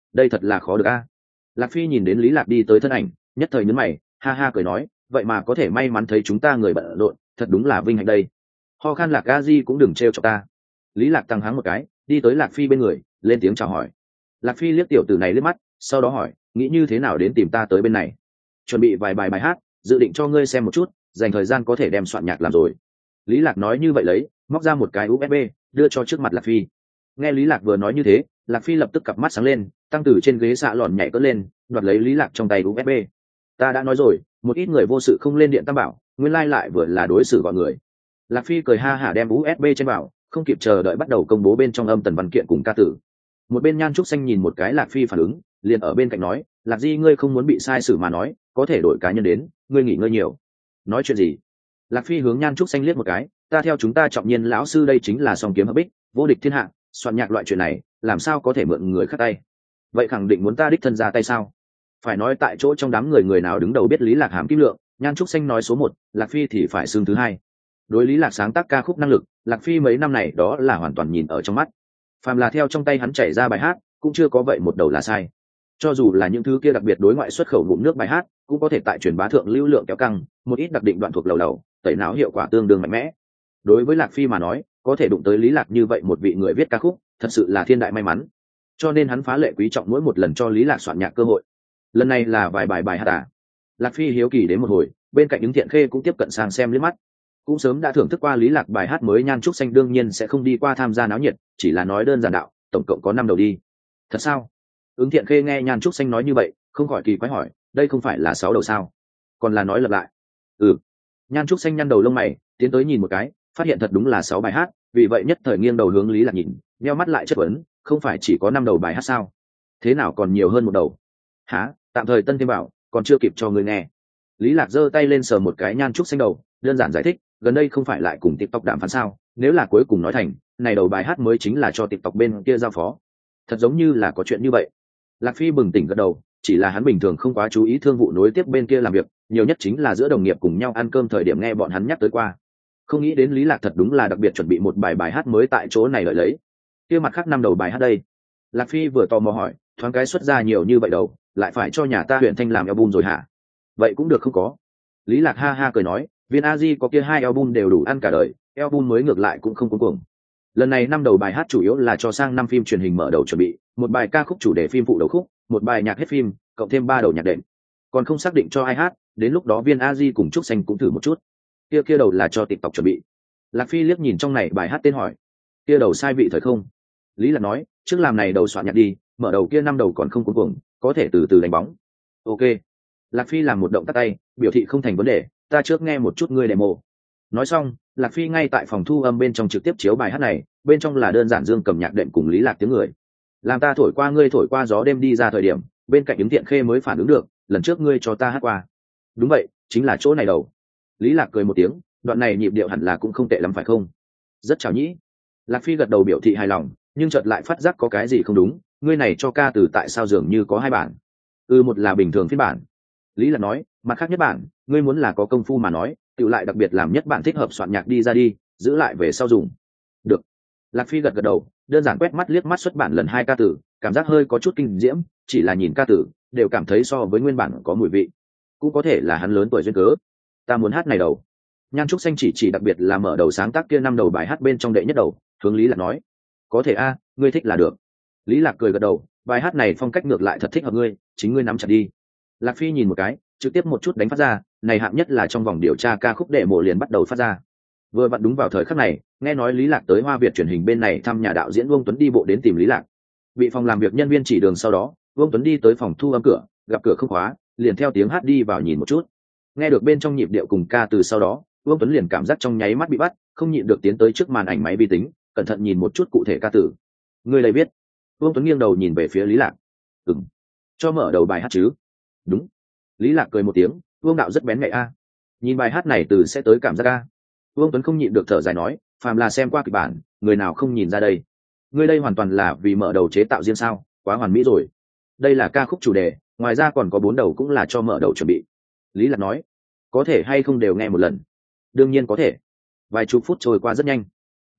đây thật là khó được a. Lạc Phi nhìn đến Lý Lạc đi tới thân ảnh, nhất thời nhướng mày, ha ha cười nói, vậy mà có thể may mắn thấy chúng ta người bận rộn, thật đúng là vinh hạnh đây. Ho khan Lạc A Di cũng đừng trêu cho ta. Lý Lạc tăng háng một cái, đi tới Lạc Phi bên người, lên tiếng chào hỏi. Lạc Phi liếc tiểu tử này liếc mắt, sau đó hỏi, nghĩ như thế nào đến tìm ta tới bên này? Chuẩn bị vài bài bài hát, dự định cho ngươi xem một chút, dành thời gian có thể đem soạn nhạc làm rồi. Lý Lạc nói như vậy lấy, móc ra một cái u ét bê, đưa cho trước mặt Lạc Phi. Nghe Lý Lạc vừa nói như thế, Lạc Phi lập tức cặp mắt sáng lên, tăng từ trên ghế xạ lòn nhảy cất lên, đoạt lấy Lý Lạc trong tay u ét bê. Ta đã nói rồi, một ít người vô sự không lên điện tam bảo, nguyên lai lại vừa là đối xử gọi người. Lạc Phi cười ha hả đem u ét bê trên bảo, không kịp chờ đợi bắt đầu công bố bên trong âm tần văn kiện cùng ca tử. Một bên Nhan Trúc Xanh nhìn một cái Lạc Phi phản ứng, liền ở bên cạnh nói, Lạc Di ngươi không muốn bị sai xử mà nói, có thể đổi cá nhân đến, ngươi nghỉ ngơi nhiều. Nói chuyện gì? Lạc Phi hướng Nhan Trúc Xanh liếc một cái, ta theo chúng ta trọng nhiên lão sư đây chính là song kiếm hợp bích, vô địch thiên hạ, soạn nhạc loại chuyện này, làm sao có thể mượn người khác tay? Vậy khẳng định muốn ta đích thân ra tay sao? Phải nói tại chỗ trong đám người người nào đứng đầu biết Lý Lạc hàm kim lượng, Nhan Trúc Xanh nói số một, Lạc Phi thì phải xương thứ hai. Đối Lý Lạc sáng tác ca khúc năng lực, Lạc Phi mấy năm này đó là hoàn toàn nhìn ở trong mắt. Phàm là theo trong tay hắn chảy ra bài hát, cũng chưa có vậy một đầu là sai. Cho dù là những thứ kia đặc biệt đối ngoại xuất khẩu ngụm nước bài hát, cũng có thể tại truyền bá thượng lưu lượng kéo căng, một ít đặc định đoạn thuộc lầu lầu, tẩy não hiệu quả tương đương mạnh mẽ. Đối với Lạc Phi mà nói, có thể đụng tới Lý Lạc như vậy một vị người viết ca khúc, thật sự là thiên đại may mắn. Cho nên hắn phá lệ quý trọng mỗi một lần cho Lý Lạc soạn nhạc cơ hội. Lần này là vài bài bài hát à? Lạc Phi hiếu kỳ đến một hồi, bên cạnh ứng Thiện Khê cũng tiếp cận sang xem liếc mắt. Cũng sớm đã thưởng thức qua Lý Lạc bài hát mới, Nhan Trúc Xanh đương nhiên sẽ không đi qua tham gia náo nhiệt, chỉ là nói đơn giản đạo, tổng cộng có năm đầu đi. Thật sao? Ứng Thiện Khê nghe Nhan Trúc Xanh nói như vậy, không khỏi kỳ quái hỏi, đây không phải là sáu đầu sao? Còn là nói lặp lại. Ừ. Nhan Trúc Xanh nhăn đầu lông mày, tiến tới nhìn một cái, phát hiện thật đúng là sáu bài hát, vì vậy nhất thời nghiêng đầu hướng Lý Lạc nhìn, nheo mắt lại chất vấn, không phải chỉ có năm đầu bài hát sao? Thế nào còn nhiều hơn một đầu? Hả? Tạm thời tân thêm bảo, còn chưa kịp cho người nghe. Lý Lạc giơ tay lên sờ một cái Nhan Trúc Xanh đầu, đơn giản giải thích, gần đây không phải lại cùng TikTok đàm phán sao? Nếu là cuối cùng nói thành, này đầu bài hát mới chính là cho TikTok bên kia giao phó. Thật giống như là có chuyện như vậy. Lạc Phi bừng tỉnh gật đầu, chỉ là hắn bình thường không quá chú ý thương vụ nối tiếp bên kia làm việc, nhiều nhất chính là giữa đồng nghiệp cùng nhau ăn cơm thời điểm nghe bọn hắn nhắc tới qua. Không nghĩ đến Lý Lạc thật đúng là đặc biệt chuẩn bị một bài bài hát mới tại chỗ này lợi lấy. Kia mặt khác năm đầu bài hát đây. Lạc Phi vừa tò mò hỏi, thoáng cái xuất ra nhiều như vậy đâu, lại phải cho nhà ta huyện thanh làm album rồi hả? Vậy cũng được không có. Lý Lạc ha ha cười nói, viên a di có kia hai album đều đủ ăn cả đời, album mới ngược lại cũng không cuống cuồng. Lần này năm đầu bài hát chủ yếu là cho sang năm phim truyền hình mở đầu chuẩn bị, một bài ca khúc chủ đề phim phụ đầu khúc, một bài nhạc hết phim, cộng thêm ba đầu nhạc đệm. Còn không xác định cho ai hát, đến lúc đó viên a di cùng Trúc Xanh cũng thử một chút. Kia kia đầu là cho TikTok chuẩn bị. Lạc Phi liếc nhìn trong này bài hát tên hỏi, kia đầu sai vị thời không? Lý Lạc nói, trước làm này đầu soạn nhạc đi, mở đầu kia năm đầu còn không cuống cuồng, có thể từ từ đánh bóng. Ok. Lạc Phi làm một động tác tay, biểu thị không thành vấn đề, ta trước nghe một chút ngươi demo. Nói xong, Lạc Phi ngay tại phòng thu âm bên trong trực tiếp chiếu bài hát này, bên trong là đơn giản dương cầm nhạc đệm cùng Lý Lạc tiếng người. Làm ta thổi qua ngươi thổi qua gió đêm đi ra thời điểm, bên cạnh ứng Thiện Khê mới phản ứng được, lần trước ngươi cho ta hát qua. Đúng vậy, chính là chỗ này đầu. Lý Lạc cười một tiếng, đoạn này nhịp điệu hẳn là cũng không tệ lắm phải không? Rất chào nhĩ. Lạc Phi gật đầu biểu thị hài lòng, nhưng chợt lại phát giác có cái gì không đúng, ngươi này cho ca từ tại sao dường như có hai bản? Ừ, một là bình thường phiên bản. Lý Lạc nói, mặt khác nhất bản, ngươi muốn là có công phu mà nói, tự lại đặc biệt làm nhất bản thích hợp soạn nhạc đi ra đi, giữ lại về sau dùng. Được. Lạc Phi gật gật đầu, đơn giản quét mắt liếc mắt xuất bản lần hai ca tử, cảm giác hơi có chút kinh diễm, chỉ là nhìn ca tử, đều cảm thấy so với nguyên bản có mùi vị. Cũng có thể là hắn lớn tuổi duyên cớ. Ta muốn hát này đầu. Nhan Trúc Xanh chỉ chỉ đặc biệt là mở đầu sáng tác kia năm đầu bài hát bên trong đệ nhất đầu, hướng Lý Lạc nói, có thể a, ngươi thích là được. Lý Lạc cười gật đầu, bài hát này phong cách ngược lại thật thích hợp ngươi, chính ngươi nắm chặt đi. Lạc Phi nhìn một cái, trực tiếp một chút đánh phát ra, này hạng nhất là trong vòng điều tra ca khúc đệ mộ liền bắt đầu phát ra. Vừa vặn đúng vào thời khắc này, nghe nói Lý Lạc tới Hoa Việt truyền hình bên này thăm nhà đạo diễn Vương Tuấn đi bộ đến tìm Lý Lạc. Bị phòng làm việc nhân viên chỉ đường sau đó, Vương Tuấn đi tới phòng thu âm cửa, gặp cửa không khóa, liền theo tiếng hát đi vào nhìn một chút. Nghe được bên trong nhịp điệu cùng ca từ sau đó, Vương Tuấn liền cảm giác trong nháy mắt bị bắt, không nhịn được tiến tới trước màn ảnh máy vi tính, cẩn thận nhìn một chút cụ thể ca từ. Người đây biết? Vương Tuấn nghiêng đầu nhìn về phía Lý Lạc. Ừm, cho mở đầu bài hát chứ? Đúng. Lý Lạc cười một tiếng, Vương đạo rất bén nhạy a. Nhìn bài hát này từ sẽ tới cảm giác a. Vương Tuấn không nhịn được thở dài nói, phàm là xem qua kịch bản, người nào không nhìn ra đây. Ngươi đây hoàn toàn là vì mở đầu chế tạo riêng sao, quá hoàn mỹ rồi. Đây là ca khúc chủ đề, ngoài ra còn có bốn đầu cũng là cho mở đầu chuẩn bị. Lý Lạc nói, có thể hay không đều nghe một lần? Đương nhiên có thể. Vài chục phút trôi qua rất nhanh.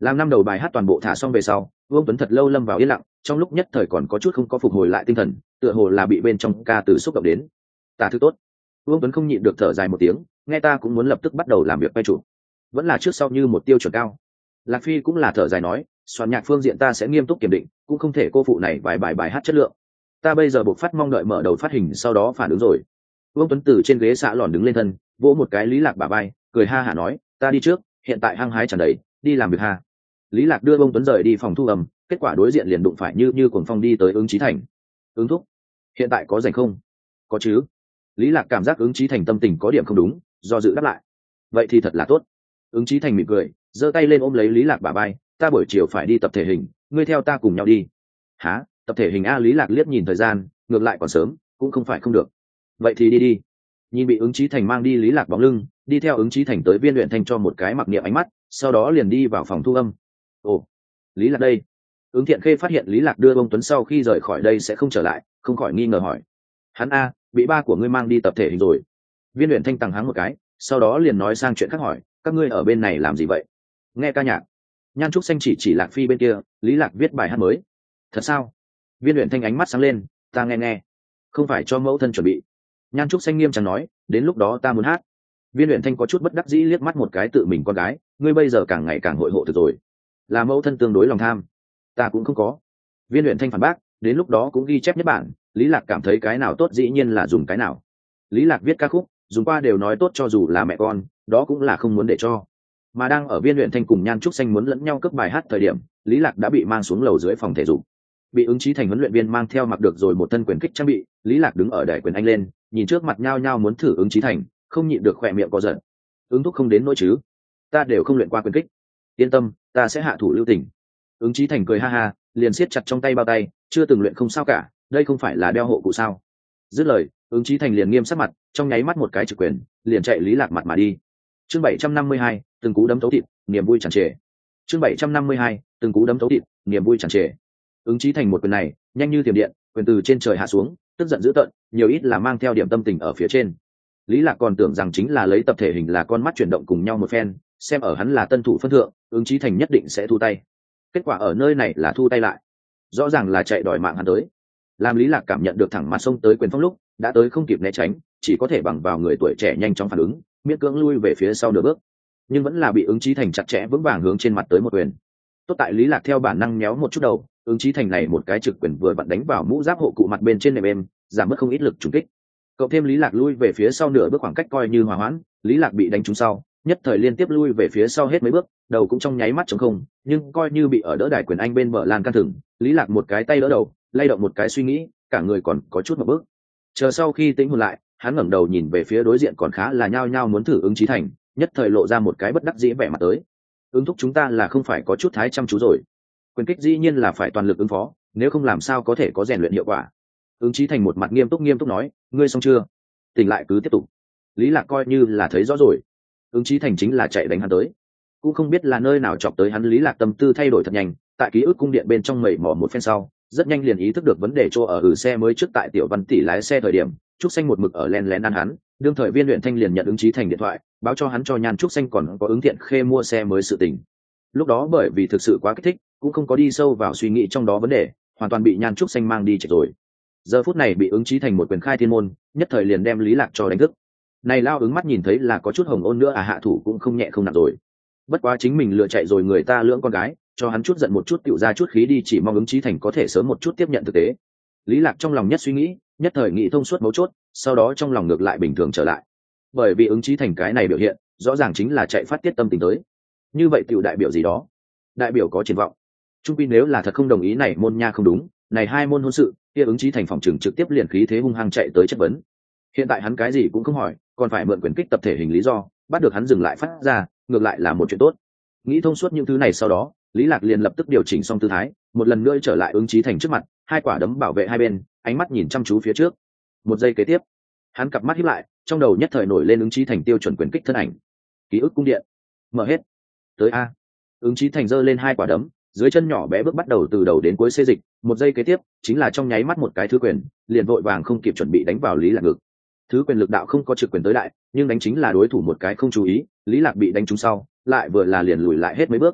làm năm đầu bài hát toàn bộ thả xong về sau, vương tuấn thật lâu lâm vào yên lặng, trong lúc nhất thời còn có chút không có phục hồi lại tinh thần, tựa hồ là bị bên trong ca từ xúc động đến. Tả thứ tốt. Vương tuấn không nhịn được thở dài một tiếng, nghe ta cũng muốn lập tức bắt đầu làm việc quay chủ, vẫn là trước sau như một tiêu chuẩn cao. Lạc Phi cũng là thở dài nói, soạn nhạc phương diện ta sẽ nghiêm túc kiểm định, cũng không thể cô phụ này vài bài bài hát chất lượng. Ta bây giờ buộc phát mong đợi mở đầu phát hình sau đó phản ứng rồi. Vương Tuấn từ trên ghế xạ lòn đứng lên thân, vỗ một cái Lý Lạc bả vai, cười ha hả nói, ta đi trước, hiện tại hăng hái tràn đầy, đi làm việc ha. Lý Lạc đưa Vương Tuấn rời đi phòng thu âm, kết quả đối diện liền đụng phải như như cuồng phong đi tới Ứng Chí Thành. Ứng thúc, hiện tại có rảnh không? Có chứ. Lý Lạc cảm giác Ứng Chí Thành tâm tình có điểm không đúng, do dự đáp lại. Vậy thì thật là tốt. Ứng Chí Thành mỉm cười, giơ tay lên ôm lấy Lý Lạc bả vai, ta buổi chiều phải đi tập thể hình, ngươi theo ta cùng nhau đi. Hả? Tập thể hình a? Lý Lạc liếc nhìn thời gian, ngược lại còn sớm, cũng không phải không được. Vậy thì đi đi. Nhìn bị Ứng Chí Thành mang đi Lý Lạc bóng lưng, đi theo Ứng Chí Thành tới viên luyện thanh cho một cái mặc niệm ánh mắt, sau đó liền đi vào phòng thu âm. Ồ, Lý Lạc đây. Ứng Thiện Khê phát hiện Lý Lạc đưa ông Tuấn sau khi rời khỏi đây sẽ không trở lại, không khỏi nghi ngờ hỏi, hắn a, bị ba của ngươi mang đi tập thể hình rồi. Viên luyện thanh tằng hắng một cái, sau đó liền nói sang chuyện khác hỏi, các ngươi ở bên này làm gì vậy? Nghe ca nhạc. Nhan Trúc Xanh chỉ chỉ Lạc Phi bên kia, Lý Lạc viết bài hát mới. Thật sao? Viên luyện thanh ánh mắt sáng lên, ta nghe nghe. Không phải cho mẫu thân chuẩn bị. Nhan Trúc Xanh nghiêm trang nói, đến lúc đó ta muốn hát. Viên luyện thanh có chút bất đắc dĩ liếc mắt một cái tự mình con gái, ngươi bây giờ càng ngày càng hội hộ thực rồi, là mẫu thân tương đối lòng tham. Ta cũng không có. Viên luyện thanh phản bác, đến lúc đó cũng ghi chép nhất bản. Lý Lạc cảm thấy cái nào tốt dĩ nhiên là dùng cái nào. Lý Lạc viết ca khúc, dùng qua đều nói tốt cho dù là mẹ con, đó cũng là không muốn để cho. Mà đang ở viên luyện thanh cùng Nhan Trúc Xanh muốn lẫn nhau cướp bài hát thời điểm, Lý Lạc đã bị mang xuống lầu dưới phòng thể dục. Bị Ứng Chí Thành huấn luyện viên mang theo mặc được rồi một thân quyền kích trang bị, Lý Lạc đứng ở đài quyền anh lên, nhìn trước mặt nhao nhao muốn thử Ứng Chí Thành, không nhịn được khỏe miệng co giật. Ứng thúc không đến nỗi chứ? Ta đều không luyện qua quyền kích. Yên tâm, ta sẽ hạ thủ lưu tình. Ứng Chí Thành cười ha ha, liền siết chặt trong tay bao tay, chưa từng luyện không sao cả, đây không phải là đeo hộ cụ sao? Dứt lời, Ứng Chí Thành liền nghiêm sắc mặt, trong nháy mắt một cái trực quyền, liền chạy Lý Lạc mặt mà đi. Chương bảy trăm năm mươi hai, từng cú đấm thấu thịt, niềm vui tràn trề. Chương bảy trăm năm mươi hai, từng cú đấm thấu thịt, niềm vui tràn trề. Ứng Chí Thành một quyền này, nhanh như thiểm điện, quyền từ trên trời hạ xuống, tức giận dữ tợn, nhiều ít là mang theo điểm tâm tình ở phía trên. Lý Lạc còn tưởng rằng chính là lấy tập thể hình là con mắt chuyển động cùng nhau một phen, xem ở hắn là tân thủ phân thượng, Ứng Chí Thành nhất định sẽ thu tay. Kết quả ở nơi này là thu tay lại, rõ ràng là chạy đòi mạng hắn tới. Làm Lý Lạc cảm nhận được thẳng mặt xông tới quyền phong lúc, đã tới không kịp né tránh, chỉ có thể bằng vào người tuổi trẻ nhanh chóng phản ứng, miễn cưỡng lui về phía sau nửa bước, nhưng vẫn là bị Ứng Chí Thành chặt chẽ vững vàng hướng trên mặt tới một quyền. Tốt tại Lý Lạc theo bản năng méo một chút đầu, Ứng Chí Thành này một cái trực quyền vừa vặn đánh vào mũ giáp hộ cụ mặt bên trên nệm êm, giảm mất không ít lực trùng kích. Cộng thêm Lý Lạc lui về phía sau nửa bước khoảng cách coi như hòa hoãn, Lý Lạc bị đánh trúng sau, nhất thời liên tiếp lui về phía sau hết mấy bước, đầu cũng trong nháy mắt trống không, nhưng coi như bị ở đỡ đài quyền anh bên bờ lan can thừng, Lý Lạc một cái tay đỡ đầu, lay động một cái suy nghĩ, cả người còn có chút một bước. Chờ sau khi tĩnh hồn lại, hắn ngẩng đầu nhìn về phía đối diện còn khá là nhao nhao muốn thử Ứng Chí Thành, nhất thời lộ ra một cái bất đắc dĩ vẻ mặt tới. Ứng thúc chúng ta là không phải có chút thái chăm chú rồi. Quyền kích dĩ nhiên là phải toàn lực ứng phó, nếu không làm sao có thể có rèn luyện hiệu quả. Ứng Chí Thành một mặt nghiêm túc nghiêm túc nói, ngươi xong chưa? Tỉnh lại cứ tiếp tục. Lý Lạc coi như là thấy rõ rồi. Ứng Chí Thành chính là chạy đánh hắn tới, cũng không biết là nơi nào chọc tới hắn. Lý Lạc tâm tư thay đổi thật nhanh, tại ký ức cung điện bên trong mẩy mò một phen sau, rất nhanh liền ý thức được vấn đề chỗ ở ừ xe mới trước tại Tiểu Văn tỷ lái xe thời điểm, Trúc Xanh một mực ở len lén ăn hắn. Đương thời viên luyện thanh liền nhận Ứng Chí Thành điện thoại, báo cho hắn cho Nhan Trúc Xanh còn có Ứng Thiện Khê mua xe mới sự tình. Lúc đó bởi vì thực sự quá kích thích, cũng không có đi sâu vào suy nghĩ trong đó vấn đề, hoàn toàn bị Nhan Trúc Xanh mang đi chạy rồi. Giờ phút này bị Ứng Chí Thành một quyền khai thiên môn, nhất thời liền đem Lý Lạc cho đánh thức. Này lao ứng mắt nhìn thấy là có chút hồng ôn nữa à, hạ thủ cũng không nhẹ không nặng rồi. Bất quá chính mình lựa chạy rồi người ta lưỡng con gái, cho hắn chút giận một chút tựu ra chút khí đi, chỉ mong Ứng Chí Thành có thể sớm một chút tiếp nhận thực tế. Lý Lạc trong lòng nhất suy nghĩ, nhất thời nghĩ thông suốt mấu chốt, sau đó trong lòng ngược lại bình thường trở lại. Bởi vì Ứng Chí Thành cái này biểu hiện, rõ ràng chính là chạy phát tiết tâm tình tới. Như vậy tựu đại biểu gì đó? Đại biểu có triển vọng. Trung quy nếu là thật không đồng ý này môn nha không đúng, này hai môn hôn sự, kia Ứng Chí Thành phòng trường trực tiếp liền khí thế hung hăng chạy tới chất vấn. Hiện tại hắn cái gì cũng không hỏi, còn phải mượn quyền kích tập thể hình lý do, bắt được hắn dừng lại phát ra, ngược lại là một chuyện tốt. Nghĩ thông suốt những thứ này sau đó, Lý Lạc liền lập tức điều chỉnh xong tư thái, một lần nữa trở lại Ứng Chí Thành trước mặt, hai quả đấm bảo vệ hai bên, ánh mắt nhìn chăm chú phía trước. Một giây kế tiếp, hắn cặp mắt híp lại, trong đầu nhất thời nổi lên Ứng Chí Thành tiêu chuẩn quyền kích thân ảnh. Ký ức cung điện, mở hết. Tới a. Ứng Chí Thành giơ lên hai quả đấm, dưới chân nhỏ bé bước bắt đầu từ đầu đến cuối xê dịch, một giây kế tiếp, chính là trong nháy mắt một cái thứ quyền, liền vội vàng không kịp chuẩn bị đánh vào Lý Lạc ngực. Thứ quyền lực đạo không có trực quyền tới đại, nhưng đánh chính là đối thủ một cái không chú ý, Lý Lạc bị đánh trúng sau, lại vừa là liền lùi lại hết mấy bước.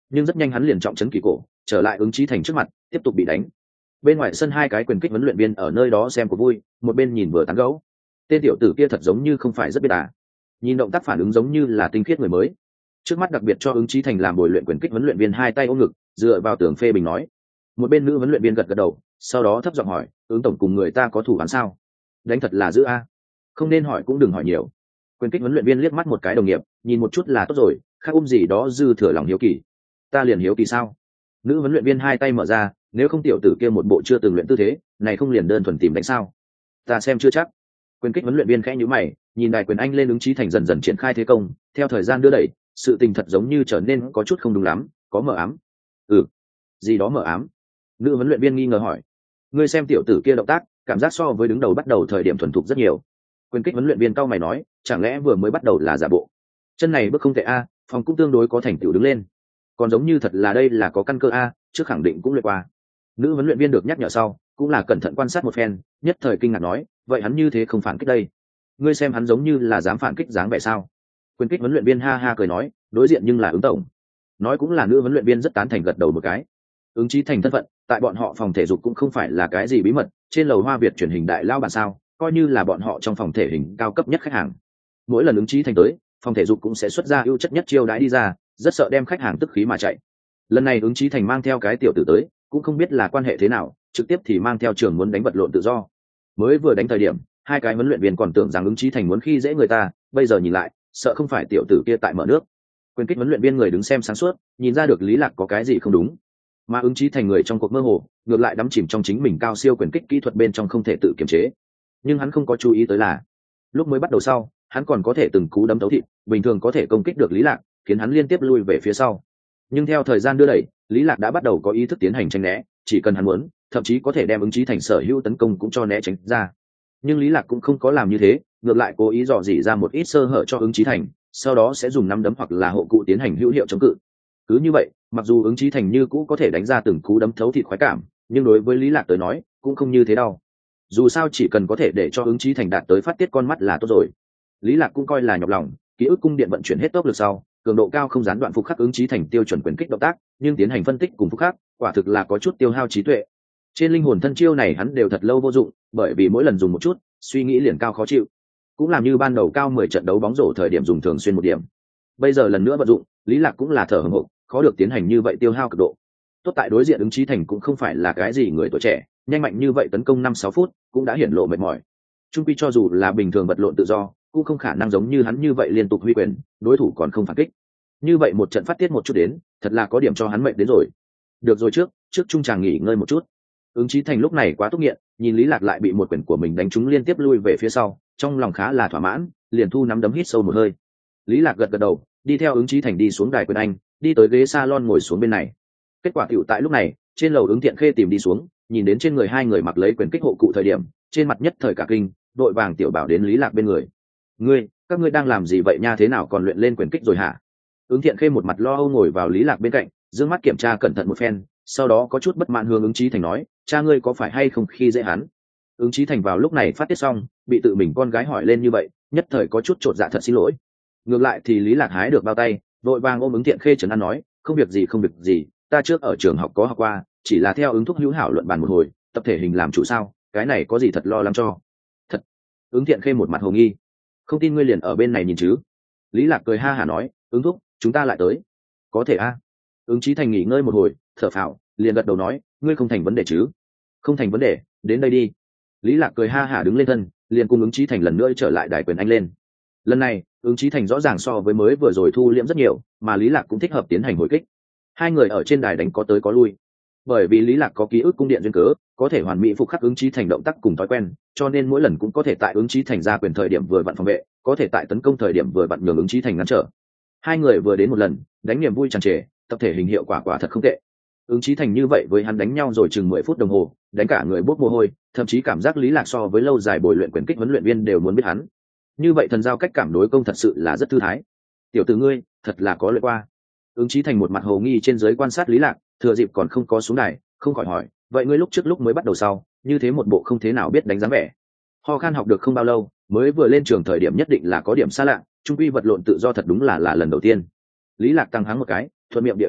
nhưng rất nhanh hắn liền trọng chấn kỳ cổ trở lại ứng chí thành trước mặt tiếp tục bị đánh. Bên ngoài sân hai cái quyền kích huấn luyện viên ở nơi đó xem cuộc vui, một bên nhìn vừa tán gẫu. Tên tiểu tử kia thật giống như không phải rất biết à, nhìn động tác phản ứng giống như là tinh khiết người mới. Trước mắt đặc biệt cho ứng chí thành làm bồi luyện quyền kích huấn luyện viên hai tay ôm ngực dựa vào tường phê bình nói. Một bên nữ huấn luyện viên gật gật đầu, sau đó thấp giọng hỏi, ứng tổng cùng người ta có thủ án sao? Đánh thật là dữ a. Không nên hỏi cũng đừng hỏi nhiều. Quyền kích huấn luyện viên liếc mắt một cái đồng nghiệp, nhìn một chút là tốt rồi, khác ôm gì đó dư thừa lòng hiếu kỳ. Ta liền hiếu kỳ sao? Nữ huấn luyện viên hai tay mở ra, nếu không tiểu tử kia một bộ chưa từng luyện tư thế này không liền đơn thuần tìm đánh sao? Ta xem chưa chắc. Quyền kích huấn luyện viên khẽ nhíu mày, nhìn đài quyền anh lên ứng chí thành dần dần triển khai thế công, theo thời gian đưa đẩy, sự tình thật giống như trở nên có chút không đúng lắm, có mờ ám. Ừ, gì đó mờ ám? Nữ huấn luyện viên nghi ngờ hỏi. Ngươi xem tiểu tử kia động tác, cảm giác so với đứng đầu bắt đầu thời điểm thuần thục rất nhiều. Quyền kích huấn luyện viên cao mày nói, chẳng lẽ vừa mới bắt đầu là giả bộ? Chân này bước không thể a, phòng cũng tương đối có thành tựu đứng lên. Còn giống như thật là đây là có căn cơ a, trước khẳng định cũng luyện qua. Nữ huấn luyện viên được nhắc nhở sau, cũng là cẩn thận quan sát một phen, nhất thời kinh ngạc nói, vậy hắn như thế không phản kích đây? Ngươi xem hắn giống như là dám phản kích dáng vẻ sao? Quyền kích huấn luyện viên ha ha cười nói, đối diện nhưng là ứng tổng. Nói cũng là nữ huấn luyện viên rất tán thành gật đầu một cái. Ứng chí thành thân phận tại bọn họ phòng thể dục cũng không phải là cái gì bí mật, trên lầu Hoa Việt truyền hình đại lao bản sao, coi như là bọn họ trong phòng thể hình cao cấp nhất khách hàng. Mỗi lần ứng chí thành tới, phòng thể dục cũng sẽ xuất ra ưu chất nhất chiêu đãi đi ra, rất sợ đem khách hàng tức khí mà chạy. Lần này ứng chí thành mang theo cái tiểu tử tới, cũng không biết là quan hệ thế nào, trực tiếp thì mang theo trường muốn đánh vật lộn tự do. Mới vừa đánh thời điểm, hai cái huấn luyện viên còn tưởng rằng ứng chí thành muốn khi dễ người ta, bây giờ nhìn lại, sợ không phải tiểu tử kia tại mở nước. Quyền kích huấn luyện viên người đứng xem sáng suốt, nhìn ra được Lý Lạc có cái gì không đúng. Mà ứng chí thành người trong cuộc mơ hồ, ngược lại đắm chìm trong chính mình cao siêu quyền kích kỹ thuật bên trong không thể tự kiềm chế. Nhưng hắn không có chú ý tới là, lúc mới bắt đầu sau, hắn còn có thể từng cú đấm thấu thịt, bình thường có thể công kích được Lý Lạc, khiến hắn liên tiếp lui về phía sau. Nhưng theo thời gian đưa đẩy, Lý Lạc đã bắt đầu có ý thức tiến hành tránh né, chỉ cần hắn muốn, thậm chí có thể đem ứng chí thành sở hữu tấn công cũng cho né tránh ra. Nhưng Lý Lạc cũng không có làm như thế, ngược lại cố ý dò dỉ ra một ít sơ hở cho ứng chí thành, sau đó sẽ dùng nắm đấm hoặc là hộ cụ tiến hành hữu hiệu chống cự. Cứ như vậy, mặc dù ứng chí thành như cũ có thể đánh ra từng cú đấm thấu thịt khoái cảm, nhưng đối với Lý Lạc tới nói, cũng không như thế đâu. Dù sao chỉ cần có thể để cho ứng chí thành đạt tới phát tiết con mắt là tốt rồi. Lý Lạc cũng coi là nhọc lòng, ký ức cung điện vận chuyển hết tốc lực sau, cường độ cao không gián đoạn phục khắc ứng chí thành tiêu chuẩn quyền kích động tác, nhưng tiến hành phân tích cùng phục khắc, quả thực là có chút tiêu hao trí tuệ. Trên linh hồn thân chiêu này hắn đều thật lâu vô dụng, bởi vì mỗi lần dùng một chút, suy nghĩ liền cao khó chịu. Cũng làm như ban đầu cao mười trận đấu bóng rổ thời điểm dùng thường xuyên một điểm. Bây giờ lần nữa vận dụng, Lý Lạc cũng là thở hổn hộc, khó được tiến hành như vậy tiêu hao cực độ. Tốt tại đối diện ứng chí thành cũng không phải là cái gì người tuổi trẻ, nhanh mạnh như vậy tấn công năm sáu phút, cũng đã hiển lộ mệt mỏi. Trung quy cho dù là bình thường vật lộn tự do, cũng không khả năng giống như hắn như vậy liên tục huy quyền, đối thủ còn không phản kích. Như vậy một trận phát tiết một chút đến, thật là có điểm cho hắn mệt đến rồi. Được rồi trước, trước trung tràng nghỉ ngơi một chút. Ứng chí thành lúc này quá túc nghiện, nhìn Lý Lạc lại bị một quyền của mình đánh trúng liên tiếp lui về phía sau, trong lòng khá là thỏa mãn, liền thu nắm đấm hít sâu một hơi. Lý Lạc gật gật đầu, đi theo ứng chí thành đi xuống đài quyền anh, đi tới ghế salon ngồi xuống bên này. Kết quả tiểu tại lúc này, trên lầu ứng Tiện Khê tìm đi xuống, nhìn đến trên người hai người mặc lấy quyền kích hộ cụ thời điểm, trên mặt nhất thời cả kinh, đội vàng tiểu bảo đến Lý Lạc bên người. Ngươi, các ngươi đang làm gì vậy nha, thế nào còn luyện lên quyền kích rồi hả? Ứng Thiện Khê một mặt lo âu ngồi vào Lý Lạc bên cạnh, dương mắt kiểm tra cẩn thận một phen, sau đó có chút bất mãn hướng ứng chí thành nói, cha ngươi có phải hay không khi dễ hắn? Ứng chí thành vào lúc này phát tiết xong, bị tự mình con gái hỏi lên như vậy, nhất thời có chút trột dạ thật xin lỗi. Ngược lại thì Lý Lạc hái được bao tay, vội vàng ôm ứng Thiện Khê trấn an nói, không việc gì không việc gì, ta trước ở trường học có học qua, chỉ là theo ứng thúc hữu hảo luận bàn một hồi, tập thể hình làm chủ sao, cái này có gì thật lo lắng cho. Thật. Ứng Thiện Khê một mặt hồ nghi, không tin ngươi liền ở bên này nhìn chứ. Lý Lạc cười ha hả nói, ứng thúc, chúng ta lại tới. Có thể a. Ứng chí thành nghỉ ngơi một hồi, thở phào, liền gật đầu nói, ngươi không thành vấn đề chứ? Không thành vấn đề, đến đây đi. Lý Lạc cười ha hả đứng lên thân, liền cùng ứng chí thành lần nữa trở lại đài quyền anh lên. Lần này, ứng chí thành rõ ràng so với mới vừa rồi thu liễm rất nhiều, mà Lý Lạc cũng thích hợp tiến hành hồi kích. Hai người ở trên đài đánh có tới có lui. Bởi vì Lý Lạc có ký ức cung điện duyên cớ, có thể hoàn mỹ phục khắc ứng chí thành động tác cùng thói quen, cho nên mỗi lần cũng có thể tại ứng chí thành ra quyền thời điểm vừa vặn phòng vệ, có thể tại tấn công thời điểm vừa vặn nhường ứng chí thành ngăn trở. Hai người vừa đến một lần, đánh niềm vui tràn trề, tập thể hình hiệu quả quả thật không tệ. Ứng chí thành như vậy với hắn đánh nhau rồi chừng mười phút đồng hồ, đánh cả người bốc mồ hôi, thậm chí cảm giác Lý Lạc so với lâu dài bồi luyện quyền kích huấn luyện viên đều muốn biết hắn. Như vậy thần giao cách cảm đối công thật sự là rất thư thái. Tiểu tử ngươi, thật là có luyện qua. Ứng chí thành một mặt hồ nghi trên dưới quan sát Lý Lạc, thừa dịp còn không có xuống đài, không khỏi hỏi, vậy ngươi lúc trước lúc mới bắt đầu sau, như thế một bộ không thế nào biết đánh dáng vẻ. Ho khan học được không bao lâu, mới vừa lên trường thời điểm nhất định là có điểm xa lạ, trung quy vật lộn tự do thật đúng là là lần đầu tiên. Lý Lạc tăng hắng một cái, thuận miệng địa đặt đạo,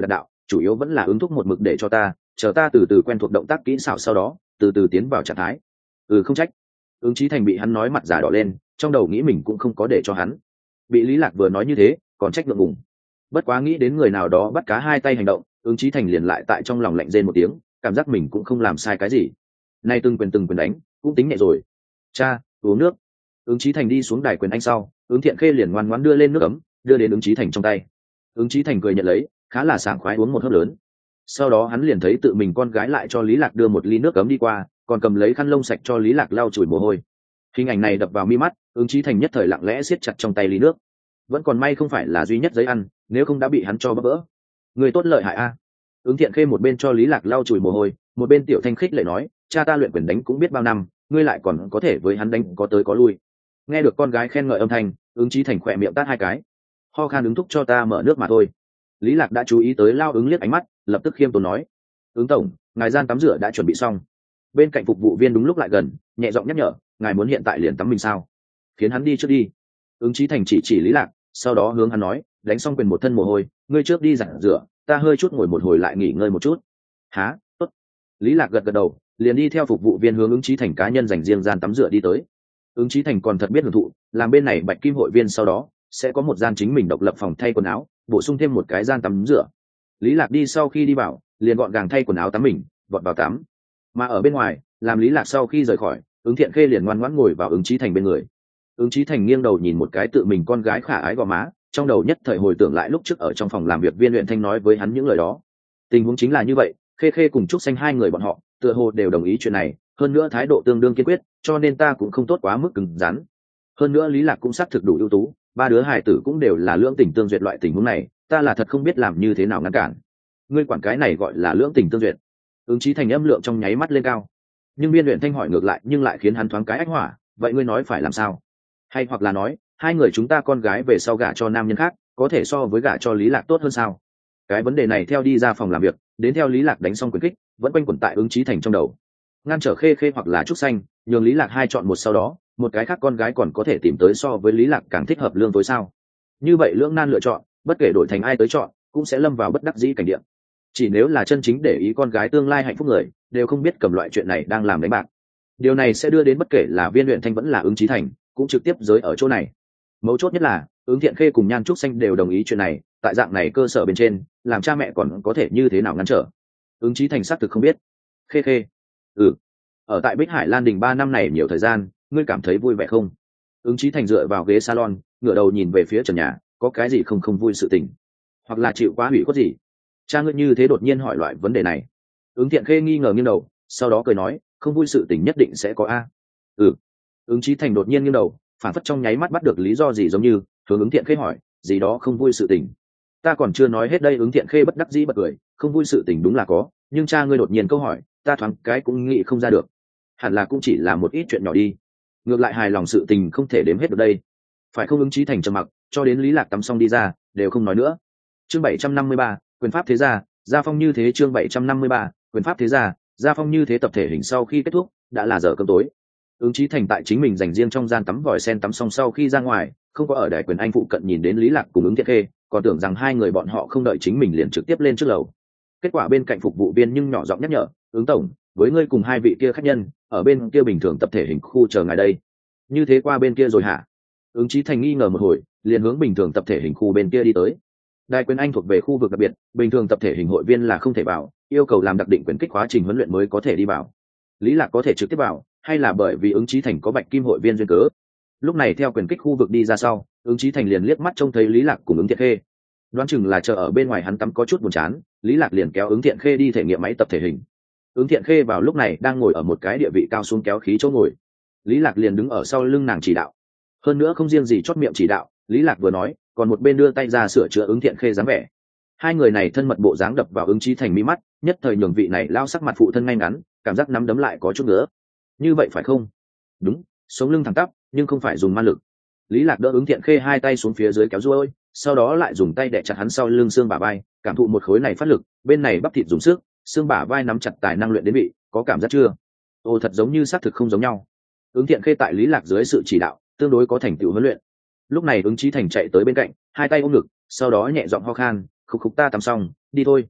chủ yếu vẫn là ứng thúc một mực để cho ta chờ ta từ từ quen thuộc động tác kỹ xảo sau đó từ từ tiến vào trạng thái. Ừ không trách. Ứng Chí Thành bị hắn nói mặt giả đỏ lên, trong đầu nghĩ mình cũng không có để cho hắn bị Lý Lạc vừa nói như thế còn trách ngượng ngùng. Bất quá nghĩ đến người nào đó bắt cá hai tay hành động, Ứng Chí Thành liền lại tại trong lòng lạnh rên một tiếng, cảm giác mình cũng không làm sai cái gì. Nay từng quyền từng quyền đánh cũng tính nhẹ rồi. Cha, uống nước. Ứng Chí Thành đi xuống đài quyền anh sau, Ứng Thiện Khê liền ngoan ngoãn đưa lên nước ấm, đưa đến Ứng Chí Thành trong tay. Ứng Chí Thành cười nhận lấy, khá là sảng khoái uống một hớp lớn. Sau đó hắn liền thấy tự mình con gái lại cho Lý Lạc đưa một ly nước ấm đi qua, còn cầm lấy khăn lông sạch cho Lý Lạc lau chùi mồ hôi. Hình ảnh này đập vào mi mắt, Ứng Chí Thành nhất thời lặng lẽ siết chặt trong tay ly nước. Vẫn còn may không phải là duy nhất giấy ăn, nếu không đã bị hắn cho bỡ vỡ. Người tốt lợi hại a. Ứng Thiện Khê một bên cho Lý Lạc lau chùi mồ hôi, một bên tiểu thanh khích lệ nói, cha ta luyện quyền đánh cũng biết bao năm, ngươi lại còn có thể với hắn đánh có tới có lui. Nghe được con gái khen ngợi âm thanh, Ứng Chí Thành khỏe miệng tát hai cái. Ho khan ứng thúc cho ta mở nước mà thôi. Lý Lạc đã chú ý tới Lao Ứng liếc ánh mắt, lập tức khiêm tốn nói, Ứng tổng, ngài gian tắm rửa đã chuẩn bị xong. Bên cạnh phục vụ viên đúng lúc lại gần, nhẹ giọng nhắc nhở, ngài muốn hiện tại liền tắm mình sao? Khiến hắn đi trước đi. Ứng Chí Thành chỉ chỉ Lý Lạc, sau đó hướng hắn nói, đánh xong quyền một thân mồ hôi, ngươi trước đi giặt rửa, ta hơi chút ngồi một hồi lại nghỉ ngơi một chút. Hả? Tốt. Lý Lạc gật gật đầu, liền đi theo phục vụ viên hướng Ứng Chí Thành cá nhân dành riêng gian tắm rửa đi tới. Ứng Chí Thành còn thật biết hưởng thụ, làm bên này Bạch Kim hội viên sau đó sẽ có một gian chính mình độc lập phòng thay quần áo, bổ sung thêm một cái gian tắm rửa. Lý Lạc đi sau khi đi vào, liền gọn gàng thay quần áo tắm mình, vọt vào tắm. Mà ở bên ngoài, làm Lý Lạc sau khi rời khỏi, Ứng Thiện Khê liền ngoan ngoãn ngồi vào Ứng Chí Thành bên người. Ứng Chí Thành nghiêng đầu nhìn một cái tự mình con gái khả ái gò má, trong đầu nhất thời hồi tưởng lại lúc trước ở trong phòng làm việc Viên Luyện Thanh nói với hắn những lời đó. Tình huống chính là như vậy, Khê Khê cùng Trúc Xanh hai người bọn họ, tựa hồ đều đồng ý chuyện này, hơn nữa thái độ tương đương kiên quyết, cho nên ta cũng không tốt quá mức cứng rắn. Hơn nữa Lý Lạc cũng xác thực đủ ưu tú, ba đứa hài tử cũng đều là lưỡng tình tương duyệt loại tình huống này, ta là thật không biết làm như thế nào ngăn cản. Ngươi quản cái này gọi là lưỡng tình tương duyệt? Ứng Chí Thành âm lượng trong nháy mắt lên cao. Nhưng Viên Luyện Thanh hỏi ngược lại nhưng lại khiến hắn thoáng cái ách hỏa, vậy ngươi nói phải làm sao? Hay hoặc là nói, hai người chúng ta con gái về sau gả cho nam nhân khác, có thể so với gả cho Lý Lạc tốt hơn sao? Cái vấn đề này theo đi ra phòng làm việc, đến theo Lý Lạc đánh xong quyền kích, vẫn quanh quẩn tại Ứng Chí Thành trong đầu. Ngăn trở Khê Khê hoặc là Trúc Xanh, nhường Lý Lạc hai chọn một sau đó, một cái khác con gái còn có thể tìm tới so với Lý Lạc càng thích hợp lương tối sao? Như vậy lưỡng nan lựa chọn, bất kể đổi thành ai tới chọn, cũng sẽ lâm vào bất đắc dĩ cảnh địa. Chỉ nếu là chân chính để ý con gái tương lai hạnh phúc người, đều không biết cầm loại chuyện này đang làm đánh bạc. Điều này sẽ đưa đến bất kể là Viên Luyện Thanh vẫn là Ứng Chí Thành, cũng trực tiếp giới ở chỗ này. Mấu chốt nhất là, Ứng Thiện Khê cùng Nhan Trúc Xanh đều đồng ý chuyện này, tại dạng này cơ sở bên trên, làm cha mẹ còn có thể như thế nào ngăn trở? Ứng Chí Thành xác thực không biết. Khê Khê, ừ, ở tại Bích Hải Lan Đình ba năm này nhiều thời gian, ngươi cảm thấy vui vẻ không? Ứng Chí Thành dựa vào ghế salon, ngửa đầu nhìn về phía trần nhà, có cái gì không không vui sự tình, hoặc là chịu quá hủy khuất gì? Cha ngươi như thế đột nhiên hỏi loại vấn đề này. Ứng Thiện Khê nghi ngờ nghiêng đầu, sau đó cười nói, không vui sự tình nhất định sẽ có a. Ừ. Ứng Chí Thành đột nhiên nghiêng đầu, phản phất trong nháy mắt bắt được lý do gì giống như, hướng Ứng Thiện Khê hỏi, gì đó không vui sự tình. Ta còn chưa nói hết đây. Ứng Thiện Khê bất đắc dĩ bật cười, không vui sự tình đúng là có, nhưng cha ngươi đột nhiên câu hỏi, ta thoáng cái cũng nghĩ không ra được. Hẳn là cũng chỉ là một ít chuyện nhỏ đi. Ngược lại hài lòng sự tình không thể đếm hết được đây. Phải không? Ứng Chí Thành trầm mặc, cho đến Lý Lạc tắm xong đi ra, đều không nói nữa. Chương bảy trăm năm mươi ba, quyền pháp thế gia, gia phong như thế. Chương bảy trăm năm mươi ba, quyền pháp thế gia, gia phong như thế. Tập thể hình sau khi kết thúc, đã là giờ cơm tối. Ứng Chí Thành tại chính mình dành riêng trong gian tắm vòi sen tắm xong sau khi ra ngoài, không có ở đài quyền anh phụ cận nhìn đến Lý Lạc cùng Ứng Thiện Khê, còn tưởng rằng hai người bọn họ không đợi chính mình liền trực tiếp lên trước lầu. Kết quả bên cạnh phục vụ viên nhưng nhỏ giọng nhắc nhở, Ứng tổng, với ngươi cùng hai vị kia khách nhân ở bên kia bình thường tập thể hình khu chờ ngài đây. Như thế qua bên kia rồi hả? Ứng Chí Thành nghi ngờ một hồi, liền hướng bình thường tập thể hình khu bên kia đi tới. Đài quyền anh thuộc về khu vực đặc biệt, bình thường tập thể hình hội viên là không thể vào, yêu cầu làm đặc định quyền kích khóa trình huấn luyện mới có thể đi vào. Lý Lạc có thể trực tiếp vào, hay là bởi vì Ứng Chí Thành có Bạch Kim hội viên duyên cớ? Lúc này theo quyền kích khu vực đi ra sau, Ứng Chí Thành liền liếc mắt trông thấy Lý Lạc cùng Ứng Thiện Khê. Đoán chừng là chờ ở bên ngoài hắn tắm có chút buồn chán, Lý Lạc liền kéo Ứng Thiện Khê đi thể nghiệm máy tập thể hình. Ứng Thiện Khê vào lúc này đang ngồi ở một cái địa vị cao xuống kéo khí chỗ ngồi. Lý Lạc liền đứng ở sau lưng nàng chỉ đạo. Hơn nữa không riêng gì chót miệng chỉ đạo, Lý Lạc vừa nói, còn một bên đưa tay ra sửa chữa Ứng Thiện Khê dáng vẻ. Hai người này thân mật bộ dáng đập vào Ứng Chí Thành mi mắt, nhất thời nhường vị này lao sắc mặt phụ thân ngay ngắn, cảm giác nắm đấm lại có chút nữa. Như vậy phải không? Đúng, sống lưng thẳng tắp, nhưng không phải dùng ma lực. Lý Lạc đỡ Ứng Thiện Khê hai tay xuống phía dưới kéo duỗi, sau đó lại dùng tay đè chặt hắn sau lưng xương bả vai, cảm thụ một khối này phát lực, bên này bắp thịt dùng sức, xương bả vai nắm chặt tài năng luyện đến vị, có cảm giác chưa? Ồ, thật giống như xác thực không giống nhau. Ứng Thiện Khê tại Lý Lạc dưới sự chỉ đạo, tương đối có thành tựu huấn luyện. Lúc này Ứng Chí Thành chạy tới bên cạnh, hai tay ôm ngực, sau đó nhẹ giọng ho khan, khục khục ta tắm xong, đi thôi.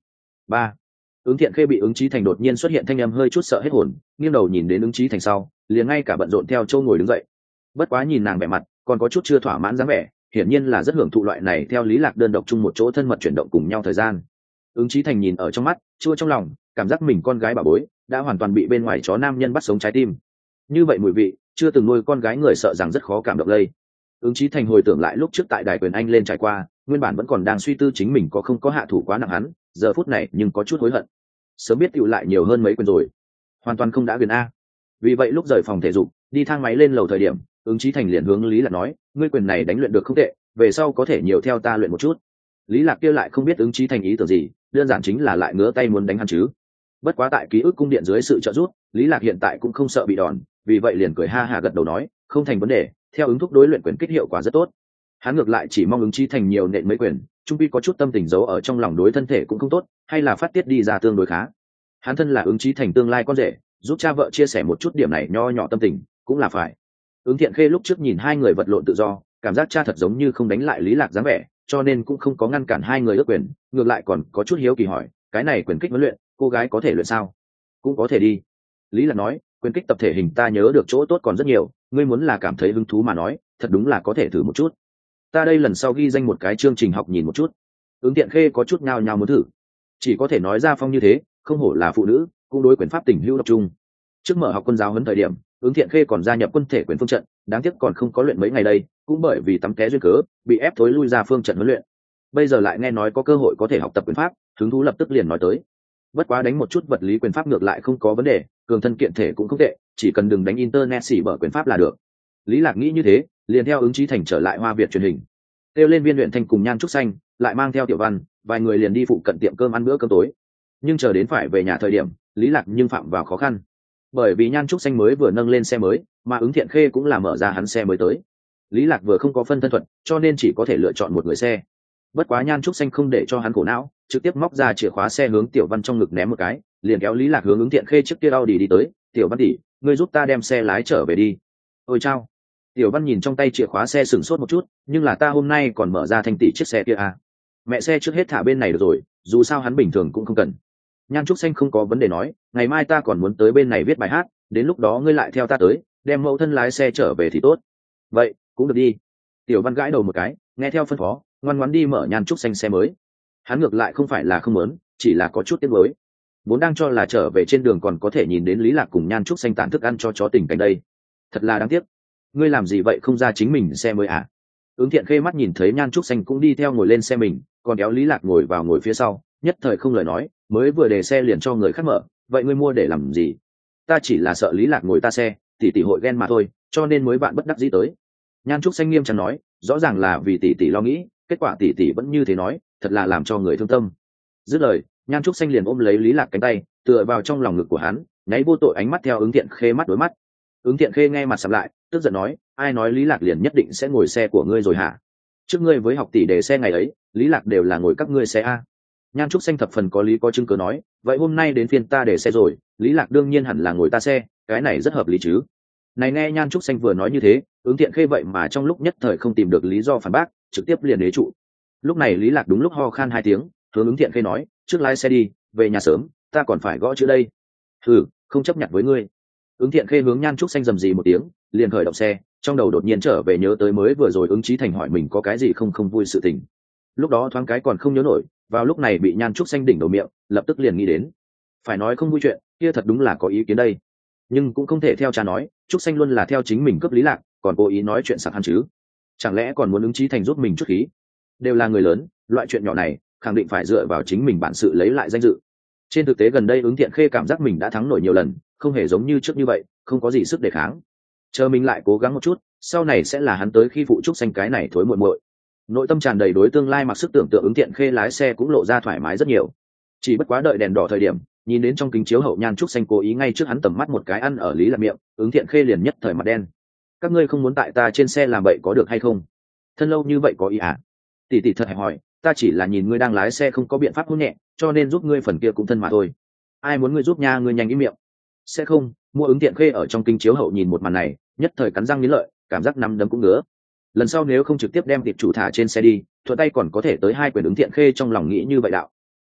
ba ứng thiện khê bị ứng chí thành đột nhiên xuất hiện thanh âm hơi chút sợ hết hồn, nghiêng đầu nhìn đến ứng chí thành sau liền ngay cả bận rộn theo châu ngồi đứng dậy. Bất quá nhìn nàng vẻ mặt còn có chút chưa thỏa mãn dáng vẻ, hiển nhiên là rất hưởng thụ loại này theo lý lạc đơn độc chung một chỗ thân mật chuyển động cùng nhau thời gian. Ứng chí thành nhìn ở trong mắt, chua trong lòng, cảm giác mình con gái bà bối đã hoàn toàn bị bên ngoài chó nam nhân bắt sống trái tim. Như vậy mùi vị chưa từng nuôi con gái người sợ rằng rất khó cảm động lây. Ứng chí thành hồi tưởng lại lúc trước tại đài quyền anh lên trải qua, nguyên bản vẫn còn đang suy tư chính mình có không có hạ thủ quá nặng hắn, giờ phút này nhưng có chút hối hận. Sớm biết tựu lại nhiều hơn mấy quyền rồi, hoàn toàn không đã quyền a. Vì vậy lúc rời phòng thể dục đi thang máy lên lầu thời điểm, ứng chí thành liền hướng lý lạc nói, ngươi quyền này đánh luyện được không tệ, về sau có thể nhiều theo ta luyện một chút. Lý lạc kia lại không biết ứng chí thành ý tưởng gì, đơn giản chính là lại ngứa tay muốn đánh hắn chứ. Bất quá tại ký ức cung điện dưới sự trợ giúp, lý lạc hiện tại cũng không sợ bị đòn, vì vậy liền cười ha ha gật đầu nói, không thành vấn đề, theo ứng thúc đối luyện quyền kích hiệu quả rất tốt. Hắn ngược lại chỉ mong ứng chí thành nhiều nện mấy quyền, trung quy có chút tâm tình giấu ở trong lòng đối thân thể cũng không tốt, hay là phát tiết đi ra tương đối khá. Hắn thân là ứng chí thành tương lai con rể, giúp cha vợ chia sẻ một chút điểm này nho nhỏ tâm tình cũng là phải. Ứng thiện khê lúc trước nhìn hai người vật lộn tự do, cảm giác cha thật giống như không đánh lại lý lạc dáng vẻ, cho nên cũng không có ngăn cản hai người ước quyền, ngược lại còn có chút hiếu kỳ hỏi, cái này quyền kích huấn luyện cô gái có thể luyện sao? Cũng có thể đi. Lý lạc nói, quyền kích tập thể hình ta nhớ được chỗ tốt còn rất nhiều, ngươi muốn là cảm thấy hứng thú mà nói, thật đúng là có thể thử một chút. Ta đây lần sau ghi danh một cái chương trình học nhìn một chút. Ứng thiện khê có chút nhao nhao muốn thử, chỉ có thể nói ra phong như thế, không hổ là phụ nữ, cũng đối quyền pháp tình hữu độc trung. Trước mở học quân giáo huấn thời điểm, ứng thiện khê còn gia nhập quân thể quyền phương trận, đáng tiếc còn không có luyện mấy ngày đây, cũng bởi vì tắm té duyên cớ bị ép thối lui ra phương trận huấn luyện. Bây giờ lại nghe nói có cơ hội có thể học tập quyền pháp, hứng thú lập tức liền nói tới. Bất quá đánh một chút vật lý quyền pháp ngược lại không có vấn đề, cường thân kiện thể cũng không tệ, chỉ cần đừng đánh internet xỉ bở quyền pháp là được. Lý lạc nghĩ như thế, liền theo ứng chí thành trở lại Hoa Việt truyền hình, kêu lên Viên Luyện Thanh cùng Nhan Trúc Xanh, lại mang theo Tiểu Văn, vài người liền đi phụ cận tiệm cơm ăn bữa cơm tối. Nhưng chờ đến phải về nhà thời điểm, Lý lạc nhưng phạm vào khó khăn, bởi vì Nhan Trúc Xanh mới vừa nâng lên xe mới, mà ứng thiện khê cũng là mở ra hắn xe mới tới. Lý lạc vừa không có phân thân thuật, cho nên chỉ có thể lựa chọn một người xe. Bất quá Nhan Trúc Xanh không để cho hắn khổ não, trực tiếp móc ra chìa khóa xe hướng Tiểu Văn trong ngực ném một cái, liền kéo Lý lạc hướng ứng thiện khê trước kia Audi đi tới. Tiểu Văn tỷ, ngươi giúp ta đem xe lái trở về đi. Ôi chao. Tiểu Văn nhìn trong tay chìa khóa xe sửng sốt một chút, nhưng là ta hôm nay còn mở ra thanh tỷ chiếc xe kia à? Mẹ xe trước hết thả bên này được rồi, dù sao hắn bình thường cũng không cần. Nhan Trúc Xanh không có vấn đề nói, ngày mai ta còn muốn tới bên này viết bài hát, đến lúc đó ngươi lại theo ta tới, đem mẫu thân lái xe trở về thì tốt. Vậy cũng được đi. Tiểu Văn gãi đầu một cái, nghe theo phân phó, ngoan ngoãn đi mở Nhan Trúc Xanh xe mới. Hắn ngược lại không phải là không muốn, chỉ là có chút tiếc nuối. Vốn đang cho là trở về trên đường còn có thể nhìn đến Lý Lạc cùng Nhan Trúc Xanh tản thức ăn cho chó tình cảnh đây, thật là đáng tiếc. Ngươi làm gì vậy, không ra chính mình xe mới à? Ứng thiện khê mắt nhìn thấy Nhan Trúc Xanh cũng đi theo ngồi lên xe mình, còn kéo Lý Lạc ngồi vào ngồi phía sau, nhất thời không lời nói, mới vừa để xe liền cho người khác mở, vậy ngươi mua để làm gì? Ta chỉ là sợ Lý Lạc ngồi ta xe, tỷ tỷ hội ghen mà thôi, cho nên mới bạn bất đắc dĩ tới. Nhan Trúc Xanh nghiêm trang nói, rõ ràng là vì tỷ tỷ lo nghĩ, kết quả tỷ tỷ vẫn như thế nói, thật là làm cho người thương tâm. Dứt lời, Nhan Trúc Xanh liền ôm lấy Lý Lạc cánh tay, tựa vào trong lòng ngực của hắn, nháy vô tội ánh mắt theo ứng thiện khê mắt đối mắt. Ứng thiện khê nghe mặt sầm lại, tức giận nói, ai nói Lý Lạc liền nhất định sẽ ngồi xe của ngươi rồi hả? Trước ngươi với học tỷ đề xe ngày ấy, Lý Lạc đều là ngồi các ngươi xe a. Nhan Trúc Xanh thập phần có lý có chứng cứ nói, vậy hôm nay đến phiên ta để xe rồi, Lý Lạc đương nhiên hẳn là ngồi ta xe, cái này rất hợp lý chứ. Này nghe Nhan Trúc Xanh vừa nói như thế, ứng thiện khê vậy mà trong lúc nhất thời không tìm được lý do phản bác, trực tiếp liền đế trụ. Lúc này Lý Lạc đúng lúc ho khan hai tiếng, hướng ứng thiện khê nói, trước lái xe đi, về nhà sớm, ta còn phải gõ chữ đây. Ừ, không chấp nhận với ngươi. Ứng thiện khê hướng Nhan Trúc Xanh rầm rì một tiếng, liền khởi động xe, trong đầu đột nhiên trở về nhớ tới mới vừa rồi ứng chí thành hỏi mình có cái gì không không vui sự tình. Lúc đó thoáng cái còn không nhớ nổi, vào lúc này bị Nhan Trúc Xanh đỉnh đầu miệng, lập tức liền nghĩ đến, phải nói không vui chuyện kia thật đúng là có ý kiến đây, nhưng cũng không thể theo cha nói, Trúc Xanh luôn là theo chính mình cướp Lý Lạc, còn cố ý nói chuyện sặc hắn chứ, chẳng lẽ còn muốn ứng chí thành giúp mình chút khí? Đều là người lớn, loại chuyện nhỏ này khẳng định phải dựa vào chính mình bản sự lấy lại danh dự. Trên thực tế gần đây ứng thiện khê cảm giác mình đã thắng nổi nhiều lần, không hề giống như trước như vậy, không có gì sức đề kháng. Chờ mình lại cố gắng một chút, sau này sẽ là hắn tới khi phụ Trúc Xanh cái này thối muội muội. Nội tâm tràn đầy đối tương lai mặc sức tưởng tượng, ứng thiện khê lái xe cũng lộ ra thoải mái rất nhiều. Chỉ bất quá đợi đèn đỏ thời điểm, nhìn đến trong kính chiếu hậu Nhan Trúc Xanh cố ý ngay trước hắn tầm mắt một cái ăn ở Lý Lạc miệng, ứng thiện khê liền nhất thời mặt đen. Các ngươi không muốn tại ta trên xe làm bậy có được hay không? Thân lâu như vậy có ý à? Tỷ tỷ thật hẹp hỏi, ta chỉ là nhìn ngươi đang lái xe không có biện pháp hôn nhẹ, cho nên giúp ngươi phần kia cũng thân mà thôi. Ai muốn ngươi giúp nha, ngươi nhanh im miệng. Sẽ không, mua ứng thiện khê ở trong kính chiếu hậu nhìn một màn này, nhất thời cắn răng nghiến lợi, cảm giác nắm đấm cũng ngứa. Lần sau nếu không trực tiếp đem tiệp chủ thả trên xe đi, thuận tay còn có thể tới hai quyền, ứng thiện khê trong lòng nghĩ như vậy đạo.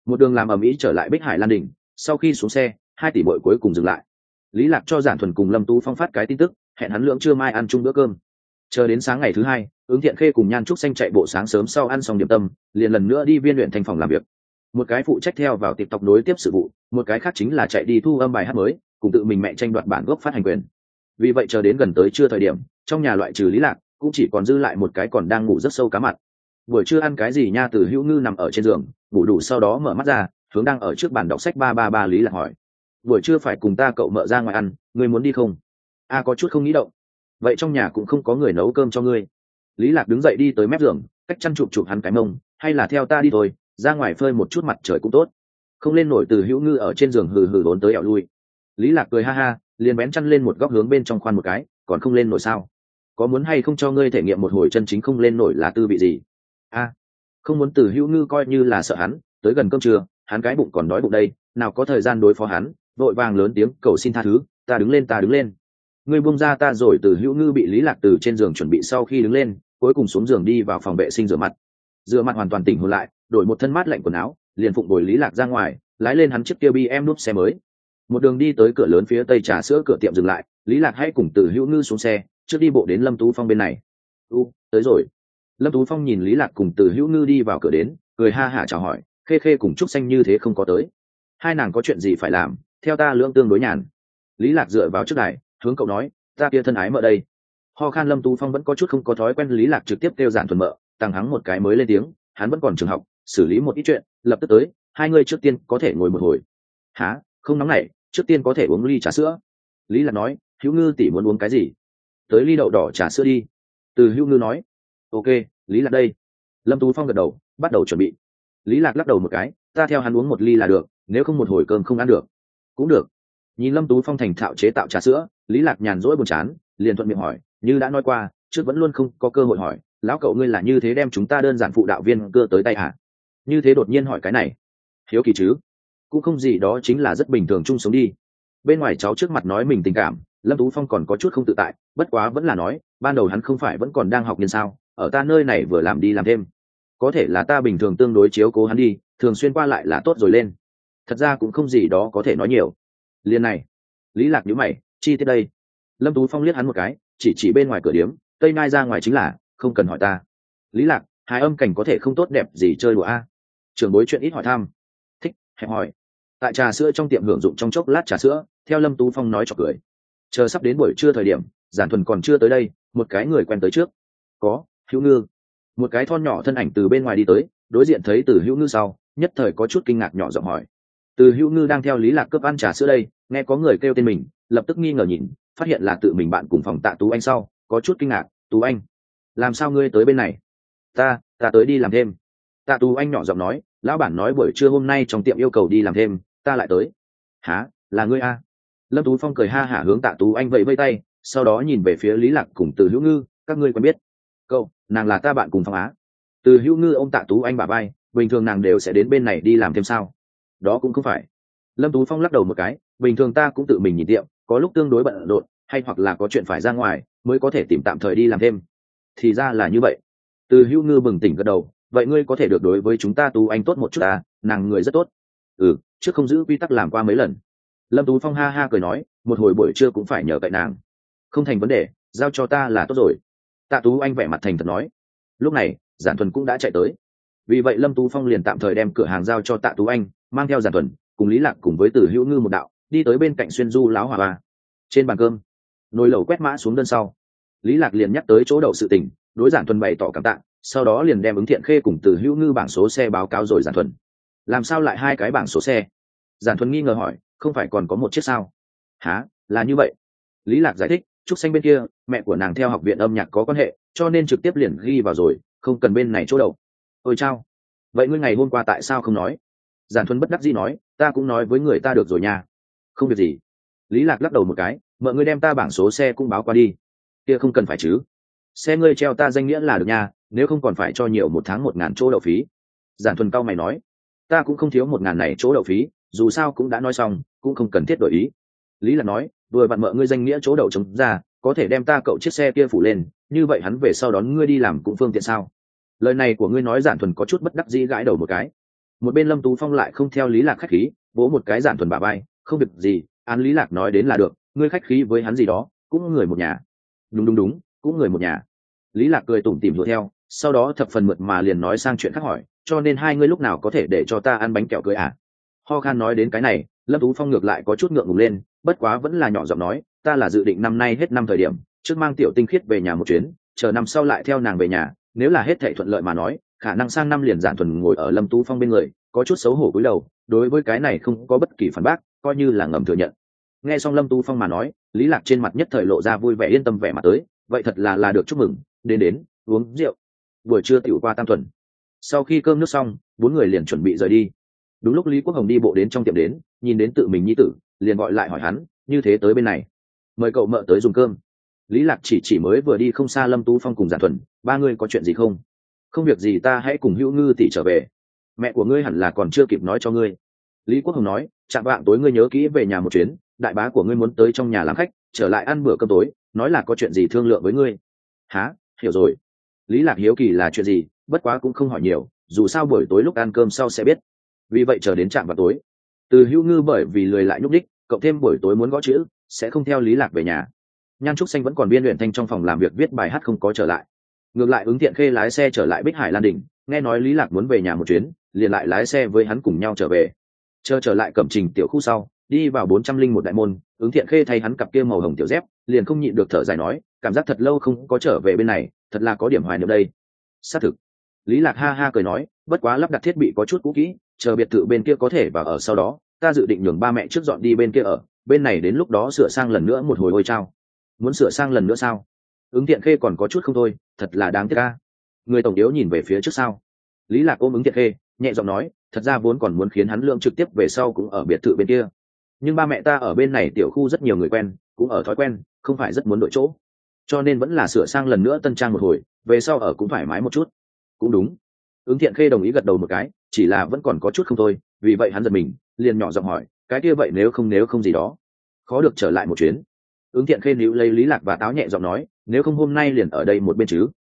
một đường làm ầm ĩ trở lại Bích Hải Lan Đình. Sau khi xuống xe, hai tỷ muội cuối cùng dừng lại. Lý Lạc cho Giản Thuần cùng Lâm Tú Phong phát cái tin tức, hẹn hắn lưỡng trưa mai ăn chung bữa cơm. Chờ đến sáng ngày thứ hai, Ứng Thiện Khê cùng Nhan Trúc Xanh chạy bộ sáng sớm sau ăn xong điểm tâm, liền lần nữa đi Viên Luyện Thành phòng làm việc. Một cái phụ trách theo vào TikTok nối tiếp sự vụ, một cái khác chính là chạy đi thu âm bài hát mới, cùng tự mình mẹ tranh đoạt bản gốc phát hành quyền. Vì vậy chờ đến gần tới trưa thời điểm, trong nhà loại trừ Lý Lạc, cũng chỉ còn dư lại một cái còn đang ngủ rất sâu cá mặt. Buổi trưa ăn cái gì nha? Từ Hữu Ngư nằm ở trên giường, ngủ đủ sau đó mở mắt ra, hướng đang ở trước bàn đọc sách ba ba ba Lý Lạc hỏi: buổi trưa phải cùng ta cậu mợ ra ngoài ăn, ngươi muốn đi không? A có chút không nghĩ động. Vậy trong nhà cũng không có người nấu cơm cho ngươi. Lý Lạc đứng dậy đi tới mép giường, cách chăn chụp chụp hắn cái mông, hay là theo ta đi thôi, ra ngoài phơi một chút mặt trời cũng tốt. Không lên nổi. Từ Hữu Ngư ở trên giường hừ hừ đốn tới ẻo lui. Lý Lạc cười ha ha, liền bén chăn lên một góc hướng bên trong khoan một cái, còn không lên nổi sao? Có muốn hay không cho ngươi thể nghiệm một hồi chân chính không lên nổi là tư vị gì? A, không muốn. Từ Hữu Ngư coi như là sợ hắn, tới gần cơm trưa, hắn cái bụng còn đói bụng đây, nào có thời gian đối phó hắn, vội vàng lớn tiếng cầu xin tha thứ: ta đứng lên, ta đứng lên. Ngươi buông ra ta rồi. Từ Hữu Ngư bị Lý Lạc từ trên giường chuẩn bị sau khi đứng lên, cuối cùng xuống giường đi vào phòng vệ sinh rửa mặt. Rửa mặt hoàn toàn tỉnh hồn lại, đổi một thân mát lạnh quần áo, liền phụng bồi Lý Lạc ra ngoài, lái lên hắn chiếc kia bê em núp xe mới. Một đường đi tới cửa lớn phía tây trà sữa cửa tiệm dừng lại, Lý Lạc hãy cùng Từ Hữu Ngư xuống xe, trước đi bộ đến Lâm Tú Phong bên này. U, tới rồi. Lâm Tú Phong nhìn Lý Lạc cùng Từ Hữu Ngư đi vào cửa đến, cười ha hả chào hỏi: Khê Khê cùng Trúc Xanh như thế không có tới. Hai nàng có chuyện gì phải làm, theo ta lưỡng tương đối nhàn. Lý Lạc dựa vào trước đài, hướng cậu nói: ta kia thân ái mợ đây. Ho khan Lâm Tú Phong vẫn có chút không có thói quen, Lý Lạc trực tiếp kêu Giản Thuần mợ, tăng hắng một cái mới lên tiếng: hắn vẫn còn trường học, xử lý một ít chuyện, lập tức tới, hai người trước tiên có thể ngồi một hồi. Hả? Không nóng nảy, trước tiên có thể uống ly trà sữa. Lý Lạc nói: Hữu Ngư tỷ muốn uống cái gì? Tới ly đậu đỏ trà sữa đi. Từ Hữu Ngư nói: ok, Lý Lạc đây. Lâm Tú Phong gật đầu, bắt đầu chuẩn bị. Lý Lạc lắc đầu một cái: ta theo hắn uống một ly là được, nếu không một hồi cơm không ăn được. Cũng được. Nhìn Lâm Tú Phong thành thạo chế tạo trà sữa, Lý Lạc nhàn rỗi buồn chán, liền thuận miệng hỏi: như đã nói qua, trước vẫn luôn không có cơ hội hỏi, lão cậu ngươi là như thế đem chúng ta đơn giản phụ đạo viên cưa tới tay hả? Như thế đột nhiên hỏi cái này, hiếu kỳ chứ? Cũng không gì, đó chính là rất bình thường chung sống đi. Bên ngoài cháu trước mặt nói mình tình cảm, Lâm Tú Phong còn có chút không tự tại, bất quá vẫn là nói: ban đầu hắn không phải vẫn còn đang học nhân sao, ở ta nơi này vừa làm đi làm thêm, có thể là ta bình thường tương đối chiếu cố hắn đi, thường xuyên qua lại là tốt rồi lên. Thật ra cũng không gì đó có thể nói nhiều. Liên này. Lý Lạc nhíu mày: chi tiết đây? Lâm Tú Phong liếc hắn một cái, chỉ chỉ bên ngoài cửa điếm: tây nai ra ngoài chính là, không cần hỏi ta. Lý Lạc: hai âm cảnh có thể không tốt đẹp gì chơi đùa a? Trường bối chuyện ít hỏi thăm. Thích hẹp hỏi. Tại trà sữa trong tiệm hưởng dụng trong chốc lát trà sữa, theo Lâm Tú Phong nói chọc cười. Chờ sắp đến buổi trưa thời điểm, Giản Thuần còn chưa tới đây, một cái người quen tới trước. Có, Hữu Ngư. Một cái thon nhỏ thân ảnh từ bên ngoài đi tới, đối diện thấy Từ Hữu Ngư sau, nhất thời có chút kinh ngạc nhỏ giọng hỏi. Từ Hữu Ngư đang theo Lý Lạc cướp ăn trà sữa đây, nghe có người kêu tên mình, lập tức nghi ngờ nhìn, phát hiện là tự mình bạn cùng phòng Tạ Tú Anh sau, có chút kinh ngạc: Tú Anh, làm sao ngươi tới bên này? Ta, ta tới đi làm thêm. Tạ Tú Anh nhỏ giọng nói: lão bản nói buổi trưa hôm nay trong tiệm yêu cầu đi làm thêm, ta lại tới. Hả, là ngươi a? Lâm Tú Phong cười ha hả hướng Tạ Tú Anh vẫy vẫy tay, sau đó nhìn về phía Lý Lạc cùng Từ Hữu Ngư: các ngươi quen biết? Cậu, nàng là ta bạn cùng phòng á. Từ Hữu Ngư ôm Tạ Tú Anh bả vai: bình thường nàng đều sẽ đến bên này đi làm thêm sao? Đó cũng không phải. Lâm Tú Phong lắc đầu một cái: bình thường ta cũng tự mình nhìn tiệm, có lúc tương đối bận rộn, hay hoặc là có chuyện phải ra ngoài, mới có thể tìm tạm thời đi làm thêm. Thì ra là như vậy. Từ Hữu Ngư bừng tỉnh gật đầu: vậy ngươi có thể được đối với chúng ta Tú Anh tốt một chút à, nàng người rất tốt. Ừ, trước không giữ quy tắc làm qua mấy lần. Lâm Tú Phong ha ha cười nói: một hồi buổi trưa cũng phải nhờ cậy nàng. Không thành vấn đề, giao cho ta là tốt rồi. Tạ Tú Anh vẻ mặt thành thật nói. Lúc này Giản Thuần cũng đã chạy tới, vì vậy Lâm Tú Phong liền tạm thời đem cửa hàng giao cho Tạ Tú Anh, mang theo Giản Thuần cùng Lý Lạc cùng với Từ Hữu Ngư một đạo đi tới bên cạnh Xuyên Du Láo Hòa Ba. Trên bàn cơm, nồi lẩu quét mã xuống đơn sau, Lý Lạc liền nhắc tới chỗ đậu sự tình, đối Giản Thuần bày tỏ cảm tạ, sau đó liền đem Ứng Thiện Khê cùng Từ Hữu Ngư bảng số xe báo cáo rồi. Giản Thuần: làm sao lại hai cái bảng số xe? Giản Thuần nghi ngờ hỏi: không phải còn có một chiếc sao? Hả, là như vậy. Lý Lạc giải thích: Trúc Xanh bên kia, mẹ của nàng theo học viện âm nhạc có quan hệ, cho nên trực tiếp liền ghi vào rồi, không cần bên này chỗ đậu. Ôi chao, vậy ngươi ngày hôm qua tại sao không nói? Giản Thuần bất đắc dĩ nói: ta cũng nói với người ta được rồi nha. Không việc gì. Lý Lạc lắc đầu một cái: mợ ngươi đem ta bảng số xe cũng báo qua đi. Kia không cần phải chứ, xe ngươi treo ta danh nghĩa là được nha, nếu không còn phải cho nhiều một tháng một ngàn chỗ đậu phí. Giản Thuần cau mày nói: ta cũng không thiếu một ngàn này chỗ đậu phí, dù sao cũng đã nói xong, cũng không cần thiết đổi ý. Lý Lạc nói: vừa vặn mợ ngươi danh nghĩa chỗ đậu chống ra, có thể đem ta cậu chiếc xe kia phủ lên, như vậy hắn về sau đón ngươi đi làm cũng phương tiện sao? Lời này của ngươi nói. Giản Thuần có chút bất đắc dĩ gãi đầu một cái. Một bên Lâm Tú Phong lại không theo Lý Lạc khách khí, vỗ một cái Giản Thuần bả vai, không việc gì, án Lý Lạc nói đến là được, ngươi khách khí với hắn gì đó, cũng người một nhà. Đúng đúng đúng, cũng người một nhà. Lý Lạc cười tủm tỉm đuổi theo, sau đó thập phần mượt mà liền nói sang chuyện khác hỏi, cho nên hai ngươi lúc nào có thể để cho ta ăn bánh kẹo cưới à? Ho khan nói đến cái này, Lâm Tú Phong ngược lại có chút ngượng ngùng lên, bất quá vẫn là nhỏ giọng nói, ta là dự định năm nay hết năm thời điểm, trước mang Tiểu Tinh Khiết về nhà một chuyến, chờ năm sau lại theo nàng về nhà, nếu là hết thảy thuận lợi mà nói, khả năng sang năm liền Giản Thuần ngồi ở Lâm Tú Phong bên người, có chút xấu hổ cúi đầu, đối với cái này không có bất kỳ phản bác, coi như là ngầm thừa nhận. Nghe xong Lâm Tú Phong mà nói, Lý Lạc trên mặt nhất thời lộ ra vui vẻ yên tâm vẻ mặt tới, vậy thật là là được chúc mừng, đến đến, uống rượu. Buổi trưa tiểu qua tam tuần. Sau khi cơm nước xong, bốn người liền chuẩn bị rời đi. Đúng lúc Lý Quốc Hồng đi bộ đến trong tiệm đến, nhìn đến tự mình nhi tử, liền gọi lại hỏi hắn, như thế tới bên này, mời cậu mợ tới dùng cơm. Lý Lạc chỉ chỉ mới vừa đi không xa Lâm Tú Phong cùng Giản Thuần, ba người có chuyện gì không? Không việc gì, ta hãy cùng Hữu Ngư tỷ trở về. Mẹ của ngươi hẳn là còn chưa kịp nói cho ngươi. Lý Quốc Hồng nói, chạm vạng tối ngươi nhớ kỹ về nhà một chuyến, đại bá của ngươi muốn tới trong nhà làm khách, trở lại ăn bữa cơm tối, nói là có chuyện gì thương lượng với ngươi. Hả? Hiểu rồi. Lý Lạc hiếu kỳ là chuyện gì, bất quá cũng không hỏi nhiều, dù sao buổi tối lúc ăn cơm sau sẽ biết. Vì vậy chờ đến trạm vào tối, từ Hữu Ngư bởi vì lười lại nhúc đích, cộng thêm buổi tối muốn gõ chữ, sẽ không theo Lý Lạc về nhà. Nhan Trúc Xanh vẫn còn Viên Luyện Thanh trong phòng làm việc viết bài hát không có trở lại. Ngược lại Ứng Thiện Khê lái xe trở lại Bích Hải Lan Đỉnh, nghe nói Lý Lạc muốn về nhà một chuyến, liền lại lái xe với hắn cùng nhau trở về. Chờ trở lại Cẩm Trình tiểu khu sau, đi vào bốn trăm linh một đại môn, Ứng Thiện Khê thay hắn cặp kia màu hồng tiểu dép, liền không nhịn được thở dài nói, cảm giác thật lâu không có trở về bên này, thật là có điểm hoài niệm đây. Xác thực. Lý Lạc ha ha cười nói, bất quá lắp đặt thiết bị có chút cũ kỹ, chờ biệt thự bên kia có thể vào ở sau đó, ta dự định nhường ba mẹ trước dọn đi bên kia ở, bên này đến lúc đó sửa sang lần nữa một hồi ôi trao. Muốn sửa sang lần nữa sao? Ứng Thiện Khê còn có chút không thôi, thật là đáng tiếc a. Người tổng yếu nhìn về phía trước sau. Lý Lạc ôm Ứng Thiện Khê, nhẹ giọng nói, thật ra vốn còn muốn khiến hắn lượng trực tiếp về sau cũng ở biệt thự bên kia, nhưng ba mẹ ta ở bên này tiểu khu rất nhiều người quen, cũng ở thói quen, không phải rất muốn đổi chỗ, cho nên vẫn là sửa sang lần nữa tân trang một hồi, về sau ở cũng thoải mái một chút. Cũng đúng. Ứng Thiện Khê đồng ý gật đầu một cái, chỉ là vẫn còn có chút không thôi, vì vậy hắn giật mình, liền nhỏ giọng hỏi, cái kia vậy nếu không nếu không gì đó, khó được trở lại một chuyến. Ứng Thiện Khê níu lấy Lý Lạc và táo nhẹ giọng nói, nếu không hôm nay liền ở đây một bên chứ,